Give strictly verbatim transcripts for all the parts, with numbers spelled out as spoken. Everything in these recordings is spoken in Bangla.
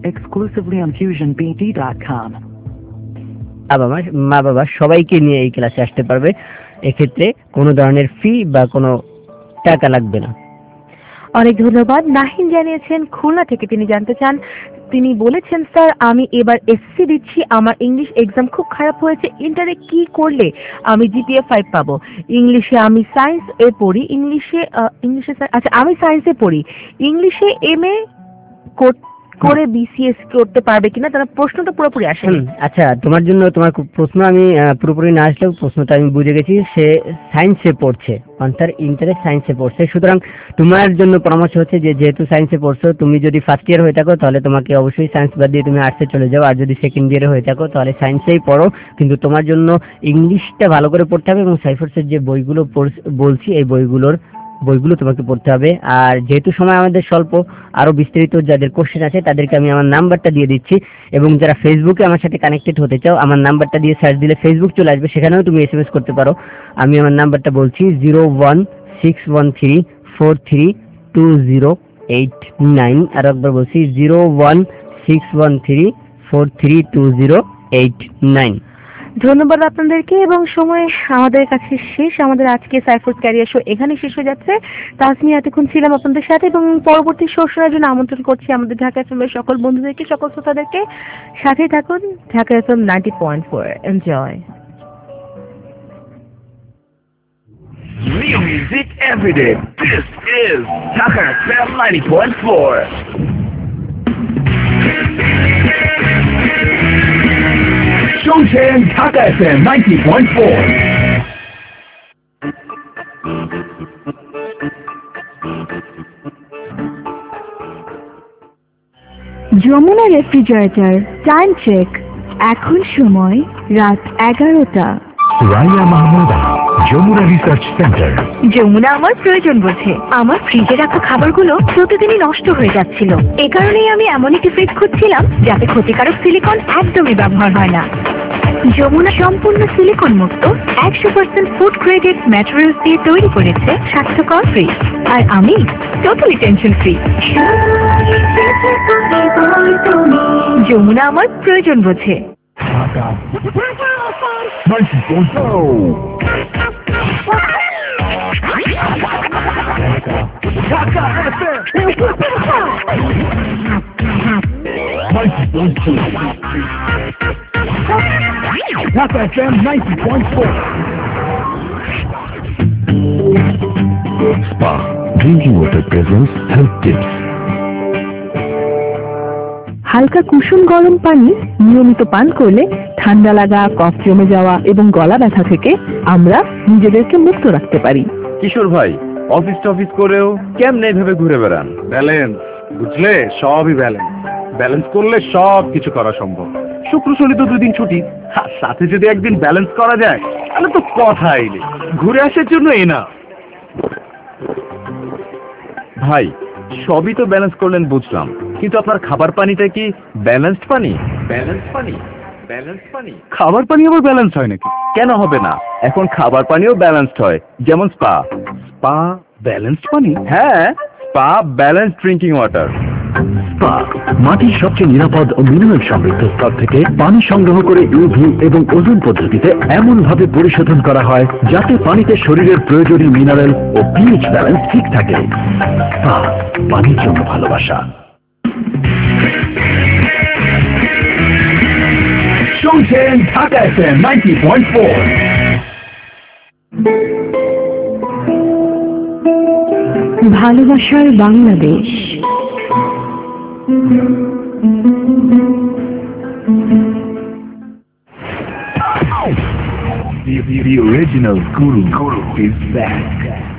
exclusively on fusion b d dot com. বাবা মা বাবা সবাইকে নিয়ে এই ক্লাসে আসতে পারবে, এক্ষেত্রে কোনো ধরনের ফি বা কোনো টাকা লাগবে না। অনেক ধন্যবাদ। নাহিন জানিয়েছেন খুলনা থেকে, তিনি জানতে চান, তিনি বলেছেন স্যার আমি এবার এসএসসি দিচ্ছি, আমার ইংলিশ এক্সাম খুব খারাপ হয়েছে, ইন্টারে কি করলে আমি জিপিএ ফাইভ পাবো? ইংলিশে আমি সায়েন্স এ পড়ি, ইংলিশে ইংলিশে আচ্ছা আমি সায়েন্সে পড়ি, ইংলিশে এম এ করে বিসিএস করতে পারবে কিনা? তারা প্রশ্নটা পুরোপুরি আসে। আচ্ছা, তোমার জন্য তোমার প্রশ্ন আমি পুরোপুরি না আসলেও প্রশ্নটা আমি বুঝে গেছি। সে সায়েন্সে পড়ছে, অন্তর ইন্টারে সায়েন্সে পড়ছে, সুতরাং তোমার জন্য পরামর্শ হচ্ছে যে যেহেতু সায়েন্সে পড়ছো, তুমি যদি ফার্স্ট ইয়ার হয়ে থাকো তাহলে তোমাকে অবশ্যই সায়েন্স বাদ দিয়ে তুমি আর্টসে চলে যাও, আর যদি সেকেন্ড ইয়ারে হয়ে থাকো তাহলে সায়েন্সেই পড়ো, কিন্তু তোমার জন্য ইংলিশটা ভালো করে পড়তে হবে এবং সাইফার্সের যে বইগুলো বলছি এই বইগুলোর বইগুলো তোমাকে পড়তে হবে। আর যেহেতু সময় আমাদের স্বল্প, আরো বিস্তারিত যাদের কোশ্চেন আছে তাদেরকে আমি আমার নাম্বারটা দিয়ে দিচ্ছি, এবং যারা ফেসবুকে আমার সাথে কানেক্টেড হতে চাও আমার নাম্বারটা দিয়ে সার্চ দিলে ফেসবুক চলে আসবে, সেখানেও তুমি এসএমএস করতে পারো। আমি আমার নাম্বারটা বলছি zero one six one three four three two zero eight nine, আর একবার বলছি zero one six one three four three two zero eight nine. ধন্যবাদ আপনাদেরকে, এবং সময় আমাদের কাছে শেষ। আমাদের আজকে সাইফার্স ক্যারিয়ার শো এখানে শেষ হয়ে যাচ্ছে। তাসমি এতক্ষণ ছিলাম আপনাদের সাথে, এবং পরবর্তী শো শোনার জন্য আমন্ত্রণ করছি আমাদের ঢাকা এফএম এর সকল বন্ধুদেরকে, সকল শ্রোতাদেরকে। সাথেই থাকুন Dhaka FM ninety point four. Enjoy music every day. This is Dhaka F M ninety point four. Showtime Dhaka F M ninety point four. Jamuna refrigerator time check, এখন সময় রাত এগারোটা। Raiya Mahmuda, Jamuna research centre. যমুনা আমার প্রয়োজন বোঝে। আমার ফ্রিজে রাখা খাবারগুলো প্রতিদিনই নষ্ট হয়ে যাচ্ছিল, এ কারণেই আমি এমন একটি ফ্রিজ খুঁজছিলাম যাতে ক্ষতিকারক সিলিকন একদমই ব্যবহার হয় না। যমুনা সম্পূর্ণ সিলিকন মুক্ত একশো পার্সেন্ট ফুড গ্রেডেড ম্যাটেরিয়ালস দিয়ে তৈরি করেছে স্বাস্থ্যকর ফ্রিজ, আর আমি টোটালি টেনশন ফ্রি। যমুনা আমার প্রয়োজন বোঝে। ninety point four. Dhaka F M ninety point two. Dhaka F M ninety point four. Spa, drinking water presents health tips. হালকা কুসুম গরম পানি নিয়মিত পান করলে ঠান্ডা লাগা, কফ জমে যাওয়া এবং গলা ব্যথা থেকে আমরা নিজেদেরকে মুক্ত রাখতে পারি। কিশোর ভাই, অফিস টফিস করেও কেমনে এইভাবে ঘুরে বেড়ান? ব্যালেন্স, বুঝলে, সবই ব্যালেন্স। ব্যালেন্স করলে সব কিছু করা সম্ভব। শুক্র শনি তো দুদিন ছুটি, আর সাথে যদি একদিন ব্যালেন্স করা যায় তাহলে তো কথাই নেই। ঘুরে আসার জন্য এ না ভাই, সবই তো ব্যালেন্স করলেন বুঝলাম, কিন্তু আপনার খাবার পানিটা কি ব্যালেন্সড পানি? ব্যালেন্স পানি ব্যালেন্স পানি খাবার পানি আবার ব্যালেন্স হয় নাকি? কেন হবে না, এখন খাবার পানিও ব্যালেন্সড হয়, যেমন স্পা। স্পা ব্যালেন্সড পানি? হ্যাঁ, Spa balanced drinking water. Spa মাটির সবচেয়ে নিরাপদ ও মিনারেল সমৃদ্ধ স্তর থেকে পানি সংগ্রহ করে ইউভি এবং ওজোন পদ্ধতিতে এমন ভাবে পরিশোধন করা হয় যাতে পানিতে শরীরের প্রয়োজনীয় মিনারেল ও পিএইচ ব্যালেন্স ঠিক থাকে। স্পা, পানির জন্য ভালোবাসা। Showtime Dhaka F M ninety point four. ভালোবাসার Bangladesh. The, the, the original Guru, Guru is back.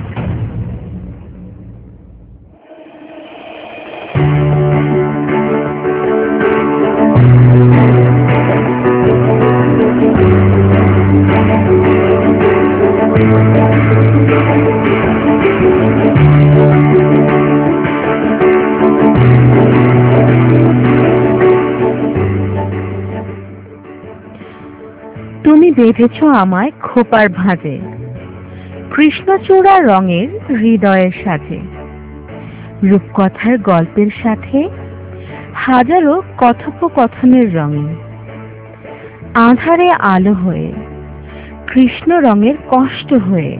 তুমি বেঁধেছ আমায় খোপার ভাঁজে, কৃষ্ণচূড়া রঙের হৃদয়ের সাথে, রূপকথার গল্পের সাথে হাজারো কথোপকথনের রঙে, আঁধারে আলো হয়ে, কৃষ্ণ রঙের কষ্ট হয়ে,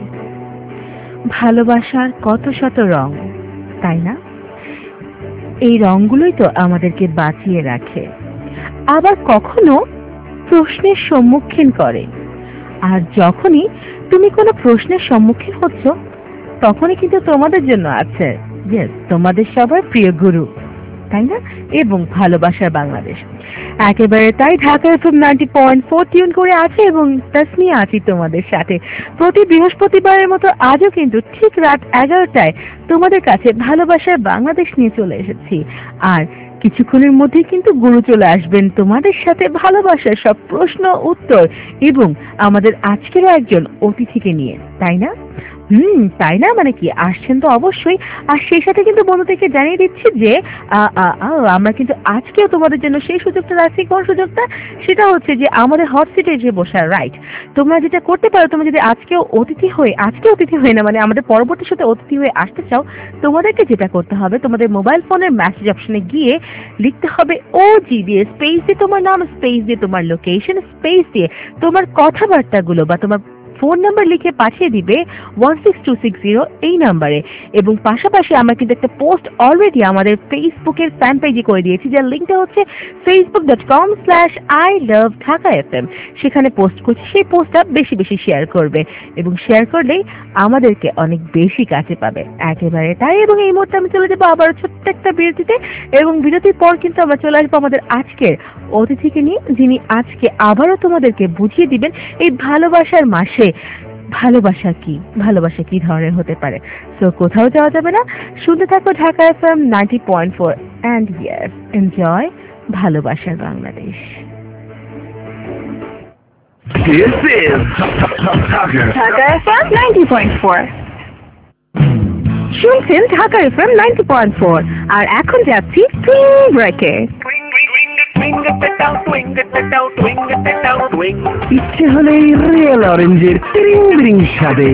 ভালোবাসার কত শত রং, তাই না? এই রঙগুলোই তো আমাদেরকে বাঁচিয়ে রাখে, আবার কখনো প্রশ্নের সম্মুখীন করে। আর যখনই তুমি কোনো প্রশ্নের সম্মুখীন হচ্ছ, তখনই কিন্তু তোমাদের জন্য আছে ইয়েস তোমাদের সবার প্রিয় গুরু, তাই না? এবং ভালোবাসার বাংলাদেশ একেবারে তাই Dhaka FM ninety point four tune করে আছে এবং তাসমিয়া আছি তোমাদের সাথে প্রতি বৃহস্পতিবারের মতো আজও কিন্তু ঠিক রাত এগারোটায় তোমাদের কাছে ভালোবাসার বাংলাদেশ নিয়ে চলে এসেছি। আর কিছুক্ষণের মধ্যেই কিন্তু গুরু চলে আসবেন তোমাদের সাথে ভালোবাসার সব প্রশ্ন উত্তর এবং আমাদের আজকেরও একজন অতিথিকে নিয়ে, তাই না? হুম তাই না মানে কি আসছেন তো অবশ্যই। আর সেই সাথে কিন্তু বন্ধুদেরকে জানিয়ে দিচ্ছি যে আমরা কিন্তু আজকেও তোমাদের জন্য সেই সুযোগটা রাখছি। কোন সুযোগটা? সেটা হচ্ছে যে আমাদের হট সিটে যে বসার রাইট। তোমরা যেটা করতে পারো, তোমরা যদি আজকেও অতিথি হয়ে আজকে অতিথি হয়ে না মানে আমাদের পরবর্তী সাথে অতিথি হয়ে আসতে চাও, তোমাদেরকে যেটা করতে হবে তোমাদের মোবাইল ফোনের মেসেজ অপশনে গিয়ে লিখতে হবে ও জি দিয়ে স্পেস দিয়ে তোমার নাম, স্পেস দিয়ে তোমার লোকেশন, স্পেস দিয়ে তোমার কথাবার্তাগুলো বা তোমার ফোন নাম্বার লিখে পাঠিয়ে দিবে one six two six zero এই নাম্বারে। এবং পাশাপাশি আমরা কিন্তু একটা পোস্ট অলরেডি আমাদের ফেসবুকের ফ্যান পেজে করে দিয়েছি, যার লিঙ্কটা হচ্ছে Facebook dot com slash I love Dhaka F M. সেখানে পোস্ট করছি, সেই পোস্টটা বেশি বেশি শেয়ার করবে এবং শেয়ার করলেই আমাদেরকে অনেক বেশি কাছে পাবে একেবারে তাই। এবং এই মুহূর্তে আমি চলে যাবো আবার ছোট্ট একটা বিরতিতে এবং বিরতির পর কিন্তু আমরা চলে আসবো আমাদের আজকের অতিথিকে নিয়ে, যিনি আজকে আবারও তোমাদেরকে বুঝিয়ে দিবেন এই ভালোবাসার মাসে ভালোবাসা কি, ভালোবাসা কি ধরনের হতে পারে। সো কোথাও যাওয়া যাবে না, শুনতে থাকো Dhaka FM ninety point four and yes enjoy ভালোবাসার Bangladesh. This is Dhaka FM ninety point four. শুনছেন Dhaka FM ninety point four আর এখন যাচ্ছি ব্রেকে। ইচ্ছে হলে রিয়েল অরেঞ্জের রিং রিং স্বাদে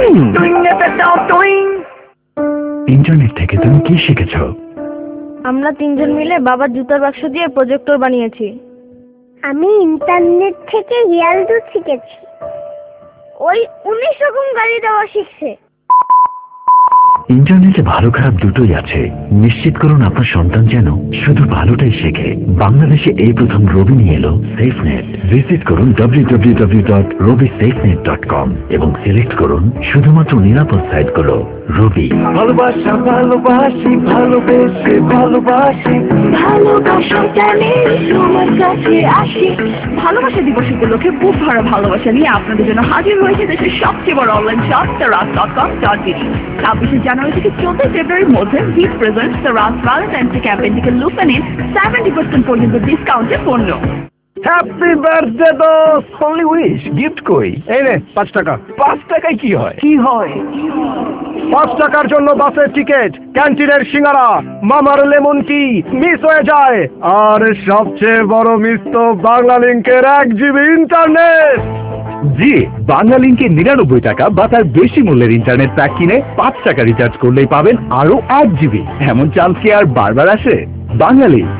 ইন্টারনেট থেকে তুমি কি শিখেছো? আমরা তিনজন মিলে বাবার জুতার বাক্স দিয়ে প্রজেক্টর বানিয়েছি। আমি ইন্টারনেট থেকে রিয়াল দুধ শিখেছি। ওই উনিশ রকম গাড়ি দেওয়া শিখছে। ইন্টারনেটে ভালো খারাপ দুটোই আছে। নিশ্চিত করুন আপনার সন্তান যেন শুধু ভালোটাই শেখে। বাংলাদেশে এই প্রথম রবি নিয়ে এলো সেফনেট। ভিজিট করুন W W W dot Robi SafeNet dot com এবং সিলেক্ট করুন শুধুমাত্র নিরাপদ সাইটগুলো। রবি। ভালোবাসা ভালোবাসি ভালোবেসে ভালোবাসি ভালোবাসা জানি তোমার কাছে আসি। ভালোবাসা দিবস উপলক্ষে বুক ভরা ভালোবাসা নিয়ে আপনাদের জন্য হাজির হয়েছে দেশের সবচেয়ে বড় online shop Daraz dot com dot BD. ছাব্বিশে জানুয়ারি থেকে চোদ্দই ফেব্রুয়ারির মধ্যে hit presents Daraz Valentine's Day campaign থেকে লুফে নিন সেভেন্টি পার্সেন্ট পর্যন্ত ডিসকাউন্টে পণ্য। হ্যাপি বার্থডে দোস্ত, অনলি উইশ, গিফট কই? এই নে পাঁচ টাকা। পাঁচ টাকায় কি হয়? কি হয়? পাঁচ টাকার জন্য বাসের টিকিট, ক্যান্টিনের সিঙ্গারা, মামার লেমন টি মিস হয়ে যায়। আর সবচেয়ে বড় মিস তো বাংলা লিংকের এক জিবি ইন্টারনেট। জি, বাংলা লিংকে নিরানব্বই টাকা বা তার বেশি মূল্যের ইন্টারনেট প্যাক কিনে পাঁচ টাকা রিচার্জ করলেই পাবেন আরো এক জিবি। এমন চান্স কি আর বারবার আসে? Banglalink.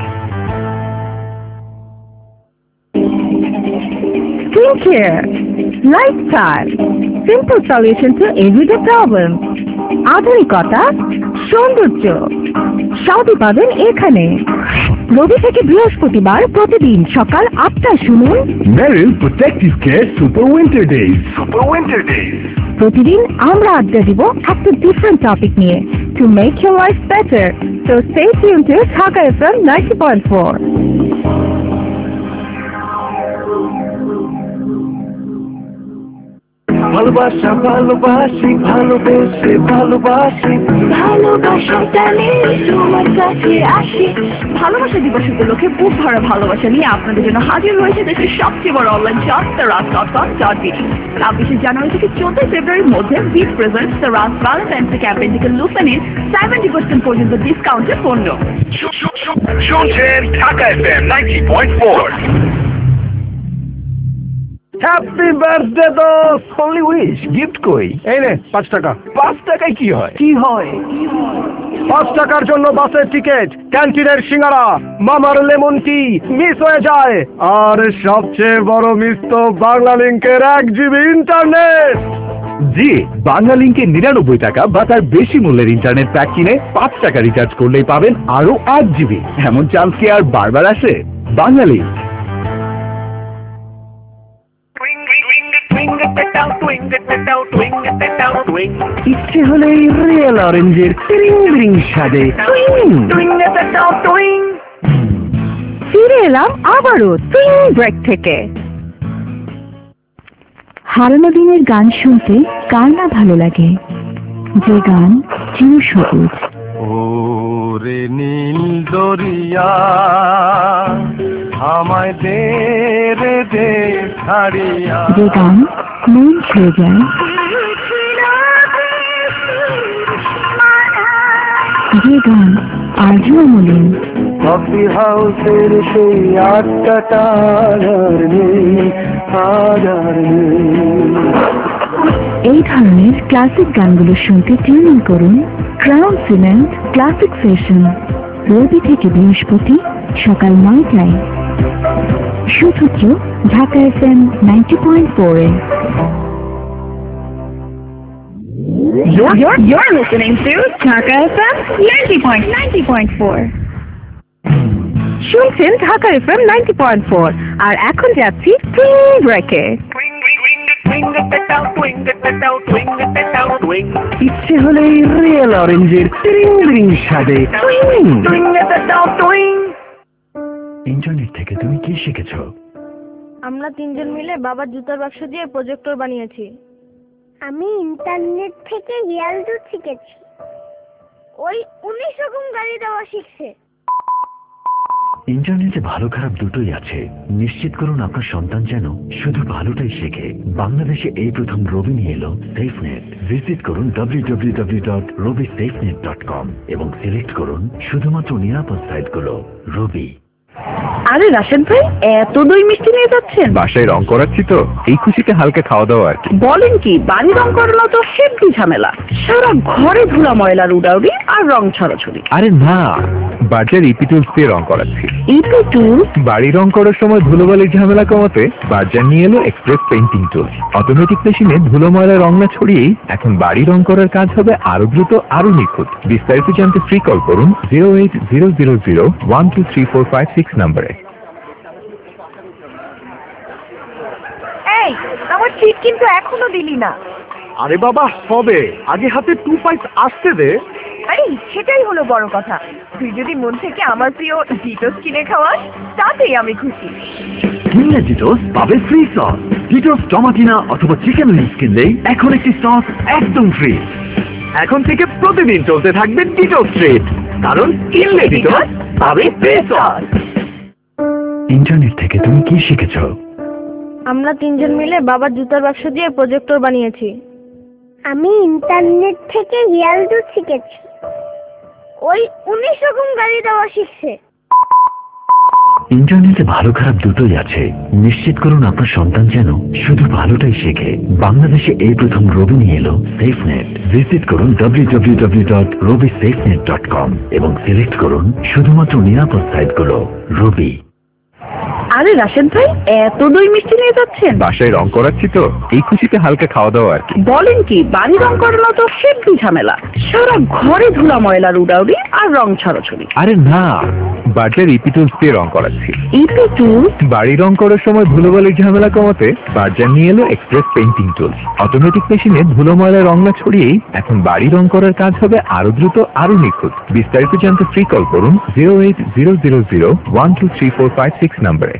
Skincare, lifestyle, simple solution to everyday problem. আধুনিকতা, সৌন্দর্য সবই পাবেন এখানে। রবি থেকে বৃহস্পতিবার প্রতিদিন সকাল আটটায় শুনুন Meril protective care super winter days. Super winter days. প্রতিদিন আমরা আড্ডা দিব একটা ডিফারেন্ট টপিক নিয়ে to make your life better. So stay tuned to Dhaka FM ninety point four. ভালোবাসা ভালোবাসি ভালোবেসে ভালোবাসি ভালোবাসা জানি তোমার কাছে আসি। ভালোবাসা দিবস উপলক্ষে বুক ভরা ভালোবাসা নিয়ে আপনাদের জন্য হাজির হয়েছে দেশের সবচেয়ে বড় online shop Daraz dot com dot BD. ছাব্বিশে জানুয়ারি থেকে চোদ্দই ফেব্রুয়ারির মধ্যে hit presents Daraz Valentine's Day campaign থেকে লুফে নিন সেভেন্টি পার্সেন্ট পর্যন্ত ডিসকাউন্টে পণ্য। শুনছেন Dhaka FM ninety point four. Happy birthday দোস্ত। অনলি উইশ, গিফট কই? এই নে পাঁচ টাকা। পাঁচ টাকায় কি হয়? কি হয়? পাঁচ টাকার জন্য বাসের টিকিট, ক্যান্টিনের সিঙ্গারা, মামার লেমন টি মিস হয়ে যায়, আর সবচেয়ে বড় মিস তো বাংলা লিংকের এক জিবি ইন্টারনেট। জি, বাংলা লিংকে নিরানব্বই টাকা বা তার বেশি মূল্যের ইন্টারনেট প্যাক কিনে পাঁচ টাকা রিচার্জ করলেই পাবেন আরো এক জিবি। এমন চান্স কি আর বারবার আসে? বাংলা লিংক। ইচ্ছে হলে রিয়েল অরেঞ্জের টিরিং বিরিং স্বাদে ফিরে এলাম আবারও টুইং ব্রেক থেকে। হারানো দিনের গান শুনতে কার না ভালো লাগে, যে গান চির সবুজ। ওরে নীল দরিয়া আমায় দে রে দে ছাড়িয়া, যে গান মন ছুঁয়ে যায়, যে গান আজও অমলিন। কফি হাউসের সেই আটটা আর নেই, আর নেই। এই ধরনের ক্লাসিক গানগুলো শুনতে টিউন করুন ক্রাউন সিমেন্ট ক্লাসিক সেশন, রবি থেকে বৃহস্পতি সকাল নয়টায়, শুধুমাত্র Dhaka F M ninety point four এ। You're, you're, you're listening to Dhaka F M ninety point four. শুনছেন Dhaka F M ninety point four, আর এখন যাচ্ছি টুইং ব্রেকে। ইচ্ছে হলে রিয়েল অরেঞ্জের টিরিং বিরিং স্বাদে ইন্টারনেট থেকে তুমি কি শিখেছো? আমরা তিনজন মিলে বাবার জুতার বাক্স দিয়ে প্রজেক্টর বানিয়েছি। আমি ইন্টারনেট থেকে রিয়াল দুধ শিখেছি। ওই উনিশ রকম গাড়ি দেওয়া শিখছে। ইন্টারনেটে ভালো খারাপ দুটোই আছে। নিশ্চিত করুন আপনার সন্তান যেন শুধু ভালোটাই শেখে। বাংলাদেশে এই প্রথম রবি নিয়ে এলো সেফনেট। ভিজিট করুন W W W dot Robi SafeNet dot com এবং সিলেক্ট করুন শুধুমাত্র নিরাপদ সাইটগুলো। রবি। আরে রাশেদ ভাই, এত দই মিষ্টি নিয়ে যাচ্ছেন? বাসায় রং করাচ্ছি তো, এই খুশিতে হালকা খাওয়া দাওয়া আর কি। বলেন কি, বাড়ি রং করানো তো হেব্বি ঝামেলা, সারা ঘরে ধুলা ময়লার উড়াউড়ি আর রং ছড়াছড়ি। আরে না, বার্জার ইপি টুলস দিয়ে রং করাচ্ছি। ইপি টুলস? বাড়ি রং করার সময় ধুলোবালির ঝামেলা কমাতে বার্জার নিয়ে এলো এক্সপ্রেস পেইন্টিং টুলস। অটোমেটিক মেশিনে ধুলো ময়লা রং না ছড়িয়েই এখন বাড়ি রং করার কাজ হবে আরো দ্রুত, আরো নিখুঁত। বিস্তারিত জানতে ফ্রি কল করুন zero eight zero zero zero one two three four five six নাম্বারে। এই, আমার চিট কিন্তু এখনো দিলি না। আরে বাবা হবে, আগে হাতে টু পাইস আসতে দে। আরে সেটাই হলো বড় কথা। তুই যদি মন থেকে আমার প্রিয় ডিটোস কিনে খাওয়াস, তাতেই আমি খুশি। কিনলে ডিটোস পাবে ফ্রি সস। ডিটোস টমাটিনা অথবা চিকেন উইংস কিনলেই এখন একটি সস একদম ফ্রি। এখন থেকে প্রতিদিন চলতে থাকবে ডিটোস ট্রিট, কারণ কিনলে ডিটোস পাবে ফ্রি সস। ইন্টারনেট থেকে তুমি কি শিখেছো? আমরা তিনজন মিলে বাবার জুতার বাক্স দিয়ে প্রজেক্টর বানিয়েছি। আমি ইন্টারনেট থেকে রিয়াল দুধ শিখেছি। ওই উনিশ রকম গাড়ি দেওয়া শিখছে। ইন্টারনেটে ভালো খারাপ দুটোই আছে। নিশ্চিত করুন আপনার সন্তান যেন শুধু ভালোটাই শেখে। বাংলাদেশে এই প্রথম রবি নিয়ে এলো সেফনেট। ভিজিট করুন W W W dot Robi SafeNet dot com এবং সিলেক্ট করুন শুধুমাত্র নিরাপদ সাইটগুলো। রবি। আরে রাশেদ ভাই, এত দই মিষ্টি নিয়ে যাচ্ছেন? বাসায় রং করাচ্ছি তো, এই খুশিতে হালকা খাওয়া দাওয়া আর কি। বলেন কি, বাড়ি রং করানো তো হেব্বি ঝামেলা, সারা ঘরে ধুলা ময়লার উড়াউড়ি আর রং ছড়াছড়ি। আরে না, বার্জার ইপি টুলস দিয়ে রং করাচ্ছি। ইপি টুলস? বাড়ি রং করার সময় ধুলোবালির ঝামেলা কমাতে বার্জার নিয়ে এলো এক্সপ্রেস পেইন্টিং টুলস। অটোমেটিক মেশিনে ধুলো ময়লা রং না ছড়িয়েই এখন বাড়ি রং করার কাজ হবে আরো দ্রুত, আরো নিখুঁত। বিস্তারিত জানতে ফ্রি কল করুন zero eight zero zero zero one two three four five six নাম্বারে।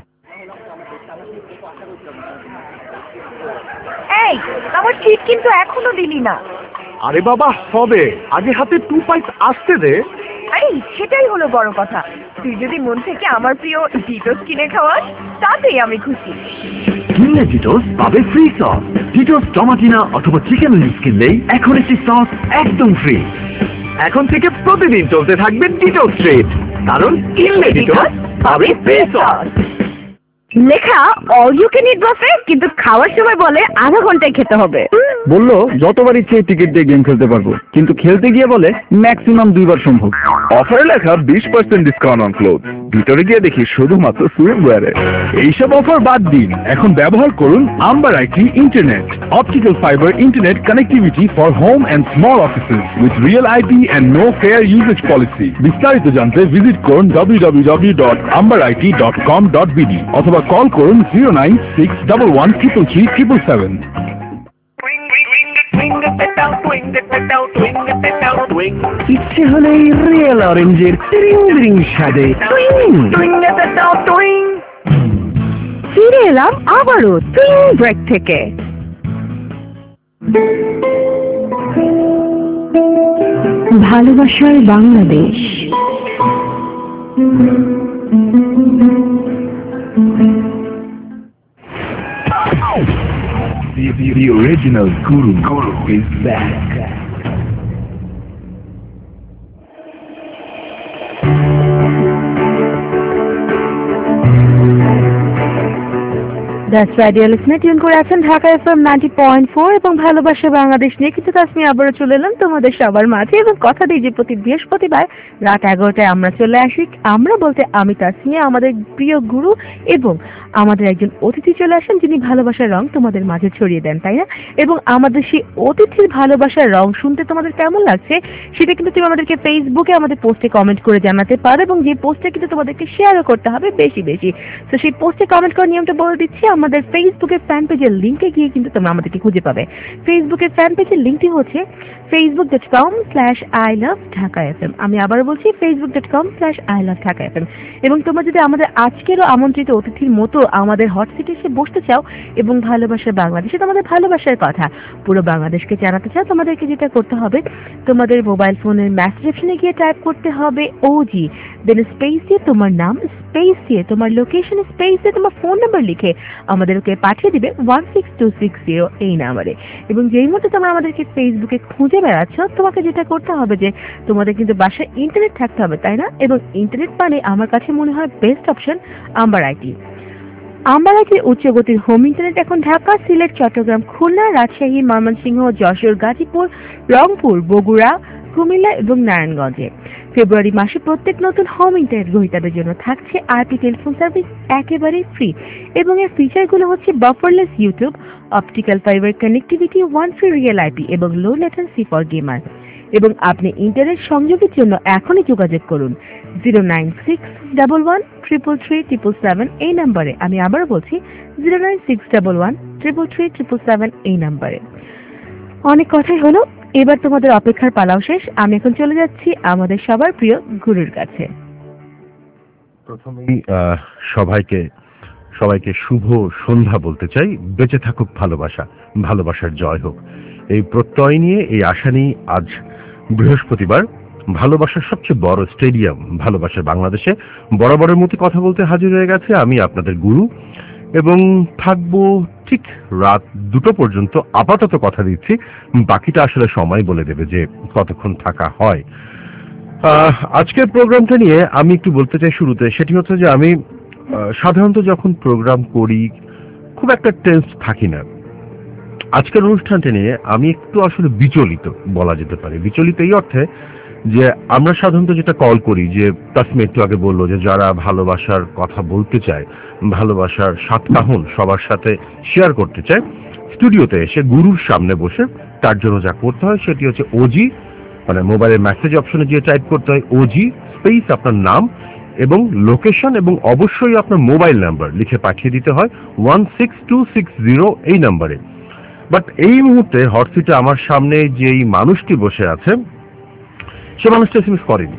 এই, আমার চিট কিন্তু এখনো দিলি না। আরে বাবা হবে, আগে হাতে টু পাইস আসতে দে। আরে সেটাই হলো বড় কথা। তুই যদি মন থেকে আমার প্রিয় ডিটোস কিনে খাওয়াস, তাতেই আমি খুশি। কিনলে ডিটোস পাবে ফ্রি সস। ডিটোস টমাটিনা অথবা চিকেন উইংস কিনলেই এখন একটি সস একদম ফ্রি। এখন থেকে প্রতিদিন চলতে থাকবে ডিটোস ট্রিট, কারণ কিনলে ডিটোস পাবে ফ্রি সস। লেখা all you can eat buffet, কিন্তু খাওয়ার সময় বলে আধা ঘন্টায় খেতে হবে। বললো যতবার ইচ্ছে টিকিট দিয়ে গেম খেলতে পারবো, কিন্তু খেলতে গিয়ে বলে ম্যাক্সিমাম দুইবার সম্ভব। অফারে লেখা বিশ পার্সেন্ট ডিসকাউন্ট অন ক্লোথ, ভিতরে গিয়ে দেখি শুধুমাত্র সুইমওয়্যারে। এইসব অফার বাদ দিন, এখন ব্যবহার করুন Amber IT internet, optical fibre internet connectivity for home and small offices with real IP and no fair usage policy. বিস্তারিত জানতে ভিজিট করুন W W W dot Amber IT dot com dot BD অথবা কল করুন zero nine six double one triple three triple seven. ইচ্ছে হলে রিয়েল অরেঞ্জের রিং রিং স্বাদে ফিরে এলাম আবারও টুইং ব্রেক থেকে। ভালোবাসার Bangladesh. The, the, the original Guru Guru is back. That's right, dear listener, tune করে আছেন Dhaka FM ninety point four এবং ভালোবাসা বাংলাদেশ নিয়ে। কিন্তু তাসমি আবারও চলে এলাম তোমাদের সবার মাঝে এবং কথা দিই যে প্রতি বৃহস্পতিবার রাত এগারোটায় আমরা চলে আসি। আমরা বলতে আমি তাসমি, আমাদের প্রিয় গুরু এবং আমাদের একজন অতিথি চলে আসেন যিনি ভালোবাসার রং তোমাদের মাঝে ছড়িয়ে দেন, তাই না? এবং আমাদের সেই অতিথির ভালোবাসার রং শুনতে তোমাদের কেমন লাগছে সেটা কিন্তু তুমি আমাদেরকে ফেসবুকে আমাদের পোস্টে কমেন্ট করে জানাতে পারো, এবং যে পোস্টটা কিন্তু তোমাদেরকে শেয়ারও করতে হবে বেশি বেশি। তো সেই পোস্টে কমেন্ট করার নিয়মটা বলে দিচ্ছি। আমাদের ফেসবুকের ফ্যান পেজের লিঙ্কে গিয়ে কিন্তু তোমরা আমাদেরকে খুঁজে পাবে। ফেসবুকের ফ্যান পেজের লিঙ্কটি হচ্ছে Facebook dot com slash I love Dhaka F M. আমি আবারও বলছি Facebook dot com slash I love Dhaka F M. এবং তোমরা যদি আমাদের আজকেরও আমন্ত্রিত অতিথির মতো আমাদের হট সিটে এসে বসতে চাও এবং ভালোবাসার বাংলাদেশে তোমাদের ভালোবাসার কথা পুরো বাংলাদেশকে জানাতে চাও, তোমাদেরকে যেটা করতে হবে, তোমাদের মোবাইল ফোনের মেসেজ অপশনে গিয়ে টাইপ করতে হবে ওজি, দেন স্পেস দিয়ে তোমার নাম, স্পেস দিয়ে তোমার লোকেশন, স্পেস দিয়ে তোমার ফোন নাম্বার লিখে আমাদেরকে পাঠিয়ে দিবে one six two six zero এই নাম্বারে। এবং যেই মতো তোমরা আমাদেরকে ফেসবুকে খুঁজে বেড়াচ্ছ, তোমাকে যেটা করতে হবে যে তোমাদের কিন্তু বাসায় ইন্টারনেট থাকতে হবে, তাই না? এবং ইন্টারনেট মানে আমার কাছে মনে হয় best option Amber IT. Amber আইটির উচ্চগতির হোম ইন্টারনেট এখন ঢাকা, সিলেট, চট্টগ্রাম, খুলনা, রাজশাহী, ময়মনসিংহ, যশোর, গাজীপুর, রংপুর, বগুড়া, কুমিল্লা এবং নারায়ণগঞ্জে। ফেব্রুয়ারি মাসে প্রত্যেক নতুন হোম ইন্টারনেট গ্রহীতাদের জন্য থাকছে আরপি টেলিফোন সার্ভিস একেবারেই ফ্রি, এবং এর ফিচারগুলো হচ্ছে bufferless YouTube, optical fibre connectivity, one free real IP এবং লো লেটেন্সি ফর গেমার। এবং আপনি ইন্টারনেট সংযোগের জন্য এখনই যোগাযোগ করুন zero nine six double one triple three triple seven এই নাম্বারে। আমি আবারও বলছি zero nine six double one triple three triple seven এই নাম্বারে। অনেক কথাই হলো, এবার তোমাদের অপেক্ষার পালাও শেষ। আমি এখন চলে যাচ্ছি আমাদের সবার প্রিয় গুরুর কাছে। প্রথমেই সবাইকে সবাইকে শুভ সন্ধ্যা বলতে চাই। বেঁচে থাকুক ভালোবাসা, ভালোবাসার জয় হোক, এই প্রত্যয় নিয়ে, এই আশা নিয়ে আজ বৃহস্পতিবার ভালোবাসার সবচেয়ে বড় স্টেডিয়াম ভালোবাসার বাংলাদেশে বরাবরের মতো কথা বলতে হাজির হয়ে গেছে আমি আপনাদের গুরু, এবং থাকবো ঠিক রাত দুটো পর্যন্ত। আপাতত কথা দিচ্ছি, বাকিটা আসলে সময় বলে দেবে যে কতক্ষণ থাকা হয়। আজকের প্রোগ্রামটা নিয়ে আমি একটু বলতে চাই শুরুতে, সেটি হচ্ছে যে আমি সাধারণত যখন প্রোগ্রাম করি খুব একটা টেন্স থাকি না। আজকের অনুষ্ঠানটা নিয়ে আমি একটু আসলে বিচলিত বলা যেতে পারে। বিচলিত এই অর্থে যে আমরা সাধারণত যেটা কল করি, যে তাসমি একটু আগে বললো যে যারা ভালোবাসার কথা বলতে চায়, ভালোবাসার সাতকাহন সবার সাথে শেয়ার করতে চায়, স্টুডিওতে এসে গুরুর সামনে বসে তার জন্য যা করতে হয় সেটি হচ্ছে ওজি, মানে মোবাইলের মেসেজ অপশনে গিয়ে টাইপ করতে হয় ওজি স্পেস আপনার নাম এবং লোকেশন এবং অবশ্যই আপনার মোবাইল নাম্বার লিখে পাঠিয়ে দিতে হয় one six two six zero এই নাম্বারে। বাট এই মুহূর্তে হটসিটে আমার সামনে যেই মানুষটি বসে আছে সে মানুষটা এসএমএস করেনি,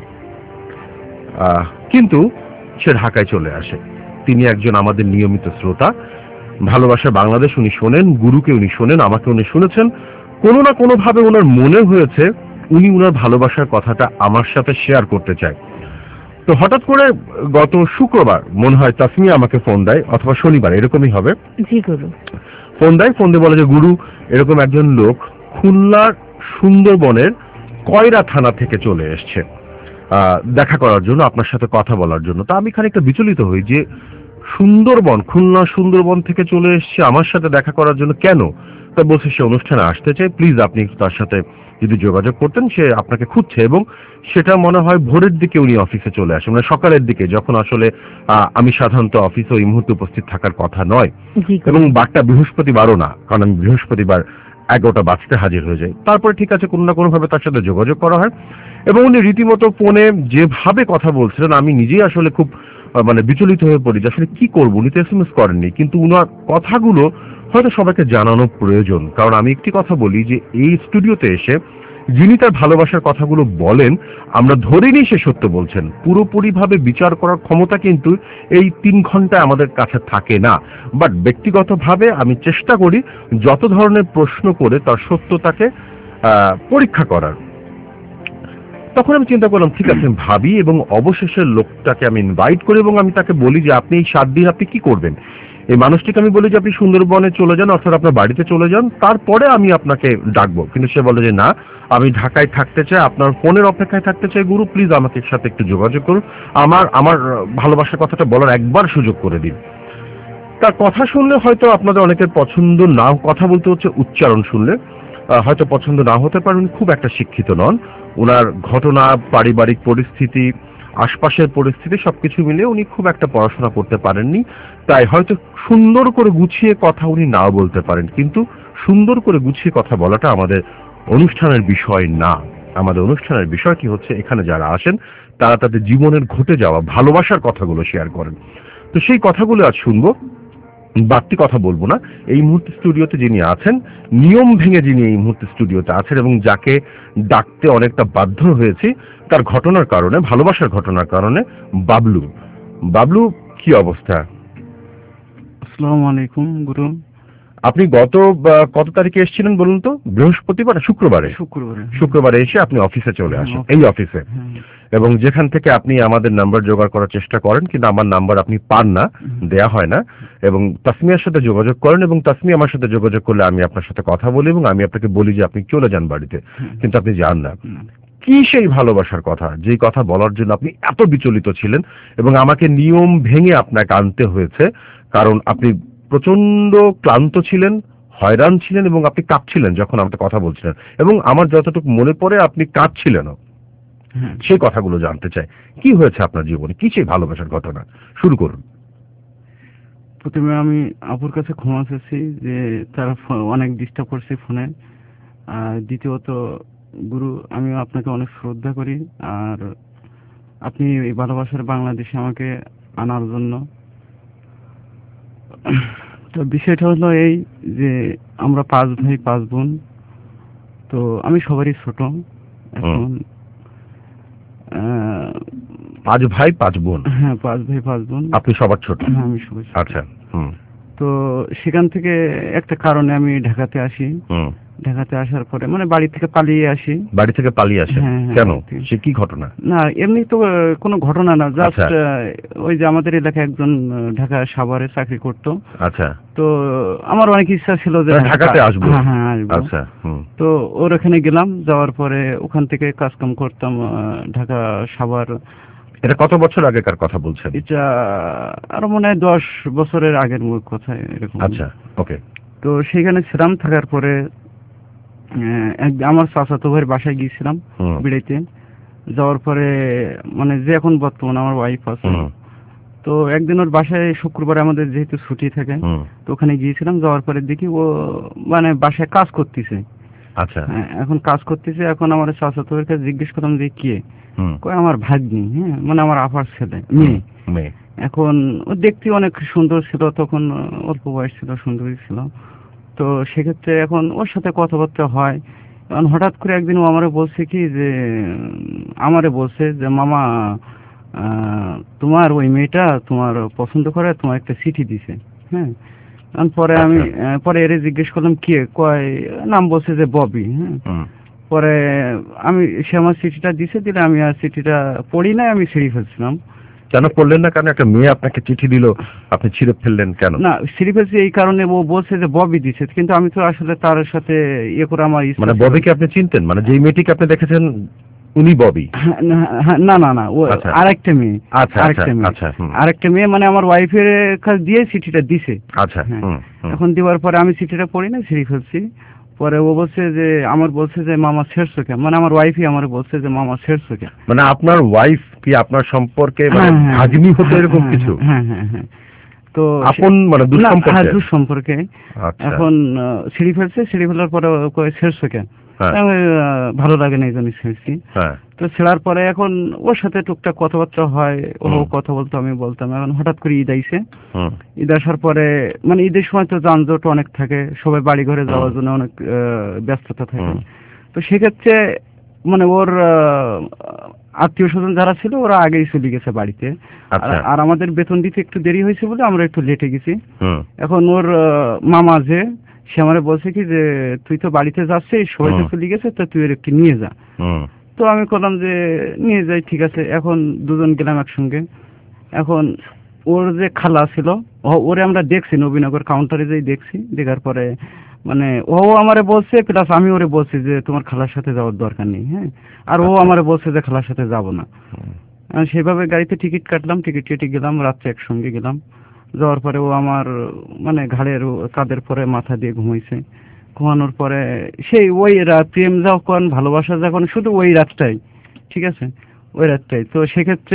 কিন্তু সে ঢাকায় চলে আসে। তিনি একজন আমাদের নিয়মিত শ্রোতা, ভালোবাসা বাংলাদেশ উনি শোনেন, গুরুকে উনি শোনেন, আমাকে উনি শুনেছেন। কোনো না কোনো ভাবে ওনার মনে হয়েছে উনি উনার ভালোবাসার কথাটা আমার সাথে শেয়ার করতে চায়। তো হঠাৎ করে গত শুক্রবার মনে হয় তাসমি আমাকে ফোন দেয়, অথবা শনিবার এরকমই হবে, জি গুরু ফোন দেয়। ফোন দিয়ে বলে যে গুরু এরকম একজন লোক খুলনার সুন্দরবনের কয়রা থানা থেকে চলে এসছে দেখা করার জন্য, আপনার সাথে কথা বলার জন্য। তা আমি খানিকটা বিচলিত হই যে সুন্দরবন, খুলনা সুন্দরবন থেকে চলে এসেছে আমার সাথে দেখা করার জন্য। কেন? তা বলছে সে অনুষ্ঠানে আসতে চায়, প্লিজ আপনি একটু তার সাথে যদি যোগাযোগ করতেন, সে আপনাকে খুঁজছে। এবং সেটা মনে হয় ভোরের দিকে উনি অফিসে চলে আসে, মানে সকালের দিকে, যখন আসলে আহ, আমি সাধারণত অফিসে ওই মুহূর্তে উপস্থিত থাকার কথা নয়। এবং বারটা বৃহস্পতিবারও না, কারণ আমি বৃহস্পতিবার এগারোটা বাজতে হাজির হয়ে যাই। তারপরে ঠিক আছে, কোনো না কোনো ভাবে তার সাথে যোগাযোগ করা হয় এবং উনি রীতিমতো ফোনে যেভাবে কথা বলছিলেন আমি নিজেই আসলে খুব আহ, মানে বিচলিত হয়ে পড়ি যে আসলে কি করবো। উনি তো এস এম এস করেননি, কিন্তু উনার কথাগুলো হয়তো সবাইকে জানানো প্রয়োজন। কারণ আমি একটি কথা বলি যে এই স্টুডিওতে এসে যিনি তার ভালোবাসার কথাগুলো বলেন, আমরা ধরে নিই সে সত্য বলছেন। পুরোপুরিভাবে বিচার করার ক্ষমতা কিন্তু এই তিন ঘন্টায় আমাদের কাছে থাকে না। বাট ব্যক্তিগতভাবে আমি চেষ্টা করি যত ধরনের প্রশ্ন করে তার সত্যতাকে আহ, পরীক্ষা করার। তখন আমি চিন্তা করলাম ঠিক আছে, ভাবি, এবং অবশেষে লোকটাকে আমি ইনভাইট করি এবং আমি তাকে বলি যে আপনি এই সাত দিন আপনি কি করবেন। এই মানুষটিকে আমি বলি যে আপনি সুন্দরবনে চলে যান, অর্থাৎ আপনার বাড়িতে চলে যান, তারপরে আমি আপনাকে ডাকবো। কিন্তু সে বলে যে না, আমি ঢাকায় থাকতে চাই, আপনার ফোনের অপেক্ষায় থাকতে চাই। গুরু প্লিজ আমাকে এর সাথে একটু যোগাযোগ করুন, আমার আমার ভালোবাসার কথাটা বলার একবার সুযোগ করে দিন। তার কথা শুনলে হয়তো আপনাদের অনেকের পছন্দ না, কথা বলতে হচ্ছে উচ্চারণ শুনলে হয়তো পছন্দ না হতে পারে। উনি খুব একটা শিক্ষিত নন, ওনার ঘটনা, পারিবারিক পরিস্থিতি, আশপাশের পরিস্থিতি সবকিছু মিলে উনি খুব একটা পড়াশোনা করতে পারেননি। তাই হয়তো সুন্দর করে গুছিয়ে কথা উনি নাও বলতে পারেন, কিন্তু সুন্দর করে গুছিয়ে কথা বলাটা আমাদের অনুষ্ঠানের বিষয় না। আমাদের অনুষ্ঠানের বিষয়টি হচ্ছে এখানে যারা আসেন তারা তাদের জীবনের ঘটে যাওয়া ভালোবাসার কথাগুলো শেয়ার করেন। তো সেই কথাগুলো আজ শুনবো, বাড়তি কথা বলবো না। এই মুহূর্তে স্টুডিওতে যিনি আছেন, নিয়ম ভেঙে যিনি এই মুহূর্তে স্টুডিওতে আছেন এবং যাকে ডাকতে অনেকটা বাধ্য হয়েছি তার ঘটনার কারণে, ভালোবাসার ঘটনার কারণে, বাবলু। বাবলু, কি অবস্থা? আসসালামু আলাইকুম গুরু। আপনি গত কত তারিখে এসেছিলেন বলুন তো? বৃহস্পতিবার, শুক্রবারে? শুক্রবারে শুক্রবারে এসে আপনি অফিসে চলে আসেন, এই অফিসে, এবং যেখান থেকে আপনি আমাদের নাম্বার জোগাড় করার চেষ্টা করেন, কিন্তু আমার নাম্বার আপনি পান না, দেয়া হয় না, এবং তাসমিয়ার সাথে যোগাযোগ করেন এবং তাসমিয়া আমার সাথে যোগাযোগ করলে আমি আপনার সাথে কথা বলি এবং আমি আপনাকে বলি যে আপনি চলে যান বাড়িতে, কিন্তু আপনি যান না। কি সেই ভালোবাসার কথা, যেই কথা বলার জন্য আপনি এত বিচলিত ছিলেন এবং আমাকে নিয়ম ভেঙে আপনাকে আনতে হয়েছে, কারণ আপনি প্রচন্ড ক্লান্ত ছিলেন, হয়রান ছিলেন এবং আপনি কাঁপছিলেন যখন আমাকে কথা বলছিলেন, এবং আমার যতটুকু মনে পড়ে আপনি কাঁদছিলেনও। সেই কথাগুলো জানতে চাই, কি হয়েছে আপনার জীবনে, কি সেই ভালোবাসার ঘটনা, শুরু করুন। প্রথমে আমি আপুর কাছে ক্ষমা চাইছি যে তারা অনেক ডিস্টার্ব করছে ফোনে। আর দ্বিতীয়ত গুরু, আমি আপনাকে অনেক শ্রদ্ধা করি, আর আপনি এই ভালোবাসার বাংলাদেশে আমাকে আনার জন্য। তো বিষয়টা হলো এই যে আমরা পাঁচ ভাই পাঁচ বোন, তো আমি সবারই ছোট। এখন পাঁচ ভাই পাঁচ বোন? হ্যাঁ, পাঁচ ভাই পাঁচ বোন। আপনি সবার ছোট? হ্যাঁ, আমি সবার ছোট। আচ্ছা। হুম। তো সেখান থেকে একটা কারণে আমি ঢাকাতে আসি। ঢাকাতে আসার পরে মানে বাড়ি থেকে পালিয়ে আসি। বাড়ি থেকে পালিয়ে আসে কেন? সে কি ঘটনা? না, এমনি তো কোনো ঘটনা না, জাস্ট ওই যে আমাদের এলাকায় একজন ঢাকা সাভারে চাকরি করতো। আচ্ছা। তো আমার অনেক ইচ্ছা ছিল যে ঢাকাতে আসবো। হ্যাঁ, আসবো। আচ্ছা। তো ওর ওখানে গেলাম, যাওয়ার পরে ওখান থেকে কাজকাম করতাম ঢাকা সাভার। এটা কত বছর আগেকার কথা বলছেন? এটা আরো মনে হয় দশ বছরের আগের মূল কথা এরকম। আচ্ছা, ওকে। তো সেখানে ছিলাম, থাকার পরে আমার চাচাতো ভাইয়ের বাসায় গিয়েছিলাম বিড়াইতে। যাওয়ার পরে মানে যে এখন বর্তমানে আমার ওয়াইফ আছে, তো একদিন ওর বাসায় শুক্রবার আমাদের যেহেতু ছুটি থাকে, তো ওখানে গিয়েছিলাম। যাওয়ার পরে দেখি ও মানে বাসায় কাজ করতেছে। আচ্ছা। এখন কাজ করতেছে, এখন আমার চাচাতো ভাইয়ের কাছে জিজ্ঞেস করলাম যে কে, কয় আমার ভাগ্নি, হ্যাঁ মানে আমার আপার ছেলে, মেয়ে। এখন ও দেখতে অনেক সুন্দর ছিল, তখন অল্প বয়স ছিল, সুন্দরী ছিল। তো সেক্ষেত্রে এখন ওর সাথে কথাবার্তা হয়। এখন হঠাৎ করে একদিন ও আমারে বলছে কি যে আমারে বলছে যে মামা তোমার ওই মেয়েটা তোমার পছন্দ করে, তোমার একটা চিঠি দিছে। হ্যাঁ, পরে আমি পরে এরে জিজ্ঞেস করলাম কে, কয় নাম বলছে যে ববি। হ্যাঁ, পরে আমি সে আমার চিঠিটা দিছে, দিলে আমি আর চিঠিটা পড়ি নাই, আমি ছিঁড়ে ফেলছিলাম। কেন পড়লেন না? কারণ একটা মেয়ে আপনাকে চিঠি দিল, আপনি ছিঁড়ে ফেললেন কেন? না, ছিঁড়ে ফেলছি এই কারণে, ও বলছে যে ববি দিছে, কিন্তু আমি তো আসলে তার সাথে ইয়ে করে আমার মানে ববিকে আপনি চিনতেন, মানে যেই মেয়েটিকে আপনি দেখেছেন উনি ববি? না না না, ও আচ্ছা। আরেকটা মেয়ে। আচ্ছা আরেকটা আচ্ছা মেয়ে আচ্ছা হুম। আরেকটা মেয়ে মানে আমার ওয়াইফের কাছে দিয়ে চিঠিটা দিছে। আচ্ছা হুম, হুম। এখন দেওয়ার পরে আমি চিঠিটা পড়ি না, ছিঁড়ে ফেলছি। পরে ও বলছে যে, আমার বলছে যে মামা ছেড়ছো কেন, মানে আমার ওয়াইফই আমার বলছে যে মামা ছেড়ছো কেন। মানে আপনার ওয়াইফ কি আপনার সম্পর্কে মানে হ্যাঁ, হ্যাঁ, ভাগ্নি হতো হ্যাঁ, এরকম হ্যাঁ, কিছু? হ্যাঁ হ্যাঁ হ্যাঁ। তো আপন মানে না, দুঃসম্পর্কে? হ্যাঁ, দুঃসম্পর্কে। আচ্ছা। এখন আহ, ছিঁড়ে ফেলছে, ছিঁড়ে ফেলার পরে ও কয় ছেড়ছো কেন। হ্যাঁ। আমি, আহ, ভালো লাগে না এই জন্য ছেড়ছি। হ্যাঁ। তো ছেড়ার পরে এখন ওর সাথে টুকটাক কথাবার্তা হয়, ও হুম। কথা বলতো আমি বলতাম। এখন হঠাৎ করে ঈদ আইছে। হুম। ঈদ আসার পরে মানে ঈদের সময় তো যানজট অনেক থাকে, সবাই বাড়ি ঘরে যাওয়ার জন্য অনেক আহ, ব্যস্ততা থাকে। হুম। তো সেক্ষেত্রে মানে ওর আত্মীয় স্বজন যারা ছিল ওরা আগেই চলে গেছে বাড়িতে। আচ্ছা। আর- আর আমাদের বেতন দিতে একটু দেরি হয়েছে বলে আমরা একটু লেটে গেছি। হুম। এখন ওর আহ, মামা যে সে আমারে বলছে কি যে তুই তো বাড়িতে যাচ্ছিস, সবাই তো হুম। চলে গেছে, তো তুই এর একটু নিয়ে যা। হুম। তো আমি বললাম যে নিয়ে যাই, ঠিক আছে। এখন দুজন গেলাম একসঙ্গে। এখন ওর যে খালা ছিল, ও- ওরে আমরা দেখছি নবীনগর কাউন্টারে যেই দেখছি, দেখার পরে মানে ও আমারে বলছে, প্লাস আমি ওরে বলছি যে তোমার খালার সাথে যাওয়ার দরকার নেই, হ্যাঁ। আর ও আমারে বলছে যে খালার সাথে যাব না। আর সেভাবে গাড়িতে টিকিট কাটলাম, টিকিট কেটে গেলাম, রাত্রে একসঙ্গে গেলাম। যাওয়ার পরে ও আমার মানে ঘাড়ের ও- কাঁধের পরে মাথা দিয়ে ঘুমাইছে। ঘুমানোর পরে সেই ওই রাত প্রেম যখন, ভালোবাসা যখন, শুধু ওই রাতটাই, ঠিক আছে, ওই রাতটাই। তো সেক্ষেত্রে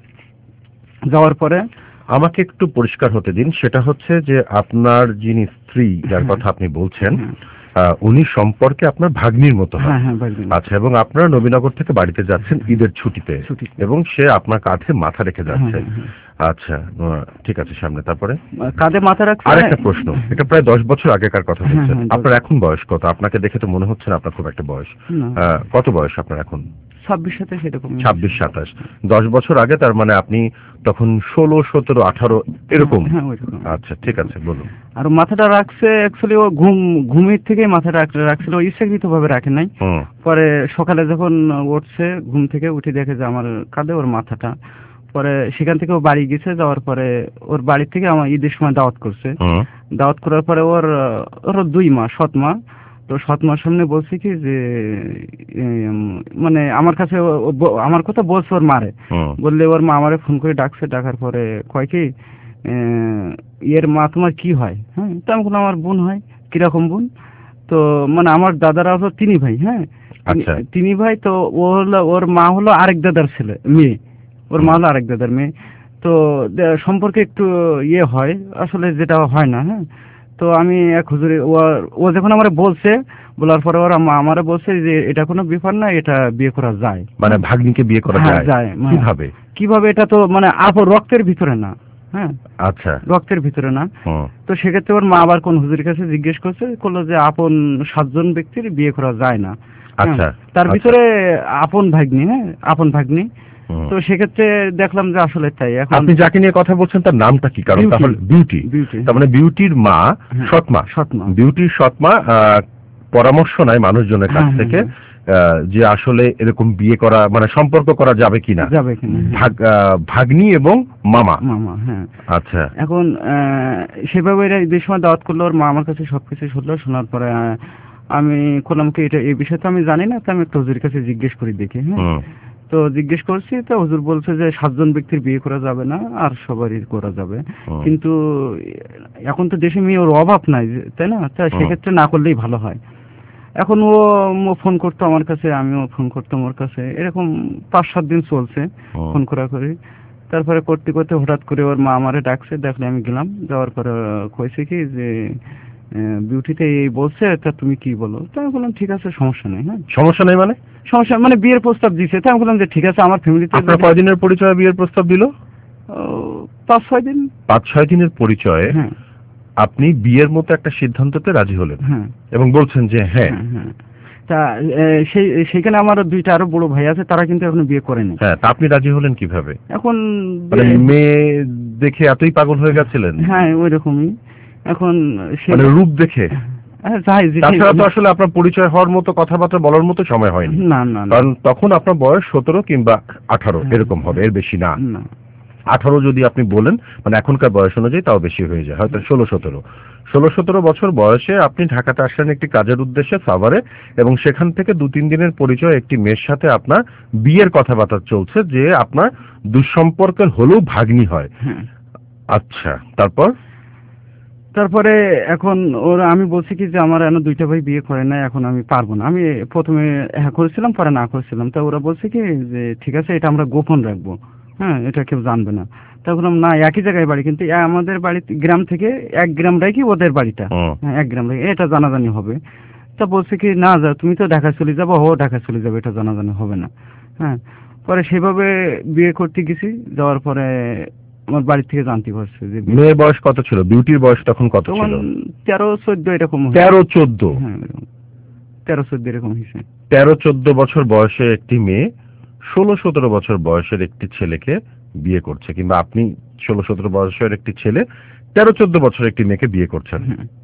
যাওয়ার পরে আমাকে একটু পরিষ্কার হতে দিন, সেটা হচ্ছে যে আপনার যিনি স্ত্রী যার কথা আপনি বলছেন, আহ, উনি সম্পর্কে আপনার ভাগ্নির মতো হয়। হ্যাঁ হ্যাঁ ভাগ্নি। আচ্ছা, এবং আপনারা নবীনগর থেকে বাড়িতে যাচ্ছেন ঈদের ছুটিতে, এবং সে আপনার কাঁধে মাথা রেখে যাচ্ছে। আচ্ছা, আহ, ঠিক আছে, সামনে তারপরে কাঁধে মাথা রাখছে। আর একটা প্রশ্ন, এটা প্রায় দশ বছর আগেকার কথা হ্যাঁ, বলছেন। হ্যাঁ, দশ- আপনার এখন বয়স কত? আপনাকে দেখে তো মনে হচ্ছে না আপনার খুব একটা বয়স। না। আহ, কত বয়স আপনার এখন? ছাব্বিশ সাথে সেরকম। ছাব্বিশ সাতাশ, দশ বছর আগে, তার মানে আপনি তখন ষোলো সতেরো আঠারো এরকম। হ্যাঁ, ওইরকম। আচ্ছা, ঠিক আছে, বলুন। আর মাথাটা রাখছে অ্যাকচুয়ালি ও ঘুম ঘুমের থেকে মাথাটা রাখ- রাখছিল, ইচ্ছাকৃত ভাবে রাখে নাই। হুম। পরে সকালে যখন উঠছে ঘুম থেকে, উঠে দেখে যে আমার কাঁধে ওর মাথাটা। পরে সেখান থেকে ও বাড়ি গেছে, যাওয়ার পরে ওর বাড়ি থেকে আমার ঈদের সময় দাওয়াত করছে। হুম। দাওয়াত করার পরে ওর আহ, ওর দুই মা, সৎ মা। তো সৎ মার সামনে বলছে কি যে উম, মানে আমার কাছে ও- ও ব- আমার কথা বলছে ওর মারে। হুম। বললে ওর মা আমারে ফোন করে ডাকছে, ডাকার পরে কয় কি আহ, এর মা তোমার কি হয়, হ্যাঁ। তো আমি বললাম আমার বোন হয়। কিরকম বোন? তো মানে আমার দাদারা হলো তিনি ভাই, হ্যাঁ। তিনি- আচ্ছা। তিনি ভাই। তো ও হলো, ওর মা হলো আরেক দাদার ছেলে মেয়ে, ওর মা হলো আরেক দাদার মেয়ে। তো দে- সম্পর্কে একটু ইয়ে হয়, আসলে যেটা হয় না, হ্যাঁ। তো আমি এক হুজুরে, ও ও যখন আমার বলছে, বলার পরে ওর মা আমারে বলছে যে এটা কোনো ব্যাপার না, এটা বিয়ে করা যায়। মানে ভাগ্নিকে বিয়ে করা হ্যাঁ, যায়? যায়। মানে কিভাবে? কিভাবে? এটা তো মানে আপ রক্তের ভিতরে না, হ্যাঁ, আচ্ছা। রক্তের ভিতরে না। হুম। তো সেক্ষেত্রে ওর মা আবার কোন হুজুরের কাছে জিজ্ঞেস করছে, করলো যে আপন সাতজন ব্যক্তির বিয়ে করা যায় না, হ্যাঁ। আচ্ছা, তার আচ্ছা। ভিতরে আপন ভাগ্নি, হ্যাঁ, আপন ভাগ্নি। হুম। তো সেক্ষেত্রে দেখলাম যে আসলে তাই। এখন আপনি যাকে নিয়ে কথা বলছেন তার নামটা কি? কারণ বিউটি। তাহলে বিউটি, বিউটি। তার মানে বিউটির মা, হ্যাঁ। সৎমা। সৎমা। বিউটির সৎমা আহ, পরামর্শ নেয় মানুষজনের কাছ হ্যাঁ, থেকে, হ্যাঁ, আহ, যে আসলে এরকম বিয়ে করা মানে সম্পর্ক করা যাবে কিনা। যাবে কিনা, হ্যাঁ। ভাগ- আহ, ভাগ্নি এবং মামা। মামা, হ্যাঁ। আচ্ছা। এখন আহ, সেভাবে এরা ঈদের সময় দাওয়াত করলো, ওর মা আমার কাছে সবকিছু শুনলো। শোনার পরে আহ, আমি বললাম কি এটা, এই বিষয়ে তো আমি জানি না, তো আমি একটু হুজুরের কাছে জিজ্ঞেস করি দেখি, হ্যাঁ। হুম। তো জিজ্ঞেস করছি, তো হুজুর বলছে যে সাতজন ব্যক্তির বিয়ে করা যাবে না, আর সবারই করা যাবে। হুম। কিন্তু এখন তো দেশে মেয়ের অভাব নাই, তাই না? তা হুম। সেক্ষেত্রে না করলেই ভালো হয়। এখন ও ও ফোন করতো আমার কাছে, আমিও ফোন করতাম ওর কাছে, এরকম পাঁচ সাত দিন চলছে হুম। ফোন করা করে। তারপরে করতে করতে হঠাৎ করে ওর মা আমারে ডাকছে, দেখলে আমি গেলাম। যাওয়ার পরে কইছে কি যে আহ, বিউটিতে এই বলছে, তা তুমি কি বলো? তো আমি বললাম ঠিক আছে, সমস্যা নেই, হ্যাঁ। সমস্যা নেই মানে? সমস্যা মানে বিয়ের প্রস্তাব দিছে। তো আমি বললাম যে ঠিক আছে, আমার ফ্যামিলিতে আপনার কয়দিনের পরিচয়ে বিয়ের প্রস্তাব দিল? পাঁচ ছয় দিন। পাঁচ ছয় দিনের পরিচয়ে হ্যাঁ, আপনি বিয়ের মতো একটা সিদ্ধান্ততে রাজি হলেন, হ্যাঁ, এবং বলছেন যে হ্যাঁ। হ্যাঁ, হ্যাঁ। তা আহ, সেই সেখানে আমার দুইটা আরো বড় ভাই আছে, তারা কিন্তু এখনো বিয়ে করেনি। হ্যাঁ, তা আপনি রাজি হলেন কিভাবে? এখন মানে মেয়ে দেখে এতই পাগল হয়ে গেছিলেন? হ্যাঁ, ওই রকমই। এখন সে মানে রূপ দেখে? হ্যাঁ, যাই যে- তাছাড়া তো আসলে আপনার পরিচয় হওয়ার মতো, কথাবার্তা বলার মতো সময় হয়নি। না না না কারণ তখন আপনার বয়স সতেরো কিংবা আঠারো এরকম হবে, এর বেশি না। না। আঠারো যদি আপনি বলেন, মানে এখনকার বয়স অনুযায়ী তাও বেশি হয়ে যায়, হয়তো ষোলো সতেরো ষোলো সতেরো বছর বয়সে আপনি ঢাকাতে আসলেন একটি কাজের উদ্দেশ্যে সাভারে, এবং সেখান থেকে দু তিন দিনের পরিচয় একটি মেয়ের সাথে আপনার বিয়ের কথাবার্তা চলছে, যে আপনার দুঃসম্পর্কের হলেও ভাগ্নি হয়। আচ্ছা, তারপর তারপরে এখন ওরা আমি বলছি কি যে আমার এখনো দুইটা ভাই বিয়ে করে নাই, এখন আমি পারবো না। আমি প্রথমে হ্যাঁ করেছিলাম, পরে না করেছিলাম। তা ওরা বলছে কি যে ঠিক আছে এটা আমরা গোপন রাখবো, হ্যাঁ এটা কেউ জানবে না। তখন না, একই জায়গায় বাড়ি, কিন্তু আমাদের বাড়ি গ্রাম থেকে এক গ্রাম রাখি ওদের বাড়িটা, হ্যাঁ এক গ্রাম রাখি, এটা জানাজানি হবে। তা বলছে কি না যা তুমি তো ঢাকা চলে যাবো, ও ঢাকা চলে যাবে, এটা জানাজানি হবে না। হ্যাঁ পরে সেভাবে বিয়ে করতে গেছি, যাওয়ার পরে আমার বাড়ি থেকে জানতে পারছে যে মেয়ের বয়স কত ছিল, বিউটির বয়স তখন কত ছিল? তেরো চোদ্দ এরকম। তেরো চোদ্দ হ্যাঁ তেরো চোদ্দ এরকম হয়েছে। তেরো চোদ্দ বছর বয়সের একটি মেয়ে ষোলো সতেরো বছর বয়সের একটি ছেলেকে বিয়ে করছে, কিংবা আপনি ষোলো সতেরো বয়সের একটি ছেলে তেরো চোদ্দ বছর একটি মেয়েকে বিয়ে করছেন,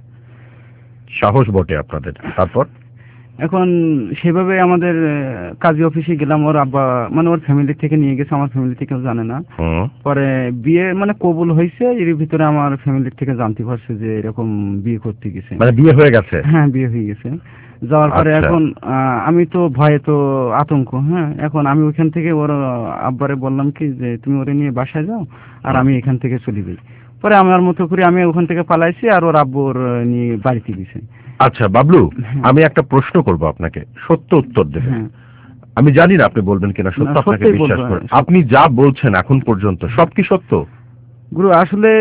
সাহস বটে আপনাদের। তারপর এখন সেভাবে আমাদের কাজী অফিসে গেলাম, ওর আব্বা মানে ওর ফ্যামিলি থেকে নিয়ে গেছে, আমার ফ্যামিলি থেকে কেউ জানে না। পরে বিয়ে মানে কবুল হয়েছে, এর ভিতরে আমার ফ্যামিলি থেকে জানতে পারছে যে এরকম বিয়ে করতে গেছে, মানে বিয়ে হয়ে গেছে। হ্যাঁ বিয়ে হয়ে গেছে। যাওয়ার পরে এখন আমি তো ভয়ে তো আতঙ্ক, হ্যাঁ এখন আমি ওইখান থেকে ওর আব্বারে বললাম কি যে তুমি ওরে নিয়ে বাসায় যাও আর আমি এখান থেকে চলে যাই। পরে আমার মতো করে আমি ওখান থেকে পালাইছি, আর ওর আব্বুর নিয়ে বাড়িতে গেছে। আচ্ছা বাবলু, আমি একটা প্রশ্ন করব আপনাকে, সত্য উত্তর দেবেন। আমি জানি না আপনি বলবেন কিনা, সত্য আপনাকে বিশ্বাস করেন। আপনি যা বলছেন এখন পর্যন্ত সব কি সত্য? গুরু আসলে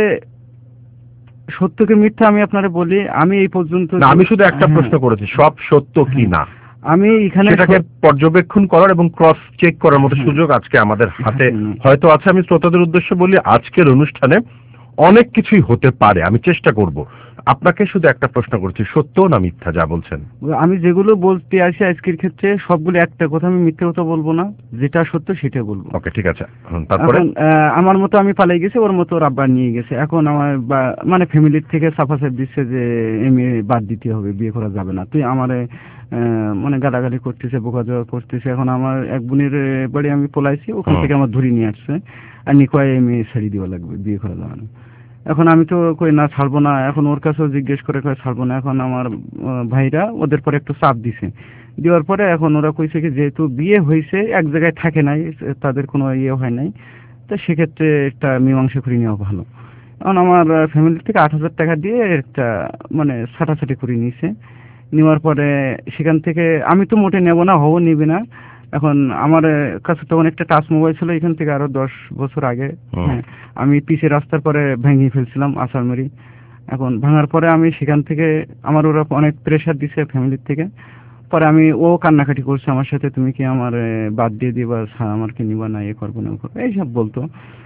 সত্যকে মিথ্যা আমি আপনারে বলি, আমি এই পর্যন্ত আমি শুধু একটা প্রশ্ন করেছি, সব সত্য কি না আমি এখানে সেটাকে পর্যবেক্ষণ করার এবং ক্রস চেক করার মতো সুযোগ আজকে আমাদের হাতে হয়তো আছে। আমি শ্রোতাদের উদ্দেশ্যে বলি, আজকের অনুষ্ঠানে অনেক কিছুই হতে পারে, আমি চেষ্টা করব। আপনাকে শুধু একটা প্রশ্ন করছি, সত্য না মিথ্যা যা বলছেন? আমি যেগুলো বলতে আসি আজকের ক্ষেত্রে সবগুলো একটা কথা, আমি মিথ্যা কথা বলবো না, যেটা সত্য সেটা বলবো। ওকে ঠিক আছে। তারপরে আমার মতো আমি পালাই গেছি, ওর মতো ওর আব্বা নিয়ে গেছে। এখন আমার মানে ফ্যামিলির থেকে সাফাসাফ দিচ্ছে যে এমএ বাদ দিতে হবে, বিয়ে করা যাবে না, তুই আমারে মানে গালাগালি করতেছে, বোকাজোয়া করতেছে। এখন আমার এক বোনের বাড়ি আমি পলাইছি, ওখান থেকে আমার ধরে নিয়ে আসছে, আর নিকয় এমএ ছেড়ে দেওয়া লাগবে, বিয়ে করা যাবে না। এখন আমি তো কই না ছাড়বো না, এখন ওর কাছেও জিজ্ঞেস করে কই ছাড়বো না। এখন আমার ভাইরা ওদের পরে একটু চাপ দিছে, দেওয়ার পরে এখন ওরা কইছে কি যেহেতু বিয়ে হয়েছে এক জায়গায় থাকে নাই, তাদের কোনো ইয়ে হয় নাই, তো সেক্ষেত্রে একটা মীমাংসা করে নেওয়া ভালো। এখন আমার ফ্যামিলি থেকে আট হাজার টাকা দিয়ে একটা মানে ছাটাছাটি করে নিয়েছে। নেওয়ার পরে সেখান থেকে আমি তো মোটে নেব না, হবো নিবে না। এখন আমার কাছে তখন একটা টাচ মোবাইল ছিল, এখান থেকে আরো দশ বছর আগে, হ্যাঁ আমি পিছে রাস্তার পরে ভেঙে ফেলছিলাম আসার মেরি। এখন ভাঙার পরে আমি সেখান থেকে আমার ওরা অনেক প্রেশার দিছে ফ্যামিলির থেকে। পরে আমি ও কান্নাকাটি করছে আমার সাথে, তুমি কি আমার বাদ দিয়ে দিবা, আমার কি নিবা না, এ করবো না এইসব বলতো।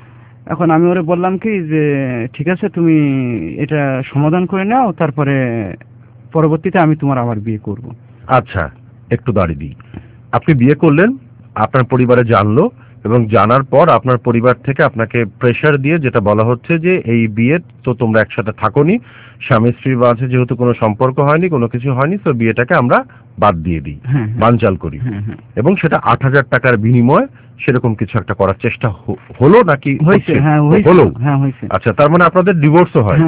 এখন আমি ওরে বললাম কি যে ঠিক আছে তুমি এটা সমাধান করে নাও, তারপরে পরবর্তীতে আমি তোমার আবার বিয়ে করব। আচ্ছা একটু দাঁড়িয়ে দিই, আপনি বিয়ে করলেন, আপনার পরিবারে জানলো, এবং জানার পর আপনার পরিবার থেকে আপনাকে প্রেশার দিয়ে যেটা বলা হচ্ছে যে এই বিয়ে তো তোমরা একসাথে থাকোনি, স্বামী স্ত্রীর মাঝে যেহেতু কোনো সম্পর্ক হয়নি, কোনো কিছু হয়নি, তো বিয়েটাকে আমরা বাদ দিয়ে দিই, বানচাল করি, এবং সেটা আট হাজার টাকার বিনিময়ে সেরকম কিছু একটা করার চেষ্টা হলো নাকি হয়েছে? হলো। আচ্ছা, তার মানে আপনাদের ডিভোর্সও হয়?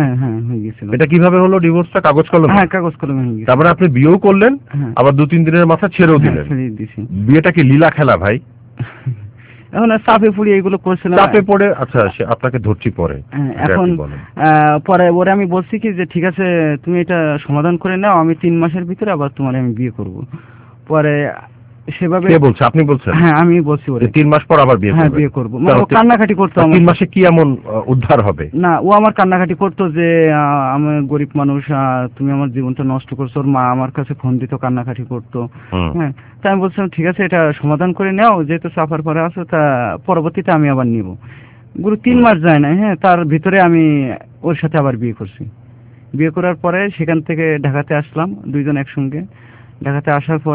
এটা কিভাবে হলো ডিভোর্সটা? কাগজ কলমে? হ্যাঁ কাগজ কলমে। তার মানে আপনি বিয়েও করলেন, আবার দু তিন দিনের মাথা ছেড়েও দিলেন। বিয়েটা কি লীলা খেলা ভাই? এখন চাপে পড়ে এগুলো করছিলাম, চাপে পড়ে। আচ্ছা আপনাকে ধরছি পরে। এখন পরে ওরে আমি বলছি কি যে ঠিক আছে তুমি এটা সমাধান করে নাও, আমি তিন মাসের ভিতরে আবার তোমার আমি বিয়ে করব। পরে সেভাবে কে বলছে? আপনি বলছেন? হ্যাঁ আমি বলছি ওরে তিন মাস পর আবার বিয়ে করব। হ্যাঁ বিয়ে করব। মানে ও কান্নাকাটি করতো। তিন মাসে কি এমন উদ্ধার হবে? না, ও আমার কান্নাকাটি করতো যে আমি গরিব মানুষ, তুমি আমার জীবনটা নষ্ট করছো। ওর মা আমার কাছে ফোন দিত, কান্নাকাটি করতো। হ্যাঁ তাই আমি বলছিলাম ঠিক আছে এটা সমাধান করে নাও, যেহেতু সাফার পরে আছো, তা পরবর্তীতে আমি আবার নিব। গুরু তিন মাস যায় না, হ্যাঁ তার ভিতরে আমি ওর সাথে আবার বিয়ে করছি। বিয়ে করার পরে সেখান থেকে ঢাকাতে আসলাম, দুইজন একসঙ্গে। ঢাকাতে আসার পরে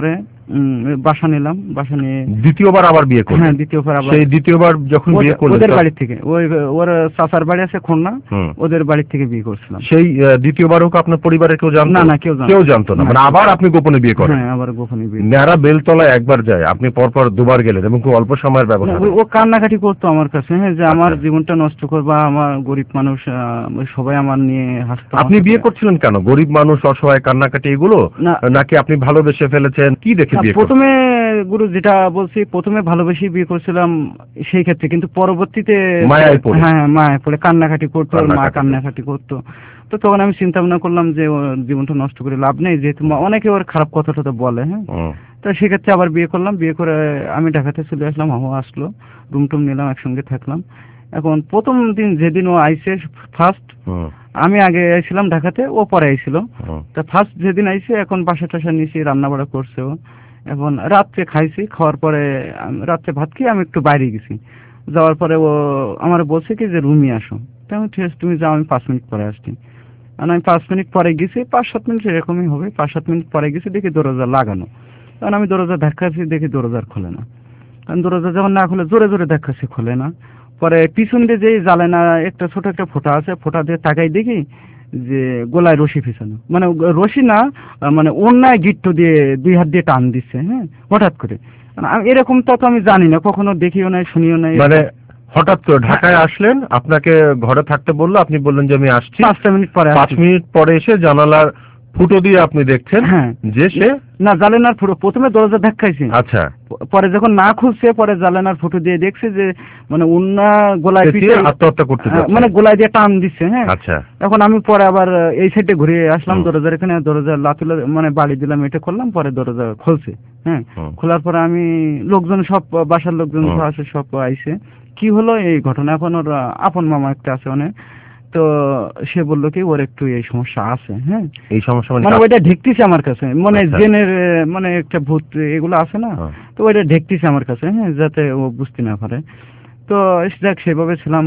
উম, বাসা নিলাম, বাসা নিয়ে দ্বিতীয়বার আবার বিয়ে করলেন? হ্যাঁ, দ্বিতীয়বার আবার। সেই দ্বিতীয়বার যখন বিয়ে করলেন ওদের বাড়ি থেকে, ওই ওর চাচার বাড়ি আছে খুলনা, ওদের বাড়ি থেকে বিয়ে করছিলাম। সেই আহ, দ্বিতীয়বারও কি আপনার পরিবারের কেউ জানতো? না না, কেউ জানতো কেউ জানতো না। মানে আবার আপনি গোপনে বিয়ে করেন? হ্যাঁ, আবার গোপনে বিয়ে। ন্যাড়া বেলতলায় একবার যায়, আপনি পরপর দুবার গেলেন এবং খুব অল্প সময়ের ব্যবধান। ও কান্নাকাটি করতো আমার কাছে, হ্যাঁ, যে আমার জীবনটা নষ্ট করবা, আমার গরিব মানুষ, সবাই আমার নিয়ে হাসতো। আপনি বিয়ে করছিলেন কেন? গরিব মানুষ, অসহায়, কান্নাকাটি এগুলো, নাকি আপনি ভালোবেসে ফেলেছেন? কি দেখে বিয়ে? প্রথমে গুরু যেটা বলছি, প্রথমে ভালোবেসে বিয়ে করছিলাম সেই ক্ষেত্রে, কিন্তু পরবর্তীতে মায়ায় পড়ে, হ্যাঁ মায়ায় পড়ে কান্নাকাটি করতো, মা কান্নাকাটি করতো। তো তখন আমি চিন্তা ভাবনা করলাম যে জীবনটা নষ্ট করে লাভ নেই, যেহেতু অনেকে ওর খারাপ কথা টথা বলে, হ্যাঁ। তো সেক্ষেত্রে আবার বিয়ে করলাম। বিয়ে করে আমি ঢাকাতে চলে আসলাম, ও আসলো, রুম টুম নিলাম, একসঙ্গে থাকলাম। এখন প্রথম দিন যেদিন ও আইসে ফার্স্ট, আমি আগে আইছিলাম ঢাকাতে, ও পরে আইছিল। তা ফার্স্ট যেদিন আইসে, এখন বাসা টাসা নিয়েছি, রান্না বাড়া করছে ও। এখন রাত্রে খাইছি, খাওয়ার পরে রাত্রে ভাত খেয়ে আমি একটু বাইরে গেছি। যাওয়ার পরে ও আমার বলছে কি যে রুমে আসো। তা আমি ঠিক আছে তুমি যাও, আমি পাঁচ মিনিট পরে আসছি। আর আমি পাঁচ মিনিট পরে গেছি, পাঁচ সাত মিনিট এরকমই হবে, পাঁচ সাত মিনিট পরে গেছি, দেখি দরজা লাগানো। কারণ আমি দরজা ধাক্কাচ্ছি, দেখি দরজার খোলে না। কারণ দরজা যখন না খোলে, জোরে জোরে ধাক্কাচ্ছি, খোলে না। পরে পিছন দিয়ে যে জ্বালে না, একটা ছোট একটা ফোঁটা আছে, ফোঁটা দিয়ে তাকাই দেখি যে গোলায় রশি ফিসানো, মানে রশি না, মানে অন্যায় গিট্ট দিয়ে দুই হাত দিয়ে টান দিচ্ছে, হ্যাঁ, হঠাৎ করে। এরকম তো আমি জানি না, কখনো দেখিও নাই, শুনিও নাই। মানে হঠাৎ করে ঢাকায় আসলেন, আপনাকে ঘরে থাকতে বললো, আপনি বললেন যে আমি আসছি, পাঁচটা মিনিট পরে, পাঁচ মিনিট পরে এসে জানালার ফুটো দিয়ে আপনি দেখছেন যে সে না, জানালার ফুটো, প্রথমে দরজা ধাক্কাইছে, আচ্ছা, পরে যখন না খুলছে, পরে জানালার ফুটো দিয়ে দেখছে যে মানে অন্য গোলায় পিঠে আত্মহত্যা করতে যাচ্ছে, মানে গোলায় দিয়ে টান দিচ্ছে, হ্যাঁ। আচ্ছা, এখন আমি পরে আবার এই সাইডে ঘুরে আসলাম, দরজার এখানে, দরজা লাতুলে মানে বাড়ি দিলাম, এটা করলাম, পরে দরজা খুলছে, হ্যাঁ। খোলার পরে আমি লোকজন সব, বাসার লোকজন আসে, সব আইসে, কি হলো এই ঘটনা। এখন ওর আপন মামা একটা আছে অনেক, তো সে বললো কি ওর একটু এই সমস্যা আছে, হ্যাঁ। এই সমস্যা মানে ওইটা ঢেকতেছে আমার কাছে, মানে জেনের মানে একটা ভূত এগুলো আছে না, তো ওইটা ঢেকতেছে আমার কাছে, হ্যাঁ, যাতে ও বুঝতে না পারে। তো দেখ সেভাবে ছিলাম,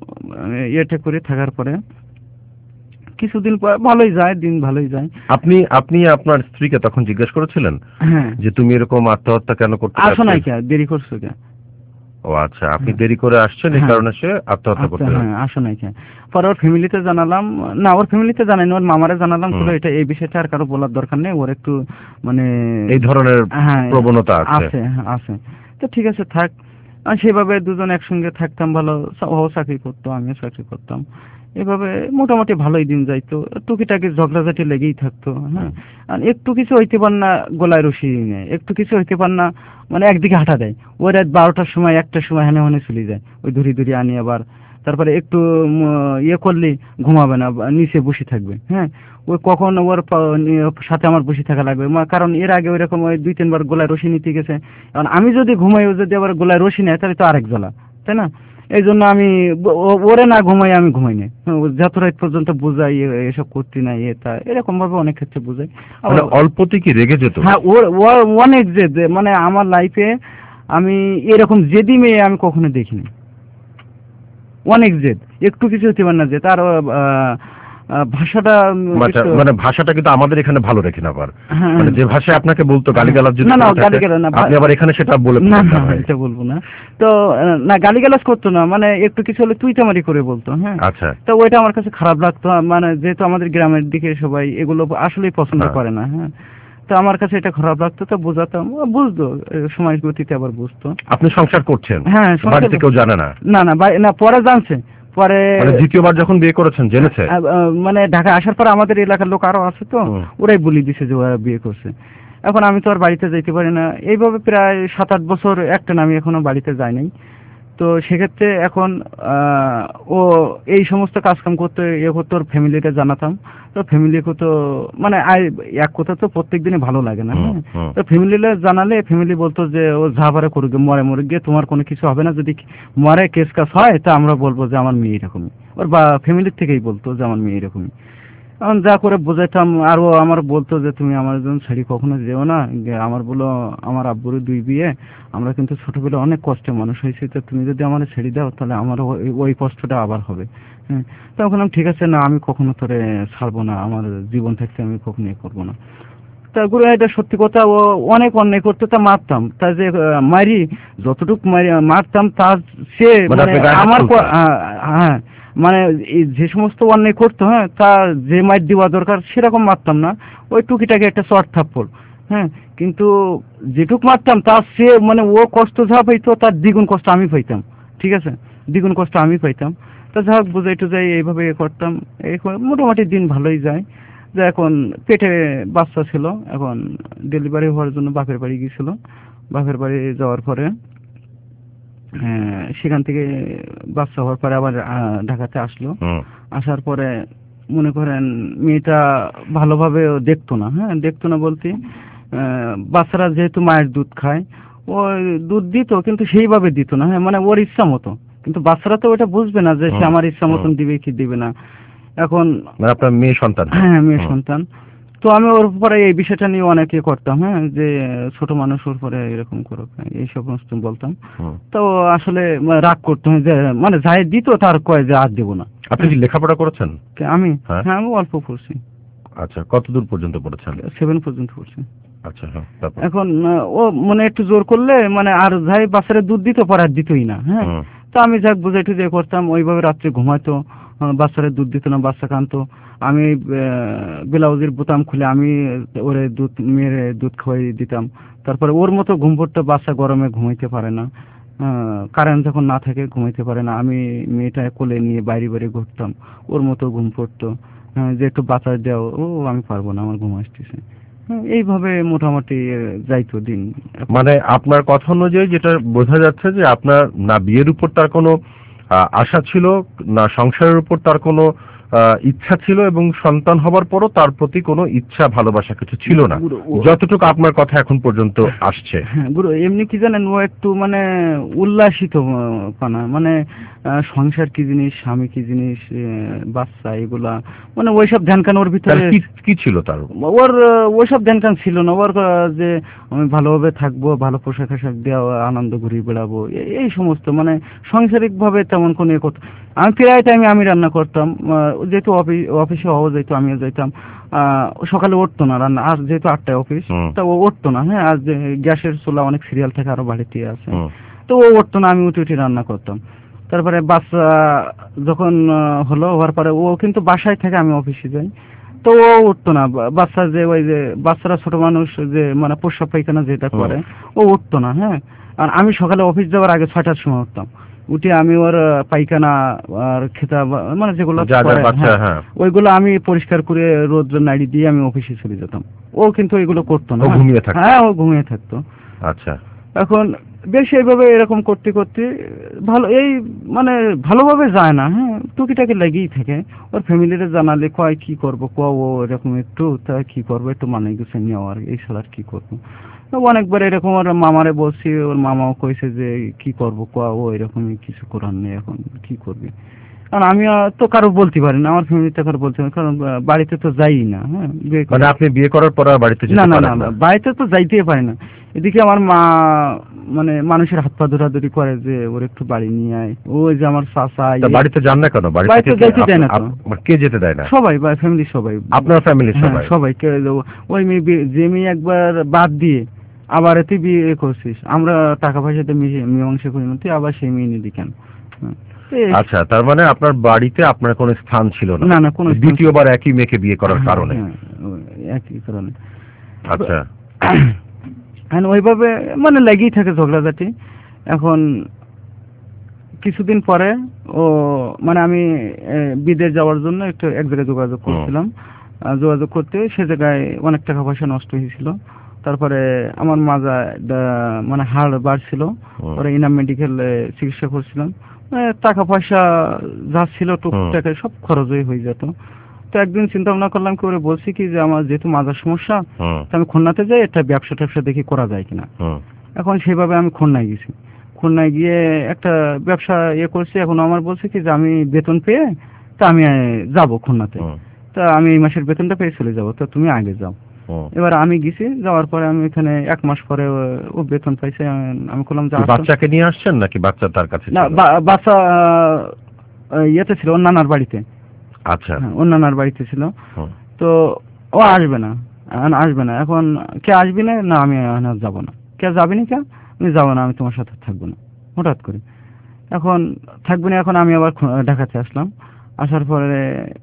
ইয়েটা করে থাকার পরে কিছুদিন পর ভালোই যায়, দিন ভালোই যায়। আপনি আপনি আপনার স্ত্রীকে তখন জিজ্ঞেস করেছিলেন যে তুমি এরকম আত্মহত্যা কেন করতে আসো নাই, কে দেরি করছো কে? ও আচ্ছা, আপনি দেরি করে আসছেন, এই কারণে সে আত্মহত্যা করতে। হ্যাঁ, আসো নাই কে। পরে ওর ফ্যামিলিতে জানালাম, না ওর ফ্যামিলিতে জানাইনি, ওর মামারে জানালাম, তো এটা এই বিষয়টা আর কারো বলার দরকার নেই, ওর একটু মানে এই ধরনের প্রবণতা আছে আছে তো ঠিক আছে থাক। সেভাবে দুজন একসঙ্গে থাকতাম, ভালো, ও চাকরি করতো, আমিও চাকরি করতাম, এভাবে মোটামুটি ভালোই দিন যাইতো। টুকিটাকি ঝগড়াঝাটি লেগেই থাকতো, হ্যাঁ। আর একটু কিছু হইতে পার না, গলায় রশি নেয়, একটু কিছু হইতে পার না, মানে একদিকে হাঁটা দেয়, ওই রাত বারোটার সময় একটার সময় হেনে হনে চলে যায়, ওই ধরি ধরি আনি আবার। তারপরে একটু ইয়ে করলে ঘুমাবে না, নিচে বসে থাকবে, হ্যাঁ। ওই কখন ওর সাথে আমার বসে থাকা লাগবে, কারণ এর আগে ওই রকম ওই দুই তিনবার গলায় রশি নিতে গেছে। কারণ আমি যদি ঘুমাই, ও যদি আবার গলায় রশি নেয়, তাহলে তো আরেক জ্বালা, তাই না? এই জন্য আমি ওরে না ঘুমাই, আমি ঘুমাই না, যত রাত পর্যন্ত বুঝাই এসব করতে নাই, এটা এরকম ভাবে অনেক ক্ষেত্রে বুঝাই। অল্পতে কি রেগে যেত? হ্যাঁ, ওর অনেক জেদ, মানে আমার লাইফে আমি এরকম জেদি মেয়ে আমি কখনো দেখিনি, অনেক জেদ, একটু কিছু হতে পারে না জেদ। আর ভাষাটা মানে ভাষাটা কিন্তু আমাদের এখানে ভালো রেখে না, আবার মানে যে ভাষায় আপনাকে বলতো গালিগালাজ, যদি না গালিগালাজ না আপনি আবার এখানে সেটা বলে না, এটা বলবো না তো, না গালিগালাজ করতো না, মানে একটু কিছু হলে তুই তামারি করে বলতো, হ্যাঁ। আচ্ছা, তো ওইটা আমার কাছে খারাপ লাগতো, মানে যেহেতু আমাদের গ্রামের দিকে সবাই এগুলো আসলেই পছন্দ করে না, হ্যাঁ। তো আমার কাছে এটা খারাপ লাগতো, তো বোঝাতাম, বুঝতো, সময় গতিতে আবার বুঝতো। আপনি সংসার করছেন? হ্যাঁ, বাড়িতে কেউ জানে না? না না, না পরে জানছে, পরে দ্বিতীয়বার যখন বিয়ে করেছেন জেনেছে, মানে ঢাকা আসার পর আমাদের এলাকার লোক আরো আছে, তো ওরাই বলি দিছে যে ওরা বিয়ে করছে। এখন আমি তো আর বাড়িতে যাইতে পারি না, এইভাবে প্রায় সাত আট বছর একটা আমি এখনো বাড়িতে যাই নাই। তো সেক্ষেত্রে এখন ও এই সমস্ত কাজকাম করতে ইয়ে করতো, ওর ফ্যামিলিকে জানাতাম, তো ফ্যামিলিকে তো মানে এক কথা তো প্রত্যেক দিনে ভালো লাগে না, হ্যাঁ। তো ফ্যামিলিকে জানালে ফ্যামিলি বলতো যে ও যা পারে করুক, মরে মরে গিয়ে তোমার কোনো কিছু হবে না, যদি মরে কেস কাজ হয় তা আমরা বলবো যে আমার মেয়ে এরকমই, ওর বা ফ্যামিলির থেকেই বলতো যে আমার মেয়ে এরকমই। এখন যা করে বোঝাইতাম, আর ও আমার বলতো যে তুমি আমার জন্য ছেড়ে কখনো যেও না, আমার বলো আমার আব্বুর দুই বিয়ে, আমরা কিন্তু ছোটবেলায় অনেক কষ্টে মানুষ হয়েছি, তো তুমি যদি আমার ছেড়ে দাও তাহলে আমার ওই কষ্টটা আবার হবে, হ্যাঁ। তখন আমি ঠিক আছে, না আমি কখনো তোরে ছাড়বো না, আমার জীবন থাকতে আমি কখনো ইয়ে করবো না। তা গুরু এটা সত্যি কথা, ও অনেক অন্যায় করতো, তা মারতাম, তা যে আহ, মারি যতটুকু মারি মারতাম তার সে মানে মানে আপনি গায়ে হাত আমার ক- তুলতেন? আহ, হ্যাঁ মানে এই যে সমস্ত অন্যায় করতো, হ্যাঁ তা যে মার দেওয়া দরকার সেরকম মারতাম না, ওই টুকিটাকে একটা চট থাপ্পড়, হ্যাঁ কিন্তু যেটুক মারতাম তার সে মানে ও কষ্ট যা পাইতো তার দ্বিগুণ কষ্ট আমি পাইতাম, ঠিক আছে, দ্বিগুণ কষ্ট আমি পাইতাম। তা যাই হোক বুঝাই টুজাই এইভাবে এ করতাম, এই করে মোটামুটি দিন ভালোই যায়। যে এখন পেটে বাচ্চা ছিল, এখন ডেলিভারি হওয়ার জন্য বাপের বাড়ি গিয়েছিল, বাপের বাড়ি যাওয়ার পরে আহ, সেখান থেকে বাচ্চা হওয়ার পরে আবার আহ, ঢাকাতে আসলো। আসার পরে মনে করেন মেয়েটা ভালোভাবে ও দেখতো না, হ্যাঁ দেখতো না বলতে আহ, বাচ্চারা যেহেতু মায়ের দুধ খায়, ও দুধ দিত কিন্তু সেইভাবে দিত না, হ্যাঁ মানে ওর ইচ্ছা মতো, কিন্তু বাচ্চারা তো ওটা বুঝবে না যে সে আমার ইচ্ছা মতন দিবে কি দিবে না। এখন মানে আপনার মেয়ে সন্তান? হ্যাঁ মেয়ে সন্তান। তো আমি ওর পরে এই বিষয়টা নিয়ে অনেক ইয়ে করতাম, হ্যাঁ যে ছোট মানুষ ওর পরে এরকম করো এই সমস্ত বলতাম। তো আসলে মানে রাগ করতাম যে মানে যাই দিত তার কয় যে আর দেবো না। আপনি কি লেখাপড়া করেছেন? কে আমি? হ্যাঁ। হ্যাঁ আমি অল্প পড়ছি। আচ্ছা, কত দূর পর্যন্ত পড়েছেন? সেভেন পর্যন্ত পড়ছি। আচ্ছা, হ্যাঁ তারপর? এখন আহ, ও মানে একটু জোর করলে মানে আর যাই বাচ্চারা দুধ দিত পরে আর দিতই না, হ্যাঁ তো আমি যাক বুঝাই টুঝে করতাম, ওইভাবে রাত্রে ঘুমাইতো, আহ, বাচ্চারা দুধ দিত না, বাচ্চা কানতো, আমি ব্লাউজের বোতাম খুলে আমি ওরে দুধ মেরে দুধ খাওয়াই দিতাম। তারপরে ওর মতো ঘুম পড়তো, বাচ্চা গরমে ঘুমাইতে পারে না, কারেন্ট যখন না থাকে ঘুমাইতে পারে না, আমি মেয়েটা কোলে নিয়ে বাইরে বাইরে ঘুরতাম, ওর মতো ঘুম পড়তো, হ্যাঁ, যে একটু বাতাস দাও, ও আমি পারবো না আমার ঘুম আসতেছে, হ্যাঁ, এইভাবে মোটামুটি যাইতো দিন। মানে আপনার কথা অনুযায়ী যেটা বোঝা যাচ্ছে যে আপনার না বিয়ের উপর তার কোনো আহ, আশা ছিল না, সংসারের উপর তার কোনো আহ, ইচ্ছা ছিল, এবং সন্তান হবার পরও তার প্রতি কোনো ইচ্ছা ভালোবাসা কিছু ছিল না, যতটুকু আপনার কথা এখন পর্যন্ত আসছে। হ্যাঁ গুরু, এমনি কি জানেন, ও একটু মানে উল্লাসিত আহ, পানা, মানে আহ, সংসার কি জিনিস, স্বামী কি জিনিস, আহ, বাচ্চা এগুলা মানে ওইসব ধ্যান কান ওর ভিতরে তার কি- কি ছিল তার? ওর আহ, ওইসব ধ্যান কান ছিল না ওর, আহ, যে আমি ভালোভাবে থাকবো, ভালো পোশাক আশাক দেওয়া, আনন্দ ঘুরে বেড়াবো, এ- এই সমস্ত মানে সাংসারিক ভাবে তেমন কোনো ইয়ে করতো। আমি প্রায় টাইমে আমি রান্না করতাম, আহ, যেহেতু অফিস অফিসে হওয়া যাইতো আমিও যাইতাম, আহ, সকালে উঠতো না রান্না, আর যেহেতু আটটায় অফিস, তা ও উঠতো না, হ্যাঁ আর যে গ্যাসের চুলা অনেক সিরিয়াল থেকে আরো বাড়িতে আছে, তো ও উঠতো না, আমি উঠে উঠে রান্না করতাম। তারপরে বাচ্চা যখন আহ, হলো হওয়ার পরে ও কিন্তু বাসায় থেকে আমি অফিসে যাই, তো ও উঠতো না, বা- বাচ্চা যে ওই যে বাচ্চারা ছোট মানুষ যে মানে প্রস্রাব পায়খানা যেটা করে, ও উঠতো না, হ্যাঁ আর আমি সকালে অফিস যাওয়ার আগে ছয়টার সময় উঠতাম, উঠে আমি ওর আহ, পায়খানা আর খেতা বা- মানে যেগুলো যা যা করে, বাচ্চা, হ্যাঁ, হ্যাঁ ওইগুলো আমি পরিষ্কার করে রোদ্র নাড়ি দিয়ে আমি অফিসে চলে যেতাম, ও কিন্তু এগুলো করতো না, ও ঘুমিয়ে থাকতো? হ্যাঁ ও ঘুমিয়ে থাকতো। আচ্ছা, এখন বেশ এইভাবে এরকম করতে করতে ভালো এই মানে ভালোভাবে যায় না, হ্যাঁ টুকিটাকি লেগেই থাকে। ওর ফ্যামিলিতে জানালে কয় কি করবো, ক ও এরকম একটু তা কি করবো, একটু মানে গুছিয়ে নেওয়া আর এই ছাড়া আর কি করবো। তো অনেকবার এরকম ওর মামারে বলছি, ওর মামাও কইছে যে কি করবো ক ও এরকমই কিছু করার নেই, এখন কি করবি। কারণ আমি তো কারো বলতে পারি না, আমার ফ্যামিলিতে কারো বলতে পারি, কারণ আহ, বাড়িতে তো যাই না, হ্যাঁ বিয়ে করে- মানে আপনি বিয়ে করার পর আর বাড়িতে যেতে না না পারেন না না? না, বাড়িতে তো যাইতেই পারি না। এদিকে আমার মা মানে মানুষের হাত পা ধরাধরি করে যে ওর একটু বাড়ি নিয়ে আয়, ওই যে আমার চাচা তা বাড়িতে যান না কেন? বাড়ি বাড়িতে থেকে যাইতে দেয় না তো। আপ- আপ- কে যেতে দেয় না? সবাই বা ফ্যামিলি সবাই, আপনার ফ্যামিলির হ্যাঁ, সবাই? সবাই কে ওই মেয়ে বিয়ে- যে মেয়ে একবার বাদ দিয়ে আবার এতে বিয়ে করছিস, আমরা টাকা পয়সাতে মীমাংসা করি না, তুই আবার সেই মেয়ে নিলি কেন? হ্যাঁ। এই- আচ্ছা, তার মানে আপনার বাড়িতে আপনার কোনো স্থান ছিল না? না না কোনো স্থান- দ্বিতীয়বার একই মেয়েকে বিয়ে করার কারণে? হ্যাঁ, ওই একই কারণে। আচ্ছা, হ্যাঁ ওইভাবে মানে লেগেই থাকে ঝগড়াঝাটি। এখন কিছুদিন পরে ও মানে আমি আহ, বিদেশ যাওয়ার জন্য একটু এক জায়গায় যোগাযোগ করছিলাম, আহ, যোগাযোগ করতে সে জায়গায় অনেক টাকা পয়সা নষ্ট হয়েছিল। তারপরে আমার মাজা দা- মানে হাড় বাড়ছিল, ওরা ইনাম মেডিকেল চিকিৎসা করছিলাম, আহ, টাকা পয়সা যা ছিল টুকটাকে সব খরচই হয়ে যেত। তো একদিন চিন্তা ভাবনা করলাম, কি করে বলছি কি যে আমার যেহেতু মাজার সমস্যা, তো আমি খুলনাতে যাই, একটা ব্যবসা ট্যাবসা দেখি করা যায় কিনা। এখন সেইভাবে আমি খুলনায় গেছি, খুলনায় গিয়ে একটা ব্যবসা ইয়ে করছি। এখন আমার বলছে কি যে আমি বেতন পেয়ে তা আমি আহ, যাবো খুলনাতে, তা আমি এই মাসের বেতনটা পেয়ে চলে যাবো, তো তুমি আগে যাও। এবার আমি গেছি, যাওয়ার পরে আমি এখানে এক মাস পরে ও- ও বেতন পাইছে, আমি- আমি বললাম যে আসো। বাচ্চাকে নিয়ে আসছেন নাকি বাচ্চা তার কাছে না ছিল? বা- বাচ্চা আহ, ইয়েতে ছিল, ওর নানার বাড়িতে। আচ্ছা, হ্যাঁ, ওর নানার বাড়িতে ছিল। তো ও আসবে না, ও এখন আসবে না। এখন কে আসবি না? না আমি এখন আর যাবো না। কে যাবি না? কে আমি যাবো না, আমি তোমার সাথে থাকবো না। হঠাৎ করে এখন থাকবো না। এখন আমি আবার খ- ঢাকাতে আসলাম। আসার পরে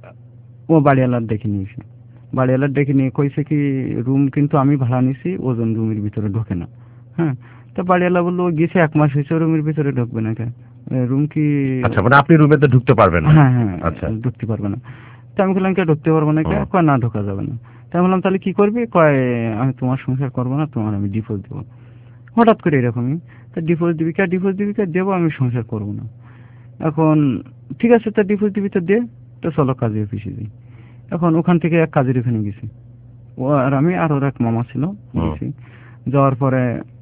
ও বাড়িওয়ালার ডেকে নিয়েছে। বাড়িওয়ালার ডেকে নিয়ে কইছে কি রুম কিন্তু আমি ভাড়া নিছি, ওজন রুমের ভিতরে ঢোকে না। হ্যাঁ, তো বাড়িওয়ালা বললো ও গেছে এক মাস হয়েছে, রুমের ভিতরে ঢুকবে না কেন? রুম কি আচ্ছা, মানে আপনি রুমে তো ঢুকতে পারবেন না? হ্যাঁ হ্যাঁ আচ্ছা, ঢুকতে পারবে না। তো আমি বললাম কে ঢুকতে পারবো না কে? হুম। কয় না ঢোকা যাবে না। তাই বললাম তাহলে কি করবি? কয় আমি তোমার সংসার করবো না, তোমার আমি ডিভোর্স দেবো। হঠাৎ করে এরকমই। তা ডিভোর্স দিবি কে? ডিভোর্স দিবি কে? দেবো, আমি সংসার করবো না। এখন ঠিক আছে, তা ডিভোর্স দিবি তো দে, তো চলো কাজে অফিসে যাই। এখন ওখান থেকে এক কাজের ওখানে গেছি, ও আর আমি আর ওর এক মামা ছিল গেছি। যাওয়ার পরে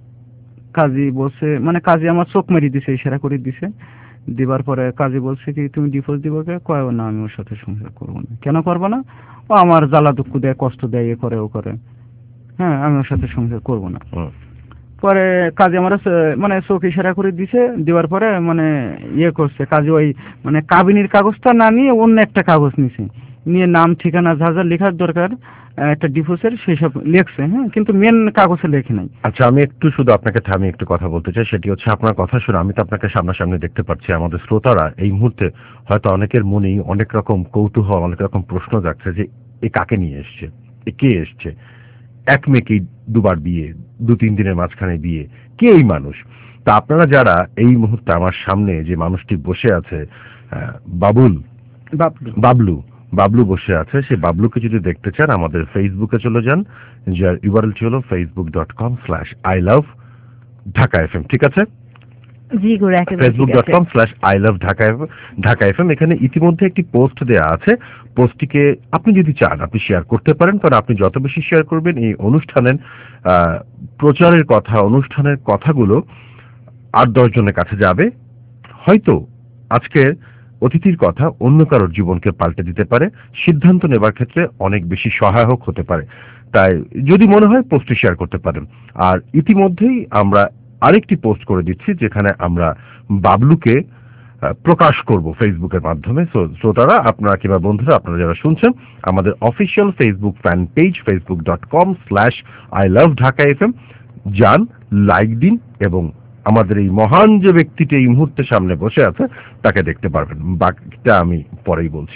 কাজী বলছে, মানে কাজী আমার চোখ মেরি দিছে, ইশারা করে দিছে। দিবার পরে কাজী বলছে কি তুমি ডিভোর্স দিবো কে? কয় না আমি ওর সাথে সংসার করবো না। কেন করবো না? ও আমার জ্বালা দুঃখ দেয়, কষ্ট দেয়, এ করে ও করে। হ্যাঁ, আমি ওর সাথে সংসার করবো না। পরে কাজী আমার স- মানে চোখ ইশারা করে দিছে। দেওয়ার পরে মানে ইয়ে করছে কাজী, ওই মানে কাবিনীর কাগজটা না নিয়ে অন্য একটা কাগজ নিছে, নিয়ে নাম ঠিকানা যা যা লেখার দরকার আহ, একটা ডিভোর্সের সেই সব লেখছে। হ্যাঁ, কিন্তু মেন কাগজে লেখে নাই। আচ্ছা, আমি একটু শুধু আপনাকে থামিয়ে একটু কথা বলতে চাই। সেটি হচ্ছে আপনার কথা শুনে আমি তো আপনাকে সামনাসামনি দেখতে পাচ্ছি। আমাদের শ্রোতারা এই মুহূর্তে হয়তো অনেকের মনেই অনেক রকম কৌতূহল, অনেক রকম প্রশ্ন যাচ্ছে যে এ কাকে নিয়ে এসছে, এ কে এসছে, এক মেয়েকেই দুবার বিয়ে, দু তিন দিনের মাঝখানে বিয়ে, কে এই মানুষ? তা আপনারা যারা এই মুহূর্তে আমার সামনে যে মানুষটি বসে আছে, আহ, বাবুল বাপলু বাবলু বাবলু বসে আছে, সেই বাবলুকে যদি দেখতে চান আমাদের ফেসবুকে চলে যান, যার ইউআরএলটি হলো Facebook dot com slash I love Dhaka F M. ঠিক আছে, জি গুরু, একেবারে ফেসবুক ঠিক ডট আছে। Com slash I love Dhaka Dhaka F M. এখানে ইতিমধ্যে একটি পোস্ট দেওয়া আছে। পোস্টটিকে আপনি যদি চান আপনি শেয়ার করতে পারেন, কারণ আপনি যত বেশি শেয়ার করবেন এই অনুষ্ঠানের আহ, প্রচারের কথা, অনুষ্ঠানের কথাগুলো আট দশ জনের কাছে যাবে। হয়তো আজকের অতিথির কথা অন্য কারোর জীবনকে পাল্টে দিতে পারে, সিদ্ধান্ত নেবার ক্ষেত্রে অনেক বেশি সহায়ক হতে পারে। তাই যদি মনে হয় পোস্টটি শেয়ার করতে পারেন। আর ইতিমধ্যেই আমরা আরেকটি পোস্ট করে দিচ্ছি যেখানে আমরা বাবলুকে আহ, প্রকাশ করব ফেসবুকের মাধ্যমে। সো শ্রোতারা আপনারা কিংবা বন্ধুরা আপনারা যারা শুনছেন, আমাদের official Facebook fan page Facebook dot com slash I love Dhaka F M যান, লাইক দিন এবং আমাদের এই মহান যে ব্যক্তিটি এই মুহূর্তে সামনে বসে আছে তাকে দেখতে পারবেন। বাকিটা আমি পরেই বলছি।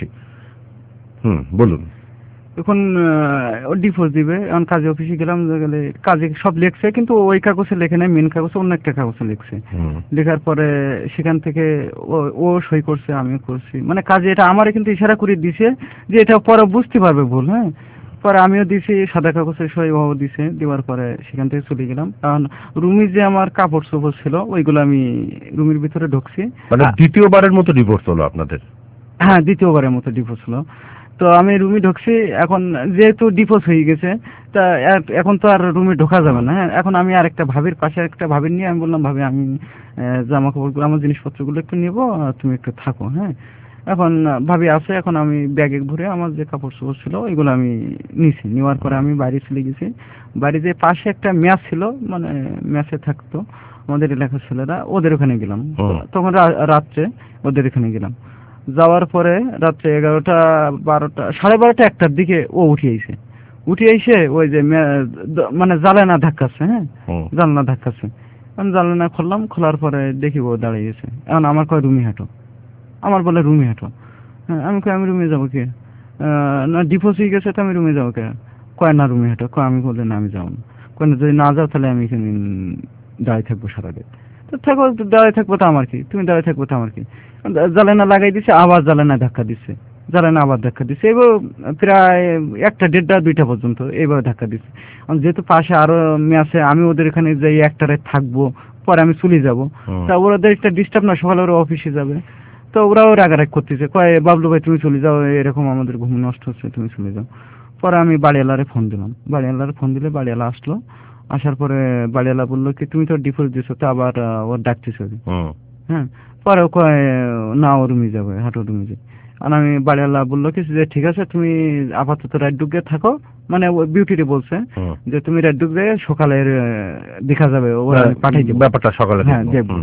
হুম, বলুন। এখন আহ, ও ডিভোর্স দিবে। এখন কাজে অফিসে গেলাম, গেলে কাজে সব লেখছে, কিন্তু ওই কাগজে লেখে নাই, মেন কাগজে অন্য একটা কাগজে লিখছে। লেখার পরে সেখান থেকে ও ও সই করছে, আমিও করছি। মানে কাজে এটা আমারে কিন্তু ইশারা করে দিছে যে এটা পরে বুঝতে পারবে ভুল। হ্যাঁ, পরে আমিও দিছি সাদা কাগজে সই, ও দিছে। দেওয়ার পরে সেখান থেকে চলে গেলাম। কারণ রুমে যে আমার কাপড় চোপড় ছিল ওইগুলো আমি রুমের ভিতরে ঢুকছি। মানে দ্বিতীয়বারের মতো ডিভোর্স হলো আপনাদের? হ্যাঁ, দ্বিতীয়বারের মতো ডিভোর্স হলো। তো আমি রুমে ঢুকছি। এখন যেহেতু ডিভোর্স হয়ে গেছে, তা এ- এখন তো আর রুমে ঢোকা যাবে না। হ্যাঁ, এখন আমি আর একটা ভাবির পাশে একটা ভাবির নিয়ে আমি বললাম, ভাবি আমি আহ, জামা কাপড়গুলো আমার জিনিসপত্রগুলো একটু নেবো, আর তুমি একটু থাকো। হ্যাঁ, এখন আহ, ভাবি আছে। এখন আমি ব্যাগে ভরে আমার যে কাপড় চোপড় ছিল ওইগুলো আমি নিছি। নেওয়ার পরে আমি বাড়ি চলে গেছি। বাড়ি যে পাশে একটা ম্যাচ ছিল, মানে ম্যাচে থাকতো আমাদের এলাকার ছেলেরা, ওদের ওখানে গেলাম। তখন রা- রাত্রে ওদের এখানে গেলাম। যাওয়ার পরে রাত্রে এগারোটা বারোটা সাড়ে বারোটা একটার দিকে ও উঠে আইছে। উঠে আইসে ওই যে মে- দ- মানে জানালা ধাক্কাচ্ছে। হ্যাঁ, জানলা ধাক্কাচ্ছে। আমি জানলা খুললাম, খোলার পরে দেখি ও দাঁড়িয়ে গেছে। এখন আমার কয় রুমে হাঁটো, আমার বলে রুমে হাঁটো। হ্যাঁ, আমি কই আমি রুমে যাবো কে? আহ, না ডিভোর্স হয়ে গেছে তো আমি রুমে যাবো কে? কয় না রুমে হাঁটো। কয় আমি বললে না আমি যাবো না। কয় না যদি না যাও তাহলে আমি এখানে উম, দাঁড়িয়ে থাকবো সারাদিন। তো থাকো, দাঁড়িয়ে থাকবো তো আমার কি, তুমি দাঁড়িয়ে থাকবো তো আমার কি। জ্বালানা লাগাই দিছে, আবার জ্বালানা ধাক্কা দিচ্ছে, জ্বালানা আবার ধাক্কা দিচ্ছে। এবার প্রায় একটা দেড়টা দুইটা পর্যন্ত এইভাবে ধাক্কা দিচ্ছে। আর যেহেতু পাশে আরো মেয়ে আছে, আমি ওদের এখানে যাই একটারে থাকবো, পরে আমি চলে যাবো। তা ওদের একটা ডিস্টার্ব না, সকালে ওরা অফিসে যাবে। তো ওরাও রাগারাগ করতেছে, কয় বাবলু ভাই তুমি চলে যাও, এরকম আমাদের ঘুম নষ্ট হচ্ছে, তুমি চলে যাও। পরে আমি বাড়িওয়ালারে ফোন দিলাম। বাড়িওয়ালারে ফোন দিলে বাড়িওয়ালা আসলো। আসার পরে বাড়িওয়ালা বললো কি তুমি তো ডিভোর্স দিছো, তো আবার আহ, ওর ডাকতেছো। হ্যাঁ, পরে ও কয় না ও রুমে যাবে, হাঁটো রুমে যাবে। আর আমি বাড়িওয়ালা বললো কি যে ঠিক আছে তুমি আপাতত রাত ডুবে থাকো, মানে ও বিউটিতে বলছে যে তুমি রাত ডুবে সকালের আহ, দেখা যাবে, ওরা আমি পাঠাই দেবো ব্যাপারটা সকালে হ্যাঁ দেখবো। দেখবো।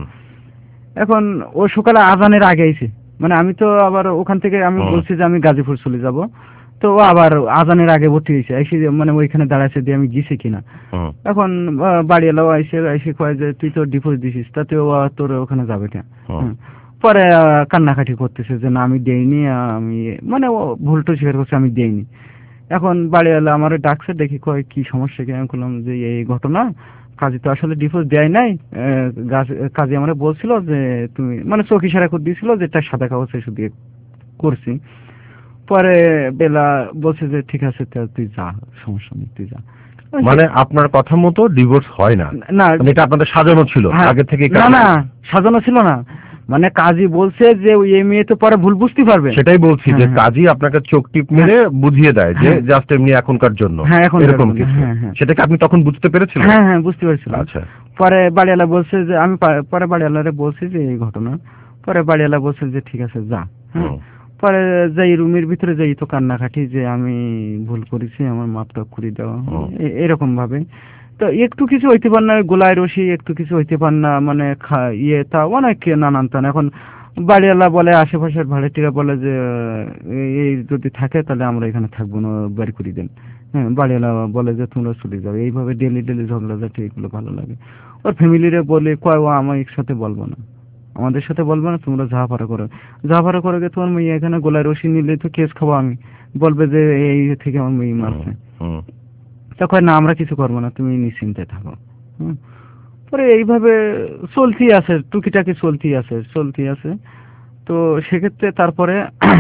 এখন ও সকালে আজানের আগে আইছে। মানে আমি তো আবার ওখান থেকে আমি হুম। বলছি যে আমি গাজীপুর চলে যাব। তো ও আবার আজানের আগে ভর্তি হয়েছে, এসে মানে ওইখানে দাঁড়াইছে দিয়ে আমি গেছি কিনা। এখন আহ, বাড়িওয়ালাও এসে এসে কয় যে তুই তো ডিপোজিট দিছিস, তাতে ও তোর ওখানে যাবে কেন। পরে আহ, কান্নাকাটি করতেছে যে না আমি দেইনি, আমি মানে ও ভুলটা স্বীকার করছে আমি দেইনি। এখন বাড়িওয়ালা আমার ডাকছে, দেখি কয় কি সমস্যা কি, আমি বললাম যে এই ঘটনা, কাজী তো আসলে ডিপোজিট দেয় নাই, আহ, গাছ- কাজী আমার বলছিল যে তুমি মানে চোখ ইশারা করে দিয়েছিল যে এটা সাদা কাগজ এসে দিয়ে করছি। পরে বেলা বলছে যে ঠিক আছে তা তুই যা, সমস্যা নেই তুই যা। মানে আপনার কথা মতো ডিভোর্স হয় না? না, মানে এটা আপনাদের সাজানো ছিল হ্যাঁ, আগে থেকে? না না সাজানো ছিল না, মানে কাজী বলছে যে ওই এই মেয়ে তো পরে ভুল বুঝতে পারবে। সেটাই বলছি যে কাজী আপনাকে চোখ টিপ মেরে বুঝিয়ে দেয় যে জাস্ট এমনি এখনকার জন্য, হ্যাঁ এখনকার এরকম জন্য, কিছু। হ্যাঁ, হ্যাঁ। সেটাকে আপনি তখন বুঝতে পেরেছিলেন? হ্যাঁ হ্যাঁ বুঝতে পেরেছিলাম। আচ্ছা। পরে বাড়িওয়ালা বলছে যে আমি পা- পরে বাড়িওয়ালারে বলছি যে এই ঘটনা। পরে বাড়িওয়ালা বলছে যে ঠিক আছে যা। হ্যাঁ। পরে যাই রুমের ভিতরে যাই তো কান্নাকাটি যে আমি ভুল করেছি, আমার মাপটা করে দেওয়া, এ- এরকম ভাবে। তো একটু কিছু হইতে পার না, গোলায় রশি একটু কিছু হইতে পার না, মানে খা- ইয়ে তা অনেক নানান টান। এখন বাড়িওয়ালা বলে, আশেপাশের ভাড়াটিরা বলে যে এই এই যদি থাকে তাহলে আমরা এখানে থাকবো না, বাড়ি করে দেন। হ্যাঁ, বাড়িওয়ালা বলে যে তোমরা চলে যাবে। এইভাবে ডেলি ডেলি ঝগড়াঝাটি এগুলো ভালো লাগে। ওর ফ্যামিলিরে বলে কয় ও আমার একসাথে বলবো না, আমাদের সাথে বলবো না, তোমরা যা পারো করো, যা পারো করো গে, তোমার মেয়ে এখানে গোলায় রশি নিলে তো কেস খাবো আমি, বলবে যে এই থেকে আমার মেয়ে মারছে। তখন না আমরা কিছু করবো না, তুমি নিশ্চিন্তে থাকো। হুম। পরে এইভাবে চলতেই আছে, টুকিটাকি চলতেই আছে চলতেই আছে। তো সেক্ষেত্রে তারপরে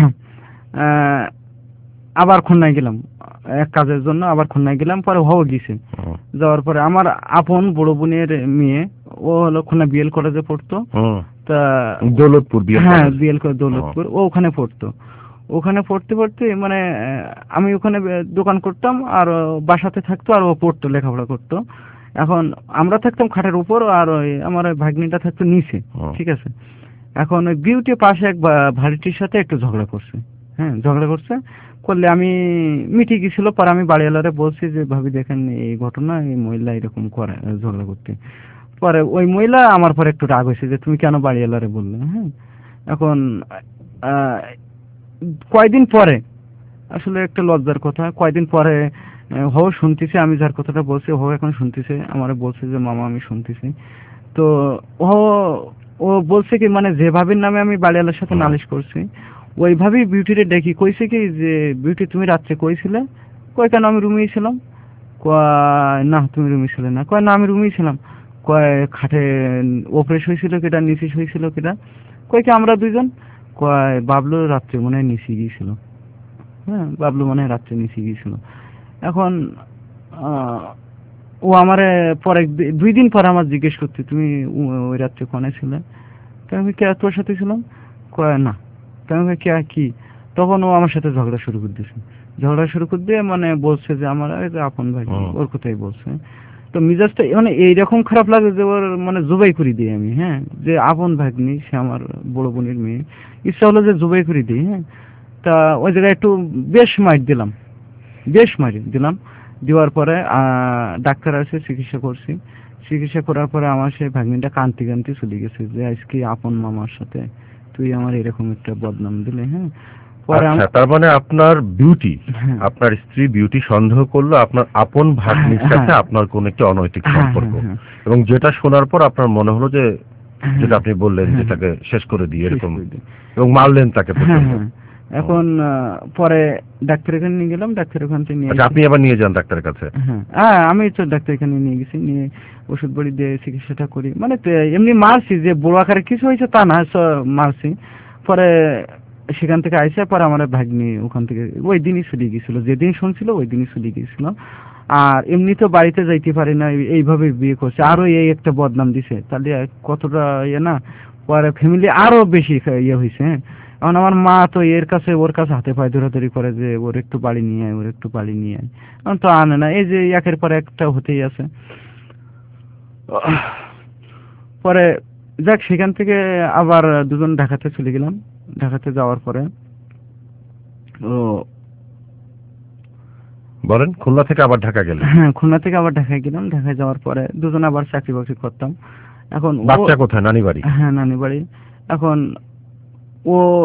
আহ, আবার খুলনায় গেলাম এক কাজের জন্য, আবার খুলনায় গেলাম। পরে হও গেছে, যাওয়ার পরে আমার আপন বড় বোনের মেয়ে, ও হলো খুলনা বিএল কলেজে পড়তো। তা দৌলতপুর বিএল হ্যাঁ কলেজ। বিএল কলেজ দৌলতপুর, ও ওখানে পড়তো। ওখানে পড়তে পড়তে মানে আহ, আমি ওখানে বে- দোকান করতাম, আর ও বাসাতে থাকতো, আর ও পড়তো, লেখাপড়া করতো। এখন আমরা থাকতাম খাটের উপর, আর ওই আমার ওই ভাগ্নিটা থাকতো নিচে। ঠিক আছে। এখন ওই বিউটি পাশে এক বা- ভাড়িটির সাথে একটু ঝগড়া করছে। হ্যাঁ, ঝগড়া করছে করলে আমি মিটি গেছিল। পরে আমি বাড়িওয়ালারে বলছি যে ভাবি দেখেন এই ঘটনা, এই মহিলা এরকম করে ঝগড়া করতে। পরে ওই মহিলা আমার পরে একটু রাগ হয়েছে যে তুমি কেন বাড়িওয়ালারে বললে। হ্যাঁ। এখন আহ, কয়দিন পরে আসলে একটা লজ্জার কথা, কয়দিন পরে আহ, হও শুনতেছে আমি যার কথাটা বলছি, হও এখন শুনতেছে, আমার বলছে যে মামা আমি শুনতেছি। তো ও ও বলছে কি মানে যে ভাবির নামে আমি বাড়িওয়ালার সাথে নালিশ করছি, ওইভাবেই বিউটিরে ডেকে কইছে কি যে বিউটি তুমি রাত্রে কইছিলে। কয় কেন আমি রুমেই ছিলাম। কয় না তুমি রুমে ছিলে না। কয় না আমি রুমেই ছিলাম। কয় খাটে ওপরে শুয়েছিল কেটা, নিচে শুয়েছিল কেটা। কয় কি আমরা দুইজন। কয় বাবলু রাত্রে মনে হয় নিচে গিয়েছিল। হ্যাঁ, বাবলু মনে হয় রাত্রে নিচে গিয়েছিল। এখন আহ, ও আমারে পরে দু- দুই দিন পরে আমার জিজ্ঞেস করতে তুমি ও- ওই রাত্রে কোনে ছিলে। তো আমি কে তোর সাথে ছিলাম। কয় না। তো আমি কই, কে কি। তখন ও আমার সাথে ঝগড়া শুরু করে দিয়েছে। ঝগড়া শুরু করে দিয়ে মানে বলছে যে আমার এই যে আপন ভাই, ওর কথাই বলছে। তো মিজাজটা মানে এইরকম খারাপ লাগে যে ওর মানে জবাই করে দিই আমি। হ্যাঁ, যে আপন ভাগ্নি, সে আমার বড় বোনের মেয়ে, ইচ্ছা হলো যে জবাই করে দিই। হ্যাঁ। তা ওই জায়গায় একটু বেশ মাইর দিলাম, বেশ মারি দিলাম। দেওয়ার পরে আহ, ডাক্তার আসে, চিকিৎসা করছি। চিকিৎসা করার পরে আমার সেই ভাগ্নিটা কান্তি কান্তি চলে গেছে যে আজকে আপন মামার সাথে তুই আমার এরকম একটা বদনাম দিলে। হ্যাঁ। পরে আচ্ছা, আম- তার মানে আপনার বিউটি, হ্যাঁ। আপনার স্ত্রী বিউটি সন্দেহ করলো আপনার আপন ভাগ্নির হ্যাঁ, সাথে হ্যাঁ। আপনার কোন একটি অনৈতিক হ্যাঁ, সম্পর্ক, হ্যাঁ, হ্যাঁ। এবং যেটা শোনার পর আপনার মনে হলো যে হ্যাঁ। যেটা আপনি বললেন হ্যাঁ, যেটাকে শেষ করে দিয়ে শেষ এরকম, করে দিই। এবং মারলেন তাকে হ্যাঁ, প্রচন্ড। হ্যাঁ। এখন আহ, পরে ডাক্তার এখানে নিয়ে গেলাম, ডাক্তার ওখান থেকে নিয়ে আচ্ছা, আপনি আবার নিয়ে যান ডাক্তারের কাছে? হ্যাঁ হ্যাঁ আমি তো ডাক্তার এখানে নিয়ে গেছি, নিয়ে ওষুধ বড়ি দিয়ে চিকিৎসাটা করি। মানে তো এমনি মারছি যে বড় আকারে কিছু হয়েছে তা না, স- মারছি। পরে সেখান থেকে আইসে পরে আমার ভাগ্নি ওখান থেকে ওই দিনই চলে গিয়েছিল, যেদিন শুনছিল ওই দিনই চলে গিয়েছিল। আর এমনি তো বাড়িতে যাইতে পারি না, এই- এইভাবে বিয়ে করছে, আরো এই একটা বদনাম দিছে, তাহলে কতটা ইয়ে না। পরে ফ্যামিলি আরো বেশি ইয়ে হয়েছে। হ্যাঁ। এখন আমার মা তো এর কাছে ওর কাছে হাতে পায়ে ধরাধরি করে যে ওর একটু বাড়ি নিয়ে আয়, ওর একটু বাড়ি নিয়ে আয়। এখন তো আনে না, এই যে একের পর একটা হতেই আছে। পরে যাক সেখান থেকে আবার দুজন ঢাকাতে চলে গেলাম। ঢাকাতে যাওয়ার পরে ও বলেন, খুলনা থেকে আবার ঢাকা গেলেন? হ্যাঁ, খুলনা থেকে আবার ঢাকায় গেলাম। ঢাকায় যাওয়ার পরে দুজন আবার চাকরি বাকরি করতাম। এখন ও- বাচ্চা কোথায়? নানি বাড়ি? হ্যাঁ, নানি বাড়ি। এখন ও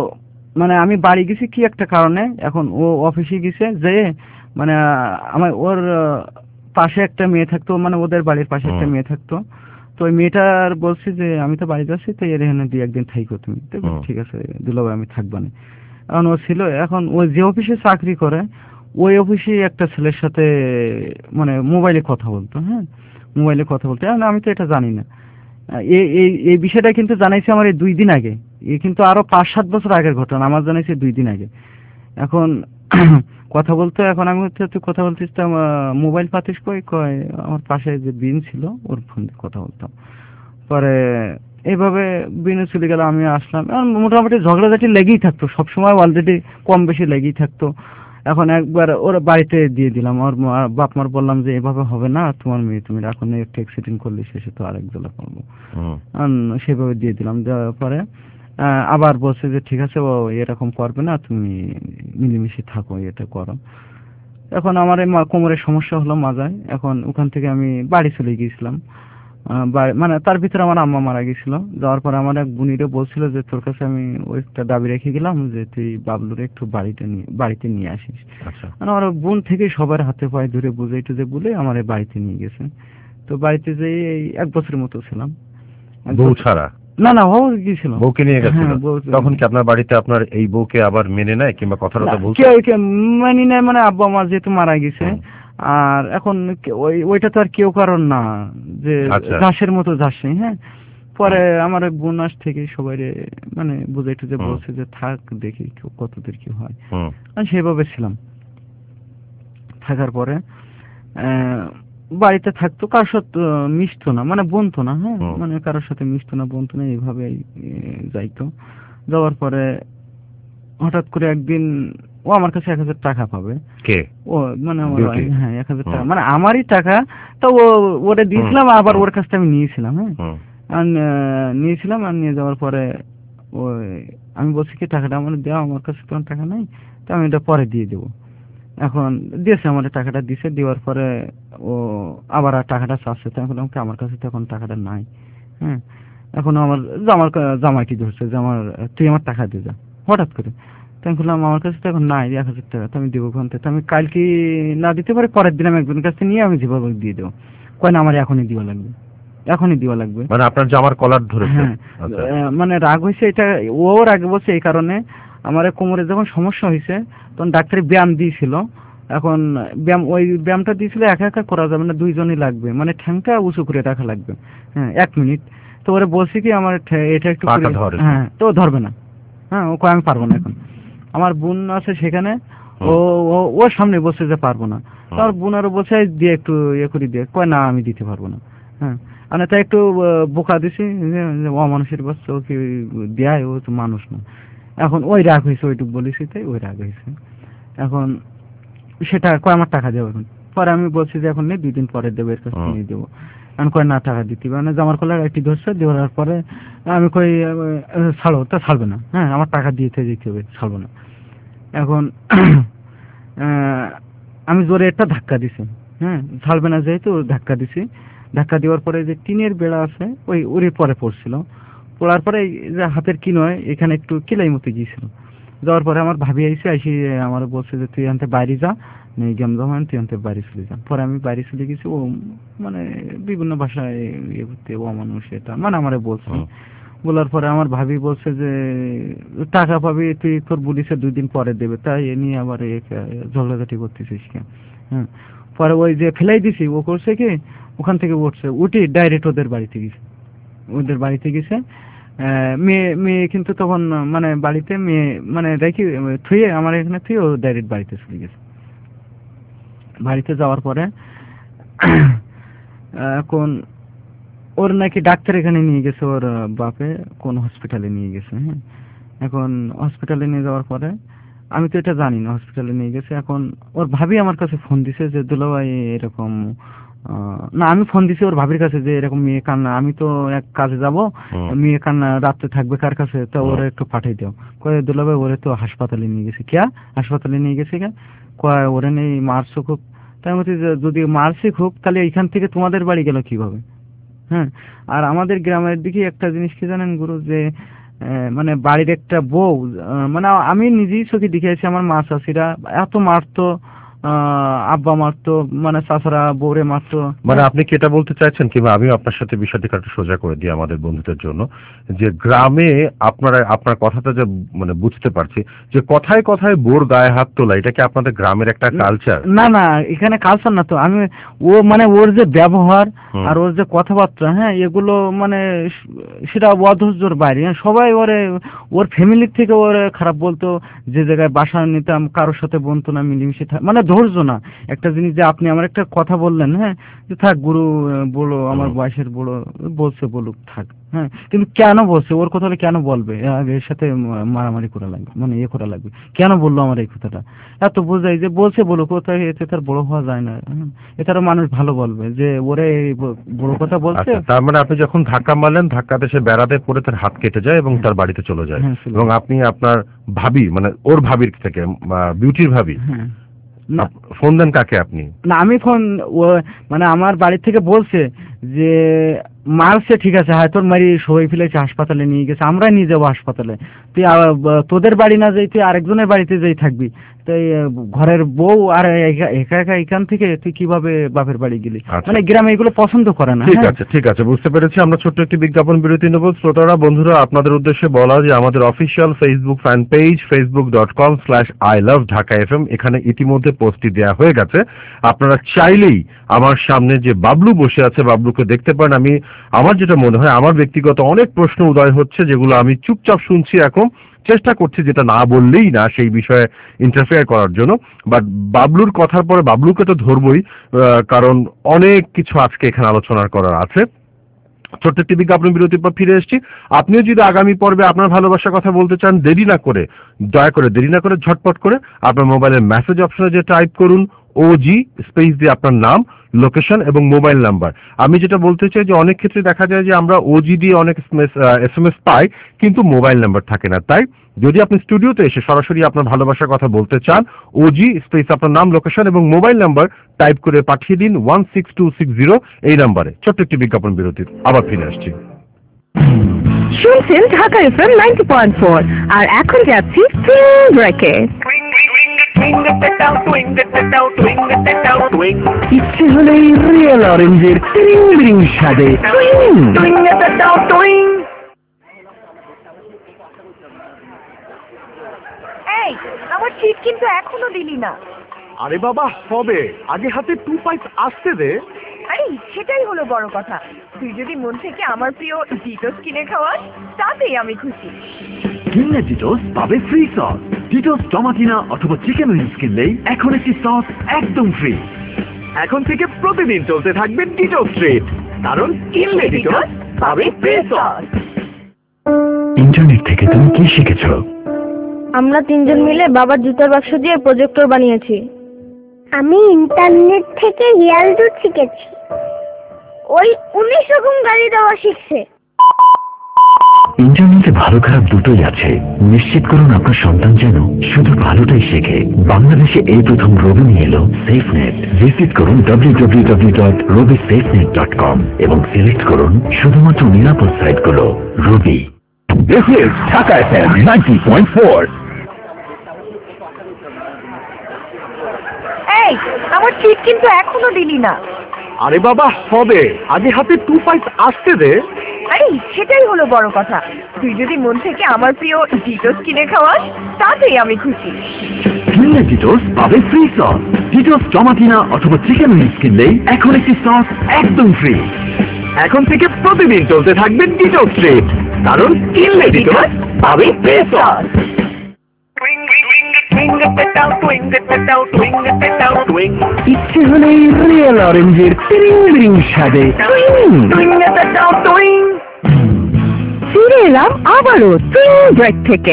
মানে আমি বাড়ি গেছি কি একটা কারণে, এখন ও অফিসে গেছে, যে মানে আমার ওর পাশে একটা মেয়ে থাকতো, মানে ওদের বাড়ির পাশে একটা মেয়ে থাকতো। তো ওই মেয়েটার বলছি যে আমি তো বাড়ি যাচ্ছি, তো এর এখানে দুই একদিন থাইকো তুমি। তো ঠিক আছে দুলাভাই আমি থাকবো না। এখন ও ছিল, এখন ও যে অফিসে চাকরি করে ওই অফিসে একটা ছেলের সাথে মানে মোবাইলে কথা বলতো। হ্যাঁ, মোবাইলে কথা বলতো। এখন আমি তো এটা জানি না, এই এই এই বিষয়টা কিন্তু জানাইছে আমার এই দুই দিন আগে। এ কিন্তু আরো পাঁচ সাত বছর আগের ঘটনা, আমার জানাইছে দুই দিন আগে। এখন কথা বলতো, এখন আমি হচ্ছে তুই কথা বলতিস তো মোবাইল পাতিস কই, কয় আমার পাশে যে বিন ছিল ওর ফোন দিয়ে কথা বলতাম। পরে এইভাবে বিনু চলে গেল, আমি আসলাম। মোটামুটি ঝগড়াঝাটি লেগেই থাকতো সবসময়, অলরেডি কম বেশি লেগেই থাকতো। এখন একবার ওর বাড়িতে দিয়ে দিলাম, ওর বাপ মার বললাম যে এভাবে হবে না, তোমার মেয়ে তুমি এখন একটা অ্যাক্সিডেন্ট করলে শেষে তো আরেক জেলা করবো, সেভাবে দিয়ে দিলাম। দেওয়ার পরে আবার বলছে যে ঠিক আছে ও এরকম করবে না, তুমি মিলেমিশে থাকো, এটা করো। এখন আমার এই কোমরের সমস্যা হলো মাজায়, এখন ওখান থেকে আমি বাড়ি চলে গিয়েছিলাম। মানে তার ভিতরে আমার আম্মা মারা গেছিল। যাওয়ার পরে আমার এক বোনিরে বলছিল যে তোর কাছে আমি ওইটা দাবি রেখে গেলাম যে তুই বাবলুরে একটু বাড়িতে নিয়ে বাড়িতে নিয়ে আসিস। মানে আমার বোন থেকে সবার হাতে পায়ে ধরে বুঝাই টুঝে বলে আমার বাড়িতে নিয়ে গেছে। তো বাড়িতে যেয়ে এই এক বছরের মতো ছিলাম। বউ ছাড়া? না না, বউ গিয়েছিল, বউকে নিয়ে গেছিল। তখন কি আপনার বাড়িতে আপনার এই বউকে আবার মেনে নেয় কিংবা কথাটা বলছে? কেউ মেনে নেয়, মানে আব্বা আমার যেহেতু মারা গেছে, আর এখন ওই ওইটা তো আর কেউ কারণ না যে ঘাসের মতো ঘাসে। হ্যাঁ, পরে আমার বোন আস থেকে সবাই মানে বুঝাই টুঝে বলছে যে থাক, দেখি কতদূর কি হয়। আমি সেভাবে ছিলাম। থাকার পরে বাড়িতে থাকতো, কারোর সাথে মিশতো না, মানে বনতো না। হ্যাঁ, মানে কারোর সাথে মিশতো না, বনতো না, এইভাবে যাইতো। যাওয়ার পরে হঠাৎ করে একদিন ও আমার কাছে এক হাজার টাকা পাবে। কে? ও মানে আমার, হ্যাঁ এক হাজার টাকা, মানে আমারই টাকা। তো ও ওটা দিয়েছিলাম, আবার ওর কাছ থেকে আমি নিয়েছিলাম। হ্যাঁ, নিয়েছিলাম। আর নিয়ে যাওয়ার পরে ওই আমি বলছি কি টাকাটা আমার দেওয়া, আমার কাছে তোমার টাকা নাই, তো আমি এটা পরে দিয়ে দেবো। এখন দিয়েছে, আমার টাকাটা দিছে। দেওয়ার পরে ও আবার টাকাটা চাচ্ছে। তো আমি বললাম আমার কাছে তো এখন টাকাটা নাই। হ্যাঁ, এখন আমার জামার জামাইটি ধরছে যে আমার তুই আমার টাকা দিয়ে যা, হঠাৎ করে। তো আমি বললাম আমার কাছে তো এখন নাই এক হাজার টাকা, তো আমি দেবো কোন থেকে? তো আমি কালকে না দিতে পারি, পরের দিন আমি একজনের কাছে নিয়ে আমি যেভাবে দিয়ে দেবো। কয় না আমার এখনই দেওয়া লাগবে, এখনই দেওয়া লাগবে। মানে আপনার জামার কলার ধরেছে? হ্যাঁ, মানে রাগ হয়েছে এটা, ওর আগে বলছে এই কারণে আমার কোমরে যখন সমস্যা হয়েছে তখন ডাক্তারি ব্যায়াম দিয়েছিল। এখন ব্যায়াম, ওই ব্যায়ামটা দিয়েছিল একা একা করা যাবে না, দুইজনই লাগবে, মানে ঠ্যাংটা উঁচু করে রাখা লাগবে। হ্যাঁ, এক মিনিট। তো ওরা বলছি কি আমার এটা একটু, হ্যাঁ, তো ধরবে না। হ্যাঁ, ও কয় আমি পারবো না। এখন আমার বোন আছে সেখানে, ও ওর সামনে বলছে যে পারবো না। তার বোন আরো বলছে দিয়ে একটু ইয়ে করে দিয়ে, কয় না আমি দিতে পারবো না। হ্যাঁ, আমি তাই একটু বোকা দিছি, অমানুষের বাচ্চা, ও কি দেয়, ও তো মানুষ না। এখন ওই রাগ হয়েছে, ওইটুকু বলেছি, তাই ওই রাগ হয়েছে। এখন সেটা কয় আমার টাকা দেবো। এখন পরে আমি বলছি যে এখন নেই, দুই দিন পরে দেবো, এর কাছে নিয়ে দেবো। আমি কয় না টাকা দিতে, মানে জামার কলার একটি ধরছে। দেওয়ার পরে আমি কই ছাড়ো, তা ছাড়বে না। হ্যাঁ, আমার টাকা দিতে দিতে হবে, ছাড়বো না। এখন আমি জোরে একটা ধাক্কা দিছি। হ্যাঁ, ছাড়বে না যেহেতু ধাক্কা দিছি। ধাক্কা দেওয়ার পরে যে টিনের বেড়া আছে ওই ওরই পরে পড়ছিল। পড়ার পরে যে হাতের কি নয় এখানে একটু কিলাই মতো গিয়েছিল। যাওয়ার পরে আমার ভাবি আইসে, আইসি আমার বলছে যে তুই আনতে বাইরে যা, নেই গেম জমান, তুই আনতে বাইরে চলে যা। পরে আমি বাইরে চলে গেছি। ও মানে বিভিন্ন ভাষায় ইয়ে করতে, ও মানুষ এটা মানে আমারে বলছে। বলার পরে আমার ভাবি বলছে যে টাকা পাবি তুই, তোর পুলিশে দুই দিন পরে দেবে, তাই এ নিয়ে আবার ঝগড়াঝাটি করতেছিস কেন? হ্যাঁ, পরে ওই যে ফেলাই দিছি, ও করছে কি ওখান থেকে উঠছে, উঠি ডাইরেক্ট ওদের বাড়িতে গেছে। ওদের বাড়িতে গেছে মেয়ে মেয়ে কিন্তু তখন মানে বাড়িতে মেয়ে মানে দেখি থুয়ে আমার এখানে থুয়ে ও ডাইরেক্ট বাড়িতে চলে গেছে। বাড়িতে যাওয়ার পরে এখন ওর নাকি ডাক্তার এখানে নিয়ে গেছে, ওর বাপে কোন হসপিটালে নিয়ে গেছে। হ্যাঁ, এখন হসপিটালে নিয়ে যাওয়ার পরে আমি তো এটা জানি না, হসপিটালে নিয়ে গেছে। এখন ওর ভাবি আমার কাছে ফোন দিছে যে দুলাভাই এরকম, না আমি ফোন দিছি ওর ভাবির কাছে যে এরকম মেয়ে কান্না, আমি তো এক কাজে যাব, মেয়ে কান্না রাত্রে থাকবে কার কাছে, তো ওরা একটু পাঠাই দাও। কয় দুলাভাই ওরে তো হাসপাতালে নিয়ে গেছে। কে হাসপাতালে নিয়ে গেছে? কে কয় ওরে নেই মারছো খুব। তাই বলছি যদি মারছি খুব তাহলে এইখান থেকে তোমাদের বাড়ি গেল কিভাবে? হ্যাঁ, আর আমাদের গ্রামের দিকে একটা জিনিস কি জানেন গুরু, যে মানে বাড়ির একটা বউ, মানে আমি নিজেই চোখে দেখেছি আমার মা চাষিরা এত মারতো, আব্বা মারতো, মানে চাচারা বউরে মারতো। মানে আপনি কি এটা বলতে চাইছেন, কিংবা আমিও আপনার সাথে বিষয়টিকে একটু সোজা করে দিই আমাদের বন্ধুদের জন্য, যে গ্রামে আপনারা, আপনার কথাটা যে মানে বুঝতে পারছি যে কথায় কথায় বোর গায়ে হাত তোলা, এটা কি আপনাদের গ্রামের একটা কালচার? না না, এখানে কালচার না তো, আমি ও মানে ওর যে ব্যবহার আর ওর যে কথাবার্তা, হ্যাঁ এগুলো মানে সেটা অধৈর্যর বাইরে। সবাই ওরে, ওর ফ্যামিলির থেকে ওরে খারাপ বলতো, যে জায়গায় বাসা নিতাম কারোর সাথে বলতো না, মিলেমিশে মানে ধৈর্য না। একটা জিনিস যে আপনি আমার একটা কথা বললেন, হ্যাঁ যে থাক গুরু বলো, আমার বয়সের বড় বলছে বলুক থাক, হ্যাঁ কিন্তু কেন বলছে, ওর কথা কেন বলবে, এর সাথে মারামারি করা লাগবে, মানে ইয়ে করা লাগবে, কেন বললো আমার এই কথাটা, এত বোঝাই যে বলছে বলুক, কোথায় এতে তার বড় হওয়া যায় না, এটারও মানুষ ভালো বলবে যে ওরে বড় কথা বলছে। তার মানে আপনি যখন ধাক্কা মারলেন, ধাক্কাতে সে বেড়াতে পড়ে তার হাত কেটে যায় এবং তার বাড়িতে চলে যায়, এবং আপনি আপনার ভাবি মানে ওর ভাবির থেকে, বিউটির ভাবি, ফোন দেন কাকে আপনি? না আমি ফোন, ও মানে আমার বাড়ি থেকে বলছে যে মারছে, ঠিক আছে হ্যাঁ তোর মারি সবাই ফেলেছে, হাসপাতালে নিয়ে গেছে, আমরা নিয়ে যাবো হাসপাতালে, তুই তোদের বাড়ি না যাই তুই আরেকজনের বাড়িতে যাই থাকবি, তাই ঘরের বউ আর একা একা এখান থেকে তুই কিভাবে বাপের বাড়ি গেলি, মানে গ্রামে এগুলো পছন্দ করে না। ঠিক আছে ঠিক আছে বুঝতে পেরেছি। আমরা ছোট্ট একটি বিজ্ঞাপন বিরতি নেব। শ্রোতারা বন্ধুরা, আপনাদের উদ্দেশ্যে বলা যে আমাদের official Facebook fan page Facebook dot com slash I love Dhaka F M, এখানে ইতিমধ্যে পোস্টটি দেওয়া হয়ে গেছে। আপনারা চাইলেই আমার সামনে যে বাবলু বসে আছে, বাবলুকে দেখতে পারেন। আমি আমার যেটা মনে হয়, আমার ব্যক্তিগত অনেক প্রশ্ন উদয় হচ্ছে যেগুলো আমি চুপচাপ শুনছি, এখন চেষ্টা করছি যেটা না বললেই না সেই বিষয়ে ইন্টারফেয়ার করার জন্য। বাট বাবলুর কথার পরে বাবলুকে তো ধরবই, কারণ অনেক কিছু আজকে এখানে আলোচনা করার আছে। ছোট্ট একটি বিজ্ঞাপন বিরতির পর ফিরে এসেছি। আপনিও যদি আগামী পর্বে আপনার ভালোবাসার কথা বলতে চান, দেরি না করে, দয়া করে দেরি না করে ঝটপট করে আপনার মোবাইলের মেসেজ অপশনে যে টাইপ করুন ওজি স্পেস দিয়ে আপনার নাম, লোকেশন এবং মোবাইল নাম্বার। আমি যেটা বলতে চাই যে অনেক ক্ষেত্রে দেখা যায় যে আমরা ওজি দিয়ে অনেক এস এম এস পাই, কিন্তু মোবাইল নাম্বার থাকে না। তাই যদি আপনি স্টুডিওতে এসে সরাসরি আপনার ভালোবাসার কথা বলতে চান, ওজি স্পেস আপনার নাম, লোকেশন এবং মোবাইল নাম্বার টাইপ করে পাঠিয়ে দিন one six two six zero এই নাম্বারে। ছোট্ট একটি বিজ্ঞাপন বিরতির, আবার ফিরে আসছি। শুনছেন Dhaka FM ninety point four, আর এখন যাচ্ছি ব্রেকে। ইচ্ছে হলেই রিয়েল অরেঞ্জের রিং রিং স্বাদে এই আমার চিট কিন্তু এখনো দিলি না। আরে বাবা হবে, আগে হাতে টু পাইস আসতে দে। আরে সেটাই হলো বড় কথা, তুই যদি মন থেকে আমার প্রিয় ডিটোস কিনে খাওয়াস তাতেই আমি খুশি। কিনলে ডিটোস পাবে ফ্রি সস। ডিটোস টমাটিনা অথবা চিকেন উইংস কিনলেই এখন একটি সস একদম ফ্রি। এখন থেকে প্রতিদিন চলতে থাকবে ডিটোস ট্রিট, কারণ কিনলে ডিটোস পাবে ফ্রি সস। ইন্টারনেট থেকে তুমি কি শিখেছো? আমরা তিনজন মিলে বাবার জুতার বাক্স দিয়ে প্রজেক্টর বানিয়েছি। আমি ইন্টারনেট থেকে রিয়াল দুধ শিখেছি। ওই উনিশ রকম গালি দেওয়া শিখছে। ইন্টারনেটে ভালো খারাপ দুটোই আছে। নিশ্চিত করুন আপনার সন্তান যেন শুধু ভালোটাই শেখে। বাংলাদেশে এই প্রথম রবি নিয়ে এলো সেফনেট। ভিজিট করুন W W W dot Robi SafeNet dot com এবং সিলেক্ট করুন শুধুমাত্র নিরাপদ সাইটগুলো। Robi. This is Dhaka F M ninety point four. এই আমার চিট কিন্তু এখনো দিলি না। আরে বাবা হবে, আগে হাতে টু পাইস আসতে দে। আরে সেটাই হলো বড় কথা, তুই যদি মন থেকে আমার প্রিয় ডিটোস কিনে খাওয়াস তাতেই আমি খুশি। কিনলে ডিটোস পাবে ফ্রি সস। ডিটোস টমাটিনা অথবা চিকেন উইংস কিনলেই এখন একটি সস একদম ফ্রি। এখন থেকে প্রতিদিন চলতে থাকবে ডিটোস ট্রিট, কারণ কিনলে ডিটোস পাবে ফ্রি সস। ইচ্ছে হলেই রিয়েল অরেঞ্জের রিং রিং স্বাদে ফিরে এলাম আবারও তিন ব্রেক থেকে।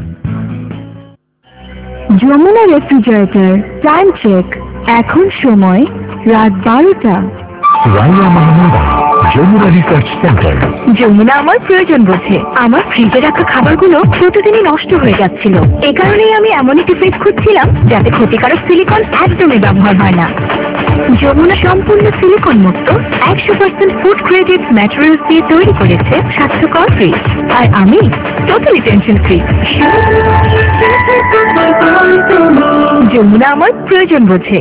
যমুনা রেফ্রিজারেটর টাইম চেক, এখন সময় রাত বারোটা। Raiya Mahmuda, Jamuna research centre. যমুনা আমার প্রয়োজন বোঝে। আমার ফ্রিজে রাখা খাবারগুলো প্রতিদিনই নষ্ট হয়ে যাচ্ছিল, এ কারণেই আমি এমন একটি ফ্রিজ খুঁজছিলাম যাতে ক্ষতিকারক সিলিকন একদমই ব্যবহার হয় না। যমুনা সম্পূর্ণ সিলিকন মুক্ত একশো পার্সেন্ট ফুড গ্রেডেড ম্যাটেরিয়ালস দিয়ে তৈরি করেছে স্বাস্থ্যকর ফ্রিজ, আর আমি টোটালি টেনশন ফ্রি। যমুনা আমার প্রয়োজন বোঝে।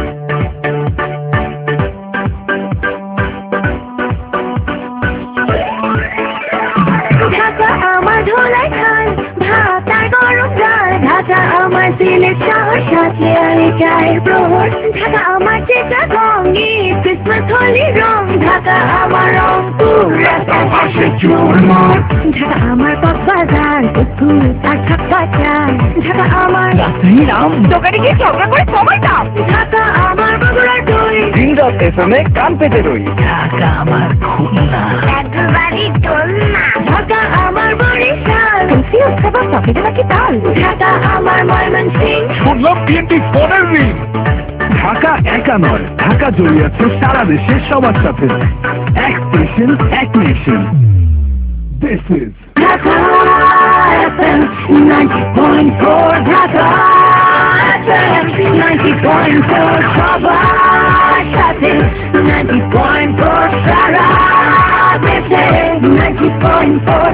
ঢাকা আমার ধোলাই খাল, ভাতার গরম ডাল, ঢাকা আমার সিলেট শহর, সাথে আমি চায়ের প্রহর, ঢাকা আমার চেটা রঙিন ক্রিসমাস হোলি রং, ঢাকা আমার রংপুর রাস্তার পাশে চুরমুর, ঢাকা আমার কক্সবাজার পুকুর আর ঢাকা চাল, ঢাকা আমার রাম দোকানে গিয়ে ঝগড়া করে সময় দাও। ঢাকা আমার বগুড়ার দই, দিন রাত এফএমে কান পেতে রই। ঢাকা আমার খুলনা একবারই দোলনা, ঢাকা আমার বরিশাল তুলসী উৎসব চকেটে নাকি তাল, ঢাকা আমার ময়মনসিংহ শুনলাম বিএনপি ফোনের রিং। ঢাকা একা নয়, ঢাকা জড়িয়ে আছে সারা দেশের সবার সাথে। এক স্টেশন এক nation. This is Dhaka FM ninety point four, Dhaka FM ninety point four, সবার সাথে নাইনটি পয়েন্ট ফোর, সারা দেশে ninety point four.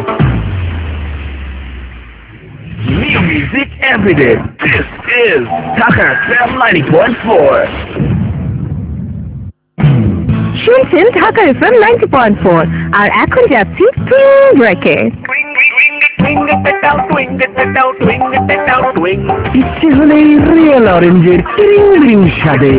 New music every day. This is Dhaka F M ninety point four. শুনছেন Dhaka FM ninety point four, আর এখন যাচ্ছি ব্রেকে। ইচ্ছে হলেই রিয়েল অরেঞ্জের রিং রিং স্বাদে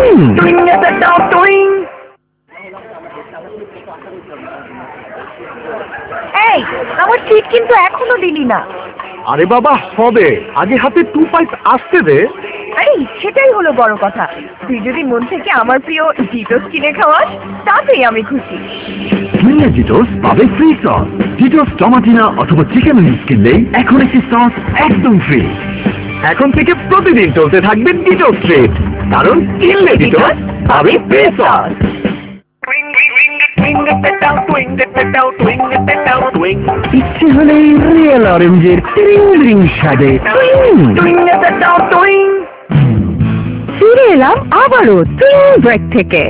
এই আমার সিট কিন্তু এখনো দিলি না। আরে বাবা হবে, আগে হাতে টু পাইস আসতে দে। আরে সেটাই হলো বড় কথা, তুই যদি মন থেকে আমার প্রিয় জিটোস কিনে খাওয়াস তাতেই আমি খুশি। কিনলে জিটোস পাবে ফ্রি সস। জিটোস টমাটিনা অথবা চিকেন উইংস কিনলেই এখন একটি সস একদম ফ্রি। এখন থেকে প্রতিদিন চলতে থাকবে ডিটোস ট্রেড, কারণ কিনলে ডিটোস পাবে ফ্রি সস। ইচ্ছে হলেই রিয়েল অরেঞ্জের রিং রিং স্বাদে ফিরে এলাম আবারও তিন ব্রেক থেকে।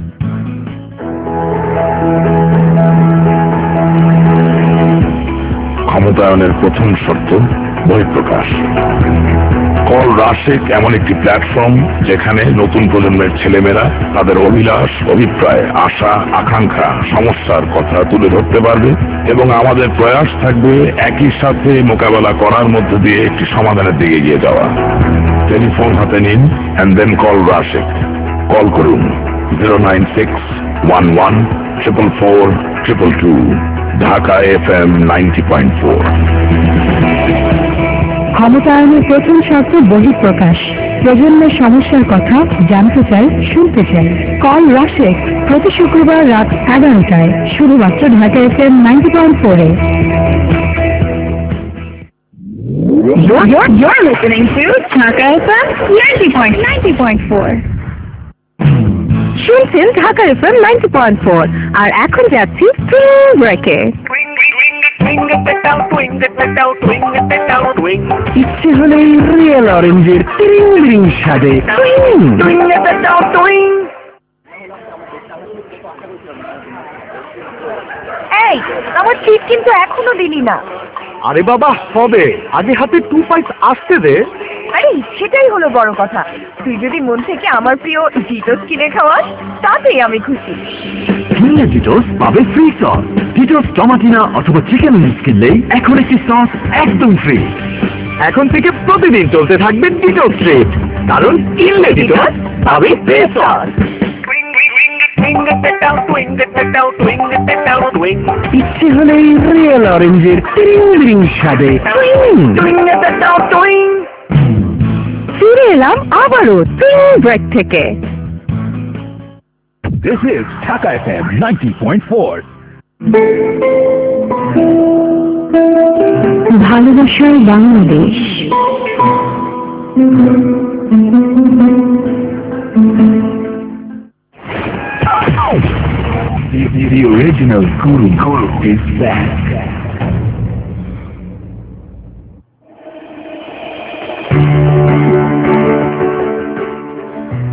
ক্ষমতায়নের প্রথম শর্ত বহিঃপ্রকাশ। কল রাশেক এমন একটি প্ল্যাটফর্ম যেখানে নতুন প্রজন্মের ছেলেমেয়েরা তাদের অভিলাষ, অভিপ্রায়, আশা, আকাঙ্ক্ষা, সমস্যার কথা তুলে ধরতে পারবে এবং আমাদের প্রয়াস থাকবে একই সাথে মোকাবেলা করার মধ্য দিয়ে একটি সমাধানের দিকে এগিয়ে যাওয়া। টেলিফোন হাতে নিন and then call Rashek. Call করুন zero nine six one one triple four triple two. Dhaka F M ninety point four. ক্ষমতায়নের প্রথম শর্ত বহিঃপ্রকাশ। প্রজন্মের সমস্যার কথা জানতে চাই, শুনতে চাই। কল রাশেক প্রতি শুক্রবার রাত এগারোটায় শুধুমাত্র Dhaka F M ninety point ফোরে। You're, you're, you're listening to Dhaka F M ninety point ninety point four. শুনছেন Dhaka FM ninety point four, আর এখন যাচ্ছি ব্রেকে। ইচ্ছে হলেই রিয়েল অরেঞ্জের রিং রিং স্বাদে এই আমার সিট কিন্তু এখনো দিলি না। আরে বাবা হবে, আগে হাতে টু পাইস আসতে দে। আরে সেটাই হলো বড় কথা, তুই যদি মন থেকে আমার প্রিয় জিটোস কিনে খাওয়াস তাতেই আমি খুশি। কিনলে জিটোস পাবে ফ্রি সস। জিটোস টমাটিনা অথবা চিকেন উইংস কিনলেই এখন একটি সস একদম ফ্রি। এখন থেকে প্রতিদিন চলতে থাকবে ডিটোস ট্রেড, কারণ কিনলে ডিটোস পাবে ফ্রি সস। ইচ্ছে হলেই রিয়েল অরেঞ্জের রিং রিং স্বাদে ফিরে এলাম আবারও তিন ব্রেক থেকে। This is Dhaka F M ninety point four. ভালোবাসার Bangladesh. The, the, the original Guru Guru is back.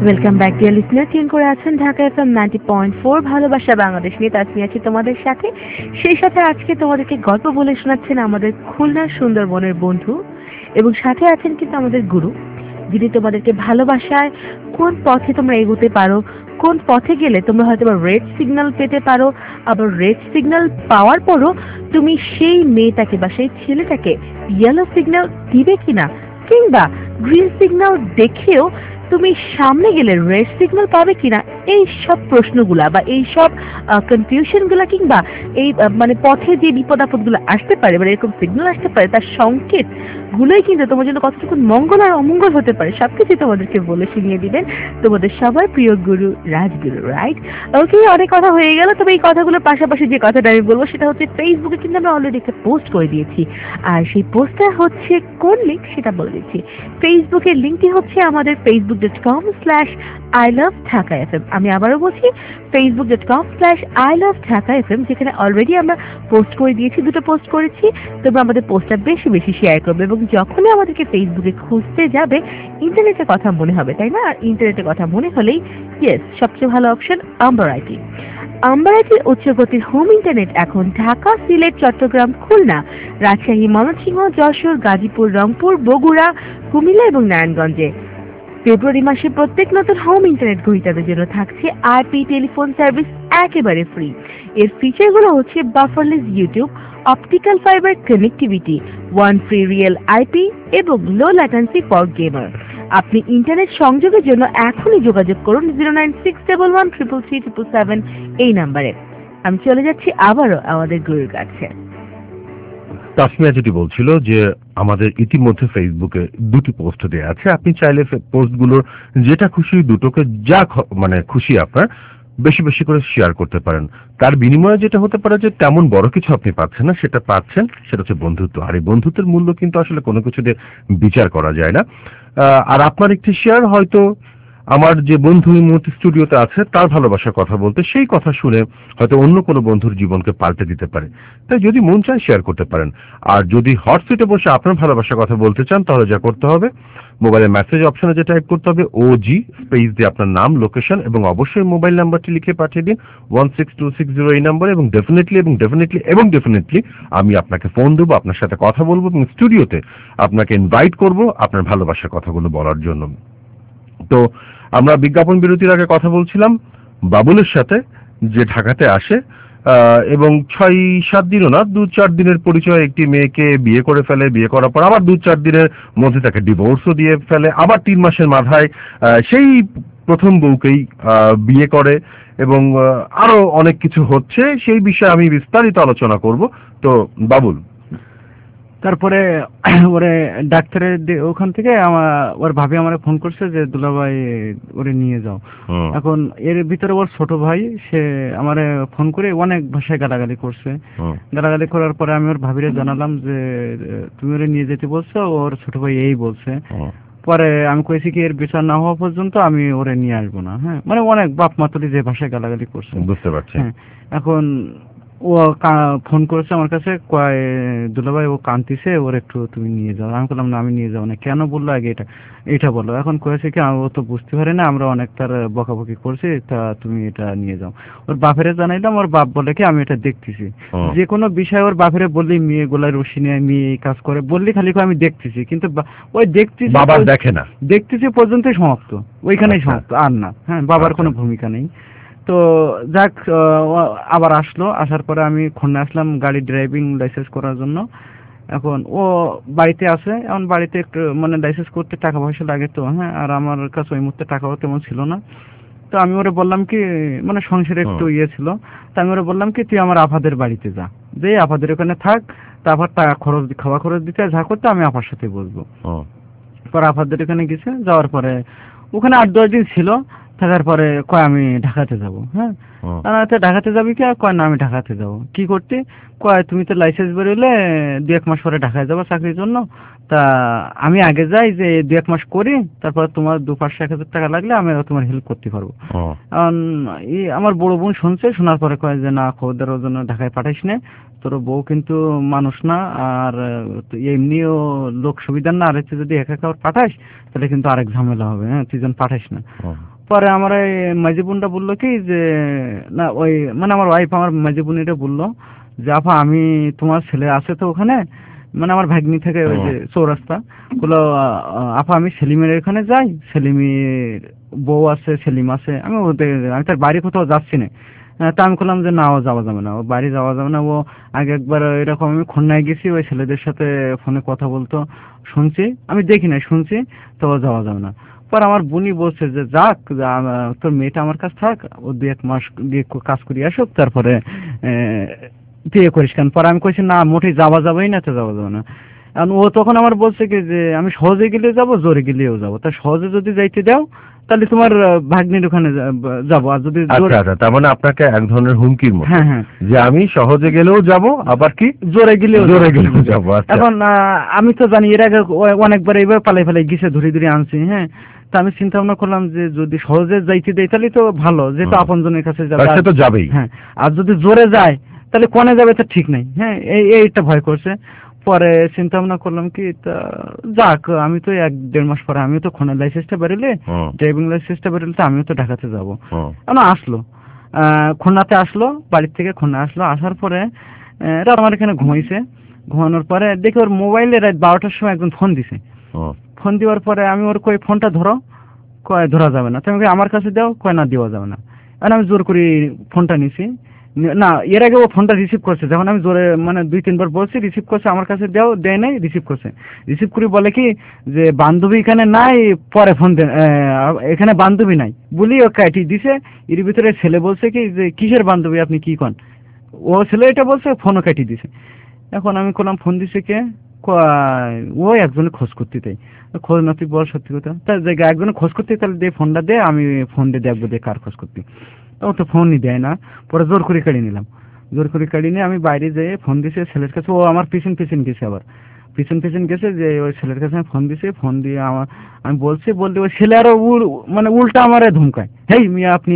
Welcome back dear listener, tune করে আছেন Dhaka FM ninety point four ভালোবাসা বাংলাদেশ নিয়ে। তাসমিয়া আছি তোমাদের সাথে। সেই সাথে আজকে তোমাদেরকে গল্প বলে শোনাচ্ছেন আমাদের খুলনার সুন্দরবনের বন্ধু, এবং সাথে আছেন কিন্তু আমাদের গুরু, যিনি তোমাদেরকে ভালোবাসায় কোন পথে তোমরা এগোতে পারো, কোন পথে গেলে তোমরা হয়তো রেড সিগন্যাল পেতে পারো, আবার রেড সিগন্যাল পাওয়ার পরও তুমি সেই মেয়েটাকে বা সেই ছেলেটাকে ইয়েলো সিগন্যাল দিবে কিনা, কিংবা গ্রিন সিগন্যাল দেখেও তুমি সামনে গেলে রেড সিগন্যাল পাবে কিনা, এই সব প্রশ্নগুলা বা এই সব কনফিউশনগুলা কিংবা এই মানে পথে যে বিপদ আপদগুলো আসতে পারে, মানে এরকম সিগন্যাল আসতে পারে, তার সংকেত গুলোই কিন্তু তোমার জন্য কতটুকু মঙ্গল আর অমঙ্গল হতে পারে সবকিছু তোমাদেরকে বলে শুনিয়ে দিবেন তোমাদের সবার প্রিয় গুরু রাজগুরু। রাইট, ওকে, অনেক কথা হয়ে গেল। তবে এই কথাগুলোর পাশাপাশি যে কথাটা আমি বলবো সেটা হচ্ছে ফেসবুকে কিন্তু আমরা অলরেডি একটা পোস্ট করে দিয়েছি, আর সেই পোস্টটা হচ্ছে কোন লিঙ্ক সেটা বলে দিচ্ছি। ফেসবুকের লিঙ্কটি হচ্ছে আমাদের Facebook dot com slash I love Dhaka F M. আমি আবারও বলছি Facebook dot com slash I love Dhaka F M, যেখানে অলরেডি আমরা পোস্ট করে দিয়েছি, দুটো পোস্ট করেছি। তবে আমাদের পোস্টটা বেশি বেশি শেয়ার করবে, এবং যখনই আমাদেরকে ফেসবুকে খুঁজতে যাবে ইন্টারনেটের কথা মনে হবে, তাই না? আর ইন্টারনেটের কথা মনে হলেই ইয়েস, সবচেয়ে ভালো অপশন আম্বার আইটি। আম্বার আইটির উচ্চগতির হোম ইন্টারনেট এখন ঢাকা, সিলেট, চট্টগ্রাম, খুলনা, রাজশাহী, ময়মনসিংহ, যশোর, গাজীপুর, রংপুর, বগুড়া, কুমিল্লা এবং নারায়ণগঞ্জে। ফেব্রুয়ারি মাসে প্রত্যেক নতুন হোম ইন্টারনেট গ্রহীতাদের জন্য থাকছে আইপি টেলিফোন সার্ভিস একেবারে ফ্রি। এর ফিচারগুলো হচ্ছে bufferless YouTube, optical fibre connectivity, one free real IP এবং লো ল্যাটেন্সি ফর গেমার। আপনি ইন্টারনেট সংযোগের জন্য এখনই যোগাযোগ করুন zero nine six seven one triple three triple seven এই নাম্বারে। আমি চলে যাচ্ছি আবারও আমাদের গুরুর কাছে। তাসমিয়া যেটি বলছিল যে আমাদের ইতিমধ্যে ফেসবুকে দুটি পোস্ট দেওয়া আছে, আপনি চাইলে পোস্টগুলোর যেটা খুশি দুটোকে যা মানে খুশি আপনার বেশি বেশি করে শেয়ার করতে পারেন। তার বিনিময়ে যেটা হতে পারে যে তেমন বড় কিছু আপনি পাচ্ছেন না, সেটা পাচ্ছেন সেটা হচ্ছে বন্ধুত্ব। আর এই বন্ধুত্বের মূল্য কিন্তু আসলে কোনো কিছু দিয়ে বিচার করা যায় না। আর আপনার একটি শেয়ার হয়তো আমার যে বন্ধু এই মুহূর্তে স্টুডিওতে আছে তার ভালোবাসার কথা বলতে, সেই কথা শুনে হয়তো অন্য কোনো বন্ধুর জীবনকে পাল্টে দিতে পারে। তাই যদি মন চায় শেয়ার করতে পারেন। আর যদি হট সিটে বসে আপনার ভালোবাসার কথা বলতে চান, তাহলে যা করতে হবে, মোবাইলের মেসেজ অপশনে যে টাইপ করতে হবে ওজি স্পেস দিয়ে আপনার নাম, লোকেশন এবং অবশ্যই মোবাইল নাম্বারটি লিখে পাঠিয়ে দিন one six two six zero এই নাম্বারে, এবং ডেফিনেটলি এবং ডেফিনেটলি এবং ডেফিনেটলি আমি আপনাকে ফোন দেবো, আপনার সাথে কথা বলবো এবং স্টুডিওতে আপনাকে ইনভাইট করব আপনার ভালোবাসার কথাগুলো বলার জন্য। তো আমরা বিজ্ঞাপন বিরতির আগে কথা বলছিলাম বাবুলের সাথে, যে ঢাকাতে আসে এবং ছয় সাত দিনও না, দু চার দিনের পরিচয় একটি মেয়েকে বিয়ে করে ফেলে, বিয়ে করার পর আবার দু চার দিনের মধ্যে তাকে ডিভোর্সও দিয়ে ফেলে, আবার তিন মাসের মাথায় সেই প্রথম বউকেই বিয়ে করে, এবং আরো অনেক কিছু হচ্ছে। সেই বিষয়ে আমি বিস্তারিত আলোচনা করব। তো বাবুল, তারপরে ওরে ডাক্তারের ওখান থেকে আমার ওর ভাবি আমার ফোন করছে যে দুলাভাই ওরে নিয়ে যাও। এখন এর ভিতরে ওর ছোট ভাই সে আমারে ফোন করে অনেক ভাষায় গালাগালি করছে। গালাগালি করার পরে আমি ওর ভাবিরে জানালাম যে তুমি ওরে নিয়ে যেতে বলছো, ওর ছোট ভাই এই বলছে। পরে আমি কইছি কি এর বিচার না হওয়া পর্যন্ত আমি ওরে নিয়ে আসবো না। হ্যাঁ, মানে অনেক বাপ মাতুলি যে ভাষায় গালাগালি করছে, বুঝতে পারছি। এখন ও ফোন করেছে আমার কাছে, কয় দুলাভাই ও কান্তিছে, ওর একটু তুমি নিয়ে যাও। আমি বললাম না, আমি নিয়ে যাবো না। কেন বললো আগে এটা এটা বলো। এখন কয়েছে কি ও তো বুঝতে পারে না, আমরা অনেক তার বকাবকি করছি, তা তুমি এটা নিয়ে যাও। ওর বাপেরে জানাইলাম, ওর বাপ বলে কি আমি এটা দেখতেছি। যে কোনো বিষয় ওর বাপেরে বললি মেয়ে গোলায় রশি নেয়, মেয়ে এই কাজ করে বললি, খালি আমি দেখতেছি, কিন্তু ওই দেখতেছি বাবা দেখে না, দেখতেছি পর্যন্তই সমাপ্ত, ওইখানেই সমাপ্ত, আর না। হ্যাঁ, বাবার কোনো ভূমিকা নেই। তো যাক, আবার আসলো, আসার পরে আমি খুলনা আসলাম গাড়ি ড্রাইভিং লাইসেন্স করার জন্য। এখন ও বাড়িতে আছে, এখন বাড়িতে একটু মানে লাইসেন্স করতে টাকা পয়সা লাগে তো। হ্যাঁ, আর আমার কাছে ওই মুহূর্তে টাকাও তেমন ছিল না। তো আমি ওরে বললাম কি, মানে সংসারে একটু ইয়ে ছিল, তো আমি ওরে বললাম কি তুই আমার আপাদের বাড়িতে যা, যে আপাদের ওখানে থাক, তারপর টাকা খরচ খাওয়া খরচ দিতে যা করতে আমি আপার সাথে বসবো। পরে আপাদের ওখানে গেছে, যাওয়ার পরে ওখানে আট দশ দিন ছিল। থাকার পরে কয় আমি ঢাকাতে যাবো। হ্যাঁ, ঢাকাতে যাবি কি? কয় না, আমি ঢাকাতে যাবো। কি করতে? কয় তুমি তো লাইসেন্স বেরোলে দু এক মাস পরে ঢাকায় যাবো চাকরির জন্য, তা আমি আগে যাই, যে দু এক মাস করি, তারপর তোমার দু পাঁচশো এক হাজার টাকা লাগলে আমি তোমার হেল্প করতে পারবো। কারণ আমার বড় বোন শুনছে, শোনার পরে কয় যে না, খোদার জন্য ঢাকায় পাঠাইস না, তোর বউ কিন্তু মানুষ না, আর এমনিও লোক সুবিধার না, আর হচ্ছে যদি একা একা পাঠাস তাহলে কিন্তু আরেক ঝামেলা হবে। হ্যাঁ, তুই যেন পাঠাইস না। পরে আমার এই মাঝি বোনটা বললো কি যে না ওই মানে আমার ওয়াইফ আমার মাঝি বোনিটা বললো যে আপা আমি তোমার ছেলে আছে তো ওখানে, মানে আমার ভাগ্নি থেকে ওই যে চৌরাস্তা, বললো আপা আমি সেলিমের এখানে যাই, সেলিমের বউ আছে সেলিম আছে, আমি ওদের আমি তার বাড়ি কোথাও যাচ্ছি না। তা আমি বললাম যে না ও যাওয়া যাবে না, ও বাড়ি যাওয়া যাবে না, ও আগে একবার এরকম আমি খুলনায় গেছি ওই ছেলেদের সাথে ফোনে কথা বলতো শুনছি, আমি দেখি না শুনছি, তো ও যাওয়া যাবে না। পর আমার বোনই বলছে যে যাক তোর মেয়েটা আমার কাছে থাক, ও দু এক মাস দিয়ে কাজ করিয়ে আসুক, তারপরে বিয়ে করিস কেন। পরে আমি কইছি না মোটেই যাওয়া যাবেই না, তো যাওয়া যাবে না। কারণ ও তখন আমার বলছে কি যে আমি সহজে গেলে যাবো, জোরে গেলেও যাবো, তা সহজে যদি যাইতে দাও তাহলে তোমার ভাগ্নির ওখানে যাবো, আর যদি আচ্ছা আচ্ছা তার মানে আপনাকে এক ধরনের হুমকির মতো, হ্যাঁ হ্যাঁ যে আমি সহজে গেলেও যাব আবার কি জোরে গেলেও জোরে গেলেও যাবো। এখন আমি তো জানি এর আগে অনেকবার এইবার পালাই পালাই গিয়ে ধরে ধরে আনছি, হ্যাঁ। তা আমি চিন্তা ভাবনা করলাম যে যদি সহজে যাইতে দেয় তাহলে তো ভালো, যেহেতু আপনজনের কাছে যাবে তো যাবেই, হ্যাঁ। আর যদি জোরে যায় তাহলে কোনে যাবে তো ঠিক নাই, হ্যাঁ এই এইটা ভয় করছে। পরে চিন্তা ভাবনা করলাম কি তা যাক আমি তো এক দেড় মাস পরে আমিও তো খুলনার লাইসেন্সটা বেরোলে, ড্রাইভিং লাইসেন্সটা বেরোলে তো আমিও তো ঢাকাতে যাবো। এখন আসলো খুলনাতে আসলো, বাড়ির থেকে খুলনা আসলো, আসার পরে রাত আমার এখানে ঘুমাইছে, ঘুমানোর পরে দেখি ওর মোবাইলে রাত বারোটার সময় একজন ফোন দিছে। ফোন দেওয়ার পরে আমি ওর কই ফোনটা ধরো, কয় ধরা যাবে না, তুমি আমার কাছে দাও, কয় না দেওয়া যাবে না। আর আমি জোর করে ফোনটা নিছি, না এর আগে ও ফোনটা রিসিভ করছে, যখন আমি জোরে মানে দুই তিনবার বলছি রিসিভ করছে, আমার কাছে দেও দেয় নাই, রিসিভ করছে। রিসিভ করে বলে কি যে বান্ধবী এখানে নাই, পরে ফোন দেন, এখানে বান্ধবী নাই বলি ও কাটি দিছে। এর ভিতরে ছেলে বলছে কি যে কিসের বান্ধবী আপনি কি কন, ও ছেলে এটা বলছে, ফোনও কাটি দিছে। এখন আমি করলাম ফোন দিছে কে, ও একজনে খোঁজ করতে, তাই খোঁজ না তুই বল সত্যি কথা, তার জায়গায় একজনে খোঁজ করতে, তাহলে দে ফোনটা দে, আমি ফোন দিয়ে দেখবো দে কার খোঁজ করতে। ও তো ফোনই দেয় না, পরে জোর করে কাড়ি নিলাম, জোর করে কাড়ি নিয়ে আমি বাইরে যেয়ে ফোন দিছে ছেলের কাছে, ও আমার পিছন পিছন গেছে, আবার পিছন পিছন গেছে যে ওই ছেলের কাছে আমি ফোন দিছে, ফোন দিয়ে আমার আমি বলছি, বলতে ওই ছেলে আরো মানে উল্টা আমারে ধমকায়, হেই মিয়া আপনি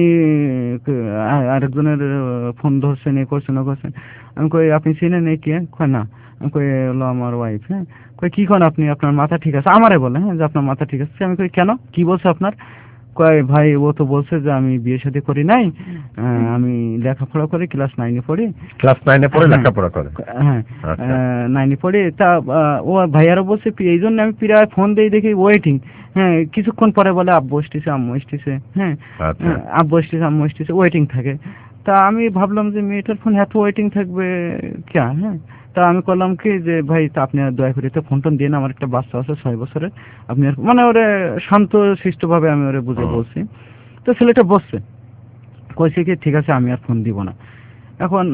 আরেকজনের ফোন ধরছেন, এ করছেন ও করছেন। আমি কই আপনি চিনেন এই কে, কয় না। আমি কই হলো আমার ওয়াইফ, হ্যাঁ। কই কি কোন আপনি, আপনার মাথা ঠিক আছে, আমারে বলে, হ্যাঁ যে আপনার মাথা ঠিক আছে। আমি কই কেন, কি বলছে আপনার, কয় ভাই ও তো বলছে যে আমি বিয়ে শাদী করি নাই, আমি লেখাপড়া করি, ক্লাস নাইনে পড়ি। ক্লাস নাইনে পড়ে লেখাপড়া করে, হ্যাঁ নাইনে পড়ি। তা ও ভাইয়ারও বলছে, এই জন্য আমি প্রায় ফোন দিয়ে দেখি ওয়েটিং, হ্যাঁ কিছুক্ষণ পরে বলে আব্বু এসেছে আম্মু এসেছে, হ্যাঁ আব্বু এসেছে আম্মু এসেছে, ওয়েটিং থাকে। তা আমি ভাবলাম যে মেয়েটার ফোন এত ওয়েটিং থাকবে ক্যা, হ্যাঁ। তা আমি করলাম কি যে ভাই তা আপনি দয়া করে তো ফোন টোন দিয়ে আমার একটা বাচ্চা আছে ছয় বছরের, আপনি মানে ওরে শান্ত শিষ্ট ভাবে আমি ওরে বুঝে বলছি। তো ছেলেটা বসছে, কইছে কি ঠিক আছে আমি আর ফোন দিব না। এখন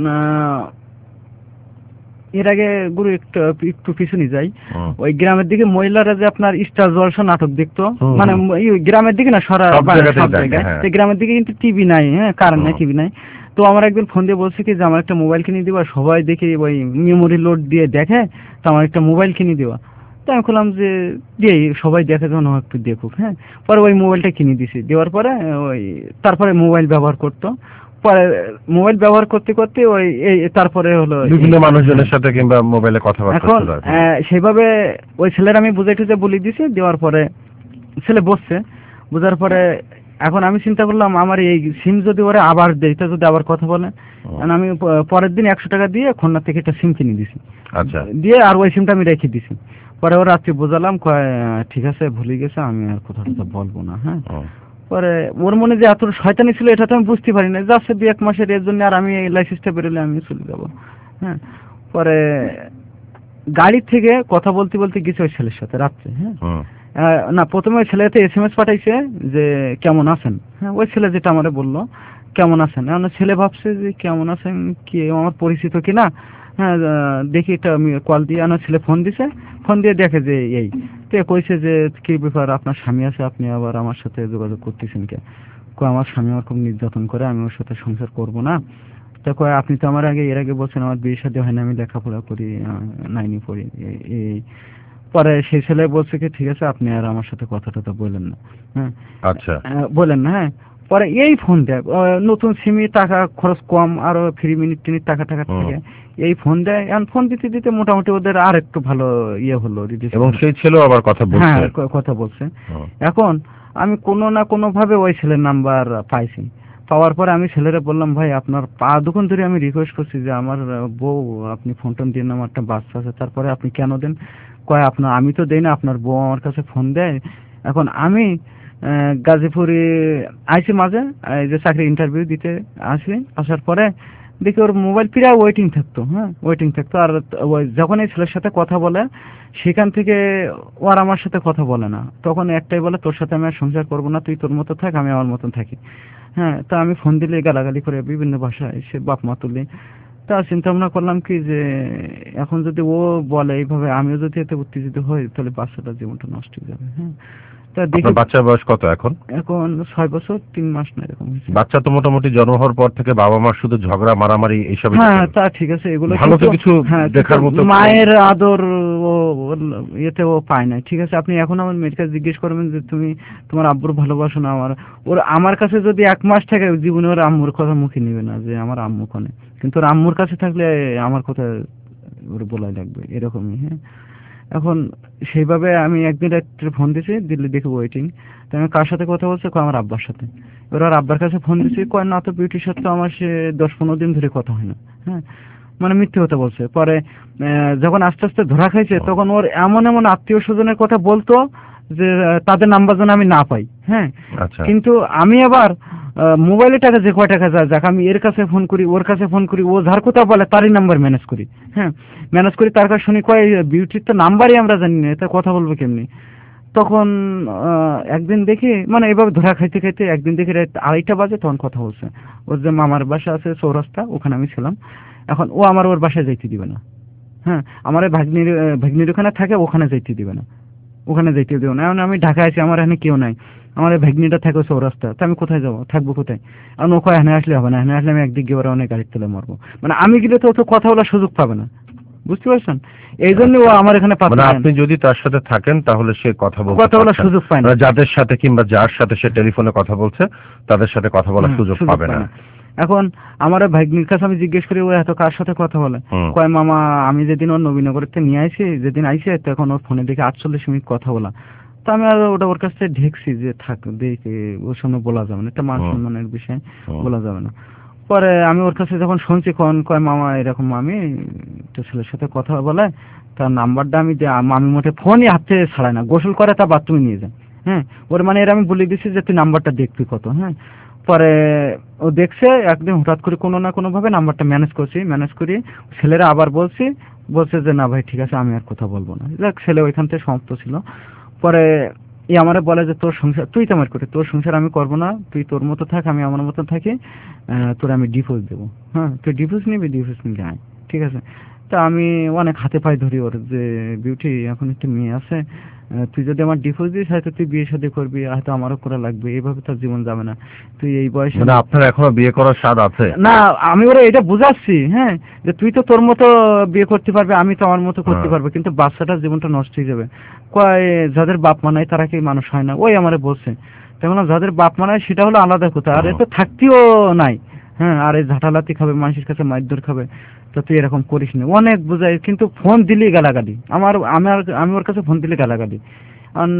এর আগে গুরু একটু একটু পিছনে যাই, ওই গ্রামের দিকে মহিলারা যে আপনার স্টার জলসা নাটক দেখতো, মানে গ্রামের দিকে না সরা সব জায়গায়, গ্রামের দিকে কিন্তু টিভি নাই, হ্যাঁ কারেন্ট নাই, টিভি নাই। তো আমার একদিন ফোন দিয়ে বলছে কি যে আমার একটা মোবাইল কিনে দিবা, সবাই দেখি ওই মেমোরি লোড দিয়ে দেখে, তো আমার একটা মোবাইল কিনে দিবা। তো আমি বললাম যে দিয়ে সবাই দেখে যখন একটু দেখুক, হ্যাঁ। পরে ওই মোবাইলটা কিনে দিছি, দেওয়ার পরে ওই তারপরে মোবাইল ব্যবহার করতো, পরে মোবাইল ব্যবহার করতে করতে ওই তারপরে হলো বিভিন্ন মানুষজনের সাথে কিংবা মোবাইলে কথাবার্তা। এখন সেইভাবে ওই ছেলের আমি বুঝাইতে যে বলে দিছি, দেওয়ার পরে ছেলে বসছে, বোঝার পরে এখন আমি চিন্তা করলাম আমার এই সিম যদি ওরে আবার দেয়, তা যদি আবার কথা বলে, আমি পরের দিন একশো টাকা দিয়ে খুলনা থেকে একটা সিম কিনে দিছি, আচ্ছা দিয়ে আর ওই সিমটা আমি রেখে দিছি। পরে ওর রাত্রে বোঝালাম, কয় ঠিক আছে ভুলে গেছে, আমি আর কথা টথা বলবো না, হ্যাঁ। পরে ওর মনে যে এত শয়তানি ছিল এটা তো আমি বুঝতে পারি না, যাচ্ছে দু এক মাসের এর জন্য, আর আমি এই লাইসেন্সটা বেরোলে আমি চলে যাবো, হ্যাঁ। পরে গাড়ির থেকে কথা বলতে বলতে গেছে ওই ছেলের সাথে রাত্রে, হ্যাঁ। না প্রথমে ওই ছেলেতে এস এম এস পাঠাইছে যে কেমন আছেন, হ্যাঁ ওই ছেলে যেটা আমারে বললো কেমন আছেন, এখন ছেলে ভাবছে যে কেমন আছেন কি আমার পরিচিত কিনা, হ্যাঁ দেখি এটা আমি কল দিয়ে আমার ছেলে ফোন দিছে, ফোন দিয়ে দেখে যে এই তো কইছে যে কি ব্যাপার আপনার স্বামী আছে, আপনি আবার আমার সাথে যোগাযোগ করতেছেন কে, কয় আমার স্বামী আমার খুব নির্যাতন করে, আমি ওর সাথে সংসার করব না। তা কয় আপনি তো আমার আগে এর আগে বলছেন আমার বিয়ে শাদী হয় না, আমি লেখাপড়া করি, নাইনি পড়ি, এই পরে সেই ছেলে বলছে কি ঠিক আছে আপনি আর আমার সাথে কথা টথা বললেন না, হ্যাঁ আচ্ছা বলেন না, হ্যাঁ। পরে এই ফোন দেয়, আহ, নতুন সিমি টাকা খরচ কম, আরো ফ্রি মিনিট টিনিট টাকা টাকা থাকে, এই ফোন দেয়। এখন ফোন দিতে দিতে মোটামুটি ওদের আর একটু ভালো ইয়ে হলো, এবং সেই ছেলেও আবার কথা বলছে। হ্যাঁ ক- কথা বলছে। এখন আমি কোনো না কোনো ভাবে ওই ছেলের নাম্বার পাইছি, পাওয়ার পরে আমি ছেলেরা বললাম, ভাই আপনার পা দুখন ধরে আমি রিকোয়েস্ট করছি যে আমার আহ, বউ আপনি ফোন টোন দিন, আমার একটা বাচ্চা আছে, তারপরে আপনি কেন দেন? কয় আপনার আমি তো দেই না, আপনার বউ আমার কাছে ফোন দেয়। এখন আমি আহ, গাজীপুরে আইসি মাঝে এই যে চাকরি ইন্টারভিউ দিতে আসি, আসার পরে দেখি ওর মোবাইল প্রায় ওয়েটিং থাকতো, হ্যাঁ ওয়েটিং থাকতো। আর ওই যখন এই ছেলের সাথে কথা বলে সেখান থেকে ও আর আমার সাথে কথা বলে না, তখন একটাই বলে তোর সাথে আমি আর সংসার করবো না, তুই তোর মতো থাক, আমি আমার মতন থাকি। হ্যাঁ, তা আমি ফোন দিলে গালাগালি করে বিভিন্ন ভাষায় সে বাপ মা তুলি। তা চিন্তা ভাবনা করলাম কি যে এখন যদি ও বলে এইভাবে, আমিও যদি এতে উত্তেজিত হই, তাহলে বাচ্চাটার জীবনটা নষ্ট হয়ে যাবে। হ্যাঁ, তা দেখি। আপনার বাচ্চার বয়স কত এখন? এখন ছয় বছর তিন মাস না এরকম হয়েছে। বাচ্চা তো মোটামুটি জন্ম হওয়ার পর থেকে বাবা মার শুধু ঝগড়া মারামারি এইসব। হ্যাঁ তা ঠিক আছে, এগুলো ভালো তো কিন্তু- কিছু হ্যাঁ, দেখার কিন্তু মতো। মায়ের আদর ও ওর ইয়েতে ও পায় না। ঠিক আছে, আপনি এখন আমার মেয়ের কাছে জিজ্ঞেস করবেন যে তুমি তোমার আব্বুর ভালোবাসো না আমার, ওর আমার কাছে যদি এক মাস থাকে জীবনে ওর আম্মুর কথা মুখে নিবে না যে আমার আম্মু কোনে, কিন্তু ওর আম্মুর কাছে থাকলে আমার কথা ওর বলাই লাগবে, এরকমই। হ্যাঁ, এখন সেইভাবে আমি একদিন রাত্রে ফোন দিয়েছি, দিল্লি দেখে ওয়েটিং। তো আমি কার সাথে কথা বলছি? কয় আমার আব্বার সাথে। এবার আর আব্বার কাছে ফোন দিয়েছি, কয় না তো বিউটির সাথে তো আমার সে দশ পনেরো দিন ধরে কথা হয় না। হ্যাঁ, মানে মিথ্যে কথা বলছে। পরে আহ, যখন আস্তে আস্তে ধরা খাইছে, তখন ওর এমন এমন আত্মীয় স্বজনের কথা বলতো যে আহ, তাদের নাম্বার যেন আমি না পাই। হ্যাঁ, আচ্ছা। কিন্তু আমি আবার আহ, মোবাইলে টাকা যে কয় টাকা যায় যাক, আমি এর কাছে ফোন করি, ওর কাছে ফোন করি, ও যার কথা বলে তারই নাম্বার ম্যানেজ করি। হ্যাঁ, ম্যানেজ করি, তার কাছে শুনি কয় বিউটির তো নাম্বারই আমরা জানি না, তা কথা বলবো কেমনি? তখন আহ, একদিন দেখি মানে এভাবে ধরা খাইতে খাইতে একদিন দেখি রাত আড়াইটা বাজে, তখন কথা বলছে। ওর যে মামার বাসা আছে চৌরাস্তা, ওখানে আমি ছিলাম। এখন ও আমার ওর বাসায় যাইতে দিবে না। হ্যাঁ, আমার এই ভাগ্নির ভাগ্নির ওখানে থাকে, ওখানে যাইতে দিবে না, ওখানে যাইতে দেবো না। এখন আমি ঢাকায় আছি, আমার এখানে কেউ নাই, আমার এই ভাগ্নিটা থাকে চৌরাস্তা, তো আমি কোথায় যাবো, থাকবো কোথায়? আর ও কয় এখানে আসলে হবে না, এখানে আসলে আমি একদিক গিয়ে ওরা অনেক গাড়ির তেলে মারবো। মানে আমি গেলে তো তো কথা বলার সুযোগ পাবে না, বুঝতে পারছেন? এই জন্য ও আমার এখানে পাবে মানে না। আপনি যদি তার সাথে থাকেন তাহলে সে কথা বলতে কথা বলার পারছে না। সুযোগ পায় না। মানে যাদের সাথে কিংবা যার সাথে সে টেলিফোনে কথা বলছে তাদের সাথে কথা বলার সুযোগ পাবে না। এখন আমার ওই ভাগ্নির কাছে আমি জিজ্ঞেস করি ও এত কার সাথে কথা বলে? হুম। কয় মামা আমি যেদিন ওর নবীনগরতে নিয়ে আইছি, যেদিন আইসে তখন ওর ফোনে দেখে আটচল্লিশ মিনিট কথা বলা। তো আমি আর ওটা ওর কাছ থেকে ঢেকছি যে থাক দেখে, ওর সামনে বলা যাবে না, একটা মান সম্মানের বিষয়, বলা যাবে না। পরে আমি ওর কাছে যখন শুনছি, কোন কয় মামা এরকম আমি একটা ছেলের সাথে কথা বলে, তার নাম্বারটা আমি দে- আমি মোটে ফোনই হাতে ছাড়াই না, গোসল করে তা বাথরুমে নিয়ে যায়। হ্যাঁ, ওর মানে এর আমি বলে দিচ্ছি যে তুই নাম্বারটা দেখবি কত। হ্যাঁ, পরে ও দেখছে, একদিন হঠাৎ করে কোনো না কোনো ভাবে নাম্বারটা ম্যানেজ করছি, ম্যানেজ করি ছেলেরা আবার বলছি, বলছে যে না ভাই ঠিক আছে আমি আর কথা বলবো না। যাক, ছেলে ওইখান থেকে সমাপ্ত ছিল। পরে এই আমারে বলে যে তোর সংসার তুই তো আমার করে, তোর সংসার আমি করবো না, তুই তোর মতো থাক, আমি আমার মতো থাকি, আহ, তোর আমি ডিভোর্স দেবো। হ্যাঁ, তুই ডিভোর্স নিবি, ডিভোর্স নিবি, আয়, ঠিক আছে। তা আমি অনেক হাতে পায়ে ধরি ওর যে বিউটি এখন একটু মেয়ে আছে, আহ, তুই যদি আমার ডিভোর্স দিস হয়তো তুই বিয়ে শাদী করবি, হয়তো আমারও করা লাগবে, এইভাবে তোর জীবন যাবে না, তুই এই বয়সে। মানে আপনার এখনো বিয়ে করার স্বাদ আছে? না, আমি ওরা এটা বুঝাচ্ছি, হ্যাঁ, যে তুই তো তোর মতো বিয়ে করতে পারবি, আমি তো আমার মতো করতে পারবো, কিন্তু বাচ্চাটার জীবনটা নষ্ট হয়ে যাবে। কয় যাদের বাপ মা নাই তারা কি মানুষ হয় না? ওই আমারে বলছে। তখন যাদের বাপ মা নাই সেটা হলো আলাদা কথা, আর এ তো থাকতেও নাই। হ্যাঁ, আর এই ঝাঁটালাতি খাবে, মানুষের কাছে মারধর খাবে, তো তুই এরকম করিস না। অনেক বুঝাই, কিন্তু ফোন দিলেই গালাগালি। আমার আমার আমি ওর কাছে ফোন দিলে গালাগালি। কারণ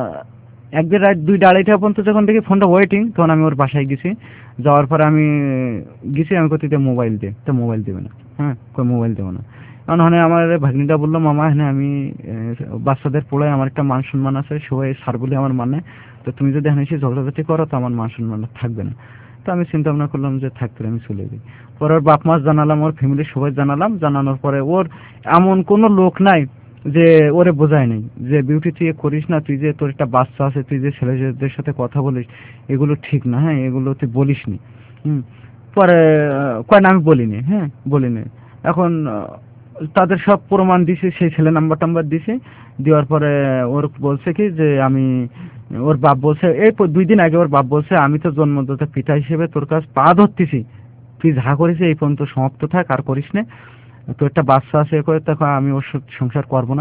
একদিন রাত দুইটা আড়াইটা পর্যন্ত যখন দেখি ফোনটা ওয়েটিং, তখন আমি ওর বাসায় গেছি। যাওয়ার পরে আমি গেছি, আমি কোথায় মোবাইল দে, তো মোবাইল দেবে না। হ্যাঁ, কই মোবাইল দেবো না। কারণ মানে আমার ভাগ্নিটা বললো মামা হ্যাঁ আমি বাচ্চাদের পড়ায়, আমার একটা মান সম্মান আছে, সবাই সার বলে আমার মানে, তো তুমি যদি এখানে এসে ঝগড়াঝাটি করো তো আমার মান সম্মান থাকবে না। তো আমি চিন্তা ভাবনা করলাম যে থাকতে আমি চলে যাই। পরে ওর বাপ মা জানালাম, ওর ফ্যামিলির সবাই জানালাম। জানানোর পরে ওর এমন কোনো লোক নাই যে ওরে বোঝায় নাই যে বিউটি তুই এ করিস না, তুই যে তোর একটা বাচ্চা আছে, তুই যে ছেলেদের সাথে কথা বলিস এগুলো ঠিক না, হ্যাঁ এগুলো তুই বলিস নি। হুম, পরে কয় না আমি বলিনি, হ্যাঁ বলিনি। এখন তাদের সব প্রমাণ দিছে, সেই ছেলে নাম্বার টাম্বার দিছে, দেওয়ার পরে ওর বলছে কি যে আমি, ওর বাপ বলছে এই দুই দিন আগে ওর বাপ বলছে আমি তো জন্মদাতা পিতা হিসেবে তোর কাছে পা ধরতেছি, তুই যা করিস এই পর্যন্ত সমাপ্ত থাক, আর করিস না, তো একটা বাচ্চা আছে করে তখন আমি ওর সংসার করবো না,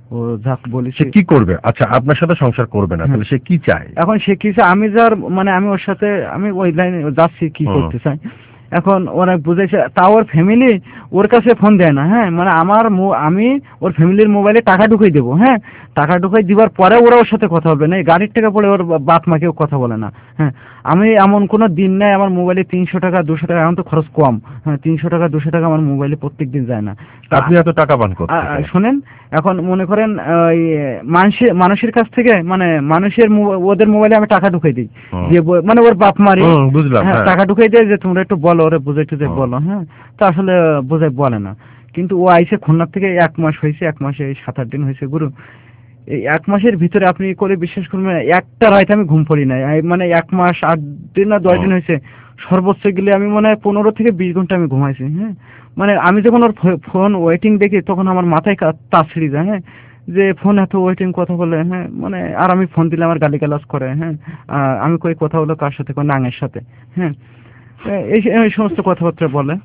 ও যাক বলেছি। সে কি করবে? আচ্ছা আপনার সাথে সংসার করবে না, তাহলে সে কি চায়? এখন সে কি চায়, আমি যার মানে আমি ওর সাথে আমি ওই লাইনে যাচ্ছি কি করতে চাই। এখন ওরা বুঝেছে, তা ওর ফ্যামিলি ওর কাছে ফোন দেয় না। হ্যাঁ, মানে আমার আমি ওর ফ্যামিলির মোবাইলে টাকা ঢুকাই দেবো। হ্যাঁ, টাকা ঢুকাই দিবার পরে ওরা ওর সাথে কথা বলবে না। এই গাড়ির টাকা পড়ে ওর বাপ মা কেউ কথা বলে না। হ্যাঁ, আমি এমন কোনো দিন নাই আমার মোবাইলে তিনশো টাকা দুশো টাকা, এখন তো খরচ কম। হ্যাঁ, তিনশো টাকা দুশো টাকা আমার মোবাইলে প্রত্যেক দিন যায় না। আপনি এত টাকা পান কোথায়? শোনেন, এখন মনে করেন ওই মানুষের মানুষের কাছ থেকে মানে মানুষের ওদের মোবাইলে আমি টাকা ঢুকাই দিই, যে মানে ওর বাপ মারি টাকা ঢুকাই দেয় যে তোমরা একটু বলো ওরে বুঝাই টুঝাই বলো। হ্যাঁ, তো আসলে বোঝাই বলে না। কিন্তু ও আইসে খুলনার থেকে এক মাস হয়েছে, এক মাসে এই সাত আট দিন হয়েছে গুরু। এই এক মাসের ভিতরে আপনি করে বিশ্বাস করবেন একটা রাত আমি ঘুম পড়ি নাই। মানে এক মাস আট দিন না দশ দিন হয়েছে, সর্বোচ্চ গেলে আমি মনে হয় পনেরো থেকে বিশ ঘন্টা আমি ঘুমাইছি। হ্যাঁ, মানে আমি যখন ওর ফোন ওয়েটিং দেখি তখন আমার মাথায় তাস ছিঁড়ে যায়। হ্যাঁ, যে ফোন এত ওয়েটিং কথা বলে। হ্যাঁ, মানে আর আমি ফোন দিলে আমার গালি গালাজ করে। হ্যাঁ, আমি কই কথা বলো কার সাথে, কই নাঙের সাথে। হ্যাঁ, এই সমস্ত কথাবার্তা বলে।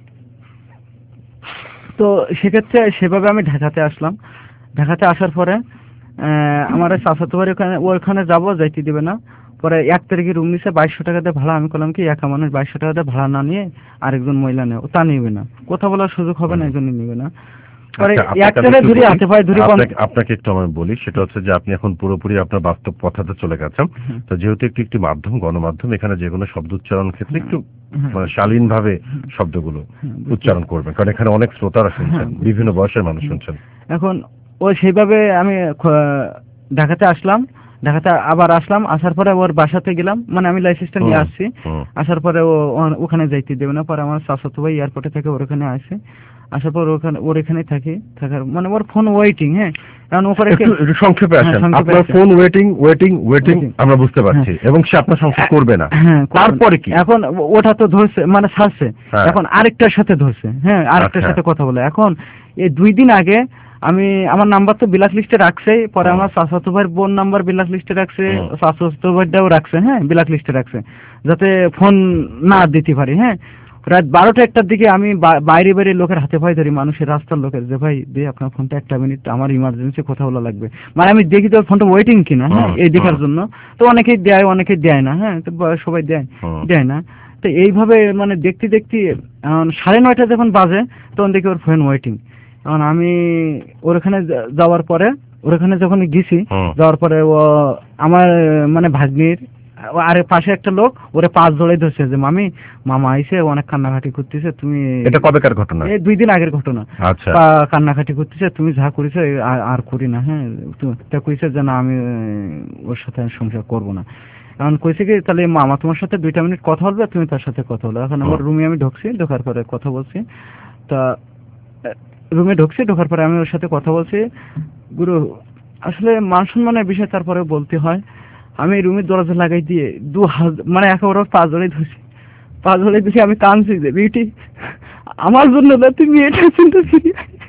তো সেক্ষেত্রে সেভাবে আমি ঢাকাতে আসলাম। ঢাকাতে আসার পরে আমার চাচাতো বাড়ি ওখানে ওখানে যাবো, যাইতে দিবে না। পরে এক তারিখে রুম নিছে বাইশশো টাকা দিয়ে ভাড়া। আমি বললাম কি একা মানুষ বাইশশো টাকা দিয়ে ভাড়া না নিয়ে আরেকজন মহিলা নেয়, তা নিবে না, কথা বলার সুযোগ হবে না, এই জন্য নিবে না। আপনাকে একটু আমি বলি, সেটা হচ্ছে যে আপনি এখন পুরোপুরি আপনার বাস্তব কথাতে চলে গেছেন। তো যেহেতু একটু একটি মাধ্যম গণমাধ্যম, এখানে যে কোনো শব্দ উচ্চারণ ক্ষেত্রে একটু মানে শালীন ভাবে শব্দগুলো উচ্চারণ করবেন, কারণ এখানে অনেক শ্রোতারা শুনছেন, বিভিন্ন বয়সের মানুষ শুনছেন। এখন ও সেইভাবে আমি ঢাকাতে আসলাম, ঢাকাতে আবার আসলাম, আসার পরে ওর বাসাতে গেলাম, মানে আমি লাইসেন্সটা নিয়ে আসছি। আসার পরে ও ওখানে যাইতে দেবে না। পরে আমার চাচাতো ভাই এয়ারপোর্টে থেকে ওর ওখানে আসে, আসার পর ওখানে ওর এখানে থাকি, থাকার মানে ওর ফোন ওয়েটিং। হ্যাঁ, এখন ওখানে সংক্ষেপে আসেন, আপনার ফোন ওয়েটিং ওয়েটিং ওয়েটিং আমরা বুঝতে পারছি, এবং সে আপনার সংসার করবে না। হ্যাঁ, তারপরে কি? এখন ওটা তো ধরছে মানে ছাড়ছে, এখন আরেকটার সাথে ধরছে। হ্যাঁ, আরেকটার সাথে কথা বলে। এখন এই দুই দিন আগে আমি আমার নাম্বার তো ব্ল্যাক লিস্টে রাখছে, পরে আমার চাচাতো ভাইয়ের বোন নাম্বার ব্ল্যাক লিস্টে রাখছে, চাচাতো ভাইটাও রাখছে। হ্যাঁ, ব্ল্যাক লিস্টে রাখছে যাতে ফোন না দিতে পারি। হ্যাঁ, রাত বারোটা একটার দিকে আমি বাইরে বাইরে লোকের হাতে পাই ধরি, মানুষের রাস্তার লোকের, যে ভাই দে আপনার ফোনটা একটা মিনিট, আমার ইমার্জেন্সি কথা বলা লাগবে। মানে আমি দেখি তো ফোনটা ওয়েটিং কিনা। হ্যাঁ, এই দেখার জন্য। তো অনেকেই দেয়, অনেকেই দেয় না। হ্যাঁ, তো সবাই দেয় দেয় না। তো এইভাবে মানে দেখতে দেখতে সাড়ে নয়টা যখন বাজে তখন দেখি ওর ফোন ওয়েটিং। এখন আমি ওর ওখানে যাওয়ার পরে ওর ওখানে যখন গেছি, যাওয়ার পরে ও আমার মানে ভাগ্নির আরে পাশে একটা লোক ওরে পাঁচ জড়াই ধরছে যে মামি মামা আইসে অনেক কান্নাকাটি করতেছে, তুমি। এটা কবেকার ঘটনা? এই দুই দিন আগের ঘটনা। আচ্ছা, কান্নাকাটি করতেছে, তুমি যা করেছো আর করি না। হ্যাঁ, তা কইছে যে না আমি ওর সাথে সংসার করবো না। এখন কইছে কি তাহলে মামা তোমার সাথে দুইটা মিনিট কথা বলবে, তুমি তার সাথে কথা বলো। এখন আমার রুমে আমি ঢুকছি, ঢোকার পরে কথা বলছি। তা রুমে ঢুকছি, ঢোকার পরে আমি ওর সাথে কথা বলছি। গুরু আসলে মান সম্মানের বিষয় তারপরে বলতে হয়। আমি রুমের দরজা লাগাই দিয়ে দু হাত মানে একেবারে পা জড়াই ধরছি, পা জড়াই ধরে আমি কাঁদছি যে বিউটি আমার জন্য না, তুমি এটা চিন্তা ফিরি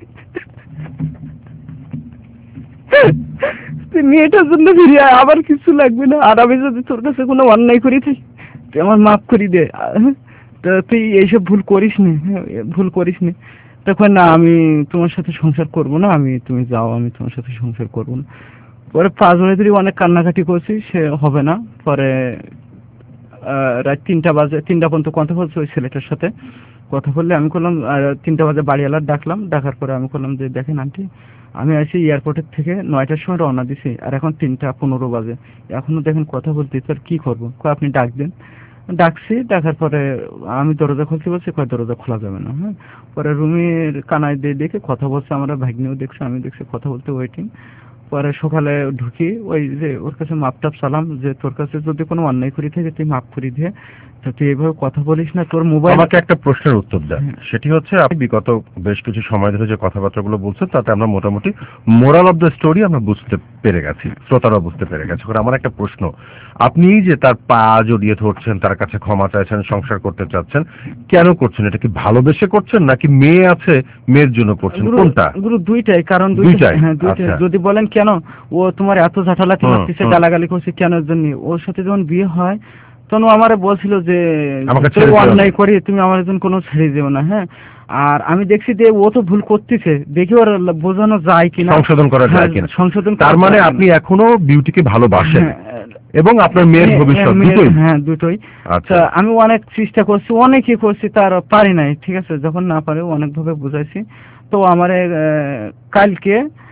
তুই মেয়েটার জন্য ফিরে আয়, আবার কিছু লাগবে না। আর আমি যদি তোর কাছে কোনো অন্যায় করি থাকি তুই আমার মাফ করি দে, তুই এইসব ভুল করিস নি, ভুল করিস নি। তখন না আমি তোমার সাথে সংসার করবো না, আমি তুমি যাও, আমি তোমার সাথে সংসার করবো না। পরে পাঁচ জনে ধরে অনেক কান্নাকাটি করছি, সে হবে না। পরে রাত তিনটা বাজে, তিনটা পর্যন্ত কথা বলছি ওই ছেলেটার সাথে। কথা বললে আমি করলাম তিনটা বাজে বাড়িওয়ালার ডাকলাম, ডাকার পরে আমি করলাম যে দেখেন আন্টি আমি আসি এয়ারপোর্টের থেকে নয়টার সময় রওনা দিছি, আর এখন তিনটা পনেরো বাজে, এখনো দেখেন কথা বলতে তোর কি করবো, আপনি ডাক দেন। ডাকছি, ডাকার পরে আমি দরজা খুলতে বলছি, কয় দরজা খোলা যাবে না। হ্যাঁ, পরে রুমের কানায় দিয়ে দেখে কথা বলছে, আমরা ভাগ্নিও দেখছি, আমি দেখছি কথা বলতে ওয়েটিং। পরে সকালে ঢুকি, ওই যে ওর কাছে মাপ টাপ সালাম যে তোর কাছে যদি কোনো অন্যায় করি থাকে তুই মাপ করি দিয়ে, তো তুই এইভাবে কথা বলিস না, তোর মোবাইল। আমাকে একটা প্রশ্নের উত্তর দেন, সেটি হচ্ছে আপনি বিগত বেশ কিছু সময় ধরে যে কথাবার্তাগুলো বলছেন তাতে আমরা মোটামুটি মোরাল অফ দ্য স্টোরি আমরা বুঝতে পেরে গেছি, শ্রোতারা বুঝতে পেরে গেছে। আমার একটা প্রশ্ন, আপনি যে তার পা জড়িয়ে ধরছেন, তার কাছে ক্ষমা চাইছেন, সংসার করতে চাচ্ছেন, কেন করছেন? এটা কি ভালোবেসে করছেন নাকি মেয়ে আছে মেয়ের জন্য করছেন? কোনটা? গুরু দুইটাই, কারণ দুইটাই। হ্যাঁ, দুইটাই। যদি বলেন কেন ও তোমার এত ঝাঁটালাতি মারতেছে, গালাগালি করছে কেন জন্য, ওর সাথে যখন বিয়ে হয় তখন ও আমারে বলছিল যে আমাকে তুই অন্যায় করি তুমি আমার জন্য কোনো ছেড়ে দিও না। হ্যাঁ, আর আমি দেখছি যে ও তো ভুল করতেছে, দেখি ওর বোঝানো যায় কিনা, সংশোধন করা যায় কিনা। সংশোধন। তার মানে আপনি এখনো বিউটিকে ভালোবাসেন এবং আপনার মেয়ের ভবিষ্যৎ দুটোই? হ্যাঁ, দুটোই। আচ্ছা, আমি অনেক চেষ্টা করছি, অনেকই করছি, তার পারি নাই। ঠিক আছে, যখন না পারে অনেক ভাবে বুঝাইছি। তো আমারে কালকে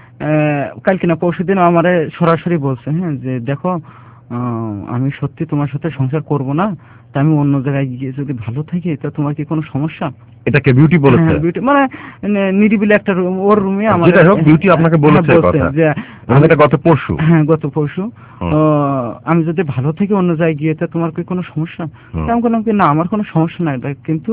কালকে না পরশু দিন আমারে সরাসরি বলছে, হ্যাঁ, যে দেখো আমি সত্যি তোমার সাথে সংসার করব না, তা আমি অন্য জায়গায় গিয়ে যদি ভালো থাকি তা তোমার কি কোনো সমস্যা? এটাকে বিউটি বলেছে? বিউটি মানে নিরিবিলি একটা রুম, ওর রুমে আমার যেটা হোক বিউটি আপনাকে বলেছে কথা, যে এটা গত পরশু? হ্যাঁ, গত পরশু। আমি যদি ভালো থাকি অন্য জায়গায় গিয়ে তা তোমার কি কোনো সমস্যা? আমি বললাম কি না, আমার কোনো সমস্যা নাই, কিন্তু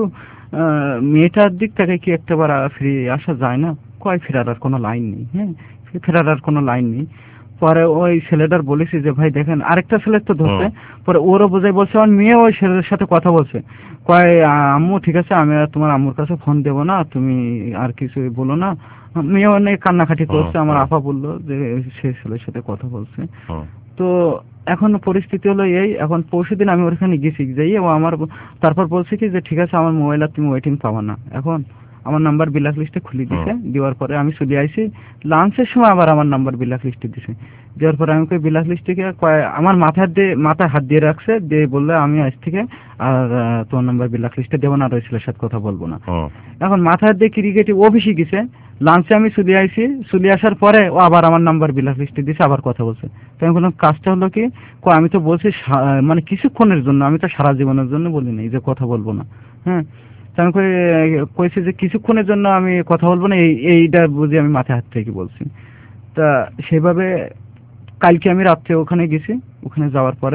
মেয়েটার দিক থেকে কি একটাবার ফিরে আসা যায় না? কয় ফেরার আর কোনো লাইন নেই। হ্যাঁ, ফেরার আর কোনো লাইন নেই। পরে ওই ছেলেটার বলেছি যে ভাই দেখেন, আরেকটা ছেলের তো ধরছে, পরে ওরও বোঝাই বলছে, আমার মেয়ে ওই ছেলের সাথে কথা বলছে, কয় আম্মু ঠিক আছে, আমি আর তোমার আম্মুর কাছে ফোন দেবো না, তুমি আর কিছু বলো না। মেয়ে অনেক কান্নাকাটি করছে, আমার আপা বললো যে সে ছেলের সাথে কথা বলছে। তো এখন পরিস্থিতি হলো এই, এখন পরশু দিন আমি ওখানে গেছি, যাই ও আমার তারপর বলছে কি যে ঠিক আছে আমার মোবাইল আর তুমি ওয়েটিং পাবা না। এখন আমার নাম্বার ব্ল্যাক লিস্টে খুলে দিছে, দেওয়ার পরে আমি চলে আইছি, লাঞ্চের সময় আবার আমার নাম্বার ব্ল্যাক লিস্টে দিছে, দেওয়ার পরে আমি ব্ল্যাক লিস্টে আমার মাথার দিয়ে মাথায় হাত দিয়ে রাখছে, দিয়ে বললে আমি আজ থেকে আর তোমার নাম্বার ব্ল্যাক লিস্টে দেবো না, আর ওই ছেলের সাথে কথা বলবো না। এখন মাথার দিয়ে ক্রিকেটে ও বেশি গেছে, লাঞ্চে আমি চলে আইছি, চলে আসার পরে ও আবার আমার নাম্বার ব্ল্যাক লিস্টে দিছে, আবার কথা বলছে। তো আমি বললাম কাজটা হলো কি, আমি তো বলছি মানে কিছুক্ষণের জন্য, আমি তো সারা জীবনের জন্য বলি নাই যে কথা বলবো না। হ্যাঁ, আমি কইছি যে কিছুক্ষণের জন্য আমি কথা বলবো না, এই এইটা বুঝি আমি মাথায় হাত থেকে বলছি। তা সেভাবে কালকে আমি রাত্রে ওখানে গেছি, ওখানে যাওয়ার পরে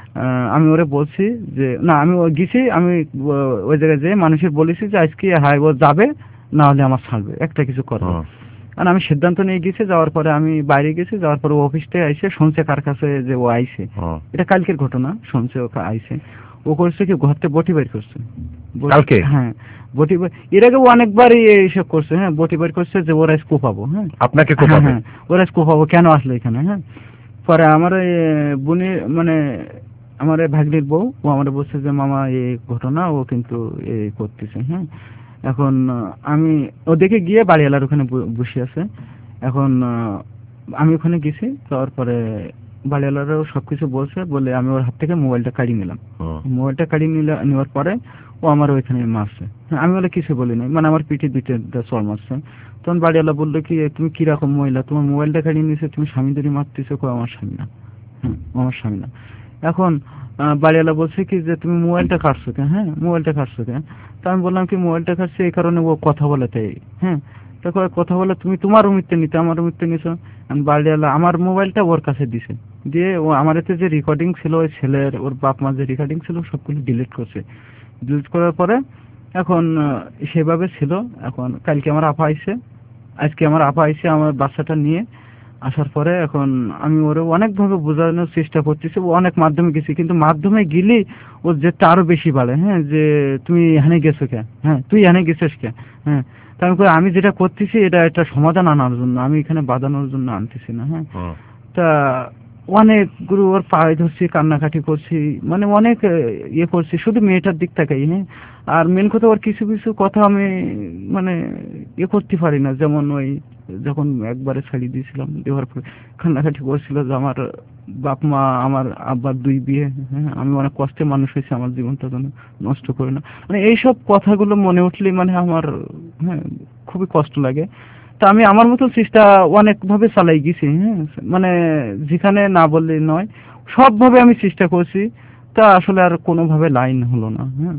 আমি ওরে বলছি যে না, আমি গেছি, আমি ওই জায়গায় যেয়ে মানুষের বলেছি যে আজকে হাই ও যাবে, না হলে আমার ছাড়বে, একটা কিছু করবে। আর আমি সিদ্ধান্ত নিয়ে গেছি, যাওয়ার পরে আমি বাইরে গেছি, যাওয়ার পরে অফিস থেকে আইসে শুনছে কার কাছে যে ও আইছে, এটা কালকের ঘটনা, শুনছে ও আইছে, ও করছে কি ঘরতে বটি বের করছে কালকে। হ্যাঁ, বটি এর আগে অনেকবারই এইসব করছে। হ্যাঁ, বটি বের করছে যে ওরা কোপাবো। হ্যাঁ, আপনাকে কোপাবে? হ্যাঁ, ওরা কোপাবো, কেন আসলো এখানে? হ্যাঁ, পরে আমার বোনে মানে আমার ভাগ্নির বউ, ও আমার বলছে যে মামা এই ঘটনা, ও কিন্তু এই করতেছে। হ্যাঁ, এখন আমি ওদিকে গিয়ে বাড়িওয়ালার ওখানে বসে আছে, এখন আমি ওখানে গেছি, তারপরে বাড়িওয়ালারাও সবকিছু বলছে, বলে আমি ওর হাত থেকে মোবাইলটা কাড়ি নিলাম। মোবাইলটা কাড়ি নেওয়ার পরে ও আমার ওইখানে মারছে। হ্যাঁ, আমি বলে কিছু বলি নাই, মানে আমার পিঠে দুইটা চড় মারছে। তখন বাড়িওয়ালা বললো কি তুমি কিরকম মহিলা, তোমার মোবাইলটা কাড়ি নিয়েছে, তুমি স্বামী ধরে মারতেছো? কো আমার স্বামী না। হ্যাঁ, আমার স্বামী না। এখন বাড়িওয়ালা বলছে কি যে তুমি মোবাইলটা কাটছো কেন? হ্যাঁ, মোবাইলটা কাটছো কেন? তা আমি বললাম কি মোবাইলটা কাটছে এই কারণে ও কথা বলে তাই। হ্যাঁ, তারপর কথা বলে তুমি তোমার মৃত্যু নিতে আমার মৃত্যু নিছো। বাড়িওয়ালা আমার মোবাইলটা ওর কাছে দিছে, দিয়ে ও আমার এতে যে রেকর্ডিং ছিল ওই ছেলের, ওর বাপ মা যে রেকর্ডিং ছিল সবগুলো ডিলিট করছে। ডিলিট করার পরে এখন সেভাবে ছিল। এখন কালকে আমার আপা আইছে, আজকে আমার আপা আইছে আমার বাচ্চাটা নিয়ে আসার পরে, এখন আমি ওরে অনেকভাবে বোঝানোর চেষ্টা করতেছি, ও অনেক মাধ্যমে গেছি, কিন্তু মাধ্যমে গেলে ওর জেদটা আরো বেশি বাড়ে। হ্যাঁ, যে তুমি এখানে গেছো কে? হ্যাঁ, তুই এখানে গেছিস কে? হ্যাঁ, তা আমি আমি যেটা করতেছি এটা একটা সমাধান আনার জন্য, আমি এখানে বাঁধানোর জন্য আনতেছি না। হ্যাঁ, তা অনেক গুরু ওর পায়ে ধরছি, কান্নাকাটি করছি, মানে অনেক ইয়ে করছি, শুধু মেয়েটার দিক থেকেই। হ্যাঁ, আর মেন কথা ওর কিছু কিছু কথা আমি মানে ইয়ে করতে পারি না, যেমন ওই যখন একবারে ছাড়িয়ে দিয়েছিলাম, দেওয়ার পরে কান্নাকাটি করছিল যে আমার বাপ মা, আমার আব্বার দুই বিয়ে, হ্যাঁ, আমি অনেক কষ্টে মানুষ হয়েছি, আমার জীবনটা যেন নষ্ট করে না, মানে এইসব কথাগুলো মনে উঠলে মানে আমার হ্যাঁ খুবই কষ্ট লাগে। তা আমি আমার মতো চেষ্টা অনেকভাবে চালাই গেছি। হ্যাঁ, মানে যেখানে না বললে নয়, সবভাবে আমি চেষ্টা করছি, তা আসলে আর কোনোভাবে লাইন হলো না। হ্যাঁ,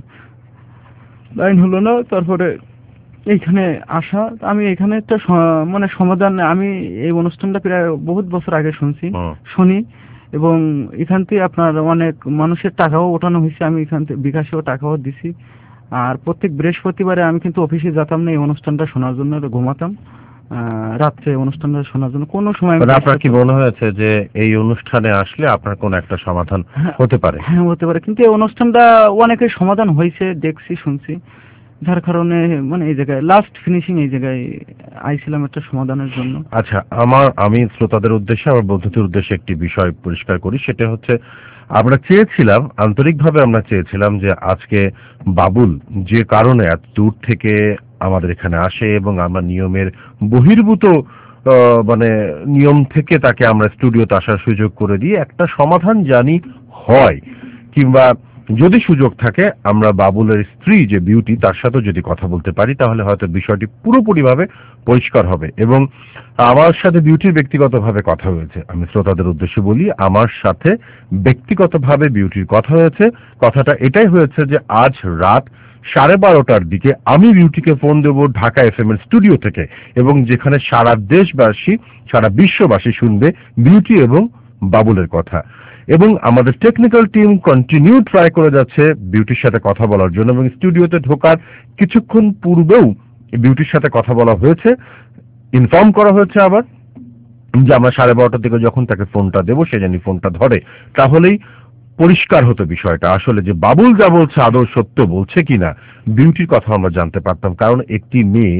লাইন হলো না। তারপরে এইখানে আসা, আমি এখানে একটা মানে সমাধান, আমি এই অনুষ্ঠানটা প্রায় বহুত বছর আগে শুনছি শুনি, এবং এখান থেকে আপনার অনেক মানুষের টাকাও ওঠানো হয়েছে, আমি এখান থেকে বিকাশেও টাকাও দিছি। আর প্রত্যেক বৃহস্পতিবারে আমি কিন্তু অফিসে যেতাম না, এই অনুষ্ঠানটা শোনার জন্য ঘুমাতাম, রাত্রে অনুষ্ঠানটা শোনার জন্য। কোনো সময় আপনার কি মনে হয়েছে যে এই অনুষ্ঠানে আসলে আপনার কোন একটা সমাধান হতে পারে? হ্যাঁ, হতে পারে, কিন্তু এই অনুষ্ঠানটা অনেকের সমাধান হয়েছে, দেখছি শুনছি, যার কারণে মানে এই জায়গায় লাস্ট ফিনিশিং এই জায়গায় আইছিলাম একটা সমাধানের জন্য। আচ্ছা, আমার আমি শ্রোতাদের উদ্দেশ্যে আমার বন্ধুদের উদ্দেশ্যে একটি বিষয় পরিষ্কার করি, সেটা হচ্ছে আমরা চেয়েছিলাম, আন্তরিকভাবে আমরা চেয়েছিলাম যে আজকে বাবুল যে কারণে এত দূর থেকে আমাদের এখানে আসে এবং আমরা নিয়মের বহির্ভূত মানে নিয়ম থেকে তাকে আমরা স্টুডিওতে আসার সুযোগ করে দিয়ে একটা সমাধান জানি হয়, কিংবা যদি সুযোগ থাকে আমরা বাবুলের স্ত্রী যে বিউটি তার সাথে যদি কথা বলতে পারি তাহলে হয়তো বিষয়টি পুরোপুরিভাবে পরিষ্কার হবে। এবং আমার সাথে বিউটির ব্যক্তিগতভাবে কথা হয়েছে, আমি শ্রোতাদের উদ্দেশ্যে বলি, আমার সাথে ব্যক্তিগতভাবে বিউটির কথা হয়েছে। কথাটা এটাই হয়েছে যে আজ রাত সাড়ে বারোটার দিকে আমি বিউটিকে ফোন দেব ঢাকা এফ এম এর স্টুডিও থেকে, এবং যেখানে সারা দেশবাসী সারা বিশ্ববাসী শুনবে বিউটি এবং বাবুলের কথা। এবং আমাদের টেকনিক্যাল টিম কন্টিনিউ ট্রাই করে যাচ্ছে বিউটির সাথে কথা বলার জন্য, এবং স্টুডিওতে ঢোকার কিছুক্ষণ পূর্বেও বিউটির সাথে কথা বলা হয়েছে, ইনফর্ম করা হয়েছে আবার যে আমরা সাড়ে বারোটার দিকে যখন তাকে ফোনটা দেবো সে জানি ফোনটা ধরে, তাহলেই পরিষ্কার হতো বিষয়টা আসলে যে বাবুল যা বলছে আদৌ সত্য বলছে কিনা, বিউটির কথা আমরা জানতে পারতাম। কারণ একটি মেয়ে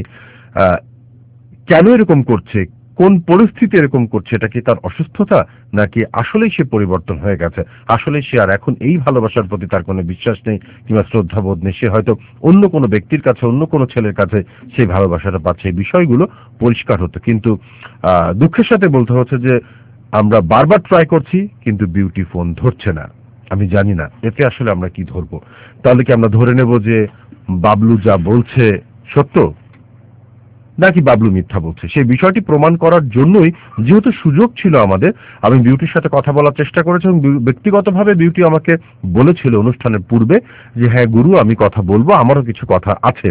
কেন এরকম করছে, কোন পরিস্থিতি এরকম করছে, এটা কি তার অসুস্থতা নাকি আসলেই সে পরিবর্তন হয়ে গেছে, আসলে সে আর এখন এই ভালোবাসার প্রতি তার কোনো বিশ্বাস নেই কিংবা শ্রদ্ধাবোধ নেই, সে হয়তো অন্য কোনো ব্যক্তির কাছে অন্য কোনো ছেলের কাছে সেই ভালোবাসাটা পাচ্ছে, এই বিষয়গুলো পরিষ্কার হতো। কিন্তু দুঃখের সাথে বলতে হচ্ছে যে আমরা বারবার ট্রাই করছি কিন্তু বিউটি ফোন ধরছে না। আমি জানি না এতে আসলে আমরা কি ধরবো, তাহলে কি আমরা ধরে নেব যে বাবলু যা বলছে সত্য নাকি বাবলু মিথ্যা বলছে? সেই বিষয়টি প্রমাণ করার জন্যই যেহেতু সুযোগ ছিল আমাদের, আমি বিউটির সাথে কথা বলার চেষ্টা করেছি এবং ব্যক্তিগতভাবে বিউটি আমাকে বলেছিল অনুষ্ঠানের পূর্বে যে হ্যাঁ গুরু আমি কথা বলবো, আমারও কিছু কথা আছে,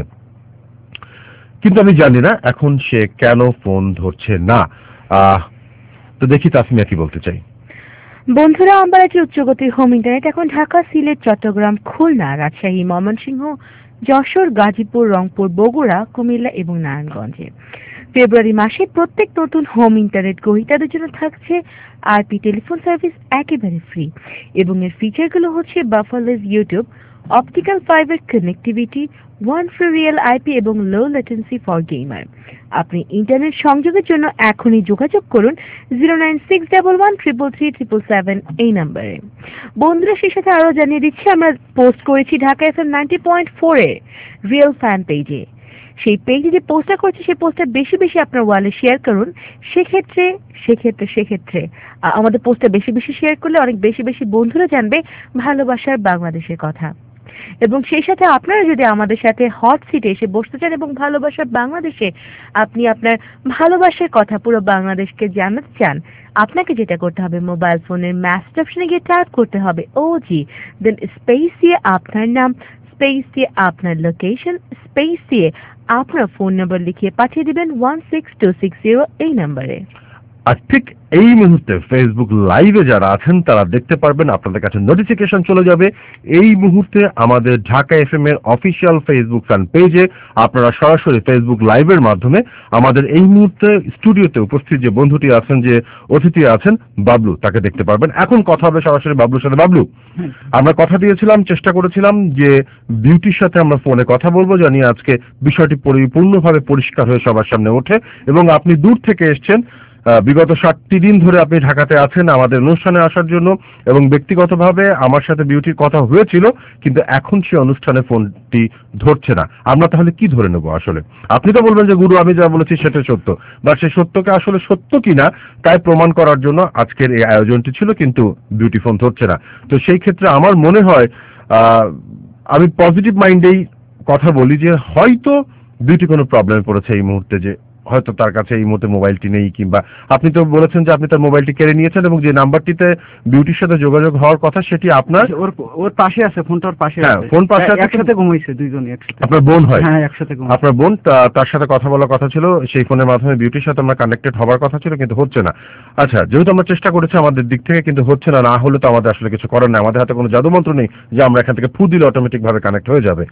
কিন্তু আমি জানি না এখন সে কেন ফোন ধরছে না। আহ তো দেখি তাসমিয়া কি বলতে চাই। বন্ধুরা, আমরা যে উচ্চগতির হোম ইন্টারনেট এখন ঢাকা, সিলেট, চট্টগ্রাম, খুলনা, রাজশাহী, ময়মনসিংহ, যশোর, গাজীপুর, রংপুর, বগুড়া, কুমিল্লা এবং নারায়ণগঞ্জে। ফেব্রুয়ারি মাসে প্রত্যেক নতুন হোম ইন্টারনেট গ্রহীতাদের জন্য থাকছে আরপি টেলিফোন সার্ভিস একেবারে ফ্রি, এবং এর ফিচারগুলো হচ্ছে bufferless YouTube, optical fibre connectivity, one free real IP এবং লো লেটেন্সি ফর গেমার। আপনি ইন্টারনেট সংযোগের জন্য এখনই যোগাযোগ করুন zero nine six double one triple three triple seven এই নাম্বারে। বন্ধুরা, সেই সাথে আরো জানিয়ে দিচ্ছি আমরা পোস্ট করেছি Dhaka F M ninety point four এর রিয়েল ফ্যান পেজে। সেই পেজে যে পোস্টটা করছে সেই পোস্টটা বেশি বেশি আপনার ওয়ালে শেয়ার করুন, সেক্ষেত্রে সেক্ষেত্রে সেক্ষেত্রে আমাদের পোস্টটা বেশি বেশি শেয়ার করলে অনেক বেশি বেশি বন্ধুরা জানবে ভালোবাসার বাংলাদেশের কথা। এবং সেই সাথে আপনারা যদি আমাদের সাথে হট সিটে এসে বসতে চান এবং ভালোবাসার বাংলাদেশে আপনি আপনার ভালোবাসার কথা পুরো বাংলাদেশকে জানাতে চান, আপনাকে যেটা করতে হবে মোবাইল ফোনের ম্যাসেজ অপশনে গিয়ে ট্যাপ করতে হবে ওজি, দেন স্পেস দিয়ে আপনার নাম, স্পেস দিয়ে আপনার লোকেশন, স্পেস দিয়ে আপনার ফোন নাম্বার লিখিয়ে পাঠিয়ে দিবেন one six two six zero এই নাম্বারে। আর ঠিক এই মুহূর্তে ফেসবুক লাইভে যারা আছেন তারা দেখতে পারবেন, আপনাদের কাছে নোটিফিকেশন চলে যাবে এই মুহূর্তে আমাদের ঢাকা এফএম এর অফিসিয়াল ফেসবুক ফ্যান পেজে আপনারা সরাসরি ফেসবুক লাইভের মাধ্যমে আমাদের এই মুহূর্তে স্টুডিওতে উপস্থিত যে বন্ধুটি আছেন, যে অতিথি আছেন বাবলু, তাকে দেখতে পারবেন। এখন কথা হবে সরাসরি বাবলুর সাথে। বাবলু, আমরা কথা দিয়েছিলাম, চেষ্টা করেছিলাম যে বিউটির সাথে আমরা ফোনে কথা বলবো, জানি আজকে বিষয়টি পরিপূর্ণভাবে পরিষ্কার হয়ে সবার সামনে ওঠে, এবং আপনি দূর থেকে এসছেন, বিগত ষাটটি দিন ধরে আপনি ঢাকাতে আছেন আমাদের অনুষ্ঠানে আসার জন্য, এবং ব্যক্তিগতভাবে আমার সাথে বিউটির কথা হয়েছিল কিন্তু এখন সে অনুষ্ঠানে ফোনটি ধরছে না। আমরা তাহলে কি ধরে নেব? আসলে আপনি তো বলবেন যে গুরু আমি যা বলেছি সেটা সত্য, বা সে সত্যকে আসলে সত্য কিনা তাই প্রমাণ করার জন্য আজকের এই আয়োজনটি ছিল, কিন্তু বিউটি ফোন ধরছে না। তো সেই ক্ষেত্রে আমার মনে হয় আহ আমি পজিটিভ মাইন্ডেই কথা বলি যে হয়তো বিউটি কোনো প্রবলেমে পড়েছে এই মুহূর্তে, যে হয়তো তার কাছে এই মুহূর্তে মোবাইলটি নেই, কিংবা আপনি তো বলেছেন যে আপনি তার মোবাইলটি কেড়ে নিয়েছেন এবং যে নাম্বারটিতে বিউটির সাথে যোগাযোগ হওয়ার কথা সেটি আপনার ওর ওর পাশে আছে, ফোনটার পাশে হ্যাঁ আছে, ফোন পাশে আছে, একসাথে ঘুমাইছে দুইজনই একসাথে। আপনার বোন হয়? হ্যাঁ একসাথে ঘুমাইছে। আপনার বোন, তার সাথে কথা বলার কথা ছিল, সেই ফোনের মাধ্যমে বিউটির সাথে আমরা কানেক্টেড হওয়ার কথা ছিল কিন্তু হচ্ছে না। আচ্ছা, যেহেতু আমরা চেষ্টা করেছি আমাদের দিক থেকে কিন্তু হচ্ছে না, না হলে তো আমাদের আসলে কিছু করার নেই, আমাদের হাতে কোনো জাদুমন্ত্র নেই যে আমরা এখান থেকে ফু দিলে অটোমেটিক ভাবে কানেক্ট হয়ে যাবে।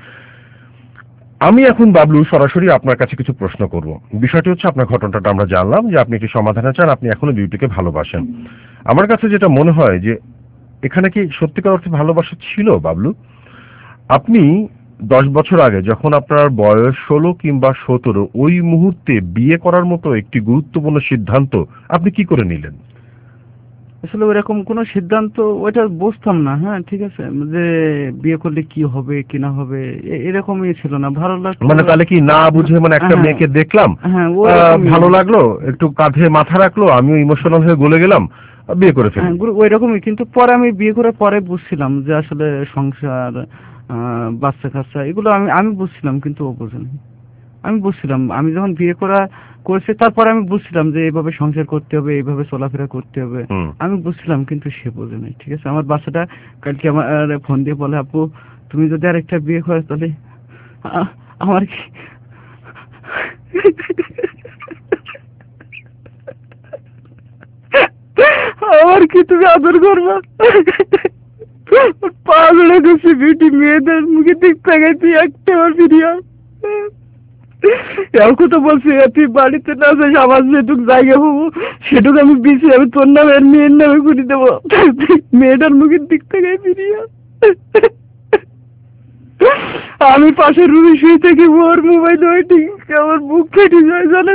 আমি এখন বাবলু সরাসরি আপনার কাছে কিছু প্রশ্ন করব। বিষয়টি হচ্ছে আপনার ঘটনাটা আমরা জানলাম যে আপনি একটি সমাধানে চান, আপনি এখনো বিউটিকে ভালোবাসেন। আমার কাছে যেটা মনে হয় যে এখানে কি সত্যিকার অর্থে ভালোবাসা ছিল বাবলু? আপনি দশ বছর আগে যখন আপনার বয়স ষোলো কিংবা সতেরো, ওই মুহূর্তে বিয়ে করার মতো একটি গুরুত্বপূর্ণ সিদ্ধান্ত আপনি কি করে নিলেন? আসলে ওইরকম কোনো সিদ্ধান্ত ওইটা বুঝতাম না। হ্যাঁ ঠিক আছে, যে বিয়ে করলে কি হবে কি না হবে এরকমই ছিল না। ভালো লাগতো মানে তাহলে কি না বুঝে মানে একটা মেয়েকে দেখলাম, ভালো লাগলো, একটু কাঁধে মাথা রাখলো, আমিও ইমোশনাল হয়ে গলে গেলাম, বিয়ে করে ফেলি। ওই রকমই। কিন্তু পরে আমি বিয়ে করার পরে বুঝছিলাম যে আসলে সংসার, বাচ্চা কাচ্চা এগুলো আমি আমি বুঝছিলাম, কিন্তু ও বোঝেনি। আমি বুঝছিলাম, আমি যখন বিয়ে করা করছে তারপরে আমি বুঝছিলাম যে এইভাবে সংসার করতে হবে, এইভাবে চলাফেরা করতে হবে, আমি বুঝছিলাম, কিন্তু সে বোঝে নাই। ঠিক আছে, আমার বাচ্চাটা কালকে আমার ফোন দিয়ে বলে, আপু তুমি যদি আর একটা বিয়ে করো তাহলে আমার কি আমার কি তুমি আদর করবা? পাগল গেছে বিউটি, মেয়েদের মুখে দিক তাকাইছি একটা আমার ভিডিও এরকম তো বলছি, তুই বাড়িতে না যাস, আমার যেটুক জায়গা হবো সেটুক আমি বিছি, আমি তোর নামে আর মেয়ের নামে করে দেবো। মেয়েটার মুখের দিক থেকে ফিরিয়া আমি পাশের রুমে শুয়ে থাকি, ওর মোবাইল ওয়েটিং, আমার বুক ফেটে যায় জানা।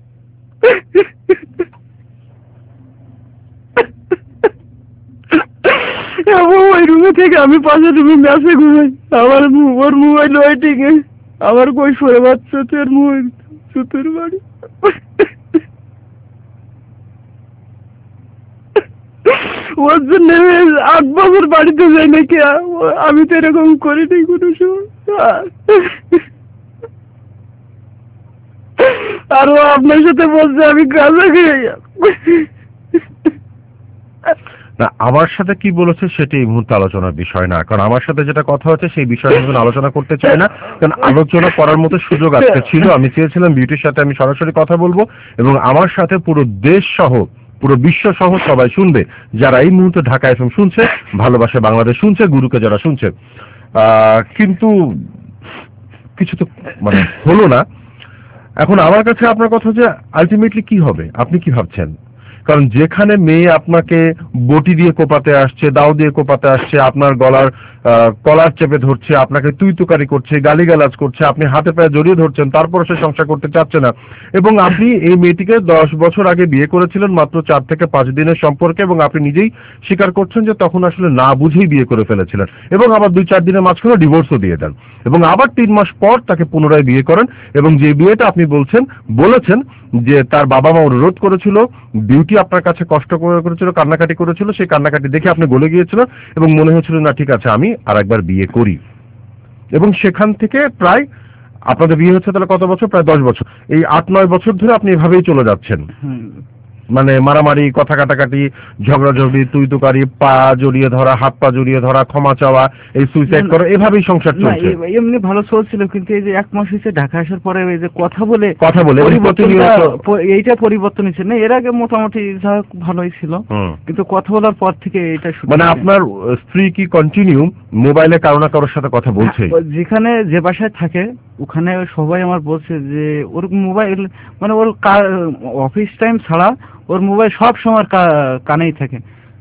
ওই রুমে থেকে আমি পাশের রুমে ম্যাচে ঘুমাই, আমার ওর মোবাইল ওয়েটিং এ, আমার কই সরে বাচ্চা তোর মোবাইল সুতোর বাড়ি। ওর জন্য আট বছর বাড়িতে যাই নাকি, আমি তো এরকম করিনি কোনো সময়। আর ও আপনার সাথে বলছে আমি গাঁজা খেয়ে। না, আমার সাথে কি বলেছে সেটা এই মুহূর্তে আলোচনার বিষয় না, কারণ আমার সাথে যেটা কথা হচ্ছে সেই বিষয়ে আমি আলোচনা করতে চাই না, কারণ আলোচনা করার মতো সুযোগ আজকে ছিল। আমি চেয়েছিলাম বিউটির সাথে আমি সরাসরি কথা বলবো এবং আমার সাথে পুরো দেশ সহ পুরো বিশ্ব সহ সবাই শুনবে, যারা এই মুহূর্তে ঢাকা এফএম শুনছে, ভালোবাসা বাংলাদেশ শুনছে, গুরুকে যারা শুনছে। আহ কিন্তু কিছু তো মানে হলো না। এখন আমার কাছে আপনার কথা যে আলটিমেটলি কি হবে, আপনি কি ভাবছেন? কারণ যেখানে মেয়ে আপনাকে বটি দিয়ে কোপাতে আসছে, দাও দিয়ে কোপাতে আসছে, আপনার গলার কলার চেপে ধরছে, আপনাকে তুই তুকারি করছে, গালিগালাজ করছে, আপনি হাতে পায়ে জড়িয়ে ধরছেন, তারপর সে সংসার করতে চাচ্ছে না, এবং আপনি এই মেয়েটিকে দশ বছর আগে বিয়ে করেছিলেন মাত্র চার থেকে পাঁচ দিনের সম্পর্কে, এবং আপনি নিজেই স্বীকার করছেন যে তখন আসলে না বুঝেই বিয়ে করে ফেলেছিলেন, এবং আবার দুই চার দিনের মাঝখানে ডিভোর্সও দিয়ে দেন, এবং আবার তিন মাস পর তাকে পুনরায় বিয়ে করেন, এবং যে বিয়েটা আপনি বলছেন বলেছেন যে তার বাবা মা অনুরোধ করেছিল, বিউটি আপনার কাছে কষ্ট করেছিল, কান্নাকাটি করেছিল, সেই কান্নাকাটি দেখে আপনি গলে গিয়েছিলেন এবং মনে হয়েছিল না ঠিক আছে আমি আর একবার বিয়ে করি, এবং সেখান থেকে প্রায় আপনাদের বিয়ে হচ্ছে তাহলে কত বছর? প্রায় দশ বছর। এই আট নয় বছর ধরে আপনি এভাবেই চলে যাচ্ছেন, মানে মারামারি, কথা কাটাকাটি, ঝগড়াঝগড়ি, তুই তুকারি, পা জড়িয়ে ধরা, হাত পা জড়িয়ে ধরা, ক্ষমা চাওয়া, এই সুইসাইড করা, এভাবেই সংসার চলছে। এমনি ভালো চলছিল, কিন্তু এই যে এক মাস হয়েছে ঢাকা আসার পরে এই যে কথা বলে কথা বলে এইটা পরিবর্তন হয়েছে না। এর আগে মোটামুটি ভালোই ছিল, কিন্তু কথা বলার পর থেকে এটা মানে আপনার স্ত্রী কি কন্টিনিউ মোবাইলে কারো না কারোর সাথে কথা বলছে? যেখানে যে বাসায় থাকে ওখানে সবাই আমার বলছে যে ওর মোবাইল মানে ওর অফিস টাইম ছাড়া ওর মোবাইল সব সময় কানেই থাকে,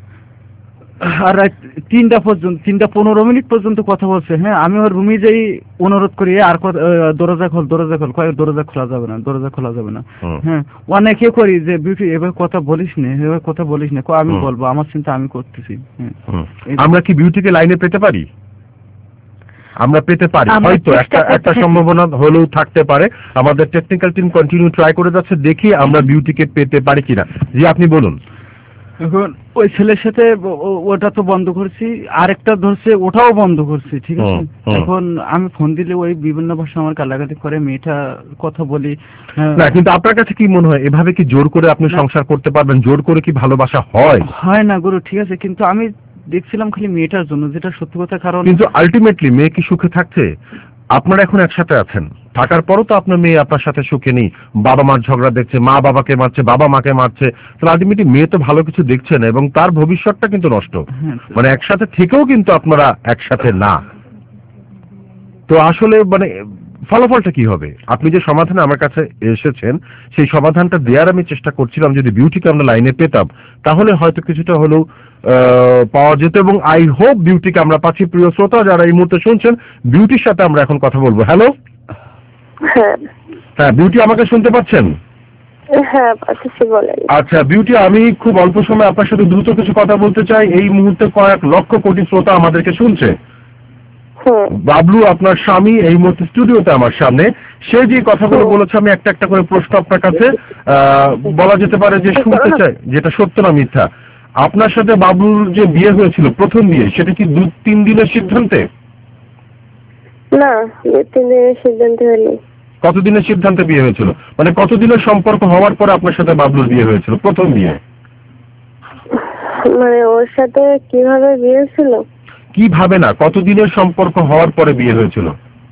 আর রাত তিনটা পর্যন্ত, তিনটা পনেরো মিনিট পর্যন্ত কথা বলছে। হ্যাঁ, আমি ওর রুমে যাই অনুরোধ করি, আর দরজা খোল দরজা খোল, কয়েক দরজা খোলা যাবে না, দরজা খোলা যাবে না। হ্যাঁ, অনেকে করি যে বিউটি এবার কথা বলিস না, এবার কথা বলিস না, আমি বলবো আমার চিন্তা আমি করতেছি। আমরা কি বিউটিকে লাইনে পেতে পারি? আমরা পেতে পারি, হয়তো একটা একটা সম্ভাবনা হলেও থাকতে পারে। আমাদের টেকনিক্যাল টিম কন্টিনিউ ট্রাই করে যাচ্ছে, দেখি আমরা বিউটিকে পেতে পারি কিনা। জি আপনি বলুন। এখন ওই ছেলের সাথে ওটা তো বন্ধ করছি, আরেকটা ধরছে ওটাও বন্ধ করছি, ঠিক আছে। এখন আমি ফোন দিলে ওই বিভিন্ন ভাষা আমার গালাগালি করে, মেয়েটা কথা বলি না। কিন্তু আপনার কাছে কি মনে হয় এভাবে কি জোর করে আপনি সংসার করতে পারবেন? জোর করে কি ভালোবাসা হয়? হয় না গুরু, ঠিক আছে, কিন্তু আমি দেখছিলাম খালি মেয়েটার জন্য, যেটা সত্যি কথা। কারণ কিন্তু আলটিমেটলি মেয়ে কি সুখে থাকছে? আপনারা এখন একসাথে আছেন, থাকার পরও তো আপনার মেয়ে আপনার সাথে সুখে নেই, বাবা মার ঝগড়া দেখছে, মা বাবাকে মারছে, বাবা মাকে মারছে, তাহলে আলটিমেটলি মেয়ে তো ভালো কিছু দেখছে না, এবং তার ভবিষ্যৎটা কিন্তু নষ্ট। মানে একসাথে থেকেও কিন্তু আপনারা একসাথে না। তো আসলে মানে ফলাফলটা কি হবে? আপনি যে সমাধানে আমার কাছে এসেছেন সেই সমাধানটা দেওয়ার আমি চেষ্টা করছিলাম, যদি বিউটিকে আমরা লাইনে পেতাম তাহলে হয়তো কিছুটা হলেও পাওয়া যেত, এবং আই হোপ বিউটিকে আমরা পাচ্ছি। প্রিয় শ্রোতা যারা এই মুহূর্তে শুনছেন, বিউটির সাথে আমরা এখন কথা বলবো। হ্যালো, হ্যাঁ হ্যাঁ বিউটি আমাকে শুনতে পাচ্ছেন? হ্যাঁ পাচ্ছি, বলেন। আচ্ছা বিউটি, আমি খুব অল্প সময় আপনার সাথে দ্রুত কিছু কথা বলতে চাই। এই মুহূর্তে কয়েক লক্ষ কোটি শ্রোতা আমাদেরকে শুনছে। বাবলু আপনার স্বামী এই মুহূর্তে স্টুডিওতে আমার সামনে। সে যে কথাগুলো বলেছে আমি একটা একটা করে প্রশ্ন আপনার কাছে বলা যেতে পারে যে শুনতে চাই, যেটা সত্য না মিথ্যা। আপনার সাথে বাবলুর যে বিয়ে হয়েছিল, প্রথম বিয়ে, সেটা কি দু তিন দিনের সিদ্ধান্তে? না, দু তিন দিনের সিদ্ধান্তে হয়নি। কতদিনের সিদ্ধান্তে বিয়ে হয়েছিল? মানে কতদিনের সম্পর্ক হওয়ার পরে আপনার সাথে বাবলুর বিয়ে হয়েছিল, প্রথম বিয়ে? মানে ওর সাথে কিভাবে বিয়ে ছিল? কিভাবে না, কতদিনের সম্পর্ক হওয়ার পরে বিয়ে হয়েছিল?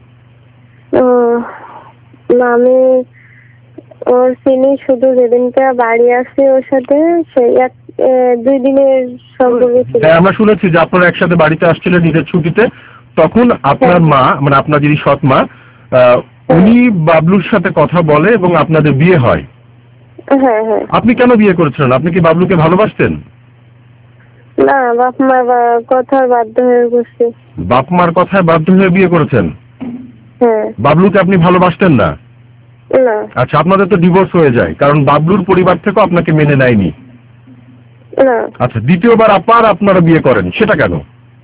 না, আমি ওর চিনি শুধু যেদিনটা বাড়ি আসছি ওর সাথে, সেই এক দুই দিনের সম্পর্ক ছিল। হ্যাঁ, আমরা শুনেছি যে আপনারা একসাথে বাড়িতে আসছিলেন ঈদের ছুটিতে, তখন আপনার মা, মানে আপনার যিনি সৎ মা, উনি বাবলুর সাথে কথা বলে এবং আপনাদের বিয়ে হয়। হ্যাঁ হ্যাঁ। আপনি কেন বিয়ে করেছিলেন? আপনি কি বাবলুকে ভালোবাসতেন? না, বাপ মার কথার বাধ্য হয়ে করছি। বাপ মার কথায় বাধ্য হয়ে বিয়ে করেছেন? হ্যাঁ। বাবলুকে আপনি ভালোবাসতেন না? না। আচ্ছা, আপনাদের তো ডিভোর্স হয়ে যায়, কারণ বাবলুর পরিবার থেকেও আপনাকে মেনে নেয়নি। না। আচ্ছা, দ্বিতীয়বার আবার আপনারা বিয়ে করেন, সেটা কেন?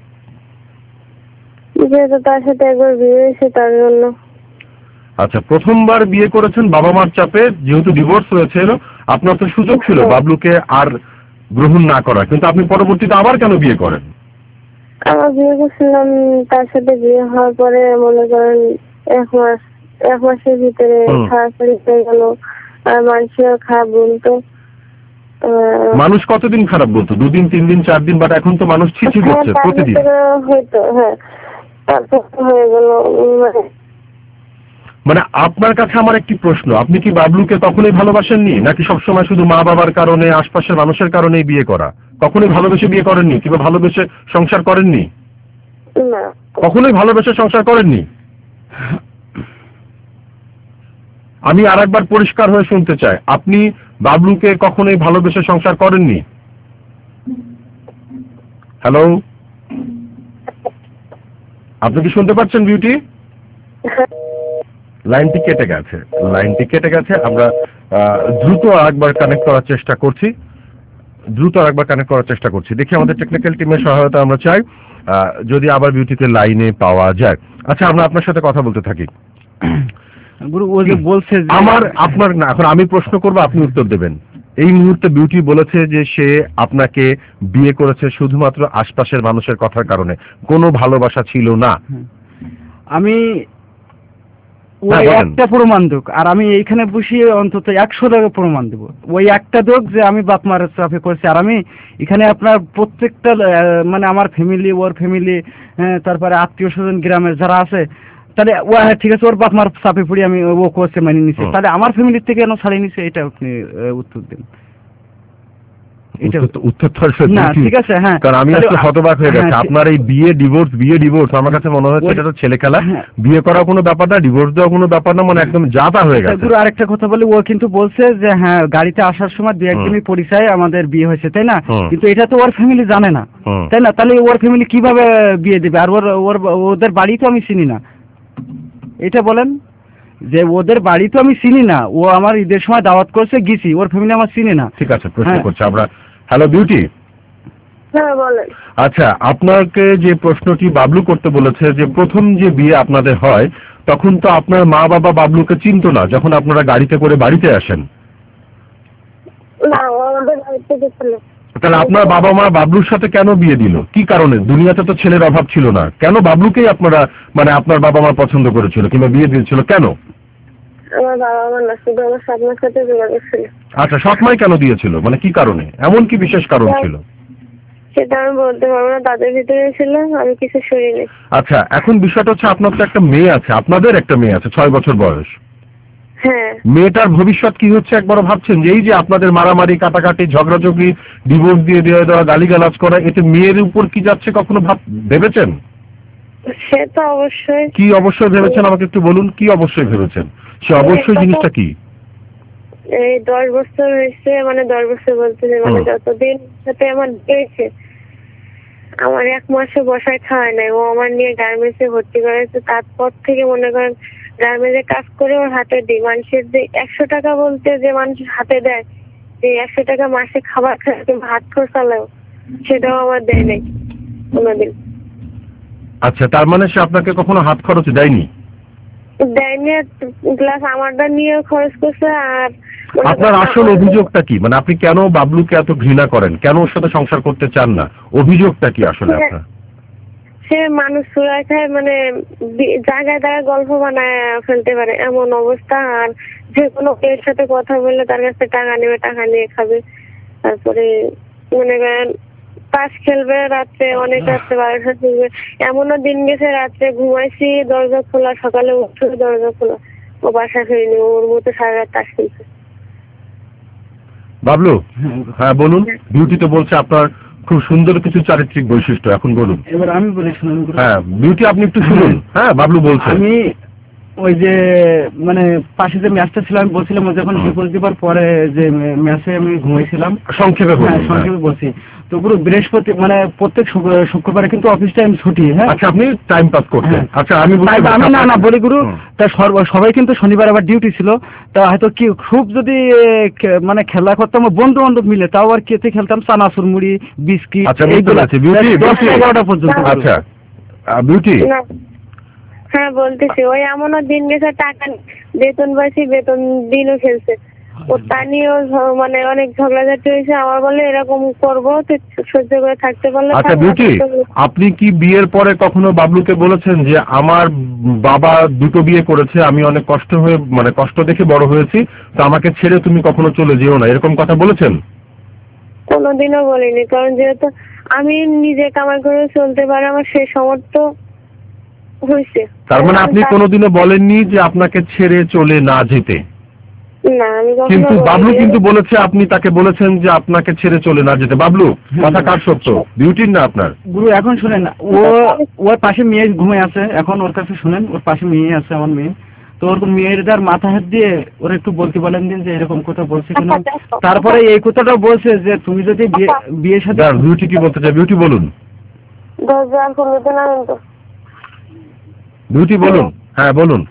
যেহেতু তার সাথে একবার বিয়ে হয়েছে তার জন্য। আচ্ছা, প্রথমবার বিয়ে করেছেন বাবা মার চাপে, যেহেতু ডিভোর্স হয়েছিল আপনার তো সুযোগ ছিল বাবলুকে আর গ্রহণ না করা, কিন্তু আপনি পরবর্তীতে আবার কেন বিয়ে করেন? আমার বিয়ে করছিলাম, তার সাথে বিয়ে হওয়ার পরে মনে করেন এক মাস এক মাসের ভিতরে খারাপ হয়ে গেল, আর মানুষের খারাপ বলতো। মানুষ কতদিন খারাপ বলতো? দুদিন, তিন দিন, চার দিন, বাট এখন তো মানুষ ছিছি করছে প্রতিদিন। হয়তো হ্যাঁ, তারপর হয়ে গেল। মানে আপনার কাছে আমার একটি প্রশ্ন, আপনি কি বাবলুকে কখনোই ভালোবাসেননি, নাকি সবসময় শুধু মা বাবার কারণে, আশপাশের মানুষের কারণেই বিয়ে করা? কখনোই ভালোবেসে বিয়ে করেননি কিংবা ভালোবেসে সংসার করেননি? না, কখনোই ভালোবেসে সংসার করেননি? আমি আর একবার পরিষ্কার হয়ে শুনতে চাই, আপনি বাবলুকে কখনোই ভালোবেসে সংসার করেননি? হ্যালো, আপনি কি শুনতে পাচ্ছেন বিউটি? লাইনটি কেটে গেছে, লাইনটি কেটে গেছে। আমরা দ্রুত আরেকবার কানেক্ট করার চেষ্টা করছি, দ্রুত আরেকবার কানেক্ট করার চেষ্টা করছি। দেখি আমাদের টেকনিক্যাল টিমের সহায়তা আমরা চাই, যদি আবার বিউটিকে লাইনে পাওয়া যায়। আচ্ছা, আমরা আপনার সাথে কথা বলতে থাকি। গুরু ও যে বলছে আমার আপনার না, এখন আমি প্রশ্ন করব, আপনি উত্তর দেবেন। এই মুহূর্তে বিউটি বলেছে যে সে আপনাকে বিয়ে করেছে শুধুমাত্র আশপাশের মানুষের কথার কারণে, কোনো ভালোবাসা ছিল না। আমি ওই একটা প্রমাণ দেব, আর আমি এইখানে বসিয়ে অন্তত একশো টাকা প্রমাণ দেবো। ওই একটা দেখ যে আমি বাপ মার চাপে করছি, আর আমি এখানে আপনার প্রত্যেকটা মানে আমার ফ্যামিলি, ওর ফ্যামিলি, তারপরে আত্মীয় স্বজন গ্রামের যারা আছে, তাহলে ও হ্যাঁ ঠিক আছে, ওর বাপ মার চাপে পড়ি আমি ও করছে মানে নিছে, তাহলে আমার ফ্যামিলির থেকে কেন ছাড়িয়ে নিছে, এটা আপনি উত্তর দিন। আমি আসলে হতবাক হয়ে গেছে আপনার এই বিয়ে ডিভোর্স বিয়ে ডিভোর্স আমার কাছে মনে হচ্ছে এটা তো ছেলে খেলা। বিয়ে করা কোনো ব্যাপার না, ডিভোর্স দেওয়া কোনো ব্যাপার না, মানে একদম যাতা হয়ে গেছে। গুরু আরেকটা কথা বলি, ও কিন্তু বলছে যে হ্যাঁ গাড়িতে আসার সময় দু একদিনই পরিচয় আমাদের বিয়ে হয়েছে, তাই না? কিন্তু এটা তো ওর ফ্যামিলি জানে না, তাই না? তাহলে ওর ফ্যামিলি কিভাবে বিয়ে দেবে? আর ওর ওর ওদের বাড়ি তো আমি চিনি না, এটা বলেন যে ওদের বাড়ি তো আমি চিনি না। ও আমার ঈদের সময় দাওয়াত করছে, গেছি, ওর ফ্যামিলি আমার চিনি না। ঠিক আছে, প্রশ্ন করছি আমরা। Hello Beauty. হ্যাঁ বলেন। আচ্ছা, আপনাকে যে প্রশ্নটি বাবলু করতে বলেছে যে প্রথম যে বিয়ে আপনাদের হয় তখন তো আপনার মা বাবা বাবলুকে চিনতো না যখন আপনারা গাড়িতে করে বাড়িতে আসেন? না, আমাদের বাড়িতে ছিল। তাহলে আপনার বাবা মা বাবলুর সাথে কেন বিয়ে দিল? কি কারণে? দুনিয়াতে তো ছেলের অভাব ছিল না, কেন বাবলুকেই আপনারা মানে আপনার বাবা মা পছন্দ করেছিল কিংবা বিয়ে দিয়েছিল কেন? আমার বাবা মা না, শুধু আমার সৎমার সাথে যোগাযোগ ছিল। আচ্ছা, সৎমাই কেন দিয়েছিল, মানে কি কারণে? এমন কি বিশেষ কারণ ছিল? সেটা আমি বলতে পারবো না, তাদের ভিতরে ছিল, আমি কিছু শুনিনি। আচ্ছা, এখন বিষয়টা হচ্ছে আপনার তো একটা মেয়ে আছে, আপনাদের একটা মেয়ে আছে ছয় বছর বয়স। হ্যাঁ। মেয়েটার ভবিষ্যৎ কি হচ্ছে একবারও ভাবছেন যে এই যে আপনাদের মারামারি, কাটাকাটি, ঝগড়াঝগড়ি, ডিভোর্স দিয়ে দেওয়া দেওয়া, গালিগালাজ করা, এতে মেয়ের উপর কি যাচ্ছে কখনো ভাব ভেবেছেন? সে তো অবশ্যই। কি অবশ্যই ভেবেছেন আমাকে একটু বলুন, কি অবশ্যই ভেবেছেন? সে অবশ্যই জিনিসটা কি? এই দশ বছর হয়েছে, মানে দশ বছর বলতে মানে যতদিন সাথে আমার দিয়েছে, আমার এক মাসে বসায় খাওয়ায় নাই। ও আমার নিয়ে গার্মেন্টসে ভর্তি করেছে, তারপর থেকে মনে করেন গার্মেন্টসে কাজ করে ওর হাতে দিই। মানুষের যে একশো টাকা বলতে যে মানুষ হাতে দেয়, যে একশো টাকা মাসে খাবার খায় কিংবা হাত খরচালেও, সেটাও আমার দেয় নাই কোনোদিন। আচ্ছা, তার মানে সে আপনাকে কখনো হাত খরচ দেয়নি? দেয়নি, প্লাস আমারটা নিয়ে খরচ করছে। আর আপনার আসল অভিযোগটা কি? মানে আপনি কেন বাবলুকে এত ঘৃণা করেন, কেন ওর সাথে সংসার করতে চান না? অভিযোগটা কি আসলে আপনার? সে মানুষ চুরায় খায়, মানে জায়গায় জায়গায় গল্প বানায় ফেলতে পারে এমন অবস্থা। আর যে কোনো এর সাথে কথা বললে তার কাছে টাকা নেবে, টাকা নিয়ে খাবে। তারপরে মনে করেন তাস খেলবে রাত্রে, অনেক রাত্রে বারোটা খেলবে। এমনও দিন গেছে রাত্রে ঘুমাইছি দরজা খোলা, সকালে উঠছে দরজা খোলা। ও বাসা ফেরেনি, ওর মতো সারা রাত তাস খেলছে। বাবলু, হ্যাঁ বলুন। বিউটি তো বলছে আপনার খুব সুন্দর কিছু চারিত্রিক বৈশিষ্ট্য, এখন বলুন। এবার আমি বলি শুনুন। হ্যাঁ বিউটি, আপনি একটু শুনুন। হ্যাঁ বাবলু বলছে। আমি ওই যে মানে পাশে যে ম্যাচটা ছিল, আমি বলছিলাম যখন বিপদ দিবার পরে যে ম্যাচে আমি ঘুমাইছিলাম, সংক্ষেপে বলুন। সংক্ষেপে বলছি তো পুরো বৃহস্পতি মানে প্রত্যেক শুক্রবারে কিন্তু অফিস টাইম ছুটি। হ্যাঁ, আচ্ছা, আপনি টাইম পাস করতেন। আচ্ছা, আমি আমি না না বলি গুরু, তা সবাই কিন্তু শনিবার আবার ডিউটি ছিল। তা হয়তো কি খুব যদি মানে খেলা করতাম বন্ধু বান্ধব মিলে, তাও আর কেতে খেলতাম চানাচুর মুড়ি বিস্কিট এগারোটা পর্যন্ত। আচ্ছা বিউটি, হ্যাঁ বলতেছি, ওই এমনও দিন গেছে টাকা বেতন পাইছি, বেতন দিনও খেলছে। ও তা নিয়েও মানে অনেক ঝগড়াঝাটি হয়েছে। আমার বলে এরকম করবো, সহ্য করে থাকতে পারলে। আচ্ছা বিউটি, আপনি কি বিয়ের পরে কখনো বাবলুকে বলেছেন যে আমার বাবা দুটো বিয়ে করেছে, আমি অনেক কষ্ট হয়ে মানে কষ্ট দেখে বড় হয়েছি, তো আমাকে ছেড়ে তুমি কখনো চলে যেও না, এরকম কথা বলেছেন? কোনোদিনও বলিনি, কারণ যেহেতু আমি নিজে কামাই করে চলতে পারি, আমার সেই সমর্থ হয়েছে। তার মানে আপনি কোনোদিনও বলেননি যে আপনাকে ছেড়ে চলে না যেতে? না, আমি কিন্তু বাবলু কিন্তু বলেছে, আপনি তাকে বলেছেন যে আপনাকে ছেড়ে চলে না যেতে। বাবলু, কথা কার সত্য, বিউটির না আপনার? গুরু এখন শুনেন, ও ওর পাশে মেয়ে ঘুমে আছে, এখন ওর কাছে শুনেন, ওর পাশে মেয়ে আছে আমার মেয়ে। তো ওর মেয়ের যার মাথা হাত দিয়ে ওর একটু বলতে বলেন দিন যে এরকম কথা বলছে কেন। তারপরে এই কথাটা বলছে যে তুমি যদি বিয়ের সাথে। বিউটি কি বলতে চাই? বিউটি বলুন। বিউটি বলুন। হ্যাঁ বলুন।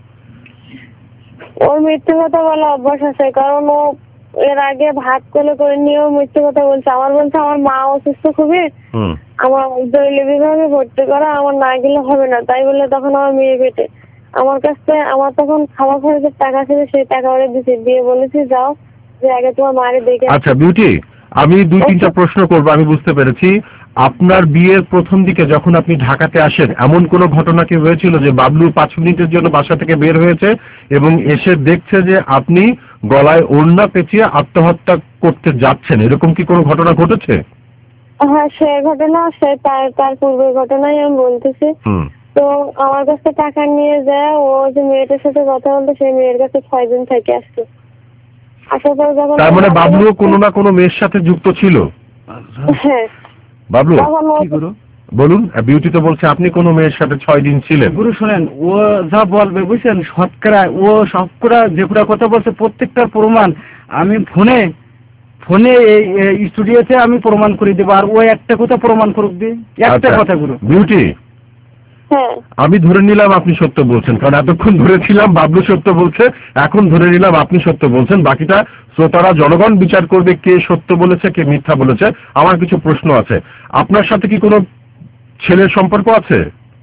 ওর মিথ্যে কথা বলা অভ্যাস আছে, কারণ ও এর আগে ভাত কোলে করে নিয়েও মিথ্যে কথা বলছে। আমার বলছে আমার মা অসুস্থ খুবই, আমার জরুরি বিভাগে ভর্তি করা, আমার না গেলে হবে না। তাই বলে তখন আমার মেয়ে পেটে আমার কাছে, আমার তখন খাওয়া খরচের টাকা ছিল, সেই টাকা ওরে দিচ্ছি, দিয়ে বলেছি যাও যে আগে তোমার মারে দেখে। আচ্ছা বিউটি, আমি দুই তিনটা প্রশ্ন করবো। আমি বুঝতে পেরেছি, আপনার বিয়ের প্রথম দিকে যখন আপনি ঢাকাতে আসেন, এমন কোনো ঘটনা কি হয়েছিল যে বাবলু পাঁচ মিনিটের জন্য বাসা থেকে বের হয়েছে এবং এসে দেখছে যে আপনি গলায় ওড়না পেঁচিয়ে আত্মহত্যা করতে যাচ্ছেন, এরকম কি কোনো ঘটনা ঘটেছে? হ্যাঁ, সে ঘটনা, সে তার তার পূর্বের ঘটনাই আমি বলতেছি। তো আমার কাছে টাকা নিয়ে যায়, ও যে মেয়েটার সাথে কথা বলতো সেই মেয়ের কাছে ছয় দিন থেকে আসছে। আসার পর যখন, তার মানে বাবলু কোনো না কোনো মেয়ের সাথে যুক্ত ছিল? হ্যাঁ। বাবলু বলুন। বিউটি তো বলছে আপনি কোনো মেয়ের সাথে ছয় দিন ছিলেন। গুরু শোনেন, ও যা বলবে বুঝছেন, শতকরা ও সবকরা যেগুলা কথা বলছে প্রত্যেকটার প্রমাণ আমি ফোনে ফোনে এই স্টুডিওতে আমি প্রমাণ করে দেবো। আর ও একটা কথা প্রমাণ করুক দি, একটা কথা। গুরু বিউটি, আমি ধরে নিলাম আপনি সত্য বলছেন, কারণ এতক্ষণ ধরেছিলাম বাবলু সত্য বলছে, এখন ধরে নিলাম আপনি সত্য বলছেন। বাকিটা শ্রোতারা জনগণ বিচার করবে কে সত্য বলেছে কে মিথ্যা বলেছে। আমার কিছু প্রশ্ন আছে। আপনার সাথে কি কোনো ছেলের সম্পর্ক আছে?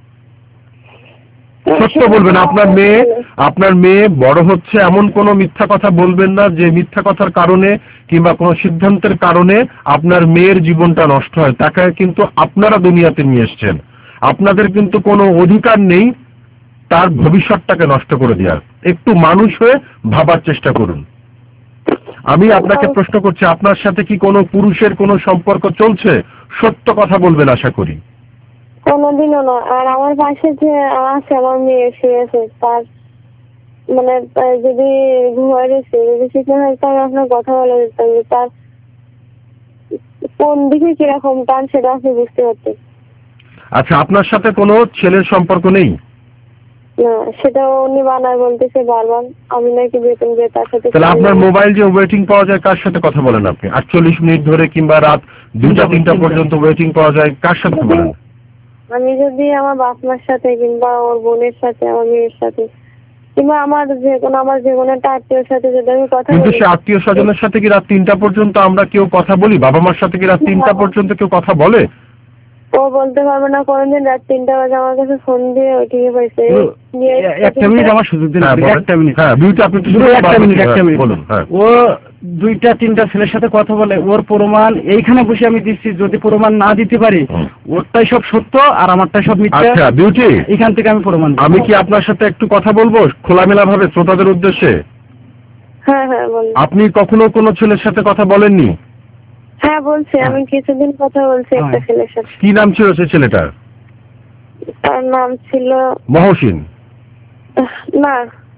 সত্য বলবেন। আপনার মেয়ে আপনার মেয়ে বড় হচ্ছে, এমন কোনো মিথ্যা কথা বলবেন না যে মিথ্যা কথার কারণে কিংবা কোনো সিদ্ধান্তের কারণে আপনার মেয়ের জীবনটা নষ্ট হয়। তাকে কিন্তু আপনারা দুনিয়াতে নিয়ে এসছেন, আপনাদের কিন্তু কোনো অধিকার নেই তার ভবিষ্যৎটাকে নষ্ট করে দেওয়ার। একটু মানুষ হয়ে ভাবার চেষ্টা করুন। আমি আপনাকে প্রশ্ন করছি, আপনার সাথে কি কোনো পুরুষের কোনো সম্পর্ক চলছে? সত্য কথা বলবেন আশা করি। কোনোদিনও না। আর আমার পাশে যে আছে আমার মেয়ে, সে আছে, তার মানে যদি ঘুমায় রয়েছে, যদি শিখে হয় তাহলে আপনার কথা বলে দিতে হবে, তার কোন দিকে কিরকম টান সেটা আপনি বুঝতে পারতেন। আচ্ছা, আপনার সাথে কোনো ছেলের সম্পর্ক নেই? না, সেটা উনি বানায় বলতেছে বারবার, আমি নাকি বেতন দিয়ে তার সাথে। তাহলে আপনার মোবাইল যে ওয়েটিং পাওয়া যায়, কার সাথে কথা বলেন আপনি? আটচল্লিশ মিনিট ধরে কিংবা রাত দুটা তিনটা পর্যন্ত ওয়েটিং পাওয়া যায়, কার সাথে বলেন? আমি যদি আমার বাপ মার সাথে কিংবা ওর বোনের সাথে, আমার মেয়ের সাথে, কিংবা আমার যে কোনো আমার যে কোনো একটা আত্মীয়র সাথে যদি আমি কথা কিন্তু বলি। সে আত্মীয় স্বজনের সাথে কি রাত তিনটা পর্যন্ত আমরা কেউ কথা বলি? বাবা মার সাথে কি রাত তিনটা পর্যন্ত কেউ কথা বলে? ও বলতে পারবে না কোনদিন রাত তিনটা বাজে আমার কাছে ফোন দিয়ে ওইটিকে পাইছে। একটা মিনিট আমার সুযোগ দিন, একটা মিনিট। হ্যাঁ, বিউটি আপনি একটু একটা মিনিট একটা মিনিট বলুন। হ্যাঁ, ও দুইটা তিনটা ছেলের সাথে কথা বলে, ওর প্রমাণ এইখানে বসে আমি দিচ্ছি। যদি প্রমাণ না দিতে পারি, ওরটাই সব সত্য আর আমারটাই সব মিথ্যা। আচ্ছা বিউটি, এখান থেকে আমি প্রমাণ দেব। আমি কি আপনার সাথে একটু কথা বলবো খোলামেলা ভাবে শ্রোতাদের উদ্দেশ্যে? হ্যাঁ হ্যাঁ বলুন। আপনি কখনো কোনো ছেলের সাথে কথা বলেননি? হ্যাঁ বলছি, আমি কিছুদিন কথা বলছি একটা ছেলের সাথে। কি নাম ছিল সে ছেলেটার? তার নাম ছিল মহসিন। না,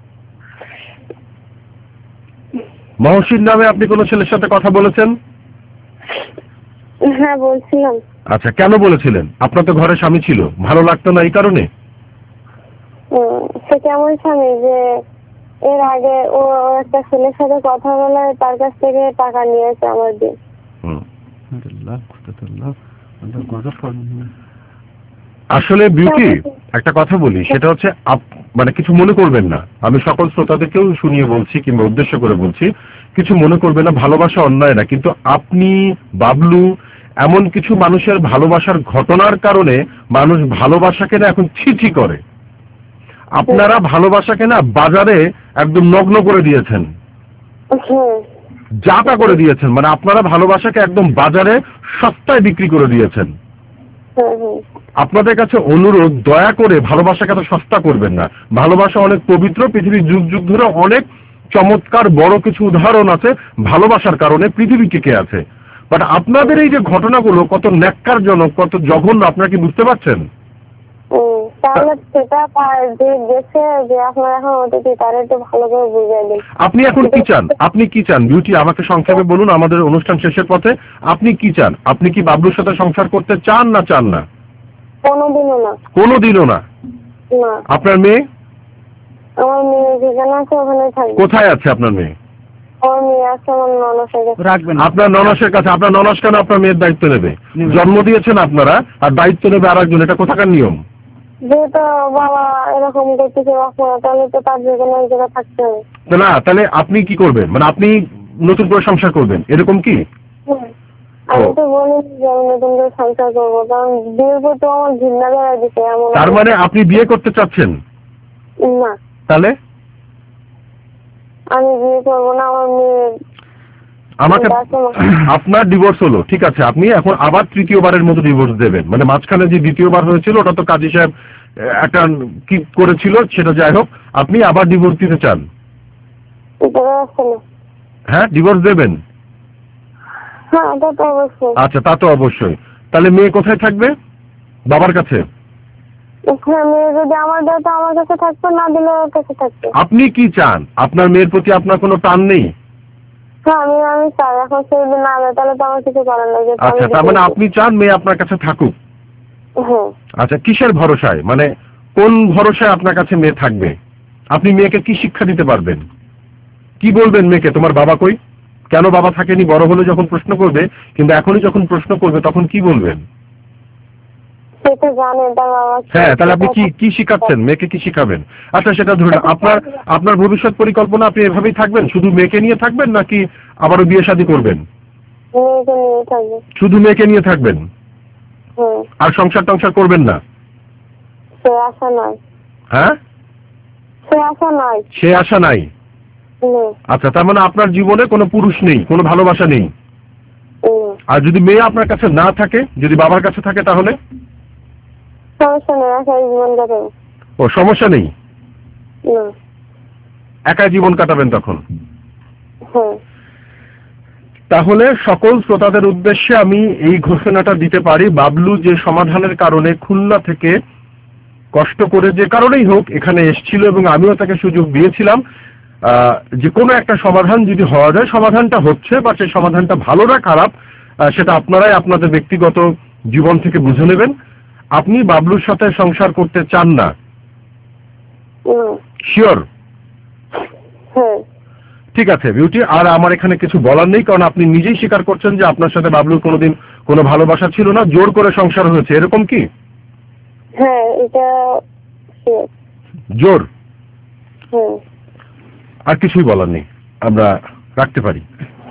মহসিন নামে আপনি কোনো ছেলের সাথে কথা বলেছেন? হ্যাঁ বলছিলাম। আচ্ছা, কেন বলেছিলেন? আপনার তো ঘরে স্বামী ছিল, ভালো লাগতো না এই কারণে? সে কেমন স্বামী যে এর আগে ও একটা ছেলের সাথে কথা বলে তার কাছ থেকে টাকা নিয়েছে আমার দিয়ে। আসলে বিউটি একটা কথা বলি, সেটা হচ্ছে মানে কিছু মনে করবেন না, আমি সকল শ্রোতাদেরকেও শুনিয়ে বলছি কিংবা উদ্দেশ্য করে বলছি, কিছু মনে করবেন না, ভালোবাসা অন্যায় না। কিন্তু আপনি বাবলু এমন কিছু মানুষের ভালোবাসার ঘটনার কারণে মানুষ ভালোবাসাকে না এখন ছিছি করে। আপনারা ভালোবাসাকে না বাজারে একদম নগ্ন করে দিয়েছেন, যাতা করে দিয়েছেন। মানে আপনারা ভালোবাসাকে একদম বাজারে সস্তায় বিক্রি করে দিয়েছেন। আপনাদের কাছে অনুরোধ, দয়া করে ভালোবাসাকে এত সস্তা করবেন না। ভালোবাসা অনেক পবিত্র, পৃথিবীর যুগ যুগ ধরে অনেক চমৎকার বড় কিছু উদাহরণ আছে ভালোবাসার কারণে পৃথিবী টিকে আছে। বাট আপনাদের এই যে ঘটনাগুলো কত ন্যাক্কারজনক, কত জঘন্য, আপনারা কি বুঝতে পারছেন? তাহলে সেটা যে গেছে যে আপনারা এখন ওদেরকে তারা একটু ভালো করে বুঝিয়ে দিন। আপনি এখন কি চান? আপনি কি চান বিউটি? আমাকে সংক্ষেপে বলুন, আমাদের অনুষ্ঠান শেষের পথে। আপনি কি চান? আপনি কি বাবলুর সাথে সংসার করতে চান না চান না? কোনোদিনও না। কোনোদিনও না? না। আপনার মেয়ে? আমার মেয়ে যেখানে আছে ওখানে থাকবে। কোথায় আছে আপনার মেয়ে? আমার মেয়ে আছে আমার ননসের কাছে। রাখবেন আপনার ননসের কাছে? আপনার ননস কেন আপনার মেয়ের দায়িত্ব নেবে? জন্ম দিয়েছেন আপনারা আর দায়িত্ব নেবে আরেকজন, এটা কোথাকার নিয়ম? যেহেতু বাবা এরকম করতেছে তাহলে তো তার যে কোনো জায়গায় থাকতে হবে না। তাহলে আপনি কি করবেন? মানে আপনি নতুন করে সংসার করবেন এরকম কি? আমি তো বলি যে আমি নতুন করে সংসার করবো, কারণ বিয়ের পর তো আমার ঘৃণা বেড়া দিচ্ছে। তার মানে আপনি বিয়ে করতে চাচ্ছেন না? তাহলে আমি বিয়ে করবো না। আমার মেয়ে আমাকে আপনার ডিভোর্স হলো, ঠিক আছে, আপনি এখন আবার তৃতীয়বারের মতো ডিভোর্স দেবেন। মানে মাঝখানে যে দ্বিতীয়বার হয়েছিল ওটা তো কাজী সাহেব একটা কি করেছিল সেটা যাই হোক, আপনি আবার ডিভোর্স দিতে চান? হ্যাঁ, ডিভোর্স দেবেন? আচ্ছা, তা তো অবশ্যই। তাহলে মেয়ে কোথায় থাকবে? বাবার কাছে? যদি আমার দায়িত্ব আমার কাছে থাকবে, না দিলে ওর কাছে থাকবে। আপনি কি চান? আপনার মেয়ের প্রতি আপনার কোনো টান নেই? আমি আমি চাই এখন সে যদি না দেয় তাহলে তো আমার কিছু করার নেই। আচ্ছা, তার মানে আপনি চান মেয়ে আপনার কাছে থাকুক? হ্যাঁ। আচ্ছা, কিসের ভরসায়, মানে কোন ভরসায় আপনার কাছে মেয়ে থাকবে? আপনি মেয়েকে কি শিক্ষা দিতে পারবেন? কি বলবেন মেয়েকে? তোমার বাবা কই? কেন বাবা থাকেনি? বড় হলে যখন প্রশ্ন করবে, কিন্তু এখনই যখন প্রশ্ন করবে তখন কি বলবেন? সেটা জানে তার বাবা। হ্যাঁ, তাহলে আপনি কি কি শিখাচ্ছেন মেয়েকে? কি শিখাবেন? আচ্ছা, সেটা ধরুন আপনার আপনার ভবিষ্যৎ পরিকল্পনা, আপনি এভাবেই থাকবেন, শুধু মেয়েকে নিয়ে থাকবেন নাকি আবারও বিয়ে শাদী করবেন? মেয়েকে নিয়ে থাকবে। শুধু মেয়েকে নিয়ে থাকবেন আর সংসার টংসার করবেন না? সে আশা নাই। হ্যাঁ, সে আশা নাই। সে আশা নাই? আচ্ছা, তার মানে আপনার জীবনে কোনো পুরুষ নেই, কোনো ভালোবাসা নেই। আর যদি মেয়ে আপনার কাছে না থাকে, যদি বাবার কাছে থাকে, তাহলে সমস্যা নেই, একাই জীবন কাটাবো। ও, সমস্যা নেই, একাই জীবন কাটাবেন তখন? তাহলে সকল শ্রোতাদের উদ্দেশ্যে আমি এই ঘোষণাটা দিতে পারি, বাবলু যে সমাধানের কারণে খুলনা থেকে কষ্ট করে যে কারণেই হোক এখানে এসেছিল এবং আমিও তাকে সুযোগ দিয়েছিলাম যে কোনো একটা সমাধান যদি হওয়া যায়, সমাধানটা হচ্ছে, বা সেই সমাধানটা ভালো না খারাপ সেটা আপনারাই আপনাদের ব্যক্তিগত জীবন থেকে বুঝে নেবেন। আপনি বাবলুর সাথে সংসার করতে চান না? শিওর? হ্যাঁ। ঠিক আছে বিউটি, আর আমার এখানে কিছু বলার নেই, কারণ আপনি নিজেই স্বীকার করছেন যে আপনার সাথে বাবলুর কোনোদিন কোনো ভালোবাসা ছিল না, জোর করে সংসার হয়েছে, এরকম কি? হ্যাঁ, এটা জোর। হ্যাঁ। আর কিছুই বলার নেই, আমরা রাখতে পারি।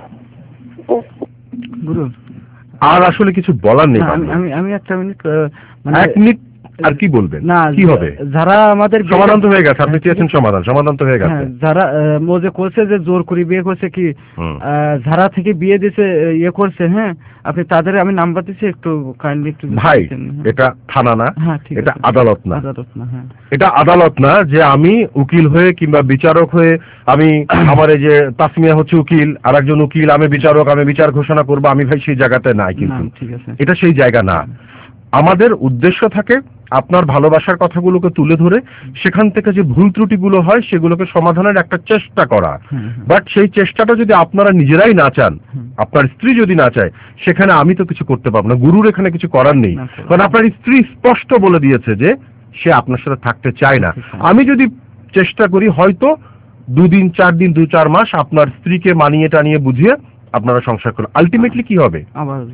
গুরু, আর আসলে কিছু বলার নেই। আমি আমি একটা মিনিট, এক মিনিট আর কি বলবেন? না, কি হবে? যারা আমাদের সমাধান তো হয়ে গেছে, আপনি চেয়েছেন সমাধান, সমাধান তো হয়ে গেছে। যারা মোজে করছে যে জোর করে বিয়ে করছে, কি যারা থেকে বিয়ে দিছে ইয়ে করছে, হ্যাঁ আপনি তাদের আমি নাম্বার দিচ্ছি, একটু কাইন্ডলি একটু। ভাই এটা থানা না, এটা আদালত না। আদালত না, হ্যাঁ এটা আদালত না যে আমি উকিল হয়ে কিংবা বিচারক হয়ে আমি আমার এই যে তাসমিয়া হচ্ছে উকিল, আর একজন উকিল, আমি বিচারক, আমি বিচার ঘোষণা করবো, আমি ভাই সেই জায়গাতে নাই। কিন্তু এটা সেই জায়গা না। আমাদের উদ্দেশ্য থাকে আপনার ভালোবাসার কথাগুলোকে তুলে ধরে সেখান থেকে যে ভুল ত্রুটিগুলো হয় সেগুলোকে সমাধানের একটা চেষ্টা করা। বাট সেই চেষ্টাটা যদি আপনারা নিজেরাই না চান, আপনার স্ত্রী যদি না চায়, সেখানে আমি তো কিছু করতে পারবো না, গুরুর এখানে কিছু করার নেই। কারণ আপনার স্ত্রী স্পষ্ট বলে দিয়েছে যে সে আপনার সাথে থাকতে চায় না। আমি যদি চেষ্টা করি হয়তো দুদিন চার দিন দু চার মাস আপনার স্ত্রীকে মানিয়ে টানিয়ে বুঝিয়ে আপনারা সংসার করেন, আলটিমেটলি কি হবে?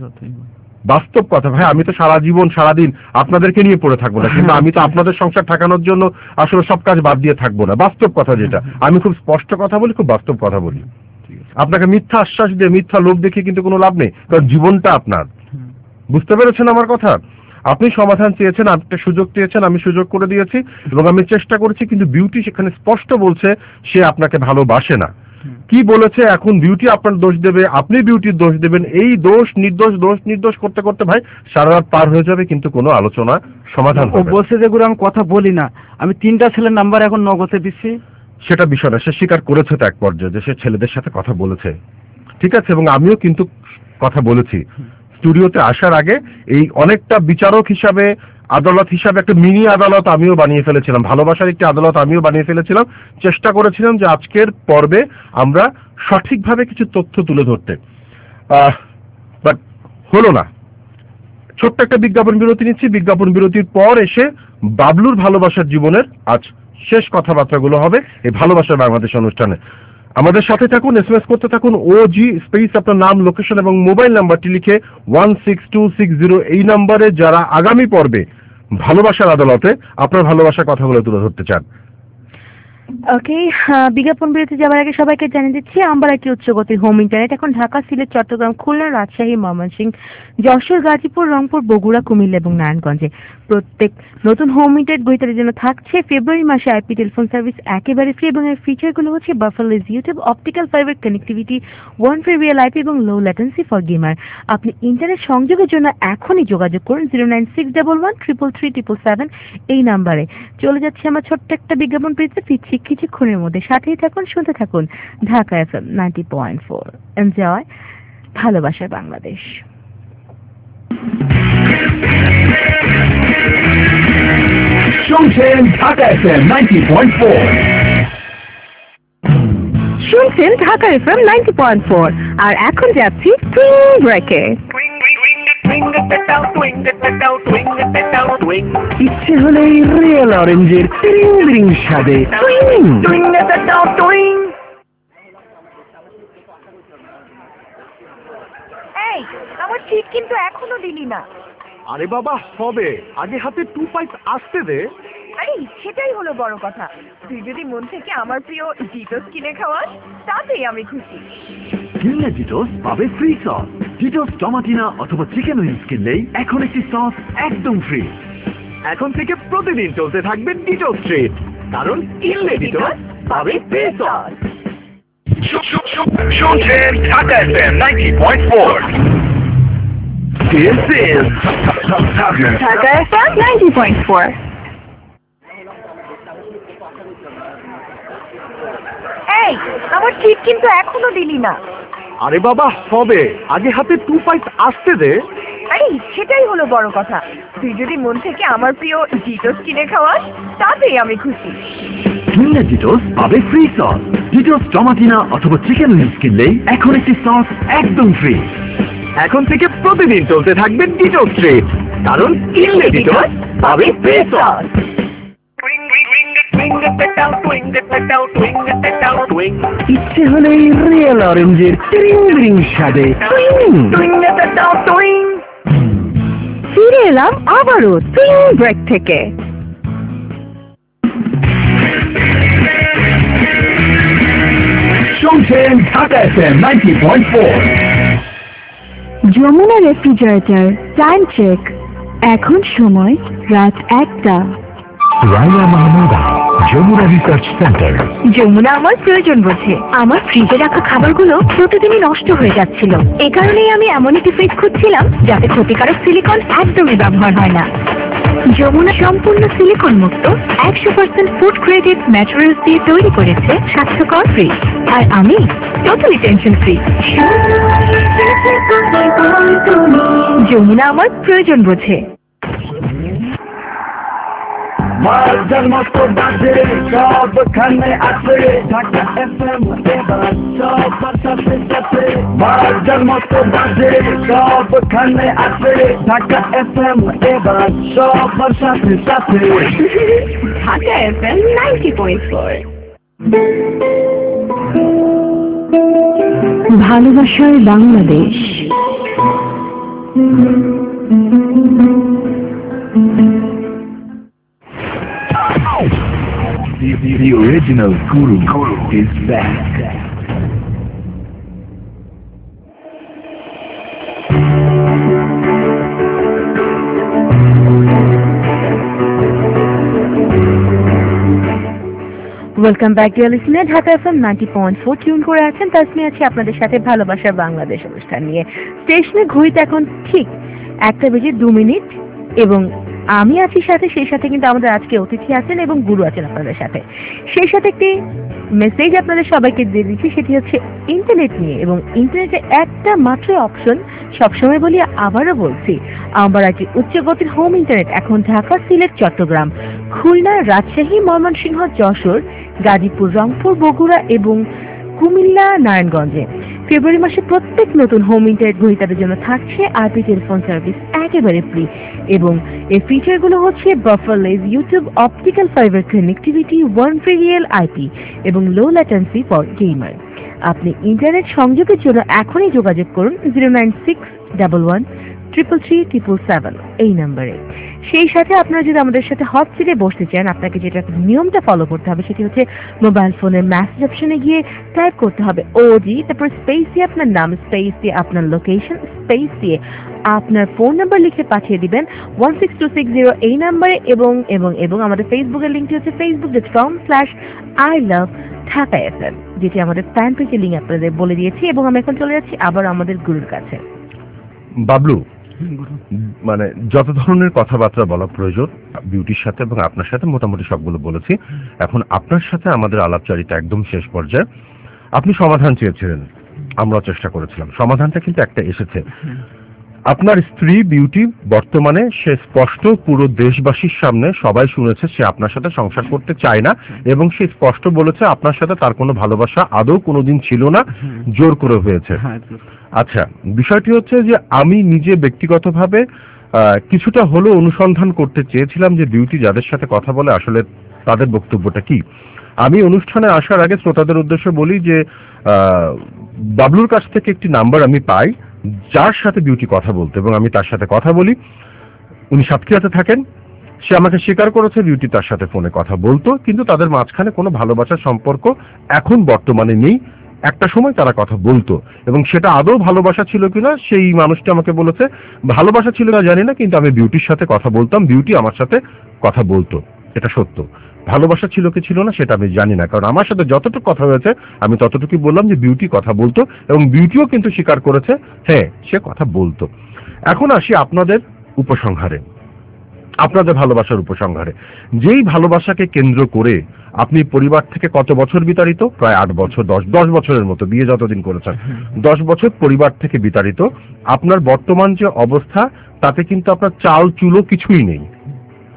বাস্তব কথা ভাই, আমি তো সারা জীবন সারাদিন আপনাদেরকে নিয়ে পড়ে থাকবো না, কিন্তু আমি তো আপনাদের সংসার ঠাকানোর জন্য আসলে সব কাজ বাদ দিয়ে থাকবো না। বাস্তব কথা যেটা, আমি খুব স্পষ্ট কথা বলি, খুব বাস্তব কথা বলি। আপনাকে মিথ্যা আশ্বাস দিয়ে মিথ্যা লোভ দেখিয়ে কিন্তু কোনো লাভ নেই, কারণ জীবনটা আপনার। বুঝতে পেরেছেন আমার কথা? আপনি সমাধান চেয়েছেন, আপনি সুযোগ চেয়েছেন, আমি সুযোগ করে দিয়েছি এবং আমি চেষ্টা করেছি, কিন্তু বিউটি সেখানে স্পষ্ট বলছে সে আপনাকে ভালোবাসে না। কি বলেছে এখন বিউটি আপনার দোষ দেবে, আপনি বিউটির দোষ দেবেন, এই দোষ নির্দোষ দোষ নির্দোষ করতে করতে ভাই সারা রাত পার হয়ে যাবে, কিন্তু কোনো আলোচনা সমাধান হবে না। ও বলছে যে গুরু আমি কথা বলি না, আমি তিনটা ছেলের নাম্বার এখন নগদে দিচ্ছি। সেটা বিষয় না, সে স্বীকার করেছে তো এক পর্যায়ে যে সে ছেলেদের সাথে কথা বলেছে, ঠিক আছে, এবং আমিও কিন্তু কথা বলেছি স্টুডিওতে আসার আগে। এই অনেকটা বিচারক হিসাবে, আদালত হিসাবে একটা মিনি আদালত আমিও বানিয়ে ফেলেছিলাম, ভালোবাসার একটি আদালত আমিও বানিয়ে ফেলেছিলাম। চেষ্টা করেছিলাম যে আজকের পর্বে আমরা সঠিকভাবে কিছু তথ্য তুলে ধরতে, বাট হলো না। ছোট্ট একটা বিজ্ঞাপন বিরতি নিচ্ছি, বিজ্ঞাপন বিরতির পর এসে বাবলুর ভালোবাসার জীবনের আজ শেষ কথাবার্তাগুলো হবে এই ভালোবাসার বাংলাদেশ অনুষ্ঠানে। আমাদের সাথে থাকুন, এসএমএস করতে থাকুন ও জি স্পেস আপনার নাম, লোকেশন এবং মোবাইল নাম্বারটি লিখে one six two six zero এই নাম্বারে যারা আগামী পর্বে ভালোবাসার আদালতে আপনার ভালোবাসার কথাগুলো তুলে ধরতে চান। ওকে, বিজ্ঞাপন বিরতি যাওয়ার আগে সবাইকে জানিয়ে দিচ্ছি আমরা একটি উচ্চগতির হোম ইন্টারনেট এখন ঢাকা, সিলেট, চট্টগ্রাম, খুলনা, রাজশাহী, ময়মনসিংহ, যশোর, গাজীপুর, রংপুর, বগুড়া, কুমিল্লা এবং নারায়ণগঞ্জে। প্রত্যেক নতুন হোম ইন্টারনেট গ্রহীতাদের জন্য থাকছে ফেব্রুয়ারি মাসে আইপি টেলিফোন সার্ভিস একেবারে ফ্রি এবং এর ফিচারগুলো হচ্ছে bufferless YouTube, optical fibre connectivity, one free real IP এবং লো ল্যাটেন্সি ফর গেমার। আপনি ইন্টারনেট সংযোগের জন্য এখনই যোগাযোগ করুন zero nine six double one triple three triple seven এই নাম্বারে। চলে যাচ্ছে আমার ছোট্ট একটা বিজ্ঞাপন পেতে, ফিরছি কিছুক্ষণের মধ্যে। সাথেই থাকুন, শুনতে থাকুন Dhaka FM ninety point four. Enjoy ভালোবাসার বাংলাদেশ। শুনছেন Dhaka FM ninety point four. শুনছেন Dhaka FM ninety point four, আর এখন যাচ্ছি টুইং ব্রেকে। ইচ্ছে হলেই রিয়েল অরেঞ্জের রিং রিং স্বাদে টুইং। এই আমার ঠিক কিন্তু এখনো দিলি না। আরে বাবা হবে, আগে হাতে টু পাইপ আসতে দে। আরে সেটাই হলো বড় কথা, তুই যদি মন থেকে আমার প্রিয় জিটোস কিনে খাওয়াস তাতেই আমি খুশি। কিনলে জিটোস পাবে ফ্রি সস। জিটোস টমাটিনা অথবা চিকেন উইংস কিনলেই এখন একটি সস একদম ফ্রি। এখন থেকে প্রতিদিন চলতে থাকবে ডিটোস ট্রিট, কারণ কিনলে ডিটোস পাবে ফ্রি সস। শুনছেন Dhaka FM ninety point four. This is Dhaka FM ninety point four. এই আমার ঠিক কিন্তু এখনো দিলি না। আরে বাবা হবে, আগে হাতে টু পাইপ আসতে দে। আরে সেটাই হলো বড় কথা, তুই যদি মন থেকে আমার প্রিয় জিটোস কিনে খাওয়াস তাতেই আমি খুশি। কিনলে জিটোস পাবে ফ্রি সস। জিটোস টমাটিনা অথবা চিকেন উইংস কিনলেই এখন একটি সস একদম ফ্রি। এখন থেকে প্রতিদিন চলতে থাকবে ডিটোস ট্রিট, কারণ কিনলে ডিটস পাবে পেসস। ইচ্ছে হলেই রিয়েল অরেঞ্জের ট্রিং রিং স্বাদে ফিরে এলাম আবারও টুইং ব্রেক থেকে। শুনছেন Dhaka FM ninety point four. Jamuna refrigerator time check, এখন সময় রাত একটা। Raiya Mahmuda, Jamuna research centre. যমুনা আমার প্রয়োজন বোঝে। আমার ফ্রিজে রাখা খাবারগুলো প্রতিদিনই নষ্ট হয়ে যাচ্ছিল। এ কারণেই আমি এমন একটি ফ্রিজ খুঁজছিলাম যাতে ক্ষতিকারক সিলিকন একদমই ব্যবহার হয় না। যমুনা সম্পূর্ণ সিলিকন মুক্ত একশো পার্সেন্ট ফুড গ্রেডেড ম্যাটেরিয়ালস দিয়ে তৈরি করেছে স্বাস্থ্যকর ফ্রিজ। আর আমি টোটালি টেনশন ফ্রি। যমুনা আমার প্রয়োজন বোঝে। মার্জার মতো বাজে সবখানে আছে ঢাকা এফএম, এবার সবার সাথে সাথে। মার্জার মতো বাজে সবখানে আছে ঢাকা এফএম, এবার সবার সাথে সাথে। Dhaka FM ninety point four. ভালোবাসার Bangladesh. The, the, the original Guru, Guru is back. Welcome back dear listener. Dhaka FM ninety point four tune করে আছেন। তাসমি আছি আপনাদের সাথে ভালোবাসার বাংলাদেশ অনুষ্ঠান নিয়ে। স্টেশনে ঘড়িতে এখন ঠিক একটা বেজে দু মিনিট এবং আমি আছি সাথে, সেই সাথে কিন্তু আমাদের আজকে অতিথি আছেন এবং গুরু আছেন আপনাদের সাথে। সেই সাথে একটি মেসেজ আপনাদের সবাইকে দিয়ে দিচ্ছি, সেটি হচ্ছে ইন্টারনেট নিয়ে। এবং ইন্টারনেটে একটা মাত্র অপশন, সবসময় বলি আবারও বলছি, আমার একটি উচ্চগতির হোম ইন্টারনেট এখন ঢাকা, সিলেট, চট্টগ্রাম, খুলনা, রাজশাহী, ময়মনসিংহ, যশোর, গাজীপুর, রংপুর, বগুড়া এবং কুমিল্লা, নারায়ণগঞ্জে। ফেব্রুয়ারি মাসে প্রত্যেক নতুন হোম ইন্টারনেট গ্রহীতাদের জন্য থাকছে আরপি টেলিফোন সার্ভিস একেবারে ফ্রি। এবং এই ফিচারগুলো হচ্ছে bufferless, YouTube, optical fibre connectivity, one free real IP এবং লো ল্যাটেন্সি ফর গেমার। আপনি ইন্টারনেট সংযোগের জন্য এখনই যোগাযোগ করুন zero nine six double one triple three triple seven এই নাম্বারে। সেই সাথে আপনারা যদি আমাদের সাথে হট সিটে বসতে চান, আপনাকে যেটা নিয়মটা ফলো করতে হবে সেটি হচ্ছে মোবাইল ফোনের মেসেজ অপশনে গিয়ে টাইপ করতে হবে ওজি, তারপর স্পেস দিয়ে আপনার নাম, স্পেস দিয়ে আপনার লোকেশন, স্পেস দিয়ে আপনার ফোন নাম্বার লিখে পাঠিয়ে দিবেন one six two six zero এই নাম্বারে। এবং এবং এবং আমাদের ফেসবুকের লিঙ্কটি হচ্ছে Facebook dot com slash I love Dhaka FM, যেটি আমাদের ফ্যান পেজের লিঙ্ক আপনাদের বলে দিয়েছি। এবং আমি এখন চলে যাচ্ছি আবার আমাদের গুরুর কাছে। বাবলু, মানে যত ধরনের কথাবার্তা বলা প্রয়োজন বিউটির সাথে এবং আপনার সাথে মোটামুটি সবগুলো বলেছি। এখন আপনার সাথে আমাদের আলাপচারিতা একদম শেষ পর্যায়ে। আপনি সমাধান চেয়েছিলেন, আমরা চেষ্টা করেছিলাম, সমাধানটা কিন্তু একটা এসেছে। আপনার স্ত্রী বিউটি বর্তমানে সে স্পষ্ট পুরো দেশবাসীর সামনে সবাই শুনেছে সে আপনার সাথে সংসার করতে চায় না এবং সে স্পষ্ট বলেছে আপনার সাথে তার কোনো ভালোবাসা আদৌ কোনোদিন ছিল না, জোর করে হয়েছে। আচ্ছা, বিষয়টি হচ্ছে যে আমি নিজে ব্যক্তিগতভাবে কিছুটা হলেও অনুসন্ধান করতে চেয়েছিলাম যে বিউটি যাদের সাথে কথা বলে আসলে তাদের বক্তব্যটা কি। আমি অনুষ্ঠানে আসার আগে শ্রোতাদের উদ্দেশ্যে বলি যে বাবলুর কাছ থেকে একটি নাম্বার আমি পাই যার সাথে বিউটি কথা বলতে, এবং আমি তার সাথে কথা বলি। উনি সাতক্ষীরাতে থাকেন। সে আমাকে স্বীকার করেছে বিউটি তার সাথে ফোনে কথা বলতো, কিন্তু তাদের মাঝখানে কোনো ভালোবাসার সম্পর্ক এখন বর্তমানে নেই। একটা সময় তারা কথা বলতো এবং সেটা আদৌ ভালোবাসা ছিল কিনা সেই মানুষটি আমাকে বলেছে ভালোবাসা ছিল না জানি না, কিন্তু আমি বিউটির সাথে কথা বলতাম, বিউটি আমার সাথে কথা বলতো, এটা সত্য। ভালোবাসা ছিল কি ছিল না সেটা আমি জানি না, কারণ আমার সাথে যতটুকু কথা হয়েছে আমি ততটুকুই বললাম যে বিউটি কথা বলতো এবং বিউটিও কিন্তু স্বীকার করেছে হ্যাঁ সে কথা বলতো। এখন আসি আপনাদের উপসংহারে, আপনাদের ভালোবাসার উপসংহারে। যেই ভালোবাসাকে কেন্দ্র করে আপনি পরিবার থেকে কত বছর বিতাড়িত? প্রায় আট বছর, দশ দশ বছরের মতো, বিয়ে যতদিন করেছেন দশ বছর পরিবার থেকে বিতাড়িত। আপনার বর্তমান যে অবস্থা তাতে কিন্তু আপনার চাল চুলো কিছুই নেই,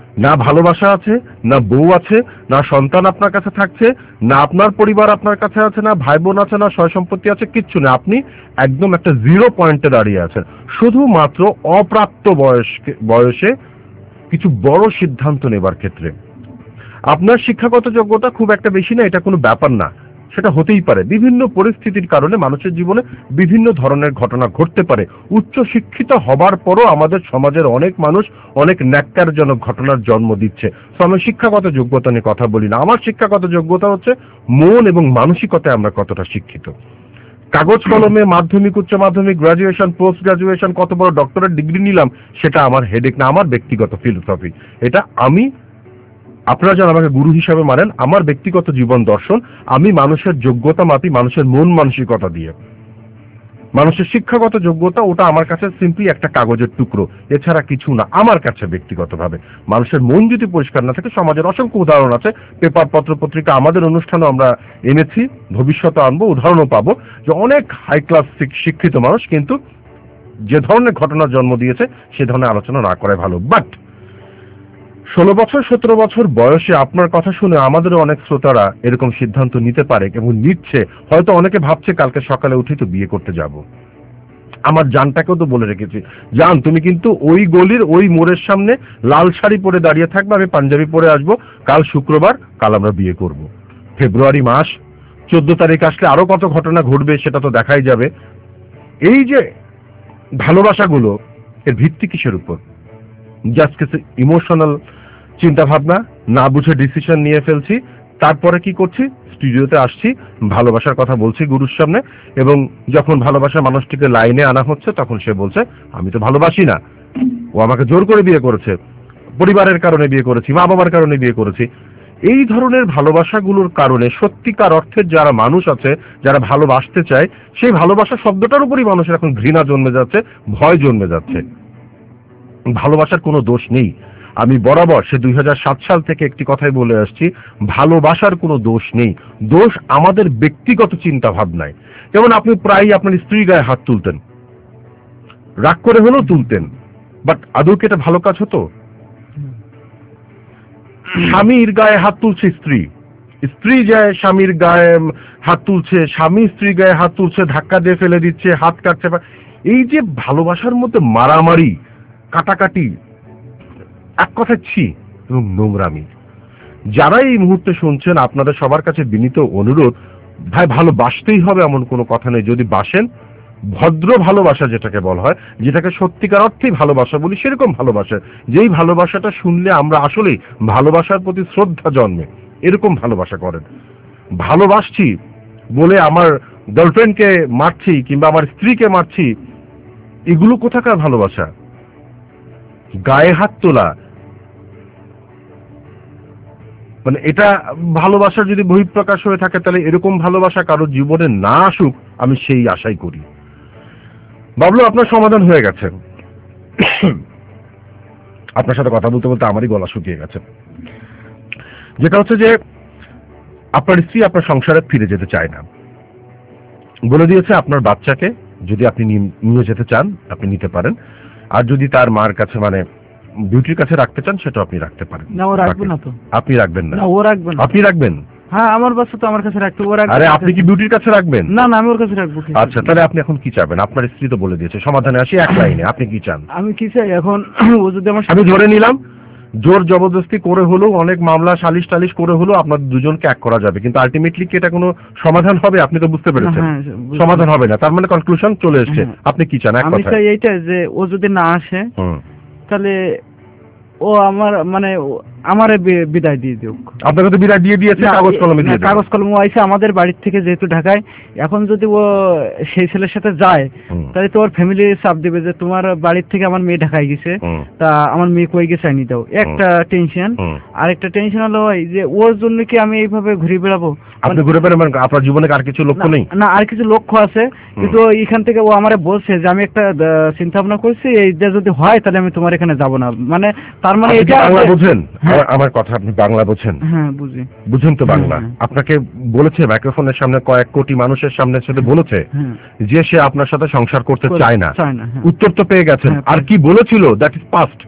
না ভালোবাসা আছে, না বউ আছে, না সন্তান আপনার কাছে থাকছে, না আপনার পরিবার আপনার কাছে আছে, না ভাই বোন আছে, না সয় সম্পত্তি আছে, কিচ্ছু না। আপনি একদম একটা জিরো পয়েন্টে দাঁড়িয়ে আছেন, শুধুমাত্র অপ্রাপ্ত বয়স বয়সে কিছু বড় সিদ্ধান্ত নেবার ক্ষেত্রে। আপনার শিক্ষাগত যোগ্যতা খুব একটা বেশি না, এটা কোনো ব্যাপার না, সেটা হতেই পারে। বিভিন্ন পরিস্থিতির কারণে মানুষের জীবনে বিভিন্ন ধরনের ঘটনা ঘটতে পারে। উচ্চ শিক্ষিত হবার পরও আমাদের সমাজের অনেক মানুষ অনেক ন্যাক্কারজনক ঘটনার জন্ম দিচ্ছে। তো আমি শিক্ষাগত যোগ্যতা নিয়ে কথা বলি না। আমার শিক্ষাগত যোগ্যতা হচ্ছে মন এবং মানসিকতায় আমরা কতটা শিক্ষিত। কাগজ কলমে মাধ্যমিক, উচ্চ মাধ্যমিক, গ্রাজুয়েশন, পোস্ট গ্রাজুয়েশন, কত বড় ডক্টরেট ডিগ্রি নিলাম, সেটা আমার হেডেক না, আমার ব্যক্তিগত ফিলোসফি। এটা আমি, আপনারা যেন আমাকে গুরু হিসাবে মানেন, আমার ব্যক্তিগত জীবন দর্শন। আমি মানুষের যোগ্যতা মাপি মানুষের মন মানসিকতা দিয়ে। মানুষের শিক্ষাগত যোগ্যতা ওটা আমার কাছে সিম্পলি একটা কাগজের টুকরো, এছাড়া কিছু না আমার কাছে ব্যক্তিগতভাবে। মানুষের মন যদি পরিষ্কার না থাকে, সমাজের অসংখ্য উদাহরণ আছে, পেপার পত্র পত্রিকা আমাদের অনুষ্ঠানে আমরা এনেছি, ভবিষ্যতে আনবো, উদাহরণও পাবো যে অনেক হাই ক্লাস শিক্ষিত মানুষ কিন্তু যে ধরনের ঘটনার জন্ম দিয়েছে সে ধরনের আলোচনা না করাই ভালো। বাট ষোলো বছর সতেরো বছর বয়সে আপনার কথা শুনে আমাদেরও অনেক শ্রোতারা এরকম সিদ্ধান্ত নিতে পারে এবং নিচ্ছে। হয়তো অনেকে ভাবছে কালকে সকালে উঠেই তো বিয়ে করতে যাব। আমার জানটাকেও তো বলে রেখেছি, জান তুমি কিন্তু ওই গলির ওই মোড়ের সামনে লাল শাড়ি পরে দাঁড়িয়ে থাকবে, আমি পাঞ্জাবি পরে আসবো, কাল শুক্রবার, কাল আমরা বিয়ে করব। ফেব্রুয়ারি মাস, চোদ্দ তারিখ আসলে আরো কত ঘটনা ঘটবে সেটা তো দেখাই যাবে। এই যে ভালোবাসাগুলো, এর ভিত্তি কিসের উপর? জাস্ট কিছু ইমোশনাল চিন্তা ভাবনা, না বুঝে ডিসিশন নিয়ে ফেলছি, তারপরে কি করছি, স্টুডিওতে আসছি, ভালোবাসার কথা বলছি গুরুর সামনে, এবং যখন ভালোবাসার মানুষটিকে লাইনে আনা হচ্ছে তখন সে বলছে আমি তো ভালোবাসি না, ও আমাকে জোর করে বিয়ে করেছে, পরিবারের কারণে বিয়ে করেছি, মা বাবার কারণে বিয়ে করেছি। এই ধরনের ভালোবাসাগুলোর কারণে সত্যিকার অর্থের যারা মানুষ আছে, যারা ভালোবাসতে চায়, সেই ভালোবাসা শব্দটার উপরই মানুষের এখন ঘৃণা জন্মে যাচ্ছে, ভয় জন্মে যাচ্ছে। ভালোবাসার কোনো দোষ নেই। আমি বরাবর সে দুই হাজার সাত সাল থেকে একটি কথাই বলে আসছি, ভালোবাসার কোনো দোষ নেই, দোষ আমাদের ব্যক্তিগত চিন্তা ভাবনায়। যেমন আপনি প্রায়ই আপনার স্ত্রী গায়ে হাত তুলতেন, রাগ করে হলেও তুলতেন, বাট আদৌ কি এটা ভালো কাজ হতো? স্বামীর গায়ে হাত তুলছে স্ত্রী, স্ত্রী যায় স্বামীর গায়ে হাত তুলছে, স্বামী স্ত্রী গায়ে হাত তুলছে, ধাক্কা দিয়ে ফেলে দিচ্ছে, হাত কাটছে। এই যে ভালোবাসার মধ্যে মারামারি, কাটাকাটি, এক কথা ছি এবং নোংরামি। যারা এই মুহূর্তে শুনছেন আপনাদের সবার কাছে বিনীত অনুরোধ, ভাই ভালোবাসতেই হবে এমন কোনো কথা নেই। যদি বাসেন, ভদ্র ভালোবাসা যেটাকে বলা হয়, যেটাকে সত্যিকার অর্থেই ভালোবাসা বলি, সেরকম ভালোবাসা, যেই ভালোবাসাটা শুনলে আমরা আসলেই ভালোবাসার প্রতি শ্রদ্ধা জন্মে, এরকম ভালোবাসা করেন। ভালোবাসছি বলে আমার গার্লফ্রেন্ডকে মারছি কিংবা আমার স্ত্রীকে মারছি, এগুলো কোথাকার ভালোবাসা? গায়ে হাত তোলা মানে এটা ভালোবাসার যদি বহিঃপ্রকাশ হয়ে থাকে, তাহলে এরকম ভালোবাসা কারো জীবনে না আসুক আমি সেই আশাই করি। বাবলু, আপনার সমাধান হয়ে গেছে। আপনার সাথে কথা বলতে বলতে আমারই গলা শুকিয়ে গেছে। যেটা হচ্ছে যে আপনার স্ত্রী আপনার সংসারে ফিরে যেতে চায় না, বলে দিয়েছে আপনার বাচ্চাকে যদি আপনি নিয়ে যেতে চান আপনি নিতে পারেন, আর যদি তার মার কাছে মানে বিউটির কাছে রাখতে চান সেটা আপনি রাখতে পারেন। না, ও রাখবে না তো। আপনি রাখবেন না? ও রাখবে না। আপনি রাখবেন? হ্যাঁ, আমার বাচ্চা তো আমার কাছে রাখতে, ও রাখবে। আরে আপনি কি বিউটির কাছে রাখবেন? না না, আমি ওর কাছে রাখবো। আচ্ছা, তাহলে আপনি এখন কি চাবেন? আপনার স্ত্রী তো বলে দিয়েছে, সমাধানে আসি এক লাইনে, আপনি কি চান? আমি কি চাই এখন, ও যদি আমার, আমি ধরে নিলাম জোর জবরদস্তি করে হলেও, অনেক মামলা সালিশ টালিশ করে হলেও আপনার দুজনকে এক করা যাবে, কিন্তু আলটিমেটলি কি এটা কোনো সমাধান হবে? আপনি তো বুঝতে পেরেছেন সমাধান হবে না, তার মানে কনক্লুশন চলে এসেছে। আপনি কি চান? এক কথা। আমি চাই এইটা যে ও যদি না আসে তাহলে ও আমার মানে আমারে বিদায় দিয়ে দিও। আপনাকে তো বিদায় দিয়ে দিয়েছে, কাগজ কলমে দিয়ে কাগজ কলমে আইছে আমাদের বাড়ির থেকে, যেহেতু ঢাকায়। এখন যদি ও সেই ছেলের সাথে যায় তাহলে তো ওর ফ্যামিলি চাপ দেবে যে তোমার বাড়ির থেকে আমার মেয়ে ঢাকায় গেছে, তা আমার মেয়ে কই গেছে আনি দাও। একটা টেনশন। আরেকটা টেনশন হলো যে ওর জন্য কি আমি এইভাবে ঘুরে বেড়াবো? আপনি ঘুরে বেড়াবেন, আপনার জীবনে আর কিছু লক্ষ্য নেই? না, আর কিছু লক্ষ্য আছে, কিন্তু এখান থেকে ও আমারে বলছে যে আমি একটা চিন্তা ভাবনা করছি, এইটা যদি হয় তাহলে আমি তোমার এখানে যাব না। মানে তার মানে এটা বাংলা বোঝেন? আমার কথা আপনি বাংলা বোঝেন? হ্যাঁ, বুঝি। বুঝেন তো বাংলা? আপনাকে বলেছে মাইক্রোফোনের সামনে, কয়েক কোটি মানুষের সামনে সেটা বলেছে যে সে আপনার সাথে সংসার করতে চায় না। উত্তর তো পেয়ে গেছেন। আর কি বলেছিল? That is past.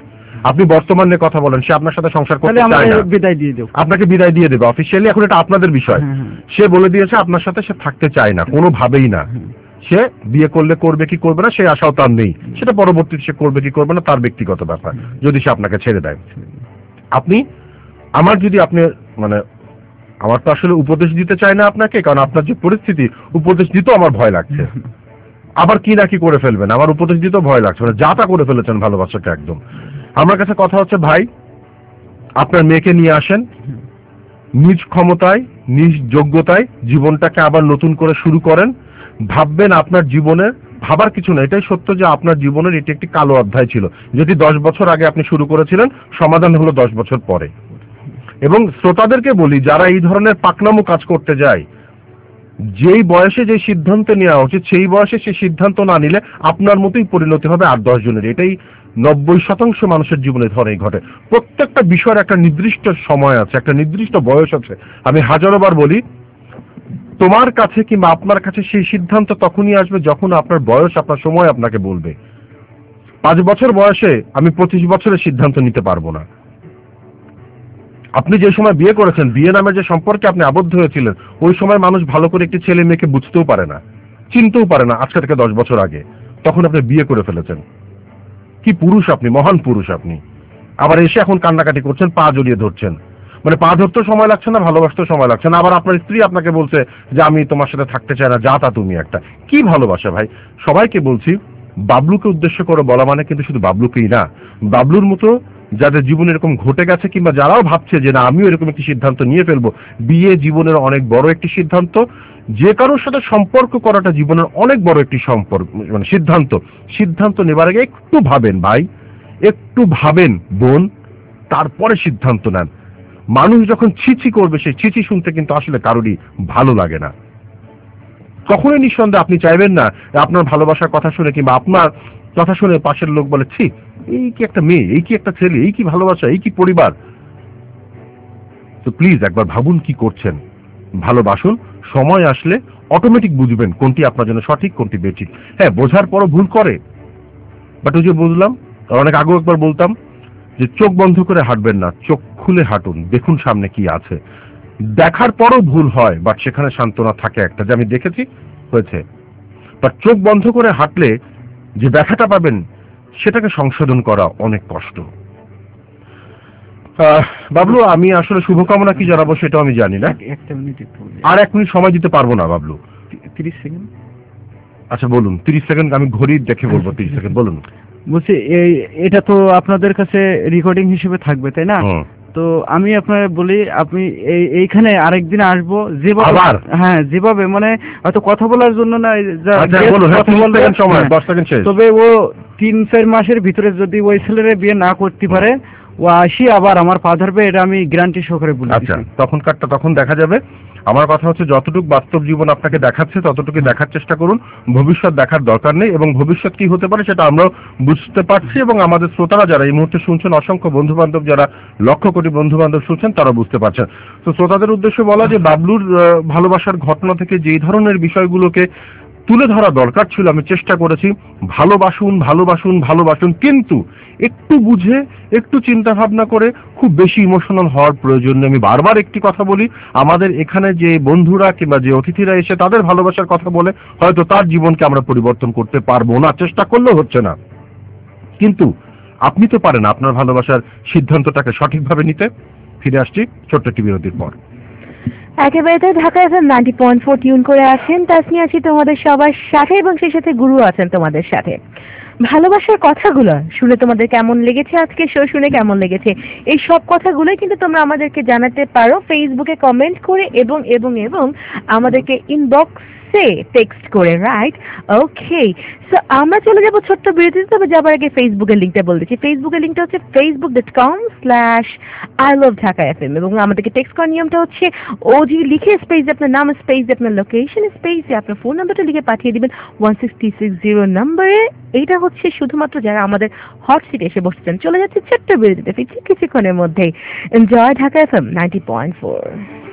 আপনি বর্তমানে কথা বলেন, সে আপনার সাথে সংসার করতে তাহলে চায় না, আমাকে বিদায় দিয়ে দেব। আপনাকে বিদায় দিয়ে দেবে অফিসিয়ালি। এখন এটা আপনাদের বিষয়। সে বলে দিয়েছে আপনার সাথে সে থাকতে চায় না, কোনোভাবেই না। সে বিয়ে করলে করবে কি করবে না সেই আশাও তার নেই, সেটা পরবর্তীতে সে করবে কি করবে না তার ব্যক্তিগত ব্যাপার, যদি সে আপনাকে ছেড়ে দেয়। আপনি আমার যদি আপনি মানে আমার তো আসলে উপদেশ দিতে চাই না আপনাকে, কারণ আপনার যে পরিস্থিতি, উপদেশ দিতেও আমার ভয় লাগছে। আবার কি না কি করে ফেলবেন, আমার উপদেশ দিতেও ভয় লাগছে, মানে যা তা করে ফেলেছেন ভালোবাসাটা একদম। আমার কাছে কথা হচ্ছে ভাই, আপনার মেয়েকে নিয়ে আসেন, নিজ ক্ষমতায় নিজ যোগ্যতায় জীবনটাকে আবার নতুন করে শুরু করেন। ভাববেন আপনার জীবনে ভাবার কিছু না, এটাই সত্য যে আপনার জীবনের এটি একটি কালো অধ্যায় ছিল, যদি দশ বছর আগে আপনি শুরু করেছিলেন, সমাধান হলো দশ বছর পরে। এবং শ্রোতাদেরকে বলি, যারা এই ধরনের পাকনামো কাজ করতে যায়, যেই বয়সে যে সিদ্ধান্ত নেওয়া উচিত সেই বয়সে সেই সিদ্ধান্ত না নিলে আপনার মতোই পরিণতি হবে আট দশ জনের। এটাই নব্বই শতাংশ মানুষের জীবনে ধরেই ঘটে। প্রত্যেকটা বিষয়ের একটা নির্দিষ্ট সময় আছে, একটা নির্দিষ্ট বয়স আছে। আমি হাজারো বার বলি, তোমার কাছে কিংবা আপনার কাছে সেই সিদ্ধান্ত তখনই আসবে যখন আপনার বয়স, আপনার সময় আপনাকে বলবে। পাঁচ বছর বয়সে আমি পঁচিশ বছরের সিদ্ধান্ত নিতে পারবো না। আপনি যে সময় বিয়ে করেছেন, বিয়ে নামে যে সম্পর্কে আপনি আবদ্ধ হয়েছিলেন, ওই সময় মানুষ ভালো করে একটি ছেলে মেয়েকে বুঝতেও পারে না, চিনতেও পারে না। আজকে থেকে দশ বছর আগে তখন আপনি বিয়ে করে ফেলেছেন। কি পুরুষ আপনি, মহান পুরুষ আপনি। আবার এসে এখন কান্নাকাটি করছেন, পা জড়িয়ে ধরছেন, মানে পা ধরতেও সময় লাগছে না, ভালোবাসতেও সময় লাগছে না। আবার আপনার স্ত্রী আপনাকে বলছে যে আমি তোমার সাথে থাকতে চাই না, যা তা তুমি একটা। কি ভালোবাসা ভাই। সবাইকে বলছি, বাবলুকে উদ্দেশ্য করে বলা মানে কিন্তু শুধু বাবলুকেই না, বাবলুর মতো যাদের জীবনে এরকম ঘটে গেছে কিংবা যারাও ভাবছে যে না আমিও এরকম একটি সিদ্ধান্ত নিয়ে ফেলবো। বিয়ে জীবনের অনেক বড় একটি সিদ্ধান্ত, যে কারোর সাথে সম্পর্ক করাটা জীবনের অনেক বড় একটি সম্পর্ক, মানে সিদ্ধান্ত। সিদ্ধান্ত নেবার আগে একটু ভাবেন ভাই, একটু ভাবেন বোন, তারপরে সিদ্ধান্ত নেন। মানুষ যখন ছিছি করবে, সেই ছিছি শুনতে কিন্তু আসলে কারোরই ভালো লাগে না। কখনোই নিঃসন্দেহে আপনি চাইবেন না আপনার ভালোবাসার কথা শুনে কিংবা আপনার কথা শুনে পাশের লোক বলে ছি এই কি একটা মেয়ে, এই কি একটা ছেলে, এই কি ভালোবাসা, এই কি পরিবার। তো প্লিজ একবার ভাবুন কি করছেন, ভালোবাসুন। সময় আসলে অটোমেটিক বুঝবেন কোনটি আপনার জন্য সঠিক, কোনটি বেঠিক। হ্যাঁ, বোঝার পরও ভুল করে, বাট ওই যে বুঝলাম, অনেক আগেও একবার বলতাম যে চোখ বন্ধ করে হাঁটবেন না, চোখ খুলে হাঁটুন, দেখুন সামনে কি আছে। দেখার পরও ভুল হয়, বাট সেখানে সান্ত্বনা থাকে একটা, যে আমি দেখেছি হয়েছে। বাট চোখ বন্ধ করে হাঁটলে যে ব্যথাটা পাবেন সেটাকে সংশোধন করা অনেক কষ্ট। বাবলু, আমি আসলে শুভকামনা কি জানাবো সেটাও আমি জানি না। একটা মিনিট আর এক মিনিট সময় দিতে পারবো না বাবলু। তিরিশ সেকেন্ড। আচ্ছা বলুন, তিরিশ সেকেন্ড আমি ঘড়ি দেখে বলবো। তিরিশ সেকেন্ড বলুন। বলছি এই এটা তো আপনাদের কাছে রেকর্ডিং হিসেবে থাকবে তাই না? তো আমি আপনার বলি, আপনি এই এইখানে আরেকদিন আসবো, যেভাবে হ্যাঁ যেভাবে মানে হয়তো কথা বলার জন্য না, তবে ও তিন চার মাসের ভিতরে যদি ওই ছেলের বিয়ে না করতে পারে, ও আসি আবার আমার পা ধরবে, এটা আমি গ্যারান্টি সহকারে বলি। আচ্ছা, তখন কারটা তখন দেখা যাবে। আমার কথা হচ্ছে যতটুকু বাস্তব জীবন আপনাকে দেখাচ্ছে ততটুকু দেখার চেষ্টা করুন, ভবিষ্যৎ দেখার দরকার নেই। এবং ভবিষ্যৎ কি হতে পারে সেটা আমরাও বুঝতে পারছি, এবং আমাদের শ্রোতারা যারা এই মুহূর্তে শুনছেন, অসংখ্য বন্ধু বান্ধব যারা লক্ষ কোটি বন্ধু বান্ধব শুনছেন, তারা বুঝতে পারছেন। তো শ্রোতাদের উদ্দেশ্যে বলা যে বাবলুর ভালোবাসার ঘটনা থেকে যেই ধরনের বিষয়গুলোকে তুলে ধরা দরকার ছিল আমি চেষ্টা করেছি। ভালোবাসুন, ভালোবাসুন, ভালোবাসুন, কিন্তু একটু বুঝে, একটু চিন্তা ভাবনা করে, খুব বেশি ইমোশনাল হওয়ার প্রয়োজন নেই। আমি বারবার একটি কথা বলি, আমাদের এখানে যে বন্ধুরা কিংবা যে অতিথিরা এসে তাদের ভালোবাসার কথা বলে, হয়তো তার জীবনকে আমরা পরিবর্তন করতে পারবো না, চেষ্টা করলেও হচ্ছে না। কিন্তু আপনি তো পারেন আপনার ভালোবাসার সিদ্ধান্তটাকে সঠিকভাবে নিতে। ফিরে আসছি ছোট্ট একটি বিরতির পর। একেবারে তাই, Dhaka FM ninety point four tune করে আছেন। তাসমি আছি তোমাদের সবার সাথে, এবং সেই সাথে গুরু আছেন তোমাদের সাথে। ভালোবাসার কথাগুলো শুনে তোমাদের কেমন লেগেছে, আজকে শো শুনে কেমন লেগেছে, এই সব কথাগুলোই কিন্তু তোমরা আমাদেরকে জানাতে পারো ফেসবুকে কমেন্ট করে এবং এবং এবং আমাদেরকে ইনবক্সে টেক্সট করে, রাইট? ওকে, সো আমরা চলে যাবো ছোট্ট বিরতিতে। তবে যাবার আগে ফেসবুকের লিঙ্কটা বলে দিচ্ছি। ফেসবুকের লিঙ্কটা হচ্ছে Facebook dot com slash I love Dhaka F M, এবং আমাদেরকে টেক্সট করার নিয়মটা হচ্ছে ওজি লিখে স্পেস আপনার নাম, স্পেস আপনার লোকেশন, স্পেস আপনার ফোন নাম্বারটা লিখে পাঠিয়ে দিবেন ওয়ান সিক্সটি সিক্স জিরো নাম্বারে। এইটা হচ্ছে শুধুমাত্র যারা আমাদের হট সিটে এসে বসছেন। চলে যাচ্ছে ছোট্ট বিরতিতে, ফিরছি কিছুক্ষণের মধ্যেই। Enjoy Dhaka F M ninety point four.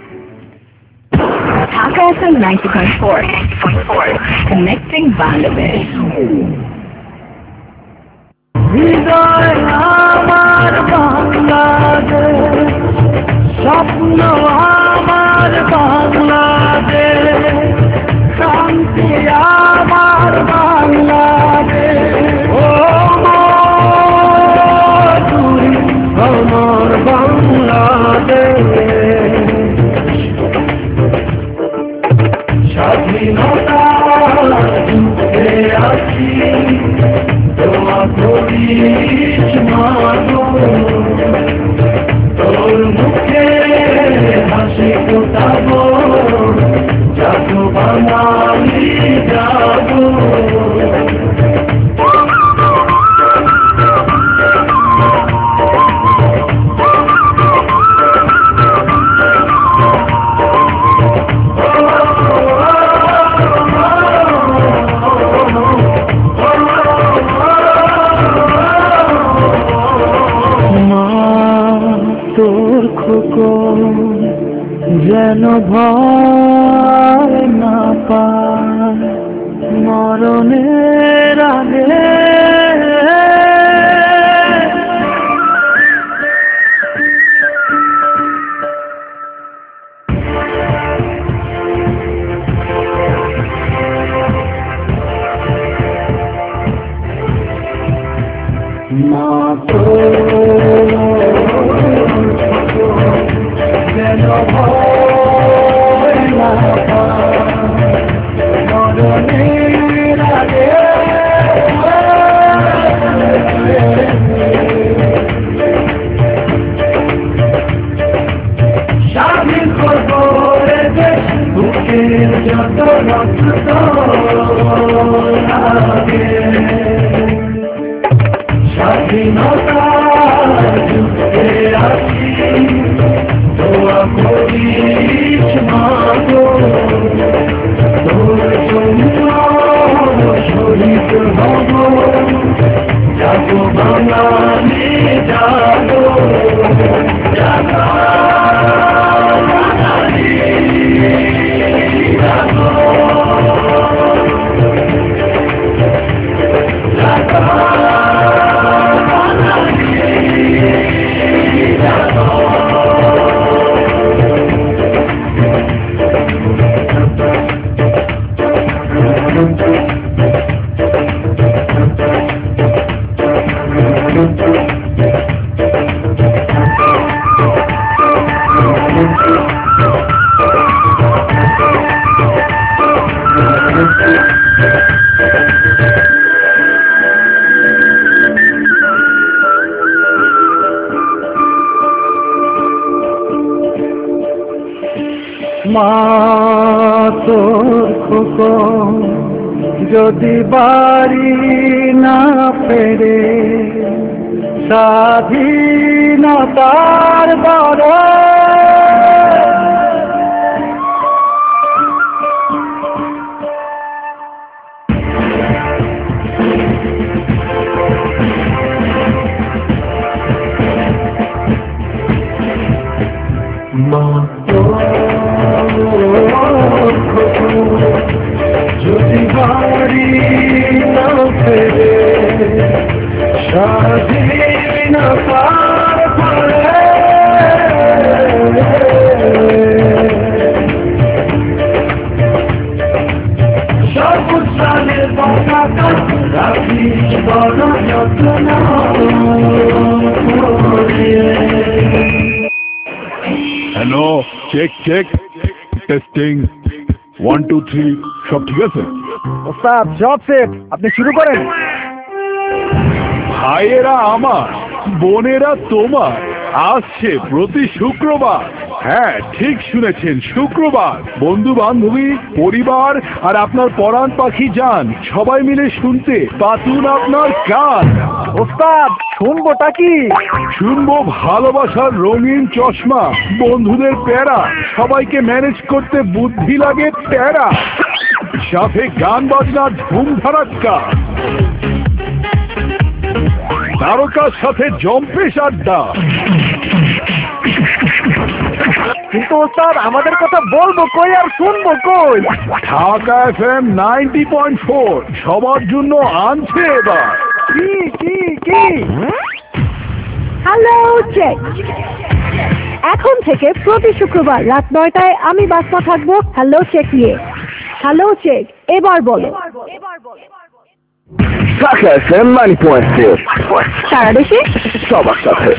Dhaka F M ninety point four, connecting Bangladesh. হৃদয় আমার বাংলাদেশ, স্বপ্ন আমার বাংলাদেশ, শান্তি আমার বাংলাদেশ। ও মধুরী আমার বাংলাদেশ, স্বাধীনতা যুদ্ধে আছি, দোয়া করিস মাগো, তোর মুখে হাসি ফোটাবো, জাগো বাঙালি জাগো। তোর খোকন যেন ভয় না পায় মরণের আগে, মা যেন ভয় না পায় মরণের আগে, স্বাধীন করবো দেশ, বুকের যত রক্ত লাগে, স্বাধীনতা যুদ্ধে আছি, দোয়া করিস মাগো, তোর জন্য শহীদ হব, জাগো বাঙালি জাগো, জাগো বাঙালি জাগো, জাগো মা তোর খোকন যদি বাড়ি না ফেরে, স্বাধীনতার বড় মা যদি বাড়ি না ফেরে, স্বাধীনতার পরে সবুজ সালের পতাকা রাখিস বড় যত্ন করে। Hello, check check, testing, one two three, সব ঠিক আছে? ওস্তাদ সব সেট, আপনি শুরু করেন। ভাইয়েরা আমার, বোনেরা তোমার, আসছে প্রতি শুক্রবার। হ্যাঁ, ঠিক শুনেছেন, শুক্রবার। বন্ধু বান্ধবী, পরিবার আর আপনার পরাণ পাখি যান, সবাই মিলে শুনতে পাতুন আপনার কান। ওস্তাদ শুনবোটা কি? শুনবো ভালোবাসার রঙিন চশমা, বন্ধুদের প্যারা, সবাইকে ম্যানেজ করতে বুদ্ধি লাগে প্যারা, সাথে গান বাজনার ধুম ধারাক্কা, তারকার সাথে জম্পেশ আড্ডা। কিন্তু ওস্তাদ আমাদের কথা বলবো কই আর শুনবো কই? Dhaka F M ninety point four সবার জন্য আনছে এবার। কি কি কি? Hello check. এখন থেকে প্রতি শুক্রবার রাত নয়টায় আমি বাসমা থাকবো হ্যালো চেক নিয়ে। হ্যালো চেক, এবার বলো। Dhaka F M ninety point six সারা দেশে সবার সাথে।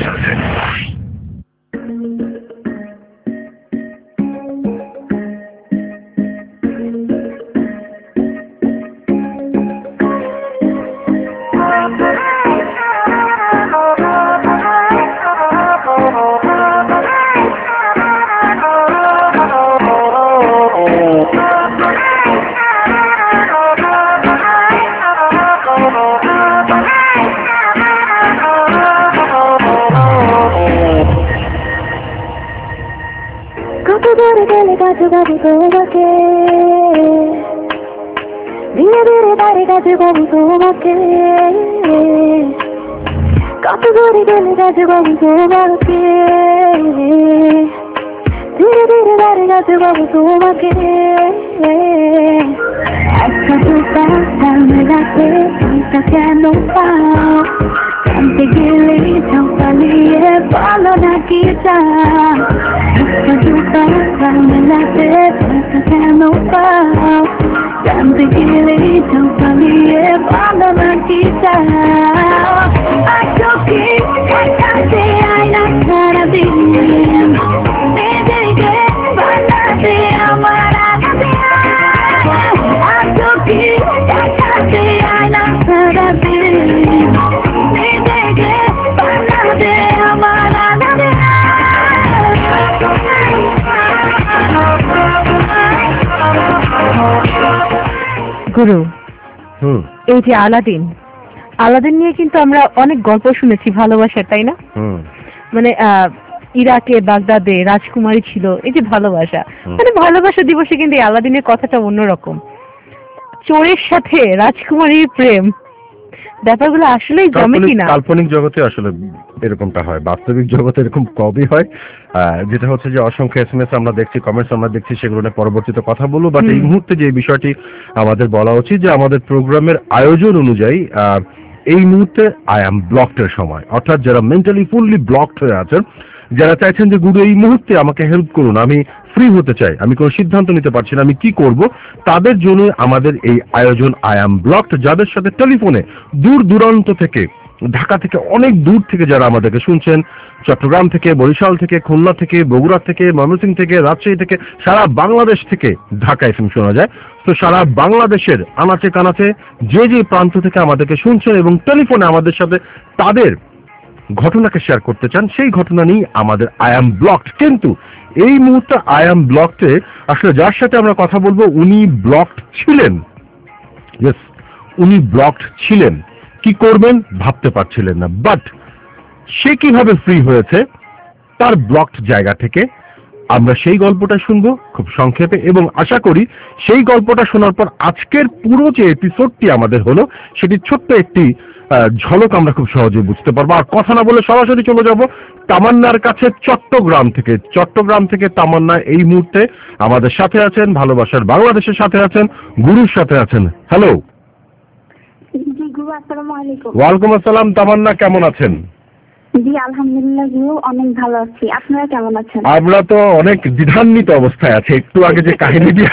কত দূরে গেলে কাছে বাবু তোমাকে, ধীরে ধীরে বাড়ি কাছে বাবু তোমাকে, কত দূরে গেলে কাছে বাবু তোমাকে, ধীরে ধীরে বাড়ি কাছে বাবু তোমাকে। একটা দুটা সামনে রাখে চিন্তা কেন পাও, জানতে গেলে চম্পালিয়ে বলো না কি চাও। একটা দুটা সামনে রাখে চিন্তা কেন পাও, জানতে গেলে চম্পালিয়ে বলো না কি চাও। আর চোখে কাছে আয়না সারাদিন নিজেকে বানাতে আমার আগে। আর চোখে কাছে আয়না সারাদিন নিজেকে বানাতে আমার আগে। গুরু, হুম এই যে আলাদিন, আলাদিন নিয়ে কিন্তু আমরা অনেক গল্প শুনেছি ভালোবাসার, তাই না? হুম মানে আহ ইরাকে বাগদাদে রাজকুমারী ছিল, এই যে ভালোবাসা, মানে ভালোবাসা দিবসে কিন্তু এই আলাদিনের কথাটা অন্যরকম। চোরের সাথে রাজকুমারীর প্রেম, ব্যাপারগুলো আসলেই জমে কিনা? কাল্পনিক জগতে আসলে এরকমটা হয়, বাস্তবিক জগতে এরকম কমই হয়। আহ, যেটা হচ্ছে যে অসংখ্য এস এম এস আমরা দেখছি, কমেন্টস আমরা দেখছি, সেগুলো নিয়ে পরবর্তীতে কথা বলবো। বাট এই মুহূর্তে যে বিষয়টি আমাদের বলা উচিত যে আমাদের প্রোগ্রামের আয়োজন অনুযায়ী আহ, এই মুহূর্তে আই অ্যাম ব্লকড এর সময়, অর্থাৎ যারা মেন্টালি ফুললি ব্লকড হয়ে আছেন, যারা চাইছেন যে গুরু এই মুহূর্তে আমাকে হেল্প করুন, আমি ফ্রি হতে চাই, আমি কোনো সিদ্ধান্ত নিতে পারছি না, আমি কি করব, তাদের জন্য আমাদের এই আয়োজন আই অ্যাম ব্লকড। যাদের সাথে টেলিফোনে দূর দূরান্ত থেকে, ঢাকা থেকে, অনেক দূর থেকে যারা আমাদেরকে শুনছেন, চট্টগ্রাম থেকে, বরিশাল থেকে, খুলনা থেকে, বগুড়া থেকে, ময়মনসিংহ থেকে, রাজশাহী থেকে, সারা বাংলাদেশ থেকে ঢাকা এফএম শোনা যায়। তো সারা বাংলাদেশের আনাচে কানাচে যে যে প্রান্ত থেকে আমাদেরকে শুনছেন এবং টেলিফোনে আমাদের সাথে তাদের ঘটনাকে শেয়ার করতে চান, সেই ঘটনা নিয়ে আমাদের আই অ্যাম ব্লকড। কিন্তু এই মুহূর্তে আই অ্যাম ব্লকডে আসলে যার সাথে আমরা কথা বলবো উনি ব্লকড ছিলেন। ইয়েস, উনি ব্লকড ছিলেন, কি করবেন ভাবতে পারছিলেন না, বাট সে কিভাবে ফ্রি হয়েছে তার ব্লকড জায়গা থেকে আমরা সেই গল্পটা শুনবো খুব সংক্ষেপে, এবং আশা করি সেই গল্পটা শোনার পর আজকের পুরো যে এপিসোডটি আমাদের হলো সেটি ছোট্ট একটি ঝলক আমরা খুব সহজে বুঝতে পারবো। আর কথা না বলে সরাসরি চলে যাব তামান্নার কাছে চট্টগ্রাম থেকে। চট্টগ্রাম থেকে তামান্না এই মুহূর্তে আমাদের সাথে আছেন, ভালোবাসার বাংলাদেশের সাথে আছেন, গুরুর সাথে আছেন। হ্যালো। জি গুরু, আসসালামু আলাইকুম। ওয়ালাইকুম আসসালাম। তামান্না কেমন আছেন? জি আলহামদুলিল্লাহ গুরু, অনেক ভালো আছি। আপনারা কেমন আছেন? আমরা তো অনেক দ্বিধান্বিত অবস্থায় আছে। একটু আগে যে কাহিনীটি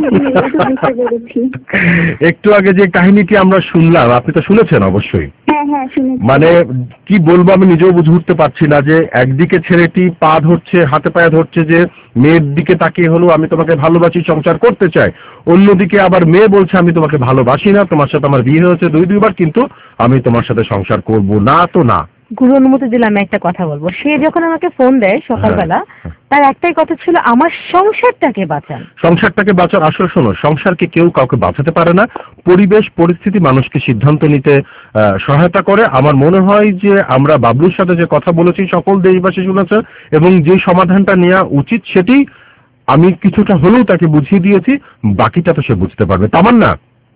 একটু আগে যে কাহিনীটি আমরা শুনলাম, আপনি তো শুনেছেন অবশ্যই। হ্যাঁ হ্যাঁ শুনেছি। মানে কি বলবো আমি নিজেও বুঝে উঠতে পারছি না, যে একদিকে ছেলেটি পা ধরছে, হাতে পায়ে ধরছে যে মেয়ের দিকে তাকিয়ে হলো আমি তোমাকে ভালোবাসি, সংসার করতে চাই, অন্যদিকে আবার মেয়ে বলছে আমি তোমাকে ভালোবাসি না, তোমার সাথে আমার বিয়ে হয়েছে দুই দুইবার, কিন্তু আমি তোমার সাথে সংসার করব না। তো না, গুরু অনুমতি দিলে আমি একটা কথা বলবো। সে যখন আমাকে ফোন দেয় সকালবেলা, তার একটাই কথা ছিল আমার সংসারটাকে বাঁচান। সংসারটাকে বাঁচান। আসলে শোনো, সংসারকে কেউ কাউকে বাঁচাতে পারে না, পরিবেশ পরিস্থিতি মানুষকে সিদ্ধান্ত নিতে সহায়তা করে। আমার মনে হয় যে আমরা বাবলুর সাথে যে কথা বলেছি সকল দেশবাসী শুনেছে, এবং যে সমাধানটা নেওয়া উচিত সেটি আমি কিছুটা হলেও তাকে বুঝিয়ে দিয়েছি, বাকিটা তো সে বুঝতে পারবে। তামান্না,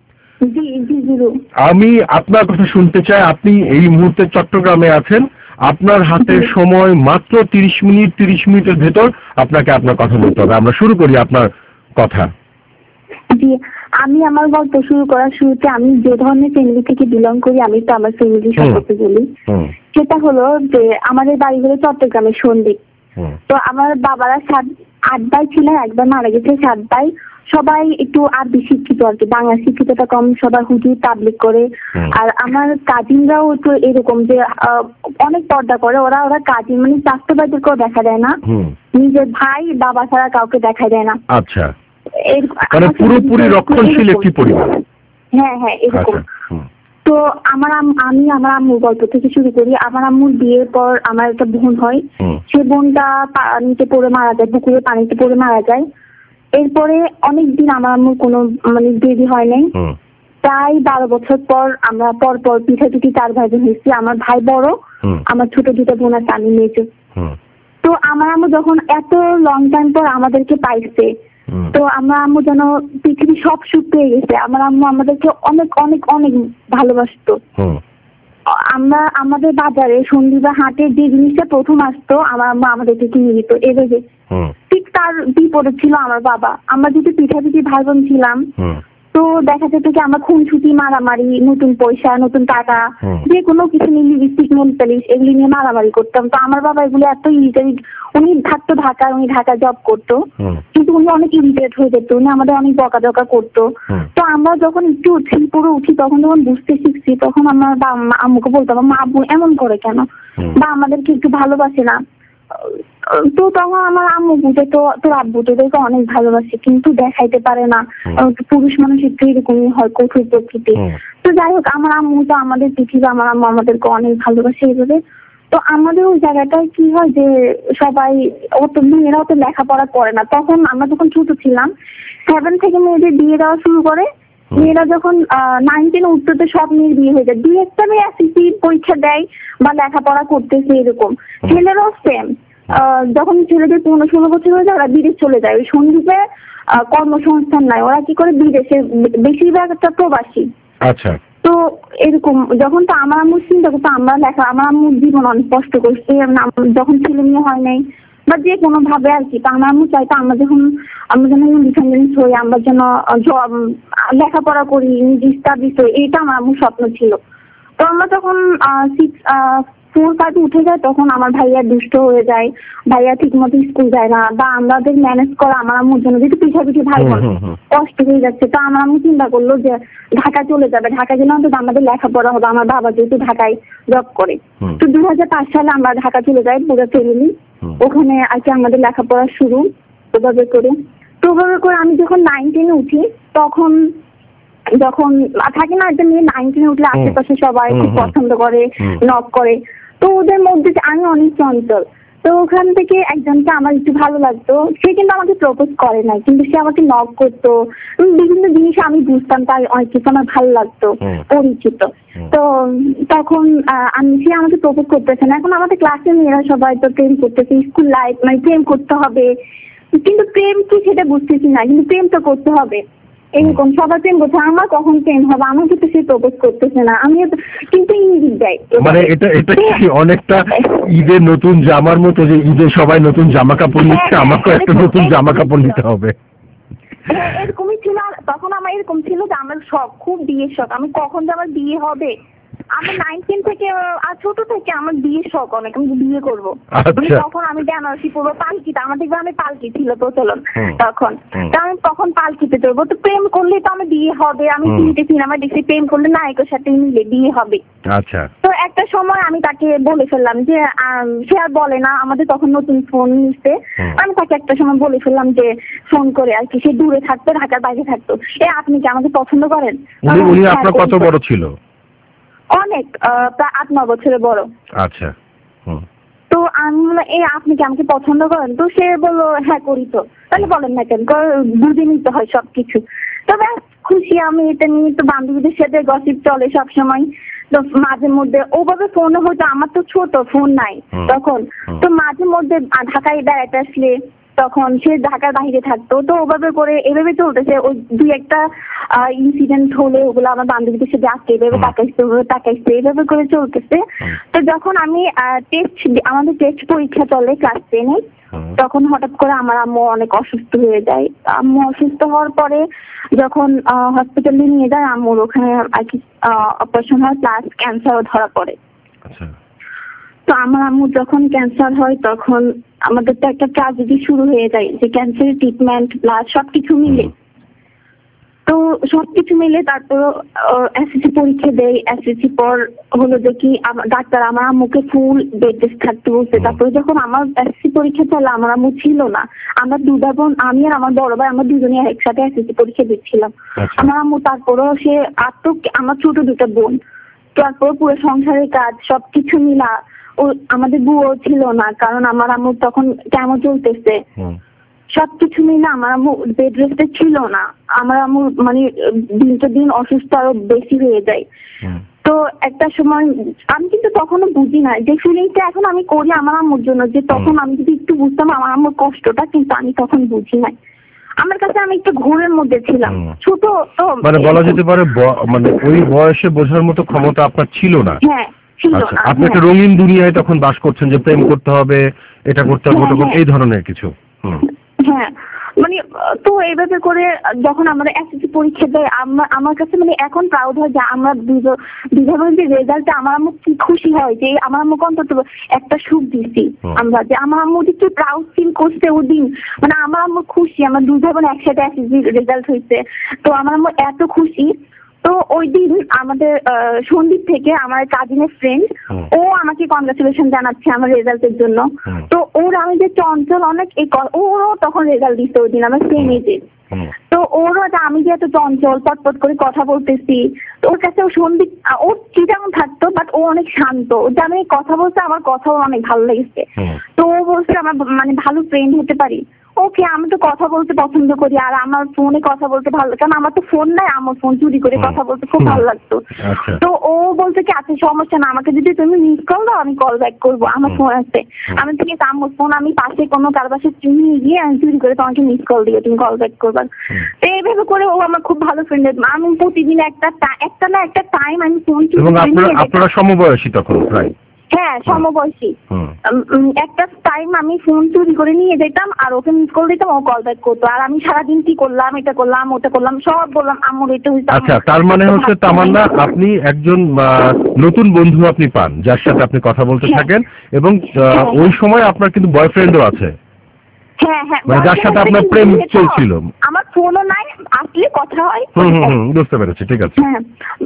আমি আপনার কথা শুনতে চাই। আপনি এই মুহূর্তে চট্টগ্রামে আছেন, আপনার হাতে সময় মাত্র তিরিশ মিনিট। তিরিশ মিনিটের ভেতর আপনাকে আপনার কথা বলতে হবে। আমরা শুরু করি আপনার কথা। জি, আমি আমার গল্প শুরু করার শুরুতে আমি যে ধরনের ফ্যামিলি থেকে বিলং করি আমি তো আমার ফ্যামিলি সম্পর্কে বলি। সেটা হলো যে আমাদের বাড়ি হলো চট্টগ্রামের সন্দ্বীপ। তো আমার বাবারা সাত আট ভাই ছিলেন, একবার মারা গেছে। সাত ভাই সবাই একটু আরবি শিক্ষিত আর কি, বাংলা শিক্ষিতটা কম, সবাই হুজুর তাবলিগ করে। আর আমার কাজিনরাও তো এরকম যে অনেক পর্দা করে, ওরা ওরা কাজিন মানে চারটে ভাইদেরকেও দেখা দেয় না, নিজের ভাই বাবা ছাড়া কাউকে দেখা দেয় না। আচ্ছা, মানে পুরোপুরি রক্ষণশীল একটি পরিবার। হ্যাঁ হ্যাঁ এরকম। তো আমার আমি আমার আম্মুর গল্প থেকে শুরু করি। আমার আম্মুর বিয়ের পর আমার একটা বোন হয়, সে বোনটা পানিতে পড়ে মারা যায়, পুকুরে পানিতে পড়ে মারা যায়। এরপরে অনেকদিন আমার আম্মুর কোনো মানে বেবি হয় নাই। প্রায় বারো বছর পর আমরা পর পর পিঠাপিঠি চার ভাই বোন হয়েছি। আমার ভাই বড়, আমার ছোট দুটো বোন আর আমি মেয়েছে। তো আমার আম্মু যখন এত লং টাইম পর আমাদেরকে পাইছে, তো আমার আম্মু যেন পৃথিবী সব সুখ পেয়ে গেছে। আমার আম্মু আমাদেরকে অনেক অনেক অনেক ভালোবাসতো। আমরা আমাদের বাজারে সন্ধি বা হাটে যে জিনিসটা প্রথম আসতো আমার আম্মু আমাদেরকে কিনে দিত এভাবে। ঠিক তার বিপরীত ছিল আমার বাবা। আমরা যদি পিঠাপিঠি ভাই বোন ছিলাম, তো দেখা যেত কি আমরা খুনসুটি মারামারি, নতুন পয়সা নতুন টাকা যে কোনো কিছু নিয়ে লিপস্টিক নেল পালিশ এগুলি নিয়ে মারামারি করতাম। তো আমার বাবা এগুলো এত ইরিটেট, উনি থাকতো ঢাকায়, উনি ঢাকায় জব করতো, কিন্তু উনি অনেক ইরিটেট হয়ে যেত, উনি আমাদের অনেক বকাঝকা করতো। তো আমরা যখন একটু উঠি পুরো উঠি তখন যখন বুঝতে শিখছি, তখন আমার আম্মুকে বলতাম মা আব্বু এমন করে কেন, বা আমাদেরকে একটু ভালোবাসে না। তো তখন আমার আম্মু বুঝে তো তোর আব্বু তোদেরকে অনেক ভালোবাসে কিন্তু দেখাইতে পারে না, পুরুষ মানুষ একটু এরকমই হয়, কঠোর প্রকৃতি। তো যাই হোক আমার আম্মু তো আমাদের পৃথিবী, আমার আম্মু আমাদেরকে অনেক ভালোবাসে এইভাবে। তো আমাদের ওই জায়গাটায় কি হয় যে সবাই অত মেয়েরা অত লেখাপড়া করে না। তখন আমরা যখন ছোট ছিলাম, সেভেন থেকে মেয়েদের বিয়ে দেওয়া শুরু করে। মেয়েরা যখন নাইন টেনে উঠতে সব মেয়ের বিয়ে হয়ে যায়। দুই একটা মেয়ে এসএসসি পরীক্ষা দেয় বা লেখাপড়া করতেছে এরকম। ছেলেরাও সেম, যখন ছেলেদের পনেরো ষোলো বছর হয়ে যায় ওরা বিদেশ চলে যায়। ওই সন্দীপে কর্মসংস্থান নাই, ওরা কি করে বিদেশে, বেশিরভাগ একটা প্রবাসী। আচ্ছা। তো এরকম যখন তো আমার আম্মু চিন্তা করতো আমরা লেখা, আমার আম্মুর জীবন অনেক কষ্ট করছে যখন ছেলে মেয়ে হয় নাই বা যে কোনো ভাবে আর কি। তো আমার আম্মু চাইতো আমরা যখন আমরা যেন ইন্ডিপেন্ডেন্স হই, আমরা যেন জব লেখাপড়া করি, নিজে স্টাডিজ হই, এইটা আমার আম্মুর স্বপ্ন ছিল। তো আমরা যখন সিক্স ফোর ফাইভ উঠে যায় তখন আমার ভাইয়া দুষ্ট হয়ে যায়, ভাইয়া ঠিক মতো স্কুল যায় না, বা আমাদের ম্যানেজ করা আমার আম্মুর জন্য যেহেতু পিছাপিছি ভাই বোন কষ্ট হয়ে যাচ্ছে। তো আমার আম্মু চিন্তা করলো যে ঢাকা চলে যাবে, ঢাকা গেলে অন্তত আমাদের লেখাপড়া হবে। আমার বাবা যেহেতু ঢাকায় জব করে। তো দু হাজার পাঁচ সালে আমরা ঢাকা চলে যাই পুরো ফ্যামিলি, ওখানে আর কি আমাদের লেখাপড়া শুরু ওভাবে করে। তো ওভাবে করে আমি যখন নাইন টেনে উঠি তখন যখন থাকে না একটা মেয়ে নাইন টেনে উঠলে আশেপাশে সবাই খুব পছন্দ করে, নক করে। তো ওদের মধ্যে আমি অনেক চঞ্চল, তো ওখান থেকে একজনকে আমার একটু ভালো লাগতো। সে কিন্তু আমাকে প্রপোজ করে নাই, কিন্তু সে আমাকে নক করতো, বিভিন্ন জিনিস আমি বুঝতাম, তাই অনেক কিছু আমার ভালো লাগতো, পরিচিত। তো তখন আমি সে আমাকে প্রপোজ করতেছে না। এখন আমাদের ক্লাসের মেয়েরা সবাই তো প্রেম করতেছে, স্কুল লাইফ মানে প্রেম করতে হবে, কিন্তু প্রেম কি সেটা বুঝতেছি না, কিন্তু প্রেম তো করতে হবে এরকম সবার প্রেম করছে। আমার কখন প্রেম হবে, আমাকে তো সে প্রপোজ করতেছে না, আমি কিন্তু ইঙ্গিত দেয়। মানে এটা এটা কি অনেকটা ঈদের নতুন জামার মতো, যে ঈদে সবাই নতুন জামা কাপড় নিচ্ছে, আমাকেও একটা নতুন জামা কাপড় নিতে হবে। এরকমই ছিল। তখন আমার এরকম ছিল যে আমার শখ, খুব বিয়ের শখ, আমি কখন যে আমার বিয়ে হবে। আমি নাইনটিন থেকে ছোট থেকে আমার বিয়ের শখ অনেক, আমি বিয়ে করবো। তখন আমি বেনারসি পরবো, পালকিতে, আমাদের গ্রামে পালকি ছিল প্রচলন তখন। আমি তখন পালকিতে চলবো। তো প্রেম করলে তো আমার বিয়ে হবে, আমি তিনটে সিনেমা দেখছি প্রেম করলে নায়কের সাথে মিলে বিয়ে হবে। আচ্ছা। তো একটা সময় আমি তাকে বলে ফেললাম যে সে আর বলে না, আমাদের তখন নতুন ফোন নিচ্ছে। আমি তাকে একটা সময় বলে ফেললাম যে ফোন করে আর কি, সে দূরে থাকতো, ঢাকার বাইরে থাকতো, এ আপনি কি আমাকে পছন্দ করেন? উনি আপনার কত বড় ছিল? অনেক, প্রায় আট ন বছরের বড়। আচ্ছা। তো আমি বললাম এই আপনি কি আমাকে পছন্দ করেন? তো সে বললো হ্যাঁ করি। তো তাহলে বলেন না কেন, বুঝে নিতে হয় সবকিছু। তবে খুশি আমি এটা নিয়ে, তো বান্ধবীদের সাথে গসিপ চলে সবসময়। তো মাঝে মধ্যে ওভাবে ফোনে হয়তো, আমার তো ছোট ফোন নাই তখন, তো মাঝে মধ্যে ঢাকায় বেড়াতে আসলে তখন সে ঢাকার বাইরে থাকতো, তো ওভাবে করে এভাবে চলতেছে। ওই দুই একটা ইনসিডেন্ট হলে ওগুলো আমার বান্ধবীদের সাথে আসছে, এভাবে তাকাইছে ওভাবে তাকাইছে, এভাবে করে চলতেছে। তো যখন আমি টেস্ট আমাদের টেস্ট পরীক্ষা চলে ক্লাস টেনে, তখন হঠাৎ করে আমার আম্মু অনেক অসুস্থ হয়ে যায়। আম্মু অসুস্থ হওয়ার পরে যখন হসপিটালে নিয়ে যায়, আম্মুর ওখানে আর কি অপারেশন হয়, প্লাস ক্যান্সারও ধরা পড়ে। তো আমার আম্মু যখন ক্যান্সার হয় তখন আমাদের তো একটা ট্র্যাজেডি শুরু হয়ে যায়, যে ক্যান্সারের ট্রিটমেন্ট প্লাস সবকিছু মিলে। তো সবকিছু মিলে তারপর এসএসসি পরীক্ষা দেয়। এসএসসি পর হলো দেখি ডাক্তার আমার আম্মুকে ফুল বেড রেস্ট থাকতে বলছে। তারপরে যখন আমার এসএসসি পরীক্ষা চলে, আমার আম্মু ছিল না। আমরা দুটা বোন, আমি আর আমার বড় ভাই, আমরা দুজনে একসাথে এসএসসি পরীক্ষা দিচ্ছিলাম। আমার আম্মু তারপরেও সে আর তো আমার ছোট দুটা বোন, তারপর পুরো সংসারের কাজ সবকিছু মিলা ও আমাদের বুয়াও ছিল না, কারণ আমার আম্মু তখন কেমন চলতেছে, সবকিছু মিলে আমার আম্মু বেড রেস্টে ছিল না। আমার আম্মু মানে দিনকে দিন অসুস্থ আরো বেশি হয়ে যায়। তো একটা সময় আমি কিন্তু তখনও বুঝি না যে ফিলিংসটা এখন আমি করি আমার আম্মুর জন্য, যে তখন আমি যদি একটু বুঝতাম আমার আম্মুর কষ্টটা, কিন্তু আমি তখন বুঝি নাই। আমার কাছে আমি একটু ঘোরের মধ্যে ছিলাম, ছোট তো মানে বলা যেতে পারে মানে ওই বয়সে বোঝার মতো ক্ষমতা আপনার ছিল না। হ্যাঁ ছিল না। আপনি একটা রঙিন দুনিয়ায় তখন বাস করছেন, যে প্রেম করতে হবে, এটা করতে হবে, এই ধরনের কিছু। হ্যাঁ মানে তো এইভাবে করে যখন আমরা এসএসসি পরীক্ষা দেয়, আমার কাছে মানে এখন প্রাউড হয় যে আমরা বিভাগের যে রেজাল্টে আমার আম্মু কি খুশি হয়, যে আমার আম্মুকে অন্তত একটা সুখ দিচ্ছি আমরা, যে আমার আম্মু যে কি প্রাউড ফিল করছে ওই দিন, মানে আমার আম্মু খুশি আমার দুই ভাই বোন একসাথে এসএসসি রেজাল্ট হয়েছে। তো আমার আম্মু এত খুশি। তো ওই দিন আমাদের সন্দীপ থেকে আমার কাজিনের ফ্রেন্ড, ও আমাকে কনগ্রাচুলেশন জানাচ্ছে আমার রেজাল্টের জন্য। তো ওর আমি যে চঞ্চল অনেক, এই ওরও তখন রেজাল্ট দিচ্ছে ওই দিন, আমার সেম এজে। তো ওরও যে আমি যে এত চঞ্চল পটপট করে কথা বলতেছি, তো ওর কাছে ও সন্দীপ ওর চিটাং থাকতো, বাট ও অনেক শান্ত, যে আমি কথা বলতে আমার কথাও অনেক ভালো লেগেছে। তো ও বলছে আমার মানে ভালো ফ্রেন্ড হতে পারি। ওকে, আমি তো কথা বলতে পছন্দ করি, আর আমার ফোনে কথা বলতে ভালো, কারণ আমার তো ফোন নাই, আমার ফোন চুরি করে কথা বলতে খুব ভালো লাগতো। তো ও বলছে কি আচ্ছা সমস্যা না, আমাকে যদি তুমি মিস কল দাও আমি কল ব্যাক করবো, আমার ফোন আছে। আমি থেকে আমার ফোন আমি পাশে কোনো কার পাশে নিয়ে গিয়ে আমি চুরি করে তোমাকে মিস কল দিয়ে তুমি কল ব্যাক করবা। তো এইভাবে করে ও আমার খুব ভালো ফ্রেন্ড। আমি প্রতিদিন একটা একটা না একটা টাইম আমি ফোন চুরি করে। আপনারা সমবয়সী তখন প্রায়? হ্যাঁ সমবয়সী। একটা টাইম আমি ফোন চুরি করে নিয়ে যেতাম আর ওকে মিস কল দিতাম, ও কল ব্যাক করতো, আর আমি সারাদিন কি করলাম, এটা করলাম ওটা করলাম সব বললাম, আম্মুর এটা হইতো। আচ্ছা, তার মানে হচ্ছে তামান্না আপনি একজন নতুন বন্ধু আপনি পান যার সাথে আপনি কথা বলতে থাকেন, এবং ওই সময় আপনার কিন্তু বয়ফ্রেন্ডও আছে। হ্যাঁ হ্যাঁ, মানে যার সাথে আপনার প্রেম চলছিল। আমার ফোনও নাই, আসলে কথা হয়। হুম হুম বুঝতে পেরেছি, ঠিক আছে। হ্যাঁ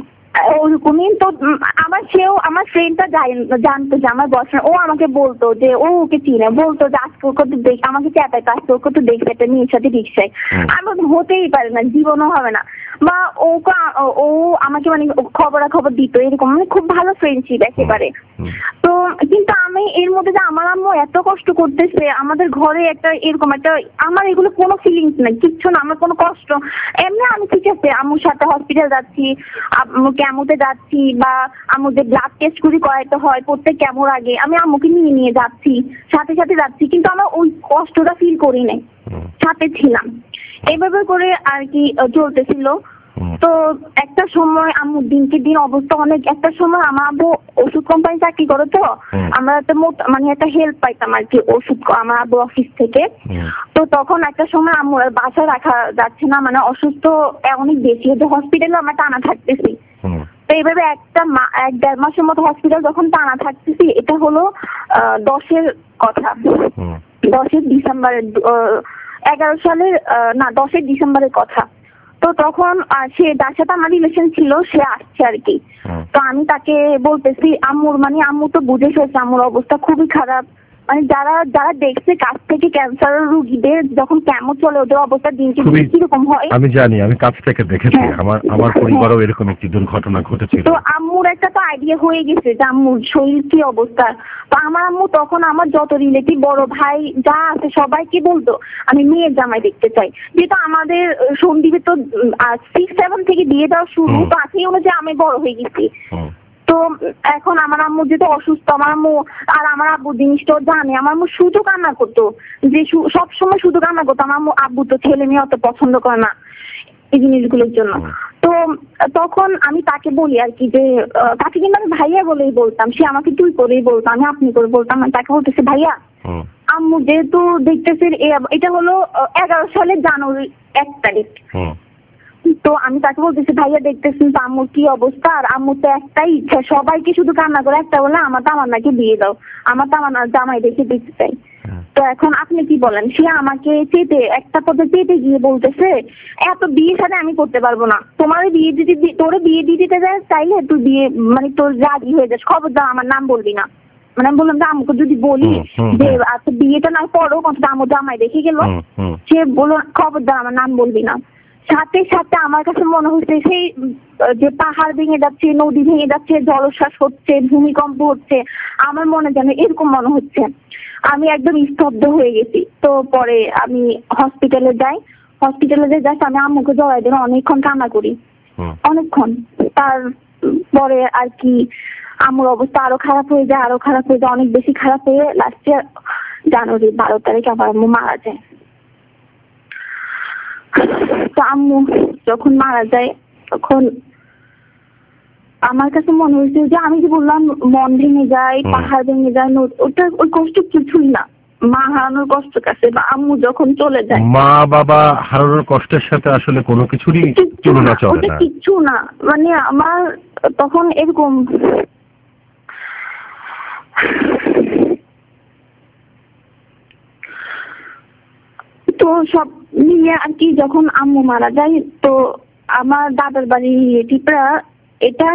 ওরকমই। তো আমার সেও আমার ফ্রেন্ডটা জানতো যে আমার বয়ফ্রেন্ড, ও আমাকে বলতো যে ও ওকে চিনে, বলতো যে আজকে ওকে তো দেখ, আমাকে চেতাইতো আজকে ওকে তো দেখছে একটা মেয়ের সাথে রিক্সায়। আমার হতেই পারে না, জীবনও হবে না। বা ওকে ও আমাকে মানে খবরাখবর দিত, এরকম মানে খুব ভালো ফ্রেন্ডশিপ একেবারে। তো কিন্তু আমি এর মধ্যে যে আমার আম্মু এত কষ্ট করতেছে, আমাদের ঘরে একটা এরকম একটা, আমার এগুলো কোনো ফিলিংস নাই, কিচ্ছু না, আমার কোনো কষ্ট এমনি। আমি ঠিক আছে আম্মুর সাথে হসপিটাল যাচ্ছি, কেমোতে যাচ্ছি, বা আম্মুদের ব্লাড টেস্ট করে করাইতে হয় প্রত্যেক কেমোর আগে, আমি আম্মুকে নিয়ে নিয়ে যাচ্ছি, সাথে সাথে যাচ্ছি, কিন্তু আমার ওই কষ্টটা ফিল করি নাই, সাথে ছিলাম। এইভাবে করে আর কি চলতেছিল। তো একটা সময় আম্মুর দিনকে দিন অবস্থা অনেক, একটা সময় আমার আব্বু ওষুধ কোম্পানি চাকরি করে, তো আমরা একটা মানে একটা হেল্প পাইতাম আর কি ওষুধ আমার আব্বু অফিস থেকে। তো তখন একটা সময় আম্মুর বাসায় রাখা যাচ্ছে না, মানে অসুস্থ অনেক বেশি, হসপিটালে আমরা টানা থাকতেছি। তো এইভাবে একটা এক দেড় মাসের মতো হসপিটাল যখন টানা থাকতেছি, এটা হলো আহ দশের কথা, দশের ডিসেম্বরের এগারো সালের না দশের ডিসেম্বরের কথা। তো তখন সে যার সাথে আমার রিলেশন ছিল সে আসছে আর কি। তো আমি তাকে বলতেছি আম্মুর মানে আম্মু তো বুঝে ফেলছে আম্মুর অবস্থা খুবই খারাপ, মানে যারা যারা দেখছে কাছ থেকে ক্যান্সার রোগীদের যখন কেমো চলে ওদের অবস্থা দিনকে দিন কিরকম হয় আমি জানি, আমি কাছ থেকে দেখেছি, আমার আমার পরিবারেও এরকম একটি দুর্ঘটনা ঘটেছিল। তো আম্মুর একটা তো আইডিয়া হয়ে গেছে যে আম্মুর শরীর কি অবস্থা। তো আমার আম্মু তখন আমার যত রিলেটিভ বড় ভাই যা আছে সবাইকে বলতো আমি মেয়ের জামাই দেখতে চাই, যেহেতু আমাদের সন্দীপে তো সিক্স সেভেন থেকে বিয়ে দেওয়া শুরু, তো সেই অনুযায়ী আমি বড় হয়ে গেছি। তো তো এখন আমার আম্মু যেহেতু অসুস্থ, আমার আম্মু আর আমার আব্বু জিনিসটাও জানে, আমার আম্মু শুধু কান্না করতো, যে সব সময় শুধু কান্না করতো। আমার আম্মু আব্বু তো ছেলে মেয়ে অত পছন্দ করে না এই জিনিসগুলোর জন্য। তো তখন আমি তাকে বলি আর কি যে তাকে কিন্তু আমি ভাইয়া বলেই বলতাম, সে আমাকে তুই করেই বলতো, আমি আপনি করে বলতাম। আমি তাকে বলতেছি ভাইয়া আম্মু যেহেতু দেখতেছি এটা হলো এগারো সালের জানুয়ারি এক তারিখ, তো আমি তাকে বলতেছি ভাইয়া দেখতেছি তো আম্মুর কি অবস্থা, আর আম্মুর তো একটাই ইচ্ছা, সবাইকে শুধু কান্না করে একটা বলে আমার তামান্নাকে বিয়ে দাও, আমার তামান্না জামাই দেখে দিতে চাই। তো এখন আপনি কি বলেন? সে আমাকে চেটে একটা পথে চেটে গিয়ে বলতেছে এত বিয়ে সাথে আমি করতে পারবো না, তোমার বিয়ে দিতে তোরে বিয়ে দিয়ে দিতে যায় চাইলে তুই বিয়ে মানে তোর রাজি হয়ে যাস, খবরদার আমার নাম বলবি না। মানে আমি বললাম যে আমাকে যদি বলি যে আচ্ছা বিয়েটা না করো অন্তত আমার জামাই দেখে গেল, সে বললো খবরদার আমার নাম বলবি না। সাথে সাথে আমার কাছে মনে হচ্ছে সেই যে পাহাড় ভেঙে যাচ্ছে, নদী ভেঙে যাচ্ছে, জলোচ্ছ্বাস হচ্ছে, ভূমিকম্প হচ্ছে, আমার মনে যেন এরকম মনে হচ্ছে। আমি একদম স্তব্ধ হয়ে গেছি। তো পরে আমি হসপিটালে যাই, হসপিটালে যাই জাস্ট আমি আম্মুকে জড়াই দিন অনেকক্ষণ কান্না করি, অনেকক্ষণ। তারপরে আর কি আম্মুর অবস্থা আরো খারাপ হয়ে যায়, আরো খারাপ হয়ে যায়, অনেক বেশি খারাপ হয়ে লাস্টে জানুয়ারি বারো তারিখে আমার আম্মু মারা যায়। তো আম্মু যখন মারা যায় তখন আমার কাছে মনে হয়েছে যে আমি যে বললাম মন ভেঙে যায়, পাহাড় ভেঙে যায়, ওটা ওই কষ্ট কিছুই না মা হারানোর কষ্ট কাছে, বা আম্মু যখন চলে যায়। মা বাবা হারানোর কষ্টের সাথে আসলে কোনো কিছুরই তুলনা চলে না, কিচ্ছু না। মানে আমার তখন এরকম তো সব মিলিয়ে আর কি যখন আম্মু মারা যায় তো আমার দাদার বাড়ি রিলেটিভরা এটা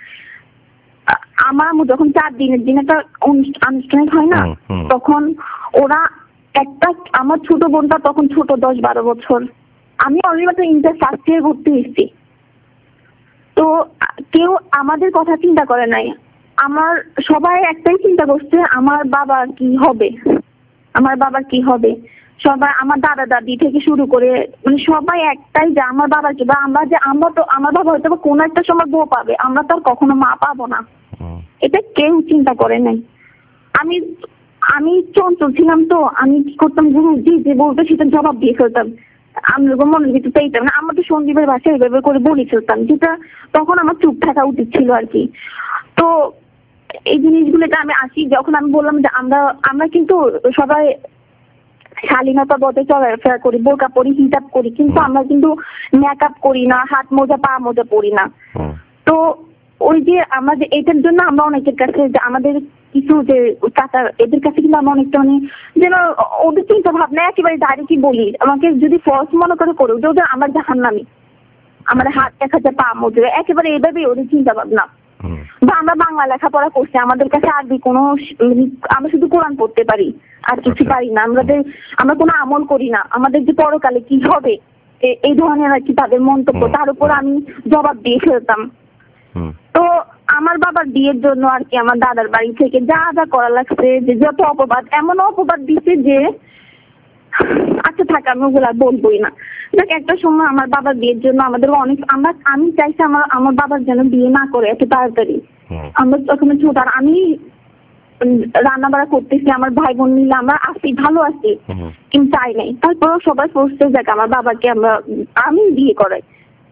আমার আম্মু যখন চার দিনের দিন একটা আনুষ্ঠানিক হয় না, তখন ওরা একটা আমার ছোট বোনটা তখন ছোট দশ বারো বছর, আমি অলরেডি মাত্র ইন্টার ফার্স্ট ইয়ার ভর্তি হয়েছি। তো কেউ আমাদের কথা চিন্তা করে নাই, আমার সবাই একটাই চিন্তা করছে আমার বাবার কি হবে, আমার বাবার কি হবে। সবাই আমার দাদা দাদি থেকে শুরু করে মানে সবাই একটাই যে আমার বাবার কি, বা আমরা যে আমরা তো আমার বাবা হয়তো কোনো একটা সময় বউ পাবে, আমরা তো আর কখনো মা পাবো না, এটা কেউ চিন্তা করে নাই। আমি আমি চঞ্চল ছিলাম, তো আমি কি করতাম গুরু জি যে বলতো সেটা জবাব দিয়ে ফেলতাম, আমি মনের ভিতরে পেতাম না। আমরা তো সন্দীপের ভাষায় এইভাবে করে বলে ফেলতাম, যেটা তখন আমার চুপ থাকা উচিত ছিল আর কি। তো এই জিনিসগুলোতে আমি আসি যখন আমি বললাম যে আমরা আমরা কিন্তু সবাই শালীনতা বজায় চলাফেরা করি, বোরকা পরি, হিজাব করি, কিন্তু আমরা কিন্তু মেকআপ করি না, হাত মোজা পা মোজা পরি না। তো ওই যে আমাদের এটার জন্য আমরা অনেকের কাছে যে আমাদের কিছু যে চাচা এদের কাছে কিন্তু আমরা অনেকটা মানে যেন ওদের চিন্তা ভাবনা একেবারে ডাইরেক্টই বলি, আমাকে যদি ফলস মনে করে করে ওদের ওদের আমার জাহান্নামী, আমার হাত দেখা যায় পা মোজা, একেবারে এইভাবেই ওদের চিন্তা ভাবনা। বা আমরা বাংলা লেখাপড়া করছি, আমাদের কাছে আরবি কোনো আমরা শুধু কোরআন পড়তে পারি আর কিছু পারি না, আমাদের আমরা কোনো আমল করি না, আমাদের যে পরকালে কি হবে এই ধরনের আর কি তাদের মন্তব্য, তার উপর আমি জবাব দিয়ে ফেলতাম। তো আমার বাবার বিয়ের জন্য আর কি আমার দাদার বাড়ি থেকে যা যা করা লাগছে, যে যত অপবাদ, এমন অপবাদ দিচ্ছে যে আচ্ছা থাক আমি ওগুলা বলবোই না। দেখ একটা সময় আমার বাবার বিয়ের জন্য আমাদের অনেক আমরা আমি চাইছি আমার আমার বাবার যেন বিয়ে না করে এত তাড়াতাড়ি। আমরা তখন ছোট, আর আমি রান্না বাড়া করতেছি, আমার ভাই বোন মিলে আমরা আসি, ভালো আছি, কিন্তু চাই নাই। তারপরেও সবাই ফোর্সে যাক আমার বাবাকে আমরা আমি বিয়ে করাই।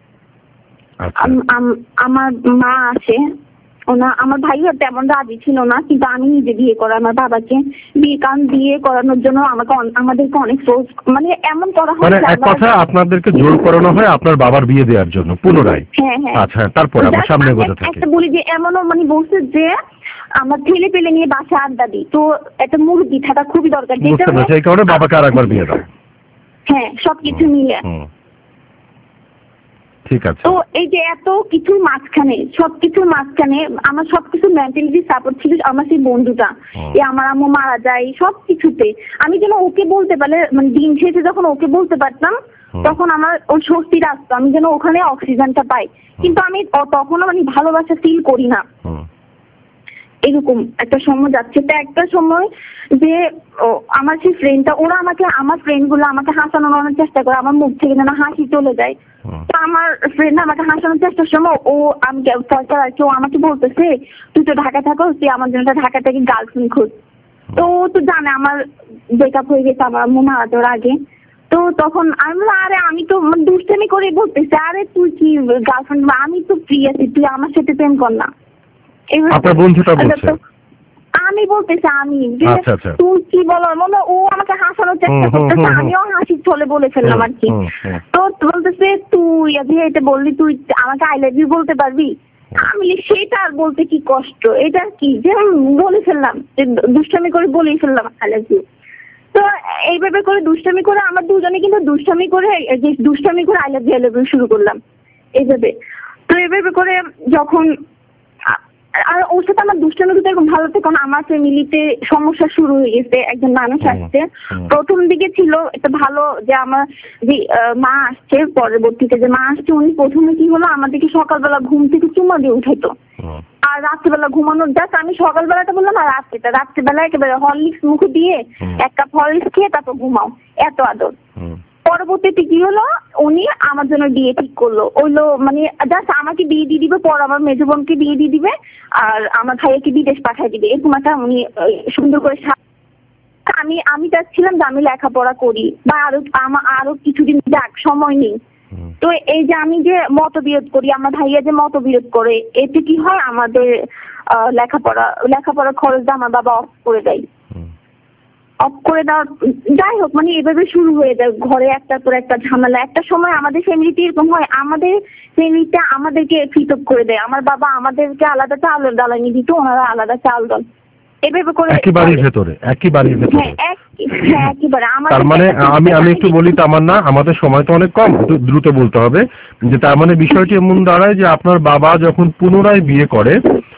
আমার মা আসে, ওনা আমার ভাইও তেমন রাজি ছিল না, কিন্তু আমি নিজে বিয়ে করা আমার বাবাকে বিয়ে, কারণ বিয়ে করানোর জন্য আমাকে আমাদেরকে অনেক ফোর্স মানে এমন করা হয়, মানে এক কথা আপনাদেরকে জোর করানো হয় আপনার বাবার বিয়ে দেওয়ার জন্য পুনরায়। হ্যাঁ হ্যাঁ। আচ্ছা তারপর আমরা সামনে এগোতে থাকি। একটা বলি যে এমনও মানে বলছে যে আমার ছেলে পেলে নিয়ে বাসা আড্ডা দিই, তো একটা মুরগি থাকা খুবই দরকার, যেটা সেই কারণে বাবাকে আরেকবার বিয়ে দাও। হ্যাঁ সবকিছু মিলে। ঠিক আছে। তো এই যে এত কিছুর মাঝখানে সবকিছুর মাঝখানে আমার সবকিছু মেন্টালিটি সাপোর্ট ছিল আমার সেই বন্ধুটা, এই আমার আম্মু মারা যায় সবকিছুতে আমি যেন ওকে বলতে পারলে মানে দিন শেষে যখন ওকে বলতে পারতাম তখন আমার ওই স্বস্তিটা আসতো, আমি যেন ওখানে অক্সিজেনটা পাই, কিন্তু আমি তখনও মানে ভালোবাসা ফিল করি না। এরকম একটা সময় যাচ্ছে। তো একটা সময় যে আমার সেই ফ্রেন্ডটা ওরা আমাকে আমার ফ্রেন্ড গুলো আমাকে হাসানোর চেষ্টা করে, আমার মুখ থেকে যেন হাসি চলে যায়, তো আমার ফ্রেন্ড আমাকে হাসানোর চেষ্টার সময় ও আমি ফয়সাল আর কি ও আমাকে বলতেছে তুই তো ঢাকা থাকো তুই আমার জন্য ঢাকা থেকে গার্লফ্রেন্ড খোঁজ। তো ও তো জানে আমার ব্রেকআপ হয়ে গেছে আমার আম্মু মারা যাওয়ার আগে। তো তখন আমি বললাম আরে আমি তো দুষ্টামি করে বলতেছি আরে তুই কি গার্লফ্রেন্ড আমি তো ফ্রি আছি তুই আমার সাথে প্রেম কর না। আপনার বন্ধুটা বলছে আমি বলতেছি আমি আচ্ছা আচ্ছা তুই কি বলো মনে ও আমাকে হাসানোর চেষ্টা করতেছে আমিও হাসি চলে বলে ফেললাম আর কি। তো বলতেছে তুই আজকে এটা বললি তুই আমাকে আই লাভ ইউ বলতে পারবি। আমি সেটা আর বলতে কি কষ্ট এটা কি যে বলে ফেললাম দুষ্টামি করে বলেই ফেললাম আই লাভ ইউ। তো এইভাবে করে দুষ্টামি করে আমরা দুজনে কিন্তু দুষ্টামি করে দুষ্টামি করে I love you I love you শুরু করলাম এইভাবে। তো এইভাবে করে যখন আর ওর সাথে আমার দুষ্টামি কিন্তু এরকম ভালো থেকে আমার ফ্যামিলিতে সমস্যা শুরু হয়ে গেছে। একজন মানুষ আসছে প্রথম দিকে ছিল একটা ভালো যে আমার যে মা আসছে পরবর্তীতে যে মা আসছে উনি প্রথমে কি হলো আমাদেরকে সকালবেলা ঘুম থেকে চুমা দিয়ে উঠাইতো আর রাত্রিবেলা ঘুমানোর জাস্ট আমি সকালবেলাটা বললাম আর রাত্রিটা রাত্রিবেলা একেবারে হরলিক্স মুখে দিয়ে এক কাপ হরলিক্স খেয়ে তারপর ঘুমাও এত আদর। পরবর্তীতে কি হলো উনি আমার জন্য বিয়ে ঠিক করলো ওইলো মানে জাস্ট আমাকে বিয়ে দিয়ে দিবে পর আমার মেজো বোনকে বিয়ে দিয়ে দিবে আর আমার ভাইয়াকে বিদেশ পাঠিয়ে দিবে এরকম একটা উনি সুন্দর করে আমি আমি চাচ্ছিলাম যে আমি লেখাপড়া করি বা আরো আমার আরো কিছুদিন যাক সময় নেই। তো এই যে আমি যে মতবিরোধ করি আমার ভাইয়া যে মতবিরোধ করে এতে কি হয় আমাদের লেখাপড়া লেখাপড়ার খরচটা আমার বাবা অফ করে দেয় অফ করে দেওয়ার যাই হোক মানে এভাবে শুরু হয়ে যায় ঘরে একটার পর একটা ঝামেলা। একটা সময় আমাদের ফ্যামিলিতে এরকম হয় আমাদের ফ্যামিলিতে আমাদেরকে পৃথক করে দেয় আমার বাবা আমাদেরকে আলাদা চাল জ্বালানি দিত ওনারা আলাদা চাল দল এভাবে করে একই বাড়ির ভেতরে একই বাড়ির ভেতরে হ্যাঁ একেবারে তার মানে আমি আমি একটু বলি তামান্না আমাদের সময় তো অনেক কম দ্রুত বলতে হবে যে তার মানে বিষয়টি এমন দাঁড়ায় যে আপনার বাবা যখন পুনরায় বিয়ে করে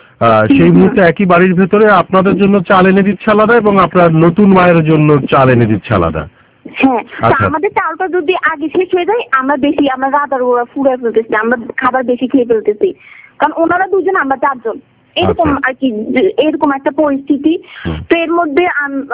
সেই মুহূর্তে একই বাড়ির ভেতরে আপনাদের জন্য চাল এনে দিচ্ছে আলাদা এবং আপনার নতুন মায়ের জন্য চাল এনে দিচ্ছে আলাদা। হ্যাঁ আমাদের চালটা যদি আগে শেষ হয়ে যায় আমরা বেশি আমরা রাত আর ওরা ফুড়ে ফেলতেছি আমরা খাবার বেশি খেয়ে ফেলতেছি কারণ ওনারা দুজন আমরা চারজন এরকম আর কি এরকম একটা পরিস্থিতি। তো এর মধ্যে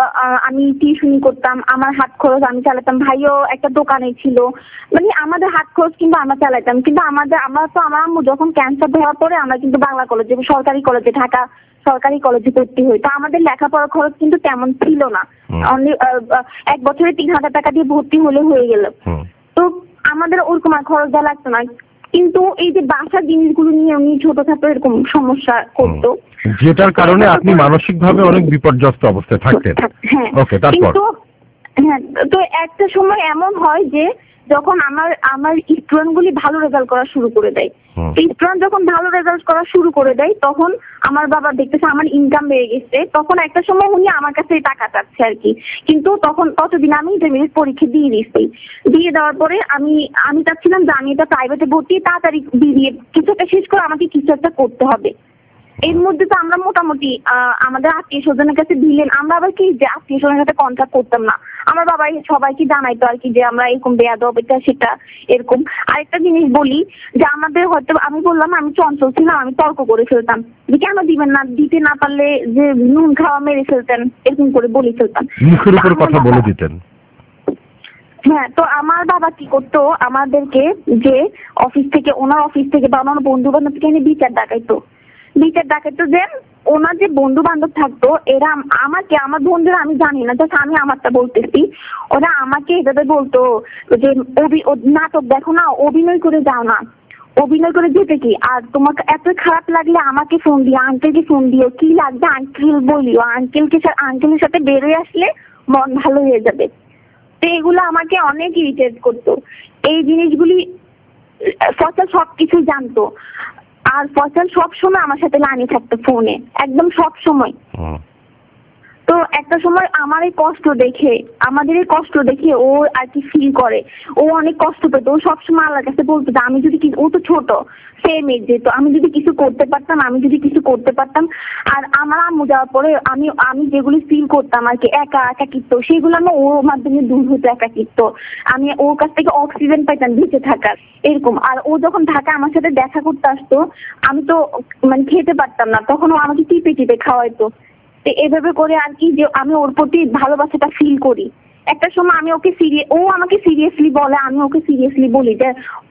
আমি টিউশনি করতাম আমার হাত খরচ আমি চালাতাম ভাইও একটা দোকানে ছিল মানে আমাদের হাত খরচ কিন্তু আমরা চালাতাম কিন্তু আমাদের আমরা তো আমার আম্মু যখন ক্যান্সার ধরা পড়ে আমরা কিন্তু বাংলা কলেজে সরকারি কলেজে ঢাকা সরকারি কলেজে ভর্তি হই। তো আমাদের লেখাপড়ার খরচ কিন্তু তেমন ছিল না অনলি এক বছরে তিন হাজার টাকা দিয়ে ভর্তি হলে হয়ে গেল। তো আমাদের ওরকম আর খরচ দেওয়া লাগতো না কিন্তু এই যে বাসার জিনিসগুলো নিয়ে উনি ছোটখাটো এরকম সমস্যা করতো যেটার কারণে আপনি মানসিকভাবে অনেক বিপর্যস্ত অবস্থায় থাকতেন। হ্যাঁ ওকে তারপর হ্যাঁ তো একটা সময় এমন হয় যে যখন আমার আমার স্টুডেন্ট গুলি ভালো রেজাল্ট করা শুরু করে দেয় স্টুডেন্ট যখন ভালো রেজাল্ট করা শুরু করে দেয় তখন আমার বাবা দেখতেছে আমার ইনকাম বেড়ে গেছে তখন একটা সময় উনি আমার কাছে টাকা চাচ্ছে আর কি কিন্তু তখন ততদিন আমি ইন্টারমিডিয়েট পরীক্ষা দিয়ে দিচ্ছি দিয়ে দেওয়ার পরে আমি আমি চাচ্ছিলাম যে আমি এটা প্রাইভেটে ভর্তি তাড়াতাড়ি দিয়ে কিছু একটা শেষ করে আমাকে কিছু একটা করতে হবে। এর মধ্যে তো আমরা মোটামুটি আমাদের আত্মীয় স্বজনের কাছে দিলেন আমরা আবার কি যে আত্মীয় স্বজনের সাথে কন্ট্যাক্ট করতাম না আমার বাবা সবাইকে জানাইতো আর কি যে আমরা এরকম বেয়াদব এটা সেটা এরকম। আরেকটা জিনিস বলি যে আমাদের হয়তো আমি বললাম আমি চঞ্চল ছিলাম আমি তর্ক করে ফেলতাম যে কেন দিবেন না দিতে না পারলে যে নুন খাওয়া মেরে ফেলতেন এরকম করে বলে ফেলতাম মুখের উপর কথা বলে দিতেন। হ্যাঁ তো আমার বাবা কি করতো আমাদেরকে যে অফিস থেকে ওনার অফিস থেকে বা ওনার বন্ধু বান্ধব থেকে এনে বিচার ডাকাইতো বিচার ডাকাইতো যে ওনার যে বন্ধু বান্ধব থাকতো এরা আমাকে আমার বন্ধুরা আমি জানি না জাস্ট আমি আমারটা বলতেছি ওরা আমাকে এভাবে বলতো যে নাটক দেখো না অভিনয় করে যাও না অভিনয় করে যেতে কি আর তোমাকে এত খারাপ লাগলে আমাকে ফোন দিও আঙ্কেলকে ফোন দিও কি লাগবে আঙ্কেল বলিও আঙ্কেলকে আঙ্কেলের সাথে বেরোয় আসলে মন ভালো হয়ে যাবে। তো এগুলো আমাকে অনেক ইরিটেট করতো এই জিনিসগুলি ফসল সবকিছু জানতো আর ফসল সবসময় আমার সাথে লাইনে থাকতো ফোনে একদম সব সময়। তো একটা সময় আমার এই কষ্ট দেখে আমাদের এই কষ্ট দেখে ও আর কি ফিল করে ও অনেক কষ্ট পেত ও সবসময় আল্লাহর কাছে বলতো যে আমি যদি ও তো ছোট সেম এজ যেত আমি যদি কিছু করতে পারতাম আমি যদি কিছু করতে পারতাম আর আমার আম্মু যাওয়ার পরে আমি আমি যেগুলি ফিল করতাম আর কি একা একাকিত্ব সেগুলো আমার ওর মাধ্যমে দূর হতো একাকিত্ব আমি ওর কাছ থেকে অক্সিজেন পাইতাম বেঁচে থাকার এরকম। আর ও যখন ঢাকা আমার সাথে দেখা করতে আসতো আমি তো মানে খেতে পারতাম না তখন ও আমাকে টিপে টিপে খাওয়াইতো। এভাবে করে আর কি যে আমি ওর প্রতি ভালোবাসাটা ফিল করি একটা সময় আমি ওকে সিরিয়াস ও আমাকে সিরিয়াসলি বলে আমি ওকে সিরিয়াসলি বলি যে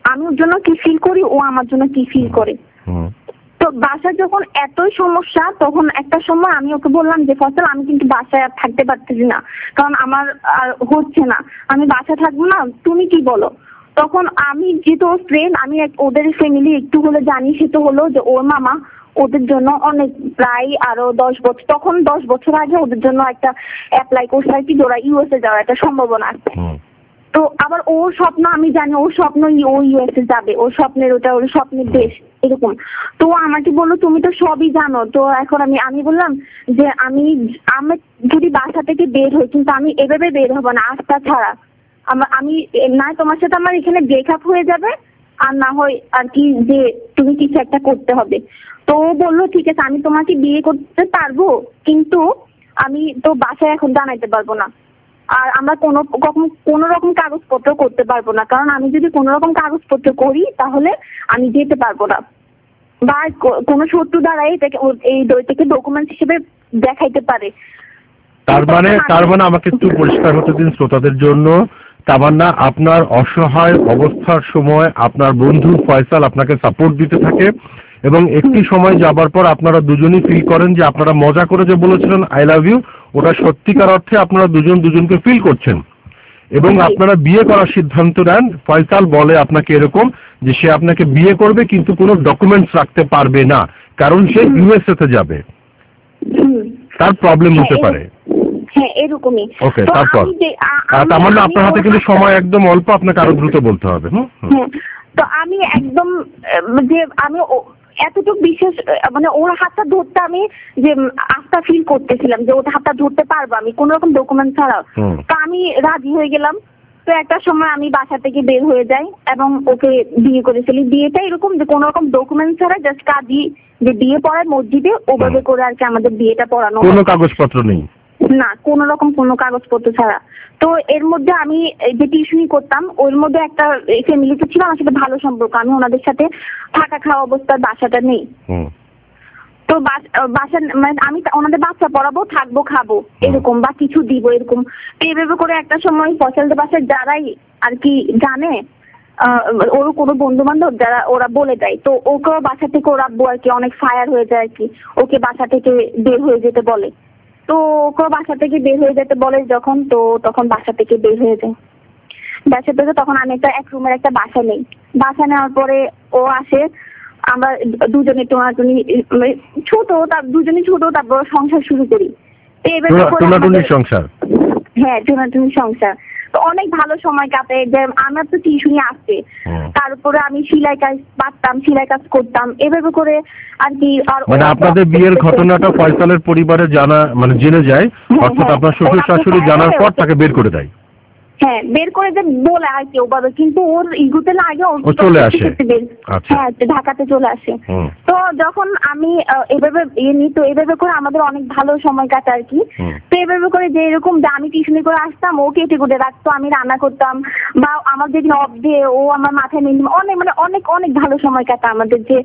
আমি ওর জন্য কি ফিল করি, ও আমার জন্য কি ফিল করে। তো বাসায় যখন এতই সমস্যা, তখন একটা সময় আমি ওকে বললাম যে ফসল আমি কিন্তু বাসায় আর থাকতে পারতেছি না, কারণ আমার আর হচ্ছে না, আমি বাসায় থাকবো না, তুমি কি বলো। তখন আমি যেহেতু ওর ফ্রেন্ড, আমি ওদের ফ্যামিলি একটু হলে জানি, সে তো হলো যে ওর মামা ওদের জন্য অনেক প্রায় আরো দশ বছর তখন দশ বছর আগে ওদের জন্য একটা অ্যাপ্লাই করছে আর কি, ওরা ইউএসএ যাওয়ার একটা সম্ভাবনা আছে। তো আবার ওর স্বপ্ন আমি জানি, ওর স্বপ্ন ও ইউএসএ যাবে, ওর স্বপ্নের ওটা ওর স্বপ্নের দেশ এরকম। তো আমাকে বললো তুমি তো সবই জানো। তো এখন আমি আমি বললাম যে আমি আমি যদি বাসা থেকে বের হই, কিন্তু আমি এভাবে বের হবো না আস্থা ছাড়া। আমার আমি না তোমার সাথে আমার এখানে ব্রেকআপ হয়ে যাবে, আর না হয় আর কি যে তুমি কিছু একটা করতে হবে। তো ও বললো ঠিক আছে আমি তোমাকে বিয়ে করতে পারবো, কিন্তু আমি তো বাসায় এখন জানাইতে পারবো না, আর আমরা কোনো রকম কোনো রকম কাগজপত্র করতে পারবো না, কারণ আমি যদি কোনো রকম কাগজপত্র করি তাহলে আমি যেতে পারবো না, বা কোনো শত্রু দ্বারা এটাকে এই দইটাকে ডকুমেন্ট হিসেবে দেখাইতে পারে। তার মানে তার মানে আমাকে একটু পরিষ্কার হতে দিন শ্রোতাদের জন্য। তামান্না, আপনার অসহায় অবস্থার সময় আপনার বন্ধু ফয়সাল আপনাকে সাপোর্ট দিতে থাকে, এবং একটি সময় যাবার পর আপনারা দুজনই ফিল করেন যে আপনারা মজা করে যে বলেছিলেন আই লাভ ইউ, ওটা সত্যিকার অর্থে আপনারা দুজন দুজনকে ফিল করছেন, এবং আপনারা বিয়ে করার সিদ্ধান্ত নেন। ফয়সাল বলে আপনাকে এরকম যে সে আপনাকে বিয়ে করবে কিন্তু কোনো ডকুমেন্টস রাখতে পারবে না, কারণ সে ইউএসএ তে যাবে, তার প্রবলেম হতে পারে। হ্যাঁ এরকমই। ওকে, তারপর তামান্না আপনার হাতে কিন্তু সময় একদম অল্প, আপনাকে আরো দ্রুত বলতে হবে। হ্যাঁ, তো আমি একদম যে আমি এতটুকু বিশেষ মানে ওর হাতটা ধরতে আমি যে আস্থা ফিল করতেছিলাম যে ওর হাতটা ধরতে পারবো আমি কোনো রকম ডকুমেন্ট ছাড়াও, তো আমি রাজি হয়ে গেলাম। তো একটা সময় আমি বাসা থেকে বের হয়ে যাই এবং ওকে বিয়ে করে ফেলি। বিয়েটা এরকম যে কোনো রকম ডকুমেন্ট ছাড়া জাস্ট কাজী যে বিয়ে পড়ায় মসজিদে ওভাবে করে আর কি আমাদের বিয়েটা পড়ানো, কোনো কাগজপত্র নেই না, কোন রকম কোনো কাগজপত্র ছাড়া। তো এর মধ্যে আমি যে টিউশনি করতাম ওর মধ্যে একটা ফ্যামিলিতে ছিল আমার সাথে ভালো সম্পর্ক, আমি ওনাদের সাথে থাকা খাওয়া অবস্থার বাসাটা নেই। তো বাসা মানে আমি ওনাদের বাচ্চা পড়াবো, থাকবো, খাবো এরকম, বা কিছু দিব এরকম। এইভাবে করে একটা সময় ফসলদের বাসায় যারাই আর কি জানে, ওর কোনো বন্ধু বান্ধব যারা ওরা বলে দেয়, তো ওকেও বাসা থেকে ওর আব্বু আর কি অনেক ফায়ার হয়ে যায় আর কি, ওকে বাসা থেকে বের হয়ে যেতে বলে। তো ওকে বাসা থেকে বের হয়ে যেতে বলে যখন, তো তখন বাসা থেকে বের হয়ে যায়। বাসা থেকে তখন আমি একটা এক রুমের একটা বাসা নেই। বাসা নেওয়ার পরে ও আসে, আমরা দুজনে টোনাটুনি ছোট, তার দুজনে ছোট, তারপর সংসার শুরু করি। সংসার হ্যাঁ টোনাটুনি সংসার। তো অনেক ভালো সময় কাটে, যে আমার তো টিউশনি আসছে, তারপরে আমি সেলাই কাজ পারতাম, সেলাই কাজ করতাম, এভাবে করে আর কি। আর মানে আপনাদের বিয়ের ঘটনাটা ফয়সালের পরিবারে জানা মানে জেনে যায়, অর্থাৎ আপনার শ্বশুর শাশুড়ি জানার পর তাকে বের করে দেয়। হ্যাঁ বের করে যে বলে আর কি ওভাবে, কিন্তু ওর ইগুতে লাগে ও চলে আসে, হ্যাঁ ঢাকাতে চলে আসে। তো যখন আমি এভাবে ইয়ে নিই, তো এভাবে করে আমাদের অনেক ভালো সময় কাটে আর কি। তো এভাবে করে যে এরকম যে আমি টিউশনি করে আসতাম, ও কেটে কুটে রাখতো, আমি রান্না করতাম, বা আমার যেদিন অফ দিয়ে ও আমার মাথায় নিয়ে অনেক মানে অনেক অনেক ভালো সময় কাটে আমাদের, যে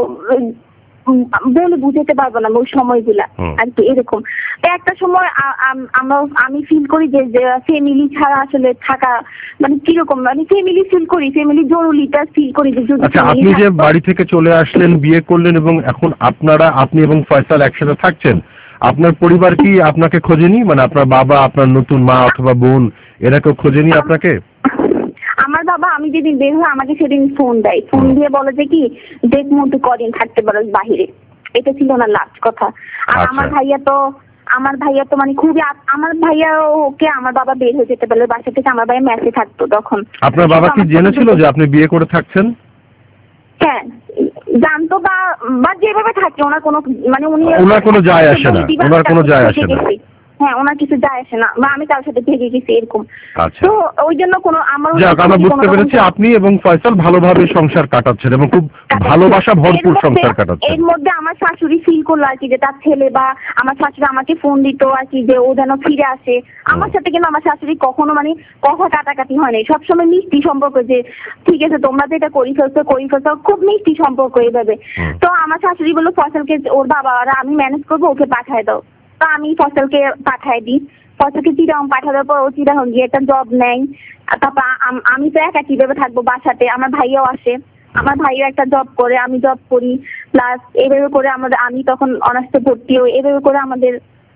বলে বুঝাতে পারবো না ওই সময়গুলা আর কি এরকম। একটা সময় আমরা আমি ফিল করি যে ফ্যামিলি ছাড়া আসলে থাকা মানে কিরকম, মানে ফ্যামিলি ফিল করি, ফ্যামিলি জরুরিটা ফিল করি যে যদি। আচ্ছা, আপনি যে বাড়ি থেকে চলে আসলেন, বিয়ে করলেন, এবং এখন আপনারা আপনি এবং ফয়সাল একসাথে থাকছেন, আপনার পরিবার কি আপনাকে খোঁজেনি? মানে আপনার বাবা, আপনার নতুন মা অথবা বোন, এরা কেউ খোঁজেনি আপনাকে? আমার বাবা আমি যেদিন বের হই আমাকে সেদিন ফোন দেয়, ফোন দিয়ে বলে যে কি দেখ মতো কদিন থাকতে পারো বাহিরে, এটা ছিল না লাস্ট কথা। আর আমার ভাইয়া তো আমার ভাইয়া তো মানে খুবই, আমার ভাইয়া ওকে আমার বাবা বের হয়ে যেতে পারলো বাসা থেকে, আমার ভাইয়া ম্যাচে থাকতো তখন। আপনার বাবা কি জেনেছিল যে আপনি বিয়ে করে থাকছেন? হ্যাঁ জানতো, বা বা যেভাবে থাকে ওনার কোনো মানে উনি ওনার কোনো যায় আসে না, ওনার কোনো যায় আসে না। হ্যাঁ ওনার কিছু যায় আসে না, বা আমি তার সাথে ভেগে গেছি এরকম। তো ওই জন্য কোনো আমার আমরা বুঝতে পেরেছি আপনি এবং ফয়সাল ভালোভাবে সংসার কাটাচ্ছেন এবং খুব ভালোবাসা ভরপুর সংসার কাটাচ্ছেন। এর মধ্যে আমার শাশুড়ি ফিল করলো আর কি যে তার ছেলে, বা আমার শাশুড়ি আমাকে ফোন দিত আর কি যে ও যেন ফিরে আসে আমার সাথে। কিন্তু আমার শাশুড়ি কখনো মানে কথা কাটাকাটি হয়নি, সবসময় মিষ্টি সম্পর্ক, যে ঠিক আছে তোমরা যেটা করি ফেলছো করি ফেলছো, খুব মিষ্টি সম্পর্ক এইভাবে। তো আমার শাশুড়ি বললো ফয়সালকে ওর বাবা আমি ম্যানেজ করবো, ওকে পাঠায় দাও। তো আমি ফসলকে পাঠাই দিই। পয়সাকে চিরাং পাঠানোর পর ও চিরাং গিয়ে একটা জব নেয়। তারপর আমি তো একা কিভাবে থাকবো বাসাতে, আমার ভাইয়াও আসে, আমার ভাইও একটা জব করে, আমি জব করি, প্লাস এভাবে করে আমাদের আমি তখন অনার্সে ভর্তি হই, এভাবে করে আমাদের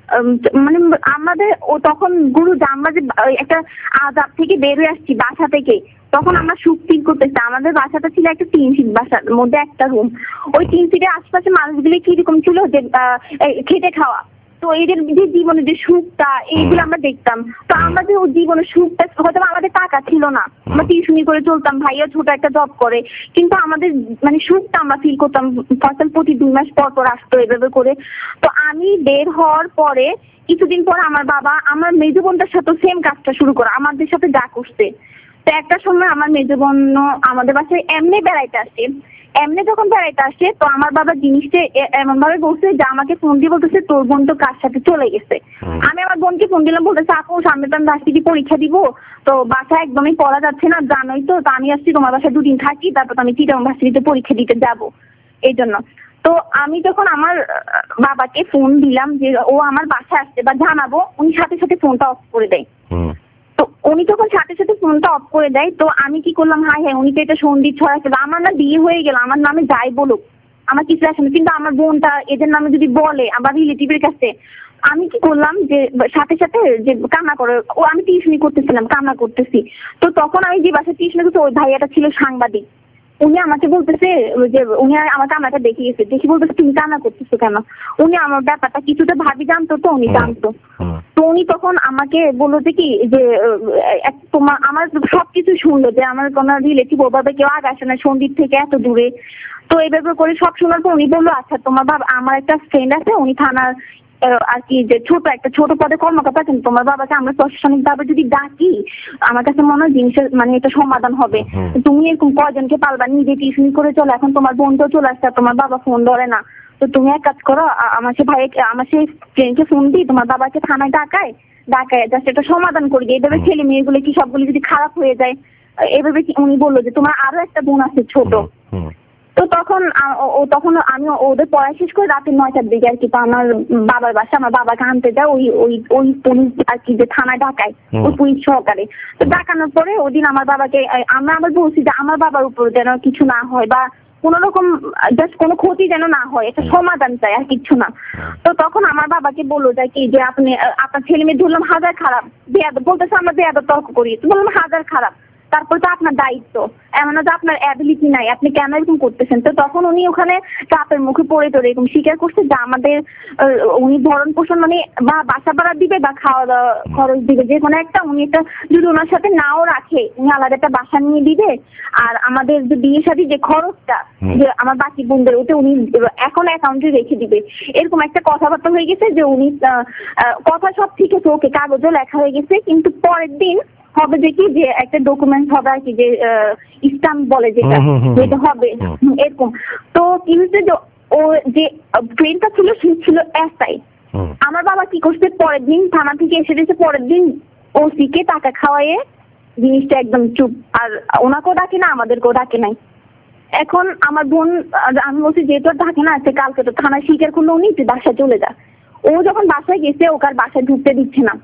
মানে আমাদের ও তখন গুরু আমরা যে একটা আজাব থেকে বের হয়ে আসছি বাসা থেকে, তখন আমরা সুখ ফিল করতেছি। আমাদের বাসাটা ছিল একটা তিন সিট, বাসার মধ্যে একটা রুম। ওই তিন সিটের আশপাশে মানুষগুলি কিরকম ছিল যে খেটে খাওয়া, তো এদের যে জীবনের যে সুখটা এইগুলো আমরা দেখতাম। তো আমরা যে ওই জীবনের সুখটা হয়তো আমাদের টাকা ছিল না, আমরা টিউশনি করে চলতাম, ভাইয়া ছোট একটা জব করে, কিন্তু আমাদের মানে সুখটা আমরা ফিল করতাম। ফসল প্রতি দুই মাস পর পর আসতো এভাবে করে। তো আমি বের হওয়ার পরে কিছুদিন পর আমার বাবা আমার মেজ বোনটার সাথে সেম কাজটা শুরু করে, আমাদের সাথে যা করছে। তো একটা সময় আমার মেজ বোন আমাদের বাসায় এমনি বেড়াইতে আসে, এমনি যখন বেড়াইতে আসে তো আমার বাবা জিনিসটা এমন ভাবে বলছে যে আমাকে ফোন দিয়ে বলতেছে তোর বোন তো কার সাথে চলে গেছে। আমি আমার বোনকে ফোন দিলাম, বলতেছে আপু সামনে তো আমি ভার্সিটি পরীক্ষা দিব, তো বাসায় একদমই পড়া যাচ্ছে না, জানোই তো, তো আমি আসছি তোমার বাসায় দুদিন থাকি, তারপর আমি চিটাং ভার্সিটিতে পরীক্ষা দিতে যাব এই জন্য। তো আমি যখন আমার বাবাকে ফোন দিলাম যে ও আমার বাসায় আসছে বা জানাবো, উনি সাথে সাথে ফোনটা অফ করে দেয়। তো উনি যখন সাথে সাথে ফোনটা অফ করে দেয় তো আমি কি করলাম, হাই হ্যাঁ উনি তো এটা সন্দীপ ছড়াচ্ছে, আমার না বিয়ে হয়ে গেল, আমার নামে যাই বলুক আমার কিছু আসে না, কিন্তু আমার বোনটা এদের নামে যদি বলে আবার রিলেটিভের কাছে, আমি কি করলাম যে সাথে সাথে যে কান্না করে, ও আমি টিউশনি করতেছিলাম কান্না করতেছি। তো তখন আমি যে বাসায় টিউশনি করছি ওই ভাইয়াটা ছিল সাংবাদিক, উনি আমাকে বলতেছে যে উনি আমার কান্নাটা দেখে গেছে, দেখি বলতেছে তুমি কান্না করতেছো কেন। উনি আমার ব্যাপারটা কিছুটা ভাবি জানতো, তো উনি জানতো। তো উনি তখন আমাকে বললো যে কি যে তোমার আমার সবকিছু শুনলো যে আমার কোনো রিলেটিভ ওভাবে কেউ আগে আসে না সন্দীপ থেকে এত দূরে। তো এইভাবে করে সব শোনার পর উনি বললো আচ্ছা তোমার বাবা, আমার একটা ফ্রেন্ড আছে উনি থানার আর কি যে ছোট একটা ছোট পদে কর্মকর্তা, কিন্তু তোমার বাবাকে আমরা প্রশাসনিক ভাবে যদি ডাকি আমার কাছে মনে হয় জিনিসের মানে এটা সমাধান হবে। তুমি এরকম কয়জনকে পালবা, নিজে টিউশনি করে চলো, এখন তোমার বোন তো চলে আসছে, তোমার বাবা ফোন ধরে না, তো তুমি এক কাজ করো আমার সে ভাই আমার সেই ফ্রেন্ডকে ফোন দিই, তোমার বাবাকে থানায় ডাকায় ডাকায় জাস্ট এটা সমাধান করে দিই। এইভাবে ছেলে মেয়েগুলো কি সবগুলো যদি খারাপ হয়ে যায়, এভাবে উনি বললো যে তোমার আরো একটা বোন আছে ছোট। তো তখন ও তখন আমি ওদের পড়া শেষ করে রাতে নয়টার দিকে আর কি তো আমার বাবার বাসা আমার বাবাকে আনতে যায় ওই ওই ওই পুলিশ আর কি যে থানায় ডাকায় ওই পুলিশ সহকারে। তো ডাকানোর পরে ওই দিন আমার বাবাকে আমরা আবার বলছি যে আমার বাবার উপর যেন কিছু না হয় বা কোন রকম জাস্ট কোনো ক্ষতি যেন না হয়, একটা সমাধান চাই আর কিছু না। তো তখন আমার বাবাকে বললো যায় কি যে আপনি আপনার ছেলে মেয়ে ধরলাম হাজার খারাপ বেয়াদব, বলতেছে আমরা বেয়াদব তর্ক করি, বললাম হাজার খারাপ, তারপর তো আপনার দায়িত্ব, এমন না যে আপনার অ্যাবিলিটি নাই, আপনি কেন এরকম করতেছেন। তো তখন উনি ওখানে চাপের মুখে পড়ে পড়ে এরকম স্বীকার করছে যে আমাদের উনি ভরণ পোষণ মানে বা বাসা ভাড়া দিবে বা খাওয়া দাওয়া খরচ দিবে, যে কোনো একটা উনি একটা যদি ওনার সাথে নাও রাখে উনি আলাদা একটা বাসা নিয়ে দিবে, আর আমাদের যে বিয়ে শাদী যে খরচটা যে আমার বাকি বোনদের ওটা উনি এখন অ্যাকাউন্টে রেখে দিবে, এরকম একটা কথাবার্তা হয়ে গেছে যে উনি কথা সব ঠিক আছে, ওকে কাগজে লেখা হয়ে গেছে, কিন্তু পরের দিন হবে যে কি যে একটা ডকুমেন্ট হবে আর কি যে স্ট্যাম্প বলে যেটা যেটা হবে এরকম। তো কি হচ্ছে যে ও যে ট্রেনটা ছিল সে ছিল এসআই, আমার বাবা কি করছে পরের দিন থানা থেকে এসে দিয়েছে, পরের দিন ওসিকে টাকা খাওয়াইয়ে জিনিসটা একদম চুপ, আর ওনাকেও ডাকে না আমাদেরকেও ডাকে নাই। এখন আমার বোন আমি বলছি যেহেতু ডাকে না সে কালকে তো থানায় স্বীকার করলো উনি তুই বাসায় চলে যা। ও যখন বাসায় গেছে ওকে আর বাসায় ঢুকতে দিচ্ছে না,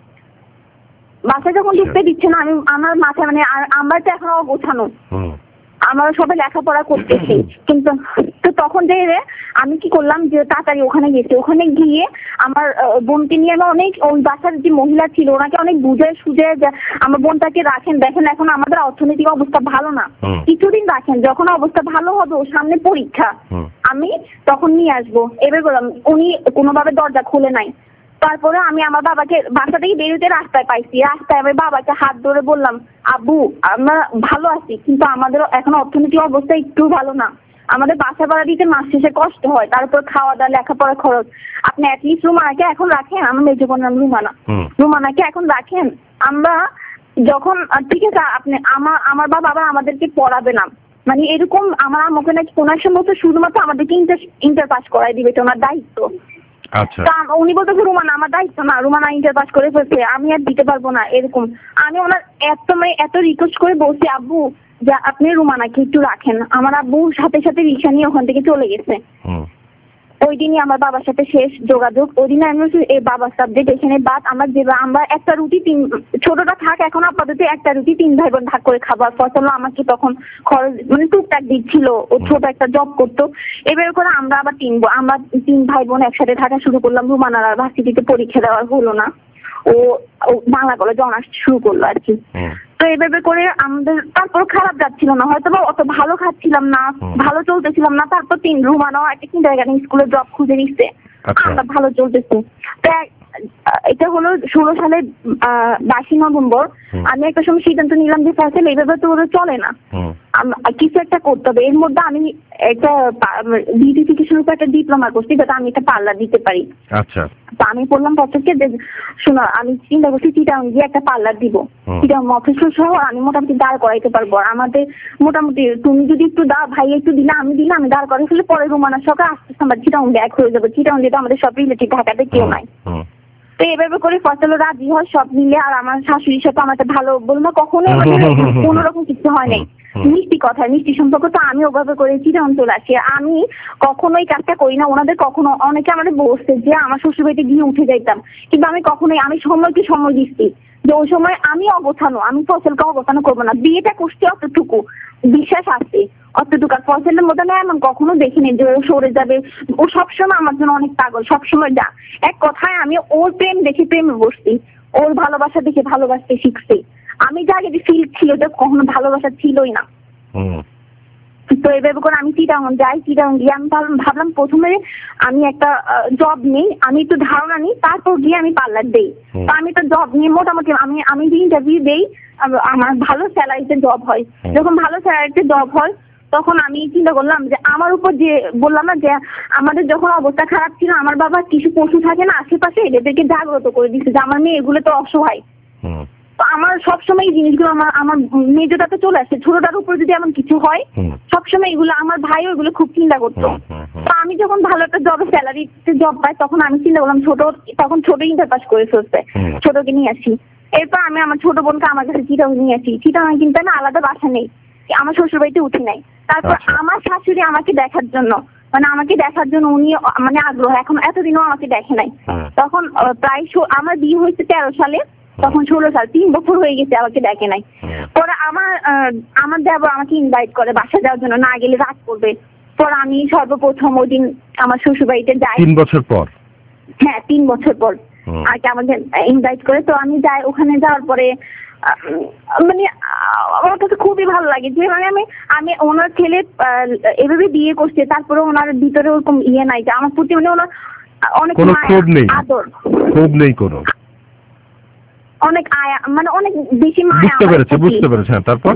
বাসায় যখন ঢুকতে দিচ্ছে না আমি আমার মাথায় মানে আমরা তো এখন গোছানো আমরা সবাই লেখাপড়া করতেছি, কিন্তু তো তখন যে আমি কি করলাম যে তাড়াতাড়ি ওখানে গেছি, ওখানে গিয়ে আমার বোনকে নিয়ে আমি অনেক ওই বাসার যে মহিলা ছিল ওনাকে অনেক বুঝায় সুঝে আমার বোনটাকে রাখেন, দেখেন এখন আমাদের অর্থনৈতিক অবস্থা ভালো না, কিছুদিন রাখেন, যখন অবস্থা ভালো হবে ওর সামনে পরীক্ষা আমি তখন নিয়ে আসবো। এবার বললাম উনি কোনোভাবে দরজা খুলে নাই। তারপরে আমি আমার বাবাকে বাসা থেকে বেরোতে রাস্তায় পাইছি, রাস্তায় আমি বাবাকে হাত ধরে বললাম আব্বু আমরা ভালো আছি কিন্তু আমাদের এখন অর্থনৈতিক অবস্থা একটু ভালো না, আমাদের বাসা ভাড়া দিতে মাস শেষে কষ্ট হয়, তারপর খাওয়া দাওয়া লেখাপড়া খরচ, আপনি অ্যাটলিস্ট রুমানাকে এখন রাখেন, আমার মেজো বোন নাম রুমানা, রুমানাকে এখন রাখেন, আমরা যখন ঠিক আছে আপনি আমার আমার বাবা আবার আমাদেরকে পড়াবে না, মানে এরকম আমার আমাকে নাকি কোন এক সময় শুধুমাত্র আমাদেরকে ইন্টার ইন্টার পাস করাই দিবে, এটা ওনার দায়িত্ব। উনি বলতেছে রুমানা আমার দায়িত্ব না, রুমানা ইন্টার পাস করে ফেলছে আমি আর দিতে পারবো না এরকম। আমি ওনার এত মানে এত রিকোয়েস্ট করে বলছি আব্বু যে আপনি রুমানাকে একটু রাখেন, আমার আব্বু সাথে সাথে রিক্সা নিয়ে ওখান থেকে চলে গেছে। ওই দিনই আমার বাবার সাথে শেষ যোগাযোগ। ওই দিনে আমি বলছি এই বাবার সাবজেক্ট এখানে বাদ, আমার যে আমরা একটা রুটি তিন ছোটটা থাক এখন আপাতত একটা রুটি তিন ভাই বোন ভাগ করে খাবার। ফসল আমাকে তখন খরচ মানে টুকটাক দিচ্ছিল, ও ছোট একটা জব করতো। এভাবে করে আমরা আবার তিন আমরা তিন ভাই বোন একসাথে থাকা শুরু করলাম। রুমানার ভার্সিটিতে পরীক্ষা দেওয়া হলো না, ও বাংলা কলেজে অনার্স শুরু করলো আর কি। তো এভাবে করে আমাদের তারপর খারাপ যাচ্ছিল না, হয়তো বা অত ভালো খাচ্ছিলাম না, ভালো চলতেছিলাম না। তারপর তিন রুমানাও একটা কিন্ডারগার্টেন স্কুলে জব খুঁজে নিচ্ছে, আমরা ভালো চলতেছে। এটা হলো ষোলো সালের বাইশে নভেম্বর। আমি একটা সময় সিদ্ধান্ত নিলাম যে ফসল এইভাবে তো ওরা চলে না, কিছু একটা করতে হবে। এর মধ্যে আমি একটা বিউটিফিকেশন উপর একটা ডিপ্লোমা করছি, যাতে আমি একটা পার্লার দিতে পারি। আচ্ছা, তো আমি বললাম ফসলকে যে শোনো, আমি চিন্তা করছি চিটাং গিয়ে একটা পার্লার দিব, চিটাং মফস্বল সহ আমি মোটামুটি দাঁড় করাইতে পারবো। আমাদের মোটামুটি তুমি যদি একটু দাও, ভাই একটু দিলে, আমি দিলে, আমি দাঁড় করাই ফেলে পরে রুমানার সঙ্গে আস্তে আস্তে আমার চিটাং ব্যাক হয়ে যাবে। চিটাং যেটা আমাদের সব রিলেটিভ ঢাকাতে কেউ নাই। তো এভাবে করে ফসলও রাজি হয় সব মিলে। আর আমার শাশুড়ির সাথে আমার একটা ভালো বলবো কখনো কোন রকম কিছু হয় নাই, মিষ্টি কথা মিষ্টি সম্পর্ক। তো আমি ওভাবে করে চিটাং চলে আসি। আমি কখনোই কাজটা করি না। ওনাদের কখনো অনেকে আমাদের বলছে যে আমার শ্বশুর বাড়িতে গিয়ে উঠে যাইতাম, কিন্তু আমি কখনোই আমি সময়কে সময় দিচ্ছি যে ওই সময় আমি অবস্থানো, আমি ফসলকে অবস্থান করবো না। বিয়েটা করছি অতটুকু বিশ্বাস আছে, অতটুকু। আর ফসলের মধ্যে না এমন কখনো দেখিনি যে ও সরে যাবে। ও সবসময় আমার জন্য অনেক পাগল, সবসময় যা এক কথায় আমি ওর প্রেম দেখে প্রেমে বসছি, ওর ভালোবাসা দেখে ভালোবাসতে শিখছি। আমি যা আগে ফিল ছিল যে কখনো ভালোবাসা ছিলই না। তো এভাবে করে আমি চিটাং যাই, চিটাং গিয়ে আমি ভাবলাম প্রথমে আমি একটা জব নেই, আমি একটু ধারণা নিই, তারপর গিয়ে আমি পার্লার দেই। তো আমি তো জব নিয়ে মোটামুটি আমি আমি যে ইন্টারভিউ দেই আমার ভালো স্যালারিতে জব হয়। যখন ভালো স্যালারিতে জব হয় তখন আমি চিন্তা করলাম যে আমার উপর যে বললাম না যে আমাদের যখন অবস্থা খারাপ ছিল, আমার বাবা কিছু পশু থাকে না আশেপাশে, এদেরকে জাগ্রত করে দিচ্ছে যে আমার মেয়ে এগুলো তো অসহায়। তো আমার সবসময় এই জিনিসগুলো আমার আমার মেজোটাতে চলে আসে, ছোটটার উপর যদি এমন কিছু হয় সবসময় এগুলো আমার ভাইও এগুলো খুব চিন্তা করতো। তো আমি যখন ভালো একটা জবে স্যালারিতে জব পাই তখন আমি চিন্তা করলাম ছোট, তখন ছোট ইন্টার পাস করে ফেলছে, ছোটকে নিয়ে আসি। এরপর আমি আমার ছোট বোনকে আমার কাছে চিটাং নিয়ে আসি। চিটাং কিন্তু আমি আলাদা বাসা নেই, আমার শ্বশুর বাড়িতে উঠি নাই। তারপর আমার শাশুড়ি আমাকে দেখার জন্য মানে আমাকে দেখার জন্য উনি মানে আগ্রহ, এখন এতদিনও আমাকে দেখে নাই। তখন প্রায় আমার বিয়ে হয়েছে তেরো সালে, তখন ষোলো সাল, তিন বছর হয়ে গেছে আমাকে দেখে নাই। পরে আমার আমার দেবর আমাকে ইনভাইট করে বাসা যাওয়ার জন্য, না গেলে রাগ করবে। পরে আমি সর্বপ্রথম ওই দিন আমার শ্বশুর বাড়িতে যাই। তিন বছর পর? হ্যাঁ, তিন বছর পর আর কি আমাকে ইনভাইট করে। তো আমি যাই, ওখানে যাওয়ার পরে মানে আমার কাছে খুবই ভালো লাগে যে মানে আমি আমি ওনার ছেলে এভাবে বিয়ে করছে, তারপরে ওনার ভিতরে ওরকম ইয়ে নাই যে আমার প্রতি মানে ওনার অনেক আদর, ক্ষোভ নেই কোনো, অনেক আয়া মানে অনেক বেশি মায়া। বুঝতে পেরেছি বুঝতে পেরেছি হ্যাঁ, তারপর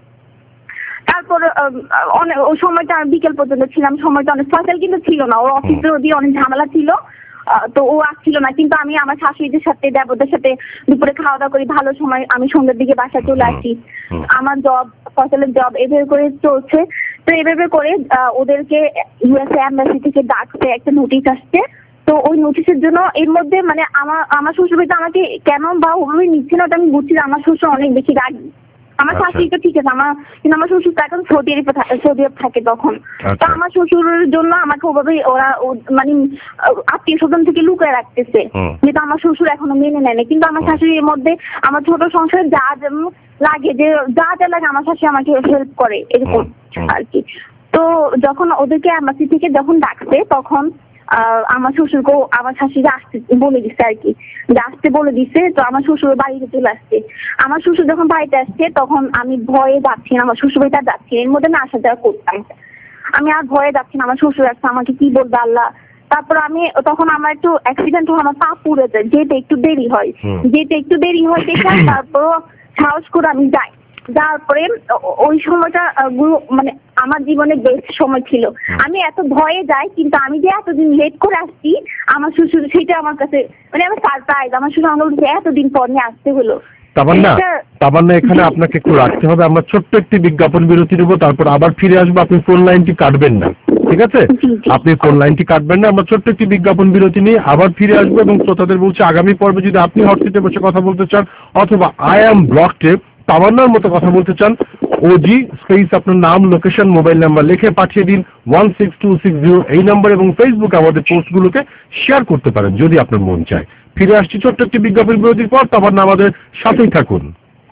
তারপর অনেক ওই সময়টা বিকেল পর্যন্ত ছিলাম, সময়টা অনেক ফসল কিন্তু ছিল না, ওর অফিসে দিয়ে অনেক ঝামেলা ছিল, তো ও আসছিল না। কিন্তু আমি আমার শাশুড়িদের সাথে দেবরদের সাথে দুপুরে খাওয়া দাওয়া করি, ভালো সময় আমি সন্ধ্যের দিকে বাসা চলে আসি। আমার জব ফসলের জব এভাবে করে চলছে। তো এভাবে করে ওদেরকে ইউএসএ এম্বাসি থেকে ডাকছে, একটা নোটিশ আসছে। তো ওই নোটিশের জন্য এর মধ্যে মানে আমার আমার শ্বশুরবাড়িতে আমাকে কেন বা ওভাবে নিচ্ছে না ওটা আমি বুঝছি না। আমার শ্বশুর অনেক বেশি রাগী, আমার শাশুড়ি তো ঠিক আছে, আমার কিন্তু আমার শ্বশুর তো এখন সৌদি আরবে সৌদি আরব থাকে তখন। তো আমার শ্বশুরের জন্য আমাকে ওভাবে ওরা মানে আত্মীয় স্বজন থেকে লুকিয়ে রাখতেছে, যেটা আমার শ্বশুর এখনো মেনে নেয় না। কিন্তু আমার শাশুড়ির মধ্যে আমার ছোট সংসারে যা লাগে, যে যা যা লাগে আমার শাশুড়ি আমাকে হেল্প করে এরকম আর কি। তো যখন ওদেরকে এম্বাসি থেকে যখন ডাকছে তখন আমার শ্বশুরকে আমার শাশুড়ি আসতে বলে দিচ্ছে আর কি, যে আসতে বলে দিচ্ছে। তো আমার শ্বশুর বাড়িতে চলে আসছে। আমার শ্বশুর যখন বাড়িতে আসছে তখন আমি ভয়ে যাচ্ছি না, আমার শ্বশুর বাড়িতে যাচ্ছি, এর মধ্যে না আসা যাওয়া করতাম। আমি আর ভয়ে যাচ্ছি না, আমার শ্বশুর আসছে, আমাকে কি বলবে আল্লাহ। তারপর আমি তখন আমার একটু অ্যাক্সিডেন্ট হয়, আমার পা পুড়ে যায়, যেতে একটু দেরি হয়, যেতে একটু দেরি হয় দেখে তারপর সাহস করে আমি যাই। যাওয়ার পরে ওই সময়টা মানে আমার জীবনে বেস্ট সময় ছিল। আমি এত ভয়ে যাই, কিন্তু আমি যে এতদিন লেট করে আসছি আমার শ্বশুর সেটা আমার কাছে মানে আমার সারপ্রাইজ। আমার শ্বশুর আমার বলছে এতদিন পর নিয়ে আসতে হলো। তাবান্না তাবান্না এখানে আপনাকে একটু রাখতে হবে, আমরা ছোট্ট একটি বিজ্ঞাপন বিরতি নেবো, তারপর আবার ফিরে আসবো। আপনি ফোন লাইনটি কাটবেন না, ঠিক আছে? আপনি ফোন লাইনটি কাটবেন না, আমরা ছোট্ট একটি বিজ্ঞাপন বিরতি নিয়ে আবার ফিরে আসবো। এবং শ্রোতাদের বলছে আগামী পর্বে যদি আপনি হট সিটে বসে কথা বলতে চান অথবা আই অ্যাম ব্লক টেপ তামান্নার মতো কথা বলতে চান, ওজি স্পেস আপনার নাম, লোকেশন, মোবাইল নাম্বার লিখে পাঠিয়ে দিন one six two six zero এই নাম্বার, এবং ফেসবুকে আমাদের পোস্টগুলোকে শেয়ার করতে পারেন যদি আপনার মন চায়। ফিরে আসছি ছোট্ট একটি বিজ্ঞাপন বিরতির পর, তখন আমাদের সাথেই থাকুন।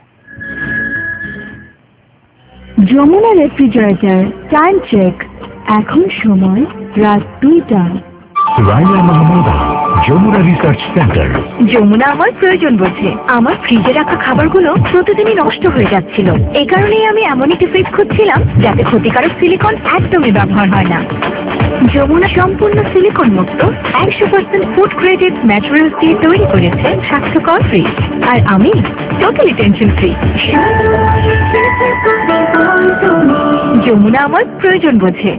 যমুনা রেফ্রিজারেটর টাইম চেক, এখন সময় রাত দুইটা। Raila Mahmuda, Jamuna research centre. যমুনা আমার প্রয়োজন বোঝে। আমার ফ্রিজে রাখা খাবারগুলো প্রতিদিনই নষ্ট হয়ে যাচ্ছিল। এ কারণেই আমি এমন একটি ফ্রিজ খুঁজছিলাম যাতে ক্ষতিকারক সিলিকন একদমই ব্যবহার হয় না। যমুনা সম্পূর্ণ সিলিকন মুক্ত একশো পার্সেন্ট ফুড গ্রেডেড ম্যাটেরিয়ালস দিয়ে তৈরি করেছে স্বাস্থ্যকর ফ্রিজ, আর আমি টোটালি টেনশন ফ্রি। যমুনা আমার প্রয়োজন বোঝে।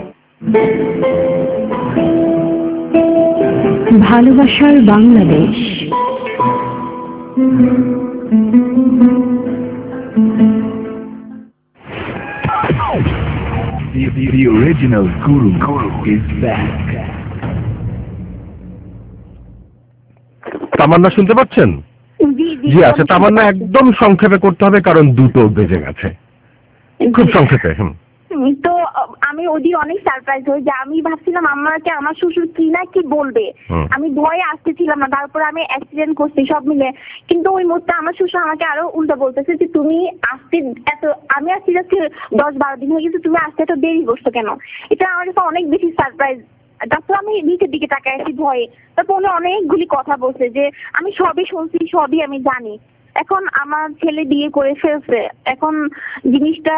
ভালোবাসার Bangladesh. The, the, the original Guru Guru is back. তামান্না শুনতে পাচ্ছেন? জি আচ্ছা, তামান্না একদম সংক্ষেপে করতে হবে কারণ দুটো বেজে গেছে। খুব সংক্ষেপে। হুম। তো আমি ওদিন অনেক সারপ্রাইজ হই যে আমি ভাবছিলাম আমাকে আমার শ্বশুর কি না কি বলবে, আমি ভয়ে আসতেছিলাম না। তারপর আমি অ্যাক্সিডেন্ট করছি সব মিলে, কিন্তু ওই মুহূর্তে আমার শ্বশুর আমাকে আরো উল্টো বলতেছে যে তুমি আসতে এত, আমি আসছি যাচ্ছি দশ বারো দিন হয়ে গেছে, তুমি আসতে এত দেরি করছো কেন। এটা আমার কাছে অনেক বেশি সারপ্রাইজ। তারপর আমি নিচের দিকে তাকাই আছি ভয়ে। তারপর উনি অনেকগুলি কথা বলছে যে আমি সবই শুনছি, সবই আমি জানি। এখন আমার ছেলে বিয়ে করে ফেলছে, এখন জিনিসটা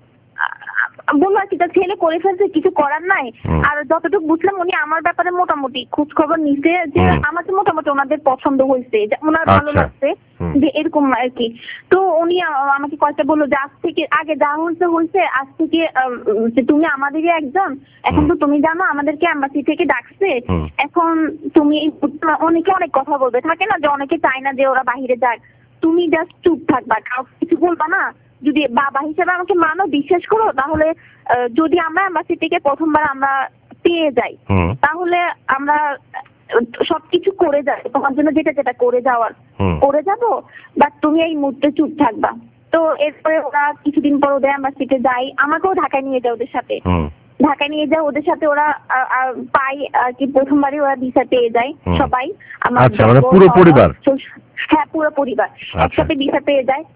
বললো আর কি, তার ছেলে করে ফেলছে, কিছু করার নাই। আর যতটুকু বুঝলাম উনি আমার ব্যাপারে মোটামুটি খোঁজ খবর নিছে, যে আমাকে মোটামুটি ওনাদের পছন্দ হয়েছে, ওনার ভালো লাগছে যে এরকম আর কি। তো উনি আমাকে কয়েকটা বললো যে আজ থেকে, আগে যা হয়েছে হয়েছে, আজ থেকে তুমি আমাদেরই একজন, এখন তো তুমি জানো আমাদেরকে এম্বাসি থেকে ডাকছে, এখন তুমি অনেকে অনেক কথা বলবে, থাকে না যে অনেকে চায় না যে ওরা বাহিরে যাক, তুমি জাস্ট চুপ থাকবা, কাউকে কিছু বলবা না। যদি বাবা হিসেবে আমাকে মানো, বিশ্বাস করো, তাহলে যদি আমরা এম্বাসি থেকে প্রথমবার আমরা পেয়ে যাই, তাহলে আমরা সবকিছু করে যাই, তোমার জন্য যেটা যেটা করে যাওয়ার করে যাবো, বাট তুমি এই মুহূর্তে চুপ থাকবা। তো এরপরে ওরা কিছুদিন পর ওদের এম্বাসিতে যাই, আমাকেও ঢাকায় নিয়ে যায় ওদের সাথে, ঢাকায় নিয়ে যায় ওদের সাথে ওরা পাই আর কি, প্রথমবারই ওরা ভিসা পেয়ে যায় সবাই। আমার পুরো পরিবার, হ্যাঁ পুরো পরিবার একসাথে ভিসা পেয়ে যায়।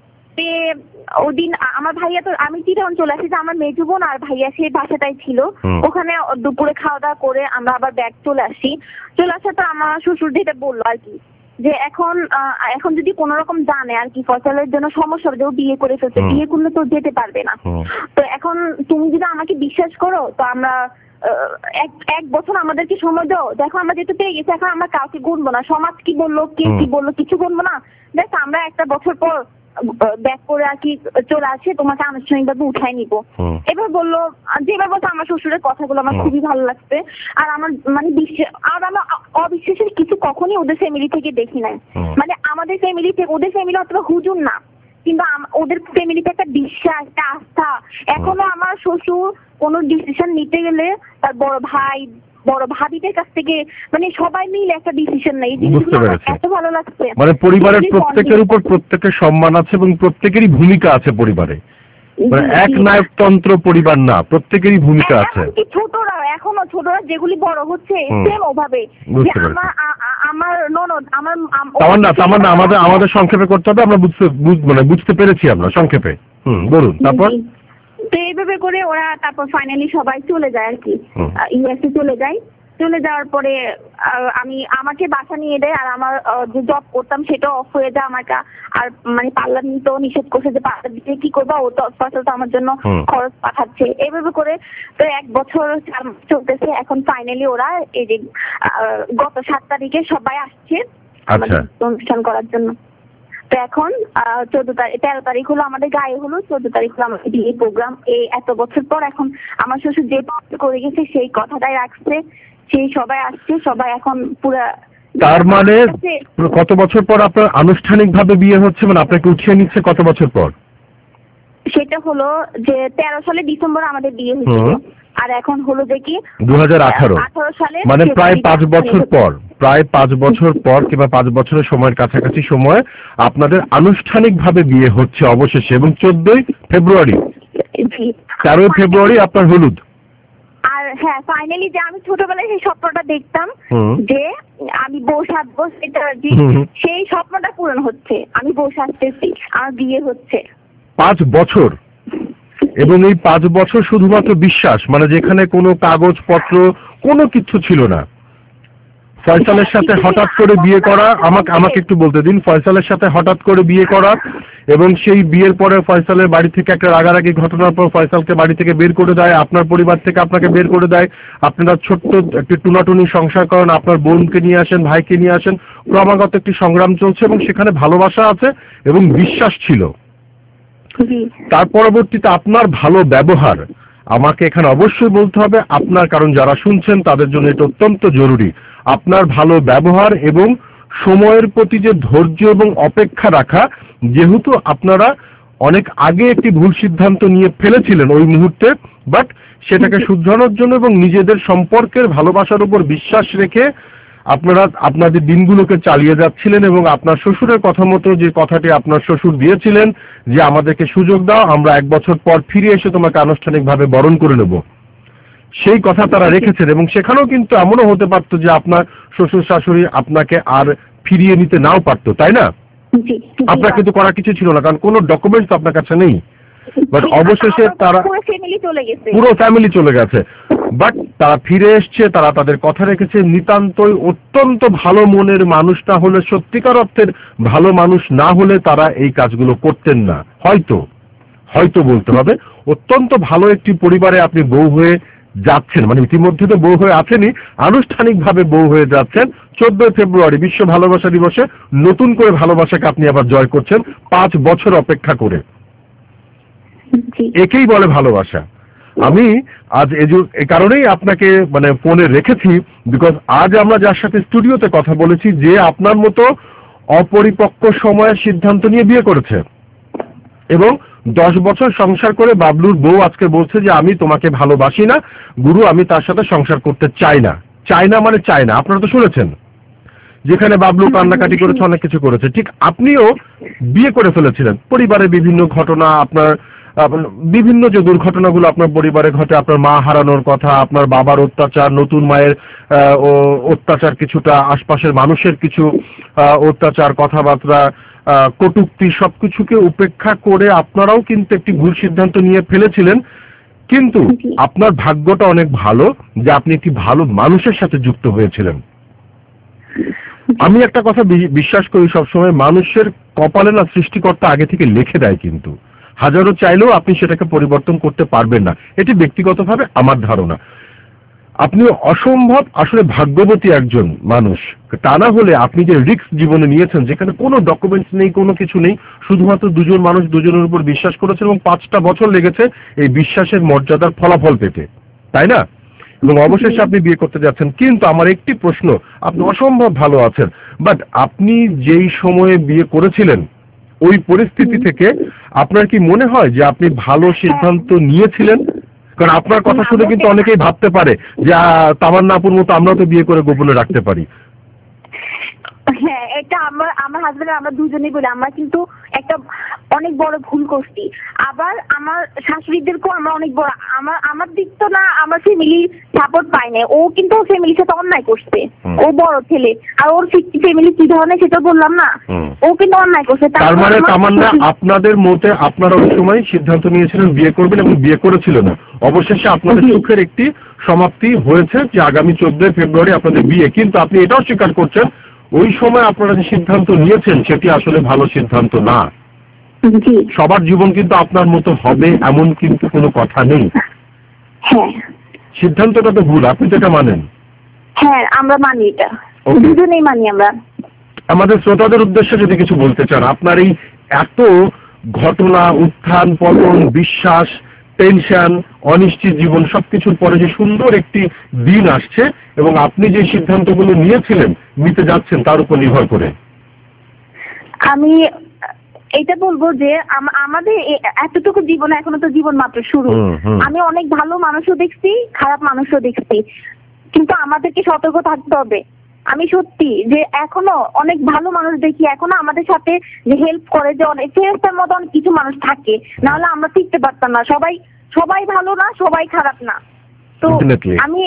ওদিন আমার ভাইয়া, তো আমি চিটাগং চলে আসি, যে আমার মেজো বোন আর ভাইয়া সেই বাসাটাই ছিল, ওখানে দুপুরে খাওয়া দাওয়া করে আমরা আবার ব্যাগ চলে আসি। চলে আসার পর আমার শ্বশুর যেটা বললো আর কি, যে এখন এখন যদি কোন রকম জানে আর কি ফসলের জন্য সমস্যা, যে বিয়ে করে ফেলছে, বিয়ে করলে তো যেতে পারবে না। তো এখন তুমি যদি আমাকে বিশ্বাস করো, তো আমরা এক এক বছর আমাদেরকে সময় দাও, দেখো আমরা যেহেতু পেয়ে গেছি, এখন আমরা কাউকে গুনবো না, সমাজ কি বললো, কে কি বললো, কিছু গুনবো না, দেখ আমরা একটা বছর পর ব্যাক করে আর কি চলে আসে, তোমাকে আনুষ্ঠানিকভাবে উঠাই নিবো। এবার বললো, যেবার বলতো আমার শ্বশুরের কথাগুলো আমার খুবই ভালো লাগছে। আর আমার মানে বিশ্বাস, আর আমার অবিশ্বাসের কিছু কখনই ওদের ফ্যামিলি থেকে দেখি নাই। মানে আমাদের ফ্যামিলি থেকে, ওদের ফ্যামিলি অথবা হুজুর না, কিন্তু ওদের ফ্যামিলিতে একটা বিশ্বাস, একটা আস্থা। এখনো আমার শ্বশুর কোনো ডিসিশন নিতে গেলে তার বড় ভাই, বড় ভাবিদের কাছ থেকে, মানে সবাই মিলে একটা ডিসিশন নেয়। এত ভালো লাগছে, মানে পরিবারের প্রত্যেকের উপর প্রত্যেকের সম্মান আছে এবং প্রত্যেকেরই ভূমিকা আছে পরিবারে, মানে এক নায়কতন্ত্র পরিবার না, প্রত্যেকেরই ভূমিকা আছে। ছোটরা, এখনো ছোটরা যেগুলি বড় হচ্ছে সেম ওভাবে, যে আমার আমার ননদ, আমার তামান্না তামান্না আমাদের আমাদের সংক্ষেপে করতে হবে, আমরা বুঝতে মানে বুঝতে পেরেছি আমরা সংক্ষেপে। হুম বলুন। তারপর তো এইভাবে করে ওরা তারপর ফাইনালি সবাই চলে যায় আর কি, ইউএসএ চলে যায়। চলে যাওয়ার পরে আমি, আমাকে বাসা নিয়ে দেয়, আর আমার যে জব করতাম সেটা অফ হয়ে যায় আমাকে। আর মানে পার্লার নিতেও নিষেধ করছে, যে পার্লার দিতে কি করবা, ও তো ফসল তো আমার জন্য খরচ পাঠাচ্ছে। এইভাবে করে তো এক বছর চার মাস চলতেছে। এখন ফাইনালি ওরা এই যে গত সাত তারিখে সবাই আসছে অনুষ্ঠান করার জন্য। তো এখন চোদ্দ তারিখ তেরো তারিখ হলো আমাদের গায়ে হলো, চোদ্দ তারিখ হলো আমাদের বিয়ে প্রোগ্রাম। এই এত বছর পর এখন আমার শ্বশুর যে করে গেছে সেই কথাটাই রাখছে, সেই সবাই আসছে, সবাই এখন পুরা। তার মানে কত বছর পর আপনার আনুষ্ঠানিক ভাবে বিয়ে হচ্ছে, মানে আপনাকে উঠিয়ে নিচ্ছে কত বছর পর? সেটা হলো যে তেরো সালে ডিসেম্বর আমাদের বিয়ে হয়েছিল, আর এখন হলো যে কি দু হাজার আঠারো সালে, মানে প্রায় পাঁচ বছর পর, প্রায় পাঁচ বছর পর কিংবা পাঁচ বছরের সময়ের কাছাকাছি সময় আপনাদের আনুষ্ঠানিক ভাবে বিয়ে হচ্ছে অবশেষে, এবং চোদ্দই ফেব্রুয়ারি জি তেরোই ফেব্রুয়ারি আপনার হলুদ। আর হ্যাঁ ফাইনালি যে আমি ছোটবেলায় সেই স্বপ্নটা দেখতাম যে আমি বউ সাজবো, সেটা আর কি সেই স্বপ্নটা পূরণ হচ্ছে। আমি বউ সাজতেছি, আমার বিয়ে হচ্ছে। পাঁচ বছর, এবং এই পাঁচ বছর শুধুমাত্র বিশ্বাস, মানে যেখানে কোনো কাগজপত্র কোনো কিছু ছিল না। ফয়সালের সাথে হঠাৎ করে বিয়ে করা, আমাকে আমাকে একটু বলতে দিন। ফয়সালের সাথে হঠাৎ করে বিয়ে করা, এবং সেই বিয়ের পরে ফয়সালের বাড়ি থেকে একটা রাগারাগি ঘটনার পর ফয়সালকে বাড়ি থেকে বের করে দেয়, আপনার পরিবার থেকে আপনাকে বের করে দেয়, আপনারা ছোট্ট একটি টুনাটুনি সংসার করেন, আপনার বোনকে নিয়ে আসেন, ভাইকে নিয়ে আসেন, ক্রমাগত একটি সংগ্রাম চলছে এবং সেখানে ভালোবাসা আছে এবং বিশ্বাস ছিল। তার পরবর্তীতে আপনার ভালো ব্যবহার, আমাকে এখানে অবশ্যই বলতে হবে আপনার, কারণ যারা শুনছেন তাদের জন্য এটা অত্যন্ত জরুরি। আপনার ভালো ব্যবহার এবং সময়ের প্রতি যে ধৈর্য এবং অপেক্ষা রাখা, যেহেতু আপনারা অনেক আগে একটি ভুল সিদ্ধান্ত নিয়ে ফেলেছিলেন ওই মুহূর্তে, বাট সেটাকে শুধরানোর জন্য এবং নিজেদের সম্পর্কের ভালোবাসার উপর বিশ্বাস রেখে আপনারা আপনাদের দিনগুলোকে চালিয়ে যাচ্ছিলেন, এবং আপনার শ্বশুরের কথা মতো যে কথাটি আপনার শ্বশুর দিয়েছিলেন যে আমাদেরকে সুযোগ দাও, আমরা এক বছর পর ফিরে এসে তোমাকে আনুষ্ঠানিকভাবে বরণ করে নেব, সেই কথা তারা রেখেছেন। এবং সেখানেও কিন্তু এমনও হতে পারতো যে আপনার শ্বশুর শাশুড়ি আপনাকে আর ফিরিয়ে নিতে নাও পারতো, তাই না? আপনার কিন্তু করার কিছু ছিল না, কারণ কোনো ডকুমেন্টস আপনার কাছে নেই। বাট অবশেষে তারা পুরো ফ্যামিলি চলে গেছে, বাট তারা ফিরে এসছে, তারা তাদের কথা রেখেছে। নিতান্তই অত্যন্ত ভালো মনের মানুষ না হলে, সত্যিকার অর্থের ভালো মানুষ না হলে তারা এই কাজগুলো করতেন না। হয়তো হয়তো বলতে হবে অত্যন্ত ভালো একটি পরিবারে আপনি বউ হয়ে যাচ্ছেন, মানে ইতিমধ্যে তো বউ হয়ে আছেনই, আনুষ্ঠানিকভাবে বউ হয়ে যাচ্ছেন। চোদ্দই ফেব্রুয়ারি বিশ্ব ভালোবাসা দিবসে নতুন করে ভালোবাসাকে আপনি আবার জয় করছেন পাঁচ বছর অপেক্ষা করে। একেই বলে ভালোবাসা। আমি আজ এই কারণেই আপনাকে মানে ফোনে রেখেছি, বিকজ আজ আমরা যার সাথে স্টুডিওতে কথা বলেছি, যে আপনার মতো অপরিপক্ক সময়ের সিদ্ধান্ত নিয়ে বিয়ে করেছে এবং দশ বছর সংসার করে বাবলুর বউ আজকে বলছে যে আমি তোমাকে ভালোবাসি না গুরু, আমি তার সাথে সংসার করতে চাই না। চাই না মানে চাই না, আপনারা তো শুনেছেন, যেখানে বাবলু কান্নাকাটি করেছে, অনেক কিছু করেছে। ঠিক আপনিও বিয়ে করে ফেলেছিলেন, পরিবারের বিভিন্ন ঘটনা, আপনার বিভিন্ন যে দুর্ঘটনাগুলো আপনার পরিবারে ঘটে, আপনার মা হারানোর কথা, আপনার বাবার অত্যাচার, নতুন মায়ের অত্যাচার, কিছুটা আশপাশের মানুষের কিছু অত্যাচার, কথাবার্তা, কটূক্তি, সবকিছুকে উপেক্ষা করে আপনারাও কিন্তু একটি ভুল সিদ্ধান্ত নিয়ে ফেলেছিলেন। কিন্তু আপনার ভাগ্যটা অনেক ভালো যে আপনি একটি ভালো মানুষের সাথে যুক্ত হয়েছিলেন। আমি একটা কথা বিশ্বাস করি সবসময়, মানুষের কপালে না সৃষ্টিকর্তা আগে থেকে লিখে দেয়, কিন্তু হাজারো চাইলেও আপনি সেটাকে পরিবর্তন করতে পারবেন না। এটি ব্যক্তিগতভাবে আমার ধারণা। আপনি অসম্ভব আসলে ভাগ্যবতী একজন মানুষ, তা না হলে আপনি যে রিস্ক জীবনে নিয়েছেন, যেখানে কোনো ডকুমেন্টস নেই, কোনো কিছু নেই, শুধুমাত্র দুজন মানুষ দুজনের উপর বিশ্বাস করেছে এবং পাঁচটা বছর লেগেছে এই বিশ্বাসের মর্যাদার ফলাফল পেতে, তাই না? এবং অবশেষে আপনি বিয়ে করতে যাচ্ছেন। কিন্তু আমার একটি প্রশ্ন, আপনি অসম্ভব ভালো আছেন, বাট আপনি যেই সময়ে বিয়ে করেছিলেন ওই পরিস্থিতি থেকে আপনার কি মনে হয় যে আপনি ভালো সিদ্ধান্ত নিয়েছিলেন? কারণ আপনার কথা শুনে কিন্তু অনেকেই ভাবতে পারে যে তামান্না আপুর মতো আমরাও তো বিয়ে করে গোপনে রাখতে পারি। হ্যাঁ, এটা আমার আমার হাজবেন্ড আমরা দুজনেই বলি আমরা কিন্তু একটা অনেক বড় ভুল করছি। আবার আমার শাশুড়িদেরকেও আমরা অনেক বড়, আমার আমার দিক তো না, আমার ফ্যামিলি সাপোর্ট পাই না। ও কিন্তু ওর ফ্যামিলির সাথে অন্যায় করছে, ও বড় ছেলে, আর ওর ফ্যামিলি কি ধরনের সেটা বললাম না, ও কিন্তু অন্যায় করছে। তার মানে তামান্না আপনাদের মতে আপনারা ওই সময় সিদ্ধান্ত নিয়েছিলেন বিয়ে করবেন এবং বিয়ে করেছিল না, অবশেষে আপনাদের সুখের একটি সমাপ্তি হয়েছে যে আগামী চোদ্দই ফেব্রুয়ারি আপনাদের বিয়ে। কিন্তু আপনি এটাও স্বীকার করছেন ওই সময় আপনারা যে সিদ্ধান্ত নিয়েছেন সেটি আসলে ভালো সিদ্ধান্ত না। সবার জীবন কিন্তু আপনার মতো হবে এমন কিন্তু কোনো কথা নেই। সিদ্ধান্তটা তো ভুল, আপনি যেটা মানেন। হ্যাঁ, আমরা মানি, এটা দুজনেই মানি আমরা। আমাদের শ্রোতাদের উদ্দেশ্যে যদি কিছু বলতে চান, আপনার এই এত ঘটনা, উত্থান পতন, বিশ্বাস, টেনশন, অনিশ্চিত জীবন, সবকিছুর পরে যে সুন্দর একটি দিন আসছে এবং আপনি যে সিদ্ধান্তগুলো নিয়েছিলেন নিতে যাচ্ছেন তার উপর নির্ভর করে, আমি এটা বলবো যে আমাদের এতটুকু জীবন, এখনো তো জীবন মাত্র শুরু। আমি অনেক ভালো মানুষও দেখছি, খারাপ মানুষও দেখছি, কিন্তু আমাদেরকে সতর্ক থাকতে হবে। আমি সত্যি যে এখনো অনেক ভালো মানুষ দেখি, এখনো আমাদের সাথে যে হেল্প করে, যে অনেক ফেরেশতার মতো অনেক কিছু মানুষ থাকে, না হলে আমরা টিকতে পারতাম না। সবাই সবাই ভালো না, সবাই খারাপ না। তো আমি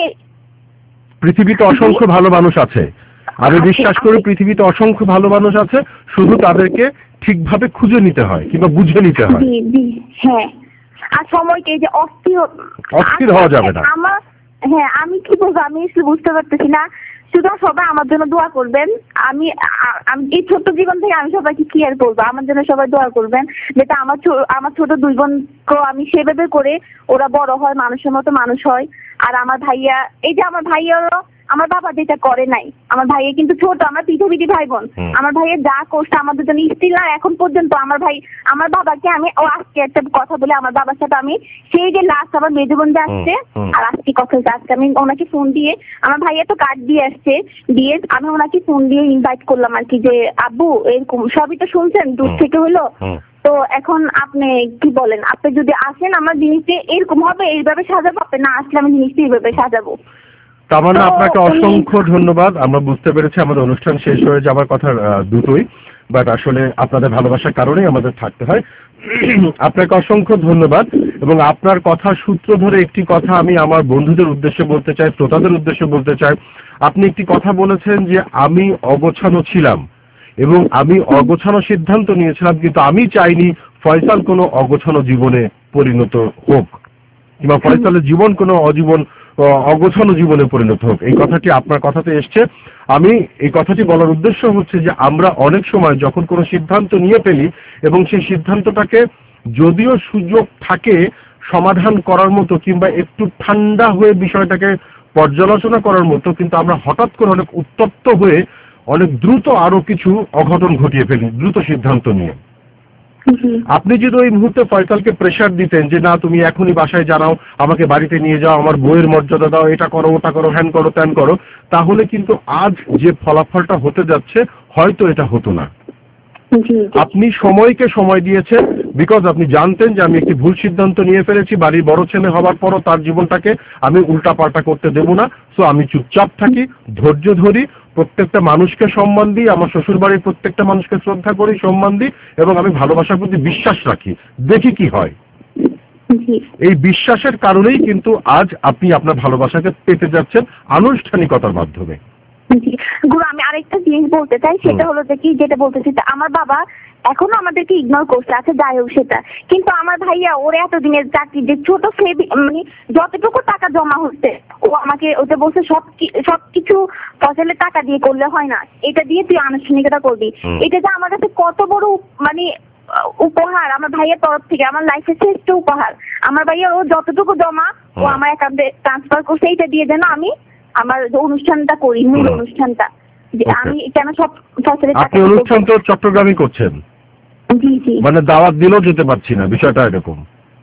পৃথিবীতে অসংখ্য ভালো মানুষ আছে, আমি বিশ্বাস করি পৃথিবীতে অসংখ্য ভালো মানুষ আছে, শুধু তাদেরকে ঠিকভাবে খুঁজে নিতে হয় কিংবা বুঝে নিতে হয়। হ্যাঁ, আর সময়কে যে অস্থির অস্থির হওয়া যাবে না। আমার হ্যাঁ আমি কি বলবো, আমি আসলে বুঝতে পারতেছি না। শুধু সবাই আমার জন্য দোয়া করবেন। আমি আমি এই ছোট্ট জীবন থেকে আমি সবাইকে ক্লিয়ার করবো, আমার জন্য সবাই দোয়া করবেন, যেটা আমার আমার ছোট দুই বোনকে আমি সেভাবে করে ওরা বড় হয়, মানুষের মতো মানুষ হয়। আর আমার ভাইয়া, এই যে আমার ভাইয়ারও আমার বাবা যেটা করে নাই, আমার ভাইয়া কিন্তু ছোট, আমরা পিঠাপিঠি ভাই বোন, আমার ভাইয়া যা করছে আমাদের জন্য স্টিল না এখন পর্যন্ত। আমার ভাই আমার বাবাকে আমি ও আজকে একটা কথা বলে আমার বাবার সাথে আমি সেই যে লাস্ট আমার মেজো বোন যে আসছে আর আজকে কথা হচ্ছে, আজকে আমি ওনাকে ফোন দিয়ে, আমার ভাইয়া তো কার্ড দিয়ে আসছে, দিয়ে আমি ওনাকে ফোন দিয়ে ইনভাইট করলাম আর কি, যে আব্বু এরকম সবই তো শুনছেন দূর থেকে হলো, তো এখন আপনি কি বলেন, আপনি যদি আসেন আমার জিনিসটা এরকম হবে, এইভাবে সাজাবো, আপনি না আসলে আমি জিনিসটা এইভাবে সাজাবো। তামান্না, আপনাকে অসংখ্য ধন্যবাদ। আমরা বুঝতে পেরেছি আমাদের অনুষ্ঠান শেষ হয়ে যাবার কথা দুটোই, বাট আসলে আপনাদের ভালোবাসার কারণেই আমাদের থাকতে হয়। আপনাকে অসংখ্য ধন্যবাদ। এবং আপনার কথা সূত্র ধরে একটি কথা আমি আমার বন্ধুদের উদ্দেশ্যে বলতে চাই, শ্রোতাদের উদ্দেশ্যে বলতে চাই। আপনি একটি কথা বলেছেন যে আমি অগোছানো ছিলাম এবং আমি অগোছানো সিদ্ধান্ত নিয়েছিলাম, কিন্তু আমি চাইনি ফয়সাল কোনো অগোছানো জীবনে পরিণত হোক কিংবা ফয়সালের জীবন কোনো অজীবন অগোছানো জীবনে পরিণত হোক। এই কথাটি আপনার কথাতে এসছে। আমি এই কথাটি বলার উদ্দেশ্য হচ্ছে যে আমরা অনেক সময় যখন কোনো সিদ্ধান্ত নিয়ে ফেলি এবং সেই সিদ্ধান্তটাকে যদিও সুযোগ থাকে সমাধান করার মতো কিংবা একটু ঠান্ডা হয়ে বিষয়টাকে পর্যালোচনা করার মতো, কিন্তু আমরা হঠাৎ করে অনেক উত্তপ্ত হয়ে অনেক দ্রুত আরো কিছু অঘটন ঘটিয়ে ফেলি দ্রুত সিদ্ধান্ত নিয়ে। আপনি যদি ওই মুহূর্তে ফয়সালকে প্রেশার দিতেন যে না তুমি এখনই বাসায় জানাও, আমাকে বাড়িতে নিয়ে যাও, আমার বইয়ের মর্যাদা দাও, এটা করো ওটা করো হ্যান করো ত্যান করো, তাহলে কিন্তু আজ যে ফলাফলটা হতে যাচ্ছে হয়তো এটা হতো না। আপনি সময়কে সময় দিয়েছেন, বিকজ আপনি জানতেন যে আমি একটি ভুল সিদ্ধান্ত নিয়ে ফেলেছি, বাড়ির বড় ছেলে হবার পরও তার জীবনটাকে আমি উল্টা পাল্টা করতে দেব না। সো আমি চুপচাপ থাকি, ধৈর্য ধরি, প্রত্যেকটা মানুষকে সম্মান দিই, আমার শ্বশুর বাড়ির প্রত্যেকটা মানুষকে শ্রদ্ধা করি, সম্মান দিই এবং আমি ভালোবাসার প্রতি বিশ্বাস রাখি, দেখি কি হয়। এই বিশ্বাসের কারণেই কিন্তু আজ আপনি আপনার ভালোবাসাকে পেতে যাচ্ছেন আনুষ্ঠানিকতার মাধ্যমে। গুরু, আমি আরেকটা জিনিস বলতে চাই, সেটা হলো যে কি, যেটা বলতেছি আমার বাবা এখনো আমাদেরকে ইগনোর করছে, আচ্ছা যাই হোক সেটা, কিন্তু আমার ভাইয়া ওর এতদিনের চাকরি যে ছোট সেভিং মানে যতটুকু টাকা জমা হচ্ছে ও আমাকে ওটা বলছে সব সবকিছু ফসলের টাকা দিয়ে করলে হয় না, এটা দিয়ে তুই আনুষ্ঠানিকতা করবি। এটা যে আমার কাছে কত বড় মানে উপহার আমার ভাইয়ের তরফ থেকে, আমার লাইফের শ্রেষ্ঠ উপহার। আমার ভাইয়া ও যতটুকু জমা ও আমার অ্যাকাউন্টে ট্রান্সফার করছে, এইটা দিয়ে যেন আমি আমার অনুষ্ঠানটা করি, মূল অনুষ্ঠানটা। আমি কেন সব ফসলের টাকা, আপনি অনুষ্ঠান তো চট্টগ্রামে করছেন, মানে দাওয়াত দিলেও যেতে পারছি না, বিষয়টা এরকম।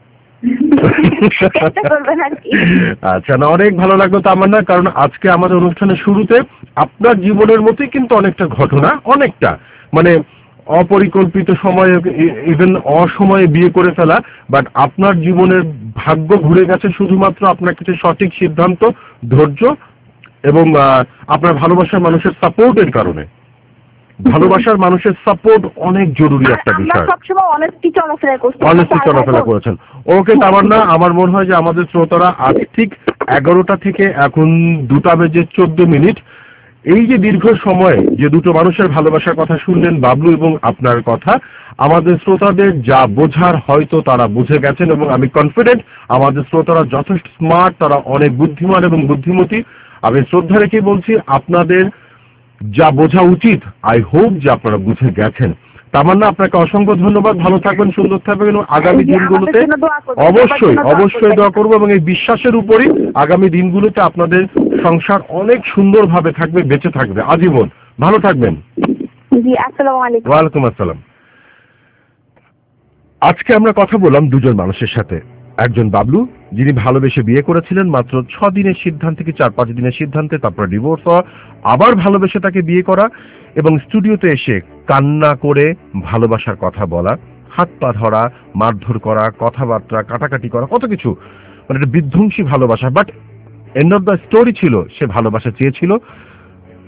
আচ্ছা, না অনেক ভালো লাগলো তামান্না, কারণ আজকে আমাদের অনুষ্ঠানের শুরুতে আপনার জীবনের মতোই কিন্তু অনেকটা ঘটনা, অনেকটা মানে অপরিকল্পিত সময়ে ইভেন অসময়ে বিয়ে করে ফেলা, বাট আপনার জীবনের ভাগ্য ঘুরে গেছে শুধুমাত্র আপনার কিছু সঠিক সিদ্ধান্ত, ধৈর্য এবং আপনার ভালোবাসার মানুষের সাপোর্টের কারণে। ভালোবাসার মানুষের সাপোর্ট অনেক জরুরি একটা বিষয়। অনেস্টি চলাফেরা করেছেন। ওকে তামান্না, আমার মনে হয় যে আমাদের শ্রোতারা আজ ঠিক এগারোটা থেকে এখন দুটা বেজে চোদ্দ মিনিট এই যে দীর্ঘ সময়ে যে দুটো মানুষের ভালোবাসার কথা শুনলেন, বাবলু এবং আপনার কথা, আমাদের শ্রোতাদের যা বোঝার হয়তো তারা বুঝে গেছেন এবং আমি কনফিডেন্ট আমাদের শ্রোতারা যথেষ্ট স্মার্ট, তারা অনেক বুদ্ধিমান এবং বুদ্ধিমতী। আমি শ্রদ্ধা রেখে বলছি আপনাদের যা বোঝা উচিত আই হোপ যে আপনারা বুঝে গেছেন। তামান্না, আপনাকে অসংখ্য ধন্যবাদ, ভালো থাকবেন, সুন্দর থাকবেন এবং আগামী দিনগুলোতে অবশ্যই অবশ্যই দোয়া করবো এবং এই বিশ্বাসের উপরই আগামী দিনগুলোতে আপনাদের সংসার অনেক সুন্দরভাবে থাকবে, বেঁচে থাকবে আজীবন। ভালো থাকবেন। ওয়ালাইকুম আসসালাম। আজকে আমরা কথা বললাম দুজন মানুষের সাথে, একজন বাবলু যিনি ভালোবেসে বিয়ে করেছিলেন মাত্র ছ দিনের সিদ্ধান্ত থেকে চার পাঁচ দিনের সিদ্ধান্তে, তারপর ডিভোর্স হওয়া, আবার ভালোবেসে তাকে বিয়ে করা এবং স্টুডিওতে এসে কান্না করে ভালোবাসার কথা বলা, হাত পা ধরা, মারধর করা, কথাবার্তা কাটাকাটি করা, কত কিছু, মানে একটা বিধ্বংসী ভালোবাসা। But end of the story ছিল সে ভালোবাসা চেয়েছিল,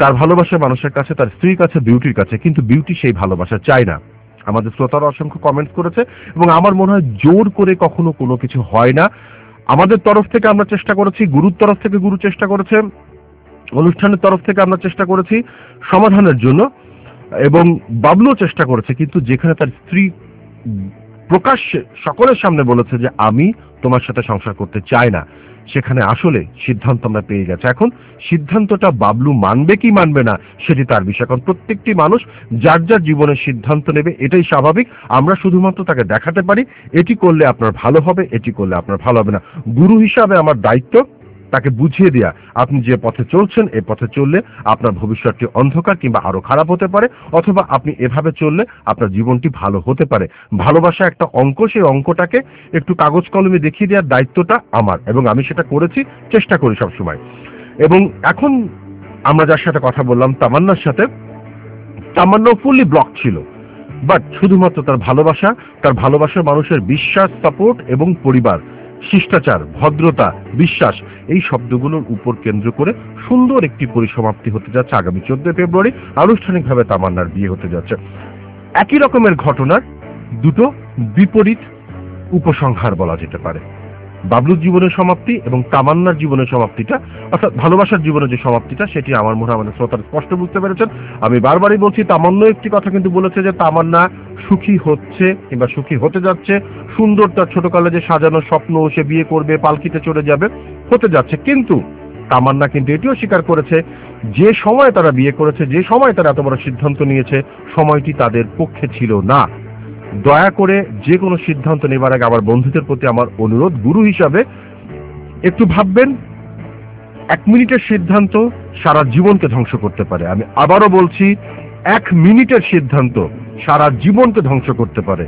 তার ভালোবাসা মানুষের কাছে, তার স্ত্রীর কাছে, বিউটির কাছে, কিন্তু বিউটি সেই ভালোবাসা চায় না। আমাদের শ্রোতারা অসংখ্য কমেন্টস করেছে এবং আমার মনে হয় জোর করে কখনো কোনো কিছু হয় না। আমাদের তরফ থেকে আমরা চেষ্টা করেছি, গুরুর তরফ থেকে গুরু চেষ্টা করেছে, অনুষ্ঠানের তরফ থেকে আমরা চেষ্টা করেছি সমাধানের জন্য, এবং বাবলুও চেষ্টা করেছে, কিন্তু যেখানে তার স্ত্রী প্রকাশ্যে সকলের সামনে বলেছে যে আমি তোমার সাথে সংসার করতে চাই না, সেখানে আসলে সিদ্ধান্ত আমরা পেয়ে গেছে। এখন সিদ্ধান্তটা বাবলু মানবে কি মানবে না সেটি তার বিষয়, কারণ প্রত্যেকটি মানুষ যার যার জীবনের সিদ্ধান্ত নেবে, এটাই স্বাভাবিক। আমরা শুধুমাত্র তাকে দেখাতে পারি এটি করলে আপনার ভালো হবে, এটি করলে আপনার ভালো হবে না। গুরু হিসাবে আমার দায়িত্ব তাকে বুঝিয়ে দেয়া, আপনি যে পথে চলছেন এই পথে চললে আপনার ভবিষ্যৎটি অন্ধকার কিংবা আরো খারাপ হতে পারে, অথবা আপনি এভাবে চললে আপনার জীবনটি ভালো হতে পারে। ভালোবাসা একটা অঙ্ক, সেই অঙ্কটাকে একটু কাগজ কলমে দেখিয়ে দেওয়ার দায়িত্বটা আমার, এবং আমি সেটা করেছি, চেষ্টা করি সবসময়। এবং এখন আমরা যার সাথে কথা বললাম, তামান্নার সাথে, তামান্না ফুললি ব্লক ছিল, বাট শুধুমাত্র তার ভালোবাসা, তার ভালোবাসার মানুষের বিশ্বাস, সাপোর্ট এবং পরিবার, শিষ্টাচার, ভদ্রতা, বিশ্বাস, এই শব্দগুলোর উপর কেন্দ্র করে সুন্দর একটি পরিসমাপ্তি হতে যাচ্ছে। আগামী চোদ্দই ফেব্রুয়ারি আনুষ্ঠানিকভাবে তামান্নার বিয়ে হতে যাচ্ছে। একই রকমের ঘটনার দুটো বিপরীত উপসংহার বলা যেতে পারে। বাবলুর জীবনের সমাপ্তি এবং তামান্নার জীবনের সমাপ্তিটা, অর্থাৎ ভালোবাসার জীবনের যে সমাপ্তিটা, সেটি আমার মনে হয় আমাদের শ্রোতারা স্পষ্ট বুঝতে পেরেছেন। আমি বারবারই বলছি, তামান্না একটি কথা কিন্তু বলেছে যে তামান্না সুখী হচ্ছে কিংবা সুখী হতে যাচ্ছে, সুন্দর তার ছোটকালে যে সাজানো স্বপ্ন, সে বিয়ে করবে, পালকিতে চড়ে যাবে, হতে যাচ্ছে। কিন্তু তামান্না কিন্তু এটিও স্বীকার করেছে যে সময় তারা বিয়ে করেছে, যে সময় তারা এত বড় সিদ্ধান্ত নিয়েছে, সময়টি তাদের পক্ষে ছিল না। দয়া করে যে কোনো সিদ্ধান্ত নেবার আগে আমার বন্ধুদের প্রতি আমার অনুরোধ, গুরু হিসাবে একটু ভাববেন, এক মিনিটের সিদ্ধান্ত সারা জীবনকে ধ্বংস করতে পারে। আমি আবারও বলছি, এক মিনিটের সিদ্ধান্ত সারা জীবনকে ধ্বংস করতে পারে।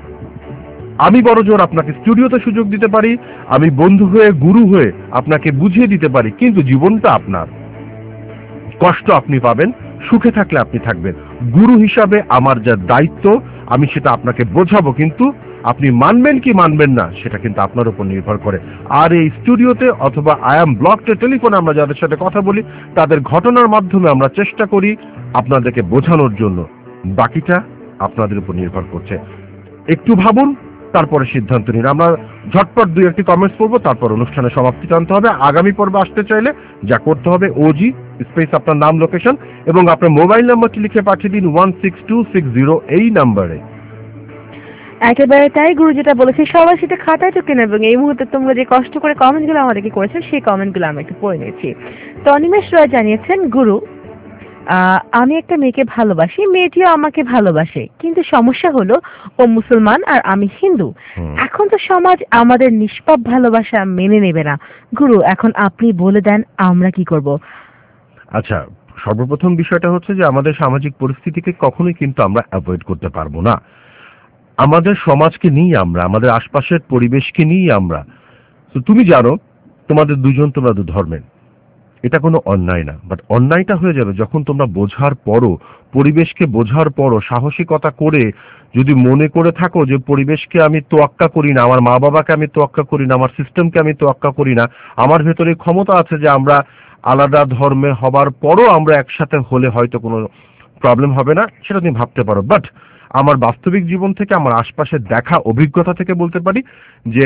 আমি বড় জোর আপনাকে স্টুডিওতে সুযোগ দিতে পারি, আমি বন্ধু হয়ে, গুরু হয়ে আপনাকে বুঝিয়ে দিতে পারি, কিন্তু জীবনটা আপনার। কষ্ট আপনি পাবেন, সুখে থাকলে আপনি থাকবেন। গুরু হিসাবে আমার যা দায়িত্ব আমি সেটা আপনাকে বোঝাবো, কিন্তু আপনি মানবেন কি মানবেন না সেটা কিন্তু আপনার উপর নির্ভর করে। আর এই স্টুডিওতে অথবা আই এম ব্লকড টেলিফোনে আমরা যাদের সাথে কথা বলি, তাদের ঘটনার মাধ্যমে আমরা চেষ্টা করি আপনাদেরকে বোঝানোর জন্য। বাকিটা আপনাদের উপর নির্ভর করছে। একটু ভাবুন, তারপরে সিদ্ধান্ত নিন। আমরা ঝটপট দুই একটি কমেন্টস করবো, তারপর অনুষ্ঠানের সমাপ্তি টানতে হবে। আগামী পর্বে আসতে চাইলে যা করতে হবে, ওজি স্পেস আপনার নাম, লোকেশন এবং আপনার মোবাইল নাম্বারটি লিখে পাঠিয়ে দিন one six two six zero এই নাম্বারে। একেবারে তাই, গুরু যেটা বলেছে সবাই সেটা খাতায় টুকে নেবে। এবং এই মুহূর্তে তোমরা যে কষ্ট করে কমেন্টগুলো আমাদেরকে করেছো, সেই কমেন্টগুলো আমি একটু পড়ে নিয়েছি। তো অনিমেষ রয় জানিয়েছেন, গুরু আহ আমি একটা মেয়েকে ভালোবাসি, মেয়েটিও আমাকে ভালোবাসে, কিন্তু সমস্যা হলো ও মুসলমান আর আমি হিন্দু। এখন তো সমাজ আমাদের নিষ্পাপ ভালোবাসা মেনে নেবে না। গুরু, এখন আপনি বলে দেন আমরা কি করব? আচ্ছা, সর্বপ্রথম বিষয়টা হচ্ছে যে আমাদের সামাজিক পরিস্থিতিকে কখনোই কিন্তু আমরা অ্যাভয়েড করতে পারবো না। আমাদের সমাজকে নিয়ে আমরা, আমাদের আশপাশের পরিবেশকে নিয়ে আমরা। তো তুমি জানো তোমাদের দুজন, তোমরা দু ধর্মের, এটা কোনো অন্যায় না, বাট অন্যায়টা হয়ে যাবে যখন তোমরা বোঝার পরও, পরিবেশকে বোঝার পরও সাহসিকতা করে যদি মনে করে থাকো যে পরিবেশকে আমি তোয়াক্কা করি না, আমার মা বাবাকে আমি তোয়াক্কা করি না, আমার সিস্টেমকে আমি তোয়াক্কা করি না, আমার ভেতরে ক্ষমতা আছে যে আমরা আলাদা ধর্মে হবার পরও আমরা একসাথে হলে হয়তো কোনো প্রবলেম হবে না, সেটা তুমি ভাবতে পারো। বাট আমার বাস্তবিক জীবন থেকে, আমার আশপাশে দেখা অভিজ্ঞতা থেকে বলতে পারি যে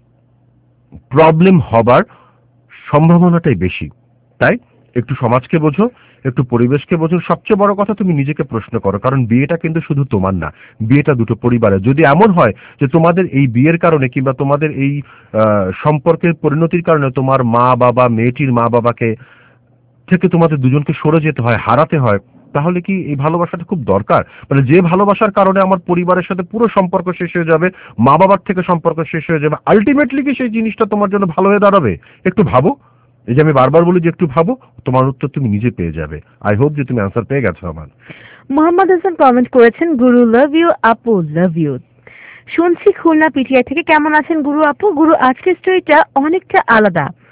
প্রবলেম হবার সম্ভাবনাটাই বেশি। তাই একটু সমাজকে বোঝো, একটু পরিবেশকে বোঝো। সবচেয়ে বড় কথা, তুমি নিজেকে প্রশ্ন করো, কারণ বিয়েটা কিন্তু শুধু তোমার না, বিয়েটা দুটো পরিবারের। যদি এমন হয় যে তোমাদের এই বিয়ের কারণে কিংবা তোমাদের এই সম্পর্কের পরিণতির কারণে তোমার মা বাবা, মেয়েটির মা বাবাকে থেকে তোমাদের দুজনকে সরে যেতে হয়, হারাতে হয়, তাহলে কি এই ভালোবাসাটা খুব দরকার? মানে যে ভালোবাসার কারণে আমার পরিবারের সাথে পুরো সম্পর্ক শেষ হয়ে যাবে, মা বাবার থেকে সম্পর্ক শেষ হয়ে যাবে, আলটিমেটলি কি সেই জিনিসটা তোমার জন্য ভালো হয়ে দাঁড়াবে? একটু ভাবো। এই যে আমি বারবার বলি যে একটু ভাবো, তোমার উত্তর তুমি নিজে পেয়ে যাবে। আই হোপ যে তুমি আনসার পেয়ে গেছো আমার। মোহাম্মদ হাসান কমেন্ট করেছেন, গুরু লাভ ইউ আপু, লাভ ইউ। শুনছি খুলনা পিটিআই থেকে। কেমন আছেন গুরু আপু? গুরু, আজকের স্টোরিটা অনেকটা আলাদা।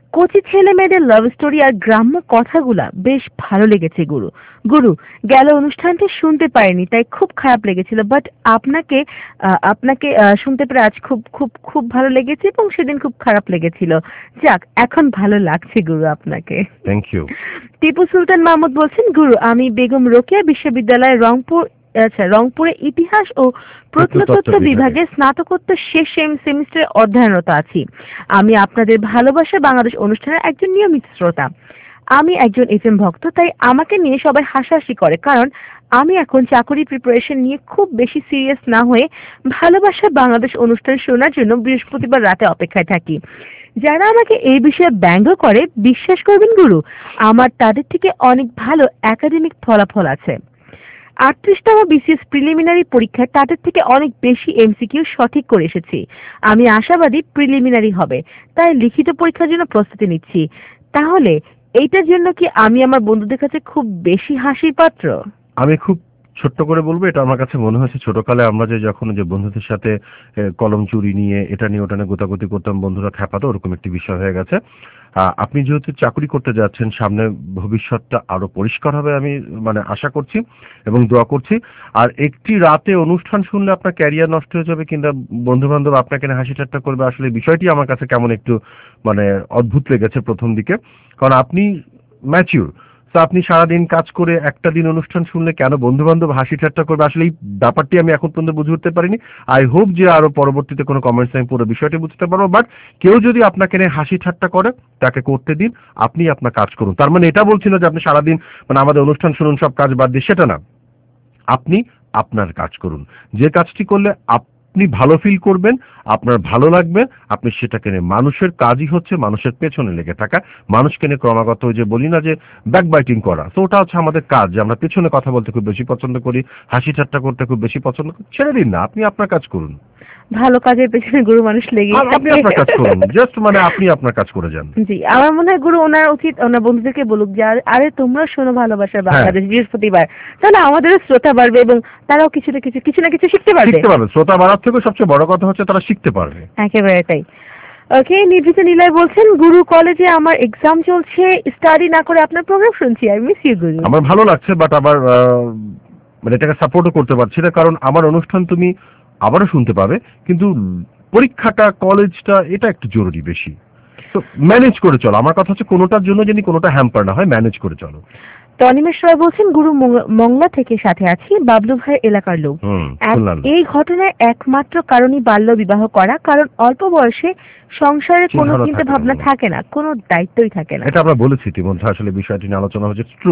কচি ছেলে মেয়েদের লাভ স্টোরি আর গ্রাম্য কথাগুলা বেশ ভালো লেগেছে গুরু। গুরু, গেল অনুষ্ঠানটি শুনতে পারিনি তাই খুব খারাপ লেগেছিল, বাট আপনাকে আহ, আপনাকে আহ, শুনতে পেরে আজ খুব খুব খুব ভালো লেগেছে এবং সেদিন খুব খারাপ লেগেছিল। যাক, এখন ভালো লাগছে গুরু আপনাকে। Thank you. টিপু সুলতান মাহমুদ বলছেন, গুরু আমি বেগম রোকেয়া বিশ্ববিদ্যালয়ের রংপুর আচ্ছা রংপুরে ইতিহাস ও প্রত্নতত্ত্ব বিভাগে স্নাতকোত্তর শেষ সেমিস্টারে অধ্যয়নরত আছি। আমি আপনাদের ভালোবাসা বাংলাদেশ অনুষ্ঠানের একজন নিয়মিত শ্রোতা। আমি একজন এফএম ভক্ত, তাই আমাকে নিয়ে সবাই হাসাহাসি করে, কারণ আমি এখন চাকরি প্রিপারেশন নিয়ে খুব বেশি সিরিয়াস না হয়ে ভালোবাসা বাংলাদেশ অনুষ্ঠান শোনার জন্য বৃহস্পতিবার রাতে অপেক্ষায় থাকি। যারা আমাকে এই বিষয়ে ব্যঙ্গ করে, বিশ্বাস করবেন গুরু, আমার তাদের থেকে অনেক ভালো একাডেমিক ফলাফল আছে। আটত্রিশতম বিসিএস প্রিলিমিনারি পরীক্ষায় তাদের থেকে অনেক বেশি এমসিকিউ সঠিক করে এসেছি। আমি আশাবাদী প্রিলিমিনারি হবে, তাই লিখিত পরীক্ষার জন্য প্রস্তুতি নিচ্ছি। তাহলে এইটার জন্য কি আমি আমার বন্ধুদের কাছে খুব বেশি হাসির পাত্র? আমি খুব ছোট্ট করে বলবো, এটা আমার কাছে মনে হয়েছে ছোটকালে আমরা যে যখন যে বন্ধুদের সাথে কলম চুরি নিয়ে এটা নিয়ে ওটা নিয়ে গোতাগুতি করতাম, বন্ধুরা খ্যাপাতো, ওরকম একটি বিষয় হয়ে গেছে। আপনি যেহেতু চাকরি করতে যাচ্ছেন, সামনে ভবিষ্যৎটা আরো পরিষ্কার হবে আমি মানে আশা করছি এবং দোয়া করছি। আর একটি রাতে অনুষ্ঠান শুনলে আপনার ক্যারিয়ার নষ্ট হয়ে যাবে কিংবা বন্ধু বান্ধব আপনাকে হাসি ঠাট্টা করবে, আসলে বিষয়টি আমার কাছে কেমন একটু মানে অদ্ভুত লেগেছে প্রথম দিকে। কারণ আপনি ম্যাচিউর, তো আপনি সারাদিন কাজ করে একটা দিন অনুষ্ঠান শুনলে কেন বন্ধু বান্ধব হাসি ঠাট্টা করবে, আসলে এই ব্যাপারটি আমি এখন পর্যন্ত বুঝে উঠতে পারিনি। আই হোপ যে আরো পরবর্তীতে কোনো কমেন্টস আমি পুরো বিষয়টি বুঝতে পারবো। বাট কেউ যদি আপনাকে নিয়ে হাসি ঠাট্টা করে, তাকে করতে দিন, আপনি আপনার কাজ করুন। তার মানে এটা বলছি না যে আপনি সারাদিন মানে আমাদের অনুষ্ঠান শুনুন সব কাজ বাদ দিয়ে, সেটা না। আপনি আপনার কাজ করুন, যে কাজটি করলে আপনি ভালো ফিল করবেন, আপনার ভালো লাগবে, আপনি সেটাকে নিয়ে। মানুষের কাজই হচ্ছে মানুষের পেছনে লেগে থাকা, মানুষকে নিয়ে ক্রমাগত যে বলি না যে ব্যাকবাইটিং করা, তো ওটা হচ্ছে আমাদের কাজ। যে আমরা পেছনে কথা বলতে খুব বেশি পছন্দ করি, হাসি ঠাট্টা করতে খুব বেশি পছন্দ করি, ছেড়ে দিন না, আপনি আপনার কাজ করুন। ভালো কাজের পেছনে গুরু মানুষ লেগে আপনি আপনার কাজ করুন, জাস্ট মানে আপনি আপনার কাজ করে যান। জি, আমার মনে হয় গুরু ওনার উচিত ওনার বন্ধুদেরকে বলুক যে আরে তোমরা শোনো ভালোবাসার বাংলাদেশ বৃহস্পতিবার, তাহলে আমাদেরও শ্রোতা বাড়বে এবং তারাও কিছু না কিছু কিছু না কিছু শিখতে পারবে। শিখতে পারবে, শ্রোতা বাড়ার থেকে সবচেয়ে বড় কথা হচ্ছে তারা শিখতে পারবে। একেবারে তাই। ওকে, নিভৃত নিলয় বলছেন, গুরু কলেজে আমার এক্সাম চলছে, স্টাডি না করে আপনার প্রোগ্রাম শুনছি। আই মিস ইউ গুরু। আমার ভালো লাগছে, বাট আবার মানে এটাকে সাপোর্টও করতে পারছি না, কারণ আমার অনুষ্ঠান তুমি আবারও শুনতে পাবে, কিন্তু পরীক্ষাটা কলেজটা এটা একটু জরুরি বেশি। তো ম্যানেজ করে চলো, আমার কথা হচ্ছে কোনোটার জন্য যেন কোনোটা হ্যাম্পার না হয়, ম্যানেজ করে চলো। তনিমেশ রায় বলছেন, গুরু মংলা থেকে সাথে আছি, বাবলু ভাই এলাকার লোক। এই ঘটনায় একমাত্র কারণই বাল্য বিবাহ করা, কারণ অল্প বয়সে সংসারের কোনো চিন্তা ভাবনা থাকে না, কোনো দায়িত্বই থাকে না। এটা আমরা বলেছি ইতিমধ্যে, আসলে বিষয়টি নিয়ে আলোচনা হচ্ছে, ট্রু।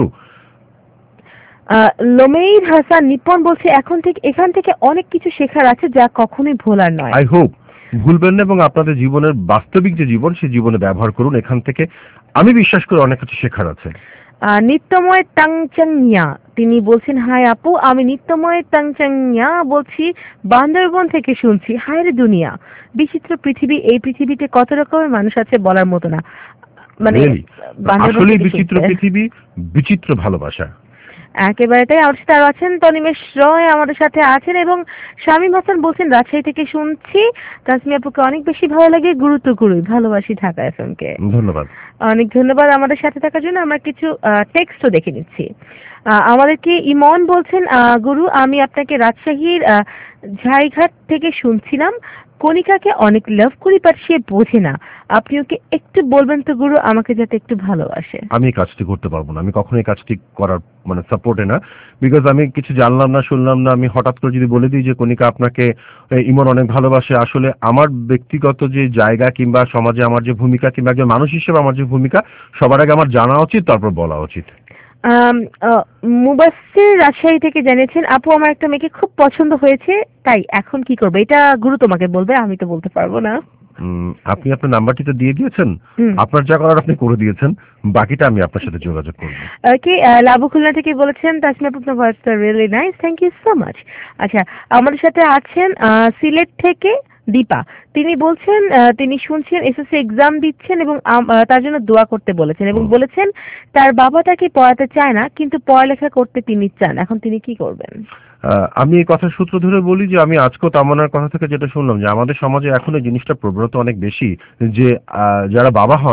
লোমেইর হাসান নিপন বলছে, এখন থেকে এখান থেকে অনেক কিছু শেখার আছে যা কখনোই ভোলার নয়। আই হোপ ভুলবেন না এবং আপনাদের জীবনের বাস্তবিক যে জীবন সেই জীবনে ব্যবহার করুন। এখান থেকে আমি বিশ্বাস করি অনেক কিছু শেখার আছে। নিত্যময় তাংচাংয়া তিনি বলছেন, হাই আপু, আমি নিত্যময় তাংচাংয়া বলছি, বান্দরবন থেকে শুনছি। হায় রে দুনিয়া, বিচিত্র পৃথিবী, এই পৃথিবীতে কত রকমের মানুষ আছে বলার মতো না। মানে আসলে বিচিত্র পৃথিবী, বিচিত্র ভালোবাসা। একেবারে তাই। আমার সাথে আরো আছেন তনিমেশ রয় আমাদের সাথে আছেন, এবং শামীম হাসান বলছেন, রাজশাহী থেকে শুনছি, তাসমি আপুকে অনেক বেশি ভালো লাগে, গুরু তো গুরুই, ভালোবাসি ঢাকা এফএম কে। ধন্যবাদ, অনেক ধন্যবাদ আমাদের সাথে থাকার জন্য। আমরা কিছু টেক্সটও দেখে নিচ্ছি। আমাদেরকে ইমন বলছেন, গুরু আমি আপনাকে রাজশাহীর ঝাইঘাট থেকে শুনছিলাম, কণিকাকে অনেক লাভ করি, বাট সে বোঝে না, আপনি ওকে একটু বলবেন তো গুরু, আমাকে যাতে একটু ভালোবাসে। আমি এই কাজটি করতে পারবো না, আমি কখনো এই কাজটি করার মানে সাপোর্টে না, বিকজ আমি কিছু জানলাম না, শুনলাম না, আমি হঠাৎ করে যদি বলে দিই যে কণিকা আপনাকে ইমন অনেক ভালোবাসে, আসলে আমার ব্যক্তিগত যে জায়গা কিংবা সমাজে আমার যে ভূমিকা কিংবা একজন মানুষ হিসেবে আমার যে ভূমিকা, সবার আগে আমার জানা উচিত, তারপর বলা উচিত। মুবাসসির রাজশাহী থেকে জানিয়েছেন, আপু আমার একটা মেয়েকে খুব পছন্দ হয়েছে, তাই এখন কি করবে? এটা গুরু তোমাকে বলবে, আমি তো বলতে পারবো না। আপনি আপনার নাম্বারটি তো দিয়ে দিয়েছেন, আপনার যা করার আপনি করে দিয়েছেন, বাকিটা আমি আপনার সাথে যোগাযোগ করব। ওকে, লাবু খুলনা থেকে বলেছেন, তাসমিয়া আপু আপনার ভয়েসটা really nice, thank you so much. আচ্ছা, আমাদের সাথে আছেন সিলেট থেকে দীপা, তিনি বলছেন তিনি শুনছেন এসএসসি এক্সাম দিচ্ছেন এবং তার জন্য দোয়া করতে বলেছেন, এবং বলেছেন তার বাবা তাকে পড়াতে চায় না, কিন্তু পড়ালেখা করতে তিনি চান, এখন তিনি কি করবেন? আমি এই কথার সূত্র ধরে বলি যে আমি আজকে তামান্নার কথা থেকে যেটা শুনলাম যে আমাদের সমাজে এখন এই জিনিসটা প্রবণতা অনেক বেশি, যে যারা বাবা হন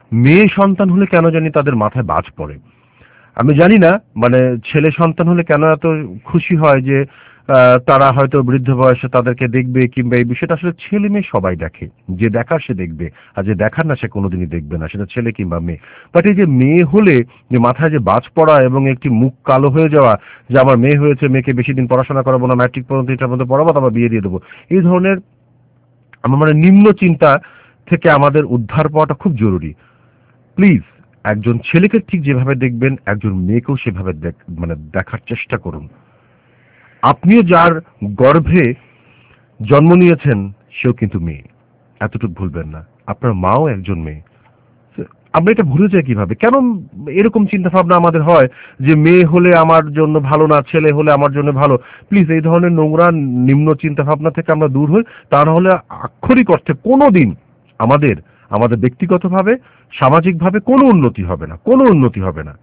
মেয়ে সন্তান হলে কেন জানি তাদের মাথায় বাজ পড়ে। আমি জানি না মানে ছেলে সন্তান হলে কেন এত খুশি হয় যে তারা হয়তো বৃদ্ধ বয়সে তাদেরকে দেখবে, কিংবা এই বিষয়টা আসলে ছেলে মেয়ে সবাই দেখে, যে দেখার সে দেখবে, আর যে দেখার না সে কোনোদিনই দেখবে না, সেটা ছেলে কিংবা মেয়ে। বাট এই যে মেয়ে হলে যে মাথায় যে বাজ পড়া এবং একটি মুখ কালো হয়ে যাওয়া, যে আমার মেয়ে হয়েছে, মেয়েকে বেশি দিন পড়াশোনা করাবো না, ম্যাট্রিক পর্যন্ত এটার মধ্যে পড়াবো, তারপর বিয়ে দিয়ে দেবো, এই ধরনের আমার মানে নিম্ন চিন্তা থেকে আমাদের উদ্ধার পাওয়াটা খুব জরুরি। প্লিজ একজন ছেলেকে ঠিক যেভাবে দেখবেন একজন মেয়েকেও সেভাবে মানে দেখার চেষ্টা করুন। আপনিও যার গর্ভে জন্ম নিয়েছেন সেও কিন্তু মেয়ে, এতটুকু ভুলবেন না। আপনার মাও একজন মেয়ে। আমরা এটা ভুলে যাই কিভাবে? কেন এরকম চিন্তা ভাবনা আমাদের হয় যে মেয়ে হলে আমার জন্য ভালো না, ছেলে হলে আমার জন্য ভালো? প্লিজ এই ধরনের নোংরা নিম্ন চিন্তা ভাবনা থেকে আমরা দূর হই, তা না হলে আক্ষরিক অর্থে কোনো দিন আমাদের আমাদের ব্যক্তিগতভাবে সামাজিকভাবে কোনো উন্নতি হবে না, কোনো উন্নতি হবে না।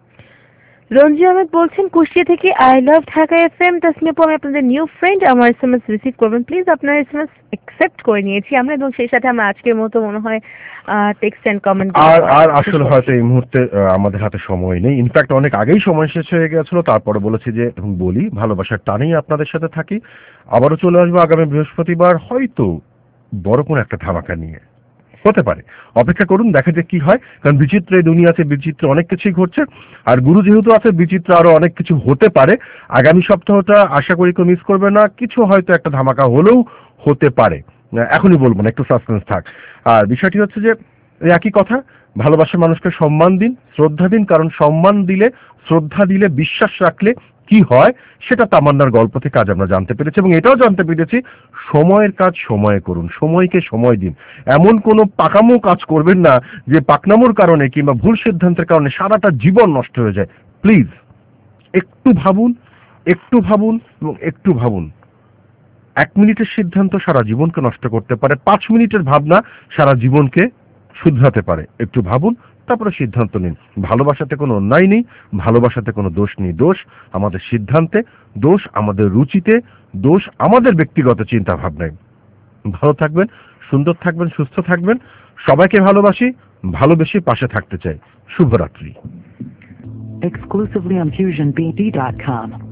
রঞ্জি আহমেদ বলছেন কুষ্টিয়া থেকে, I love Dhaka FM. Tasmia আপু, আমি আপনাদের নিউ ফ্রেন্ড, আমার এসএমএস রিসিভ করবেন প্লিজ। আপনার এসএমএস অ্যাকসেপ্ট করে নিয়েছি আমরা, এবং সেই সাথে আমরা আজকের মতো মনে হয় টেক্সট এন্ড কমেন্ট আর আর আসলে হয়তো এই মুহূর্তে আমাদের হাতে সময় নেই। ইনফ্যাক্ট অনেক আগেই সময় শেষ হয়ে গেছিল, তারপরে বলেছি যে এবং বলি ভালোবাসার টানেই আপনাদের সাথে থাকি। আবারও চলে আসবো আগামী বৃহস্পতিবার, হয়তো বড় কোনো একটা ধামাকা নিয়ে, হতে পারে। অপেক্ষা করুন, দেখা যাক কি হয়, কারণ বিচিত্র এই দুনিয়াতে বিচিত্র অনেক কিছুই ঘটছে, আর গুরু যেহেতু আছে বিচিত্র আরো অনেক কিছু হতে পারে। আগামী সপ্তাহটা আশা করি কেউ মিস করবে না, কিছু হয়তো একটা ধামাকা হলেও হতে পারে, এখনই বলবো না, একটু সাসপেন্স থাক। আর বিষয়টি হচ্ছে যে একই কথা, ভালোবাসার মানুষকে সম্মান দিন, শ্রদ্ধা দিন, কারণ সম্মান দিলে, শ্রদ্ধা দিলে, বিশ্বাস রাখলে কি হয় সেটা তামান্নার গল্প থেকে আজ আমরা জানতে পেরেছি, এবং এটাও জানতে পেরেছি সময়ের কাজ সময়ে করুন, সময়কে সময় দিন। এমন কোনো পাকামো কাজ করবেন না যে পাকনামোর কারণে কিংবা ভুল সিদ্ধান্তের কারণে সারাটা জীবন নষ্ট হয়ে যায়। প্লিজ একটু ভাবুন, একটু ভাবুন এবং একটু ভাবুন। এক মিনিটের সিদ্ধান্ত সারা জীবনকে নষ্ট করতে পারে, পাঁচ মিনিটের ভাবনা সারা জীবনকে শুধরাতে পারে। একটু ভাবুন, তারপরে সিদ্ধান্ত নিন। ভালোবাসাতে কোনো অন্যায় নেই, ভালোবাসাতে কোনো দোষ নেই। দোষ আমাদের সিদ্ধান্তে, দোষ আমাদের রুচিতে, দোষ আমাদের ব্যক্তিগত চিন্তা ভাবনায়। ভালো থাকবেন, সুন্দর থাকবেন, সুস্থ থাকবেন। সবাইকে ভালোবাসি, ভালোবেসে পাশে থাকতে চাই। শুভরাত্রি। Exclusively on fusion b d dot com.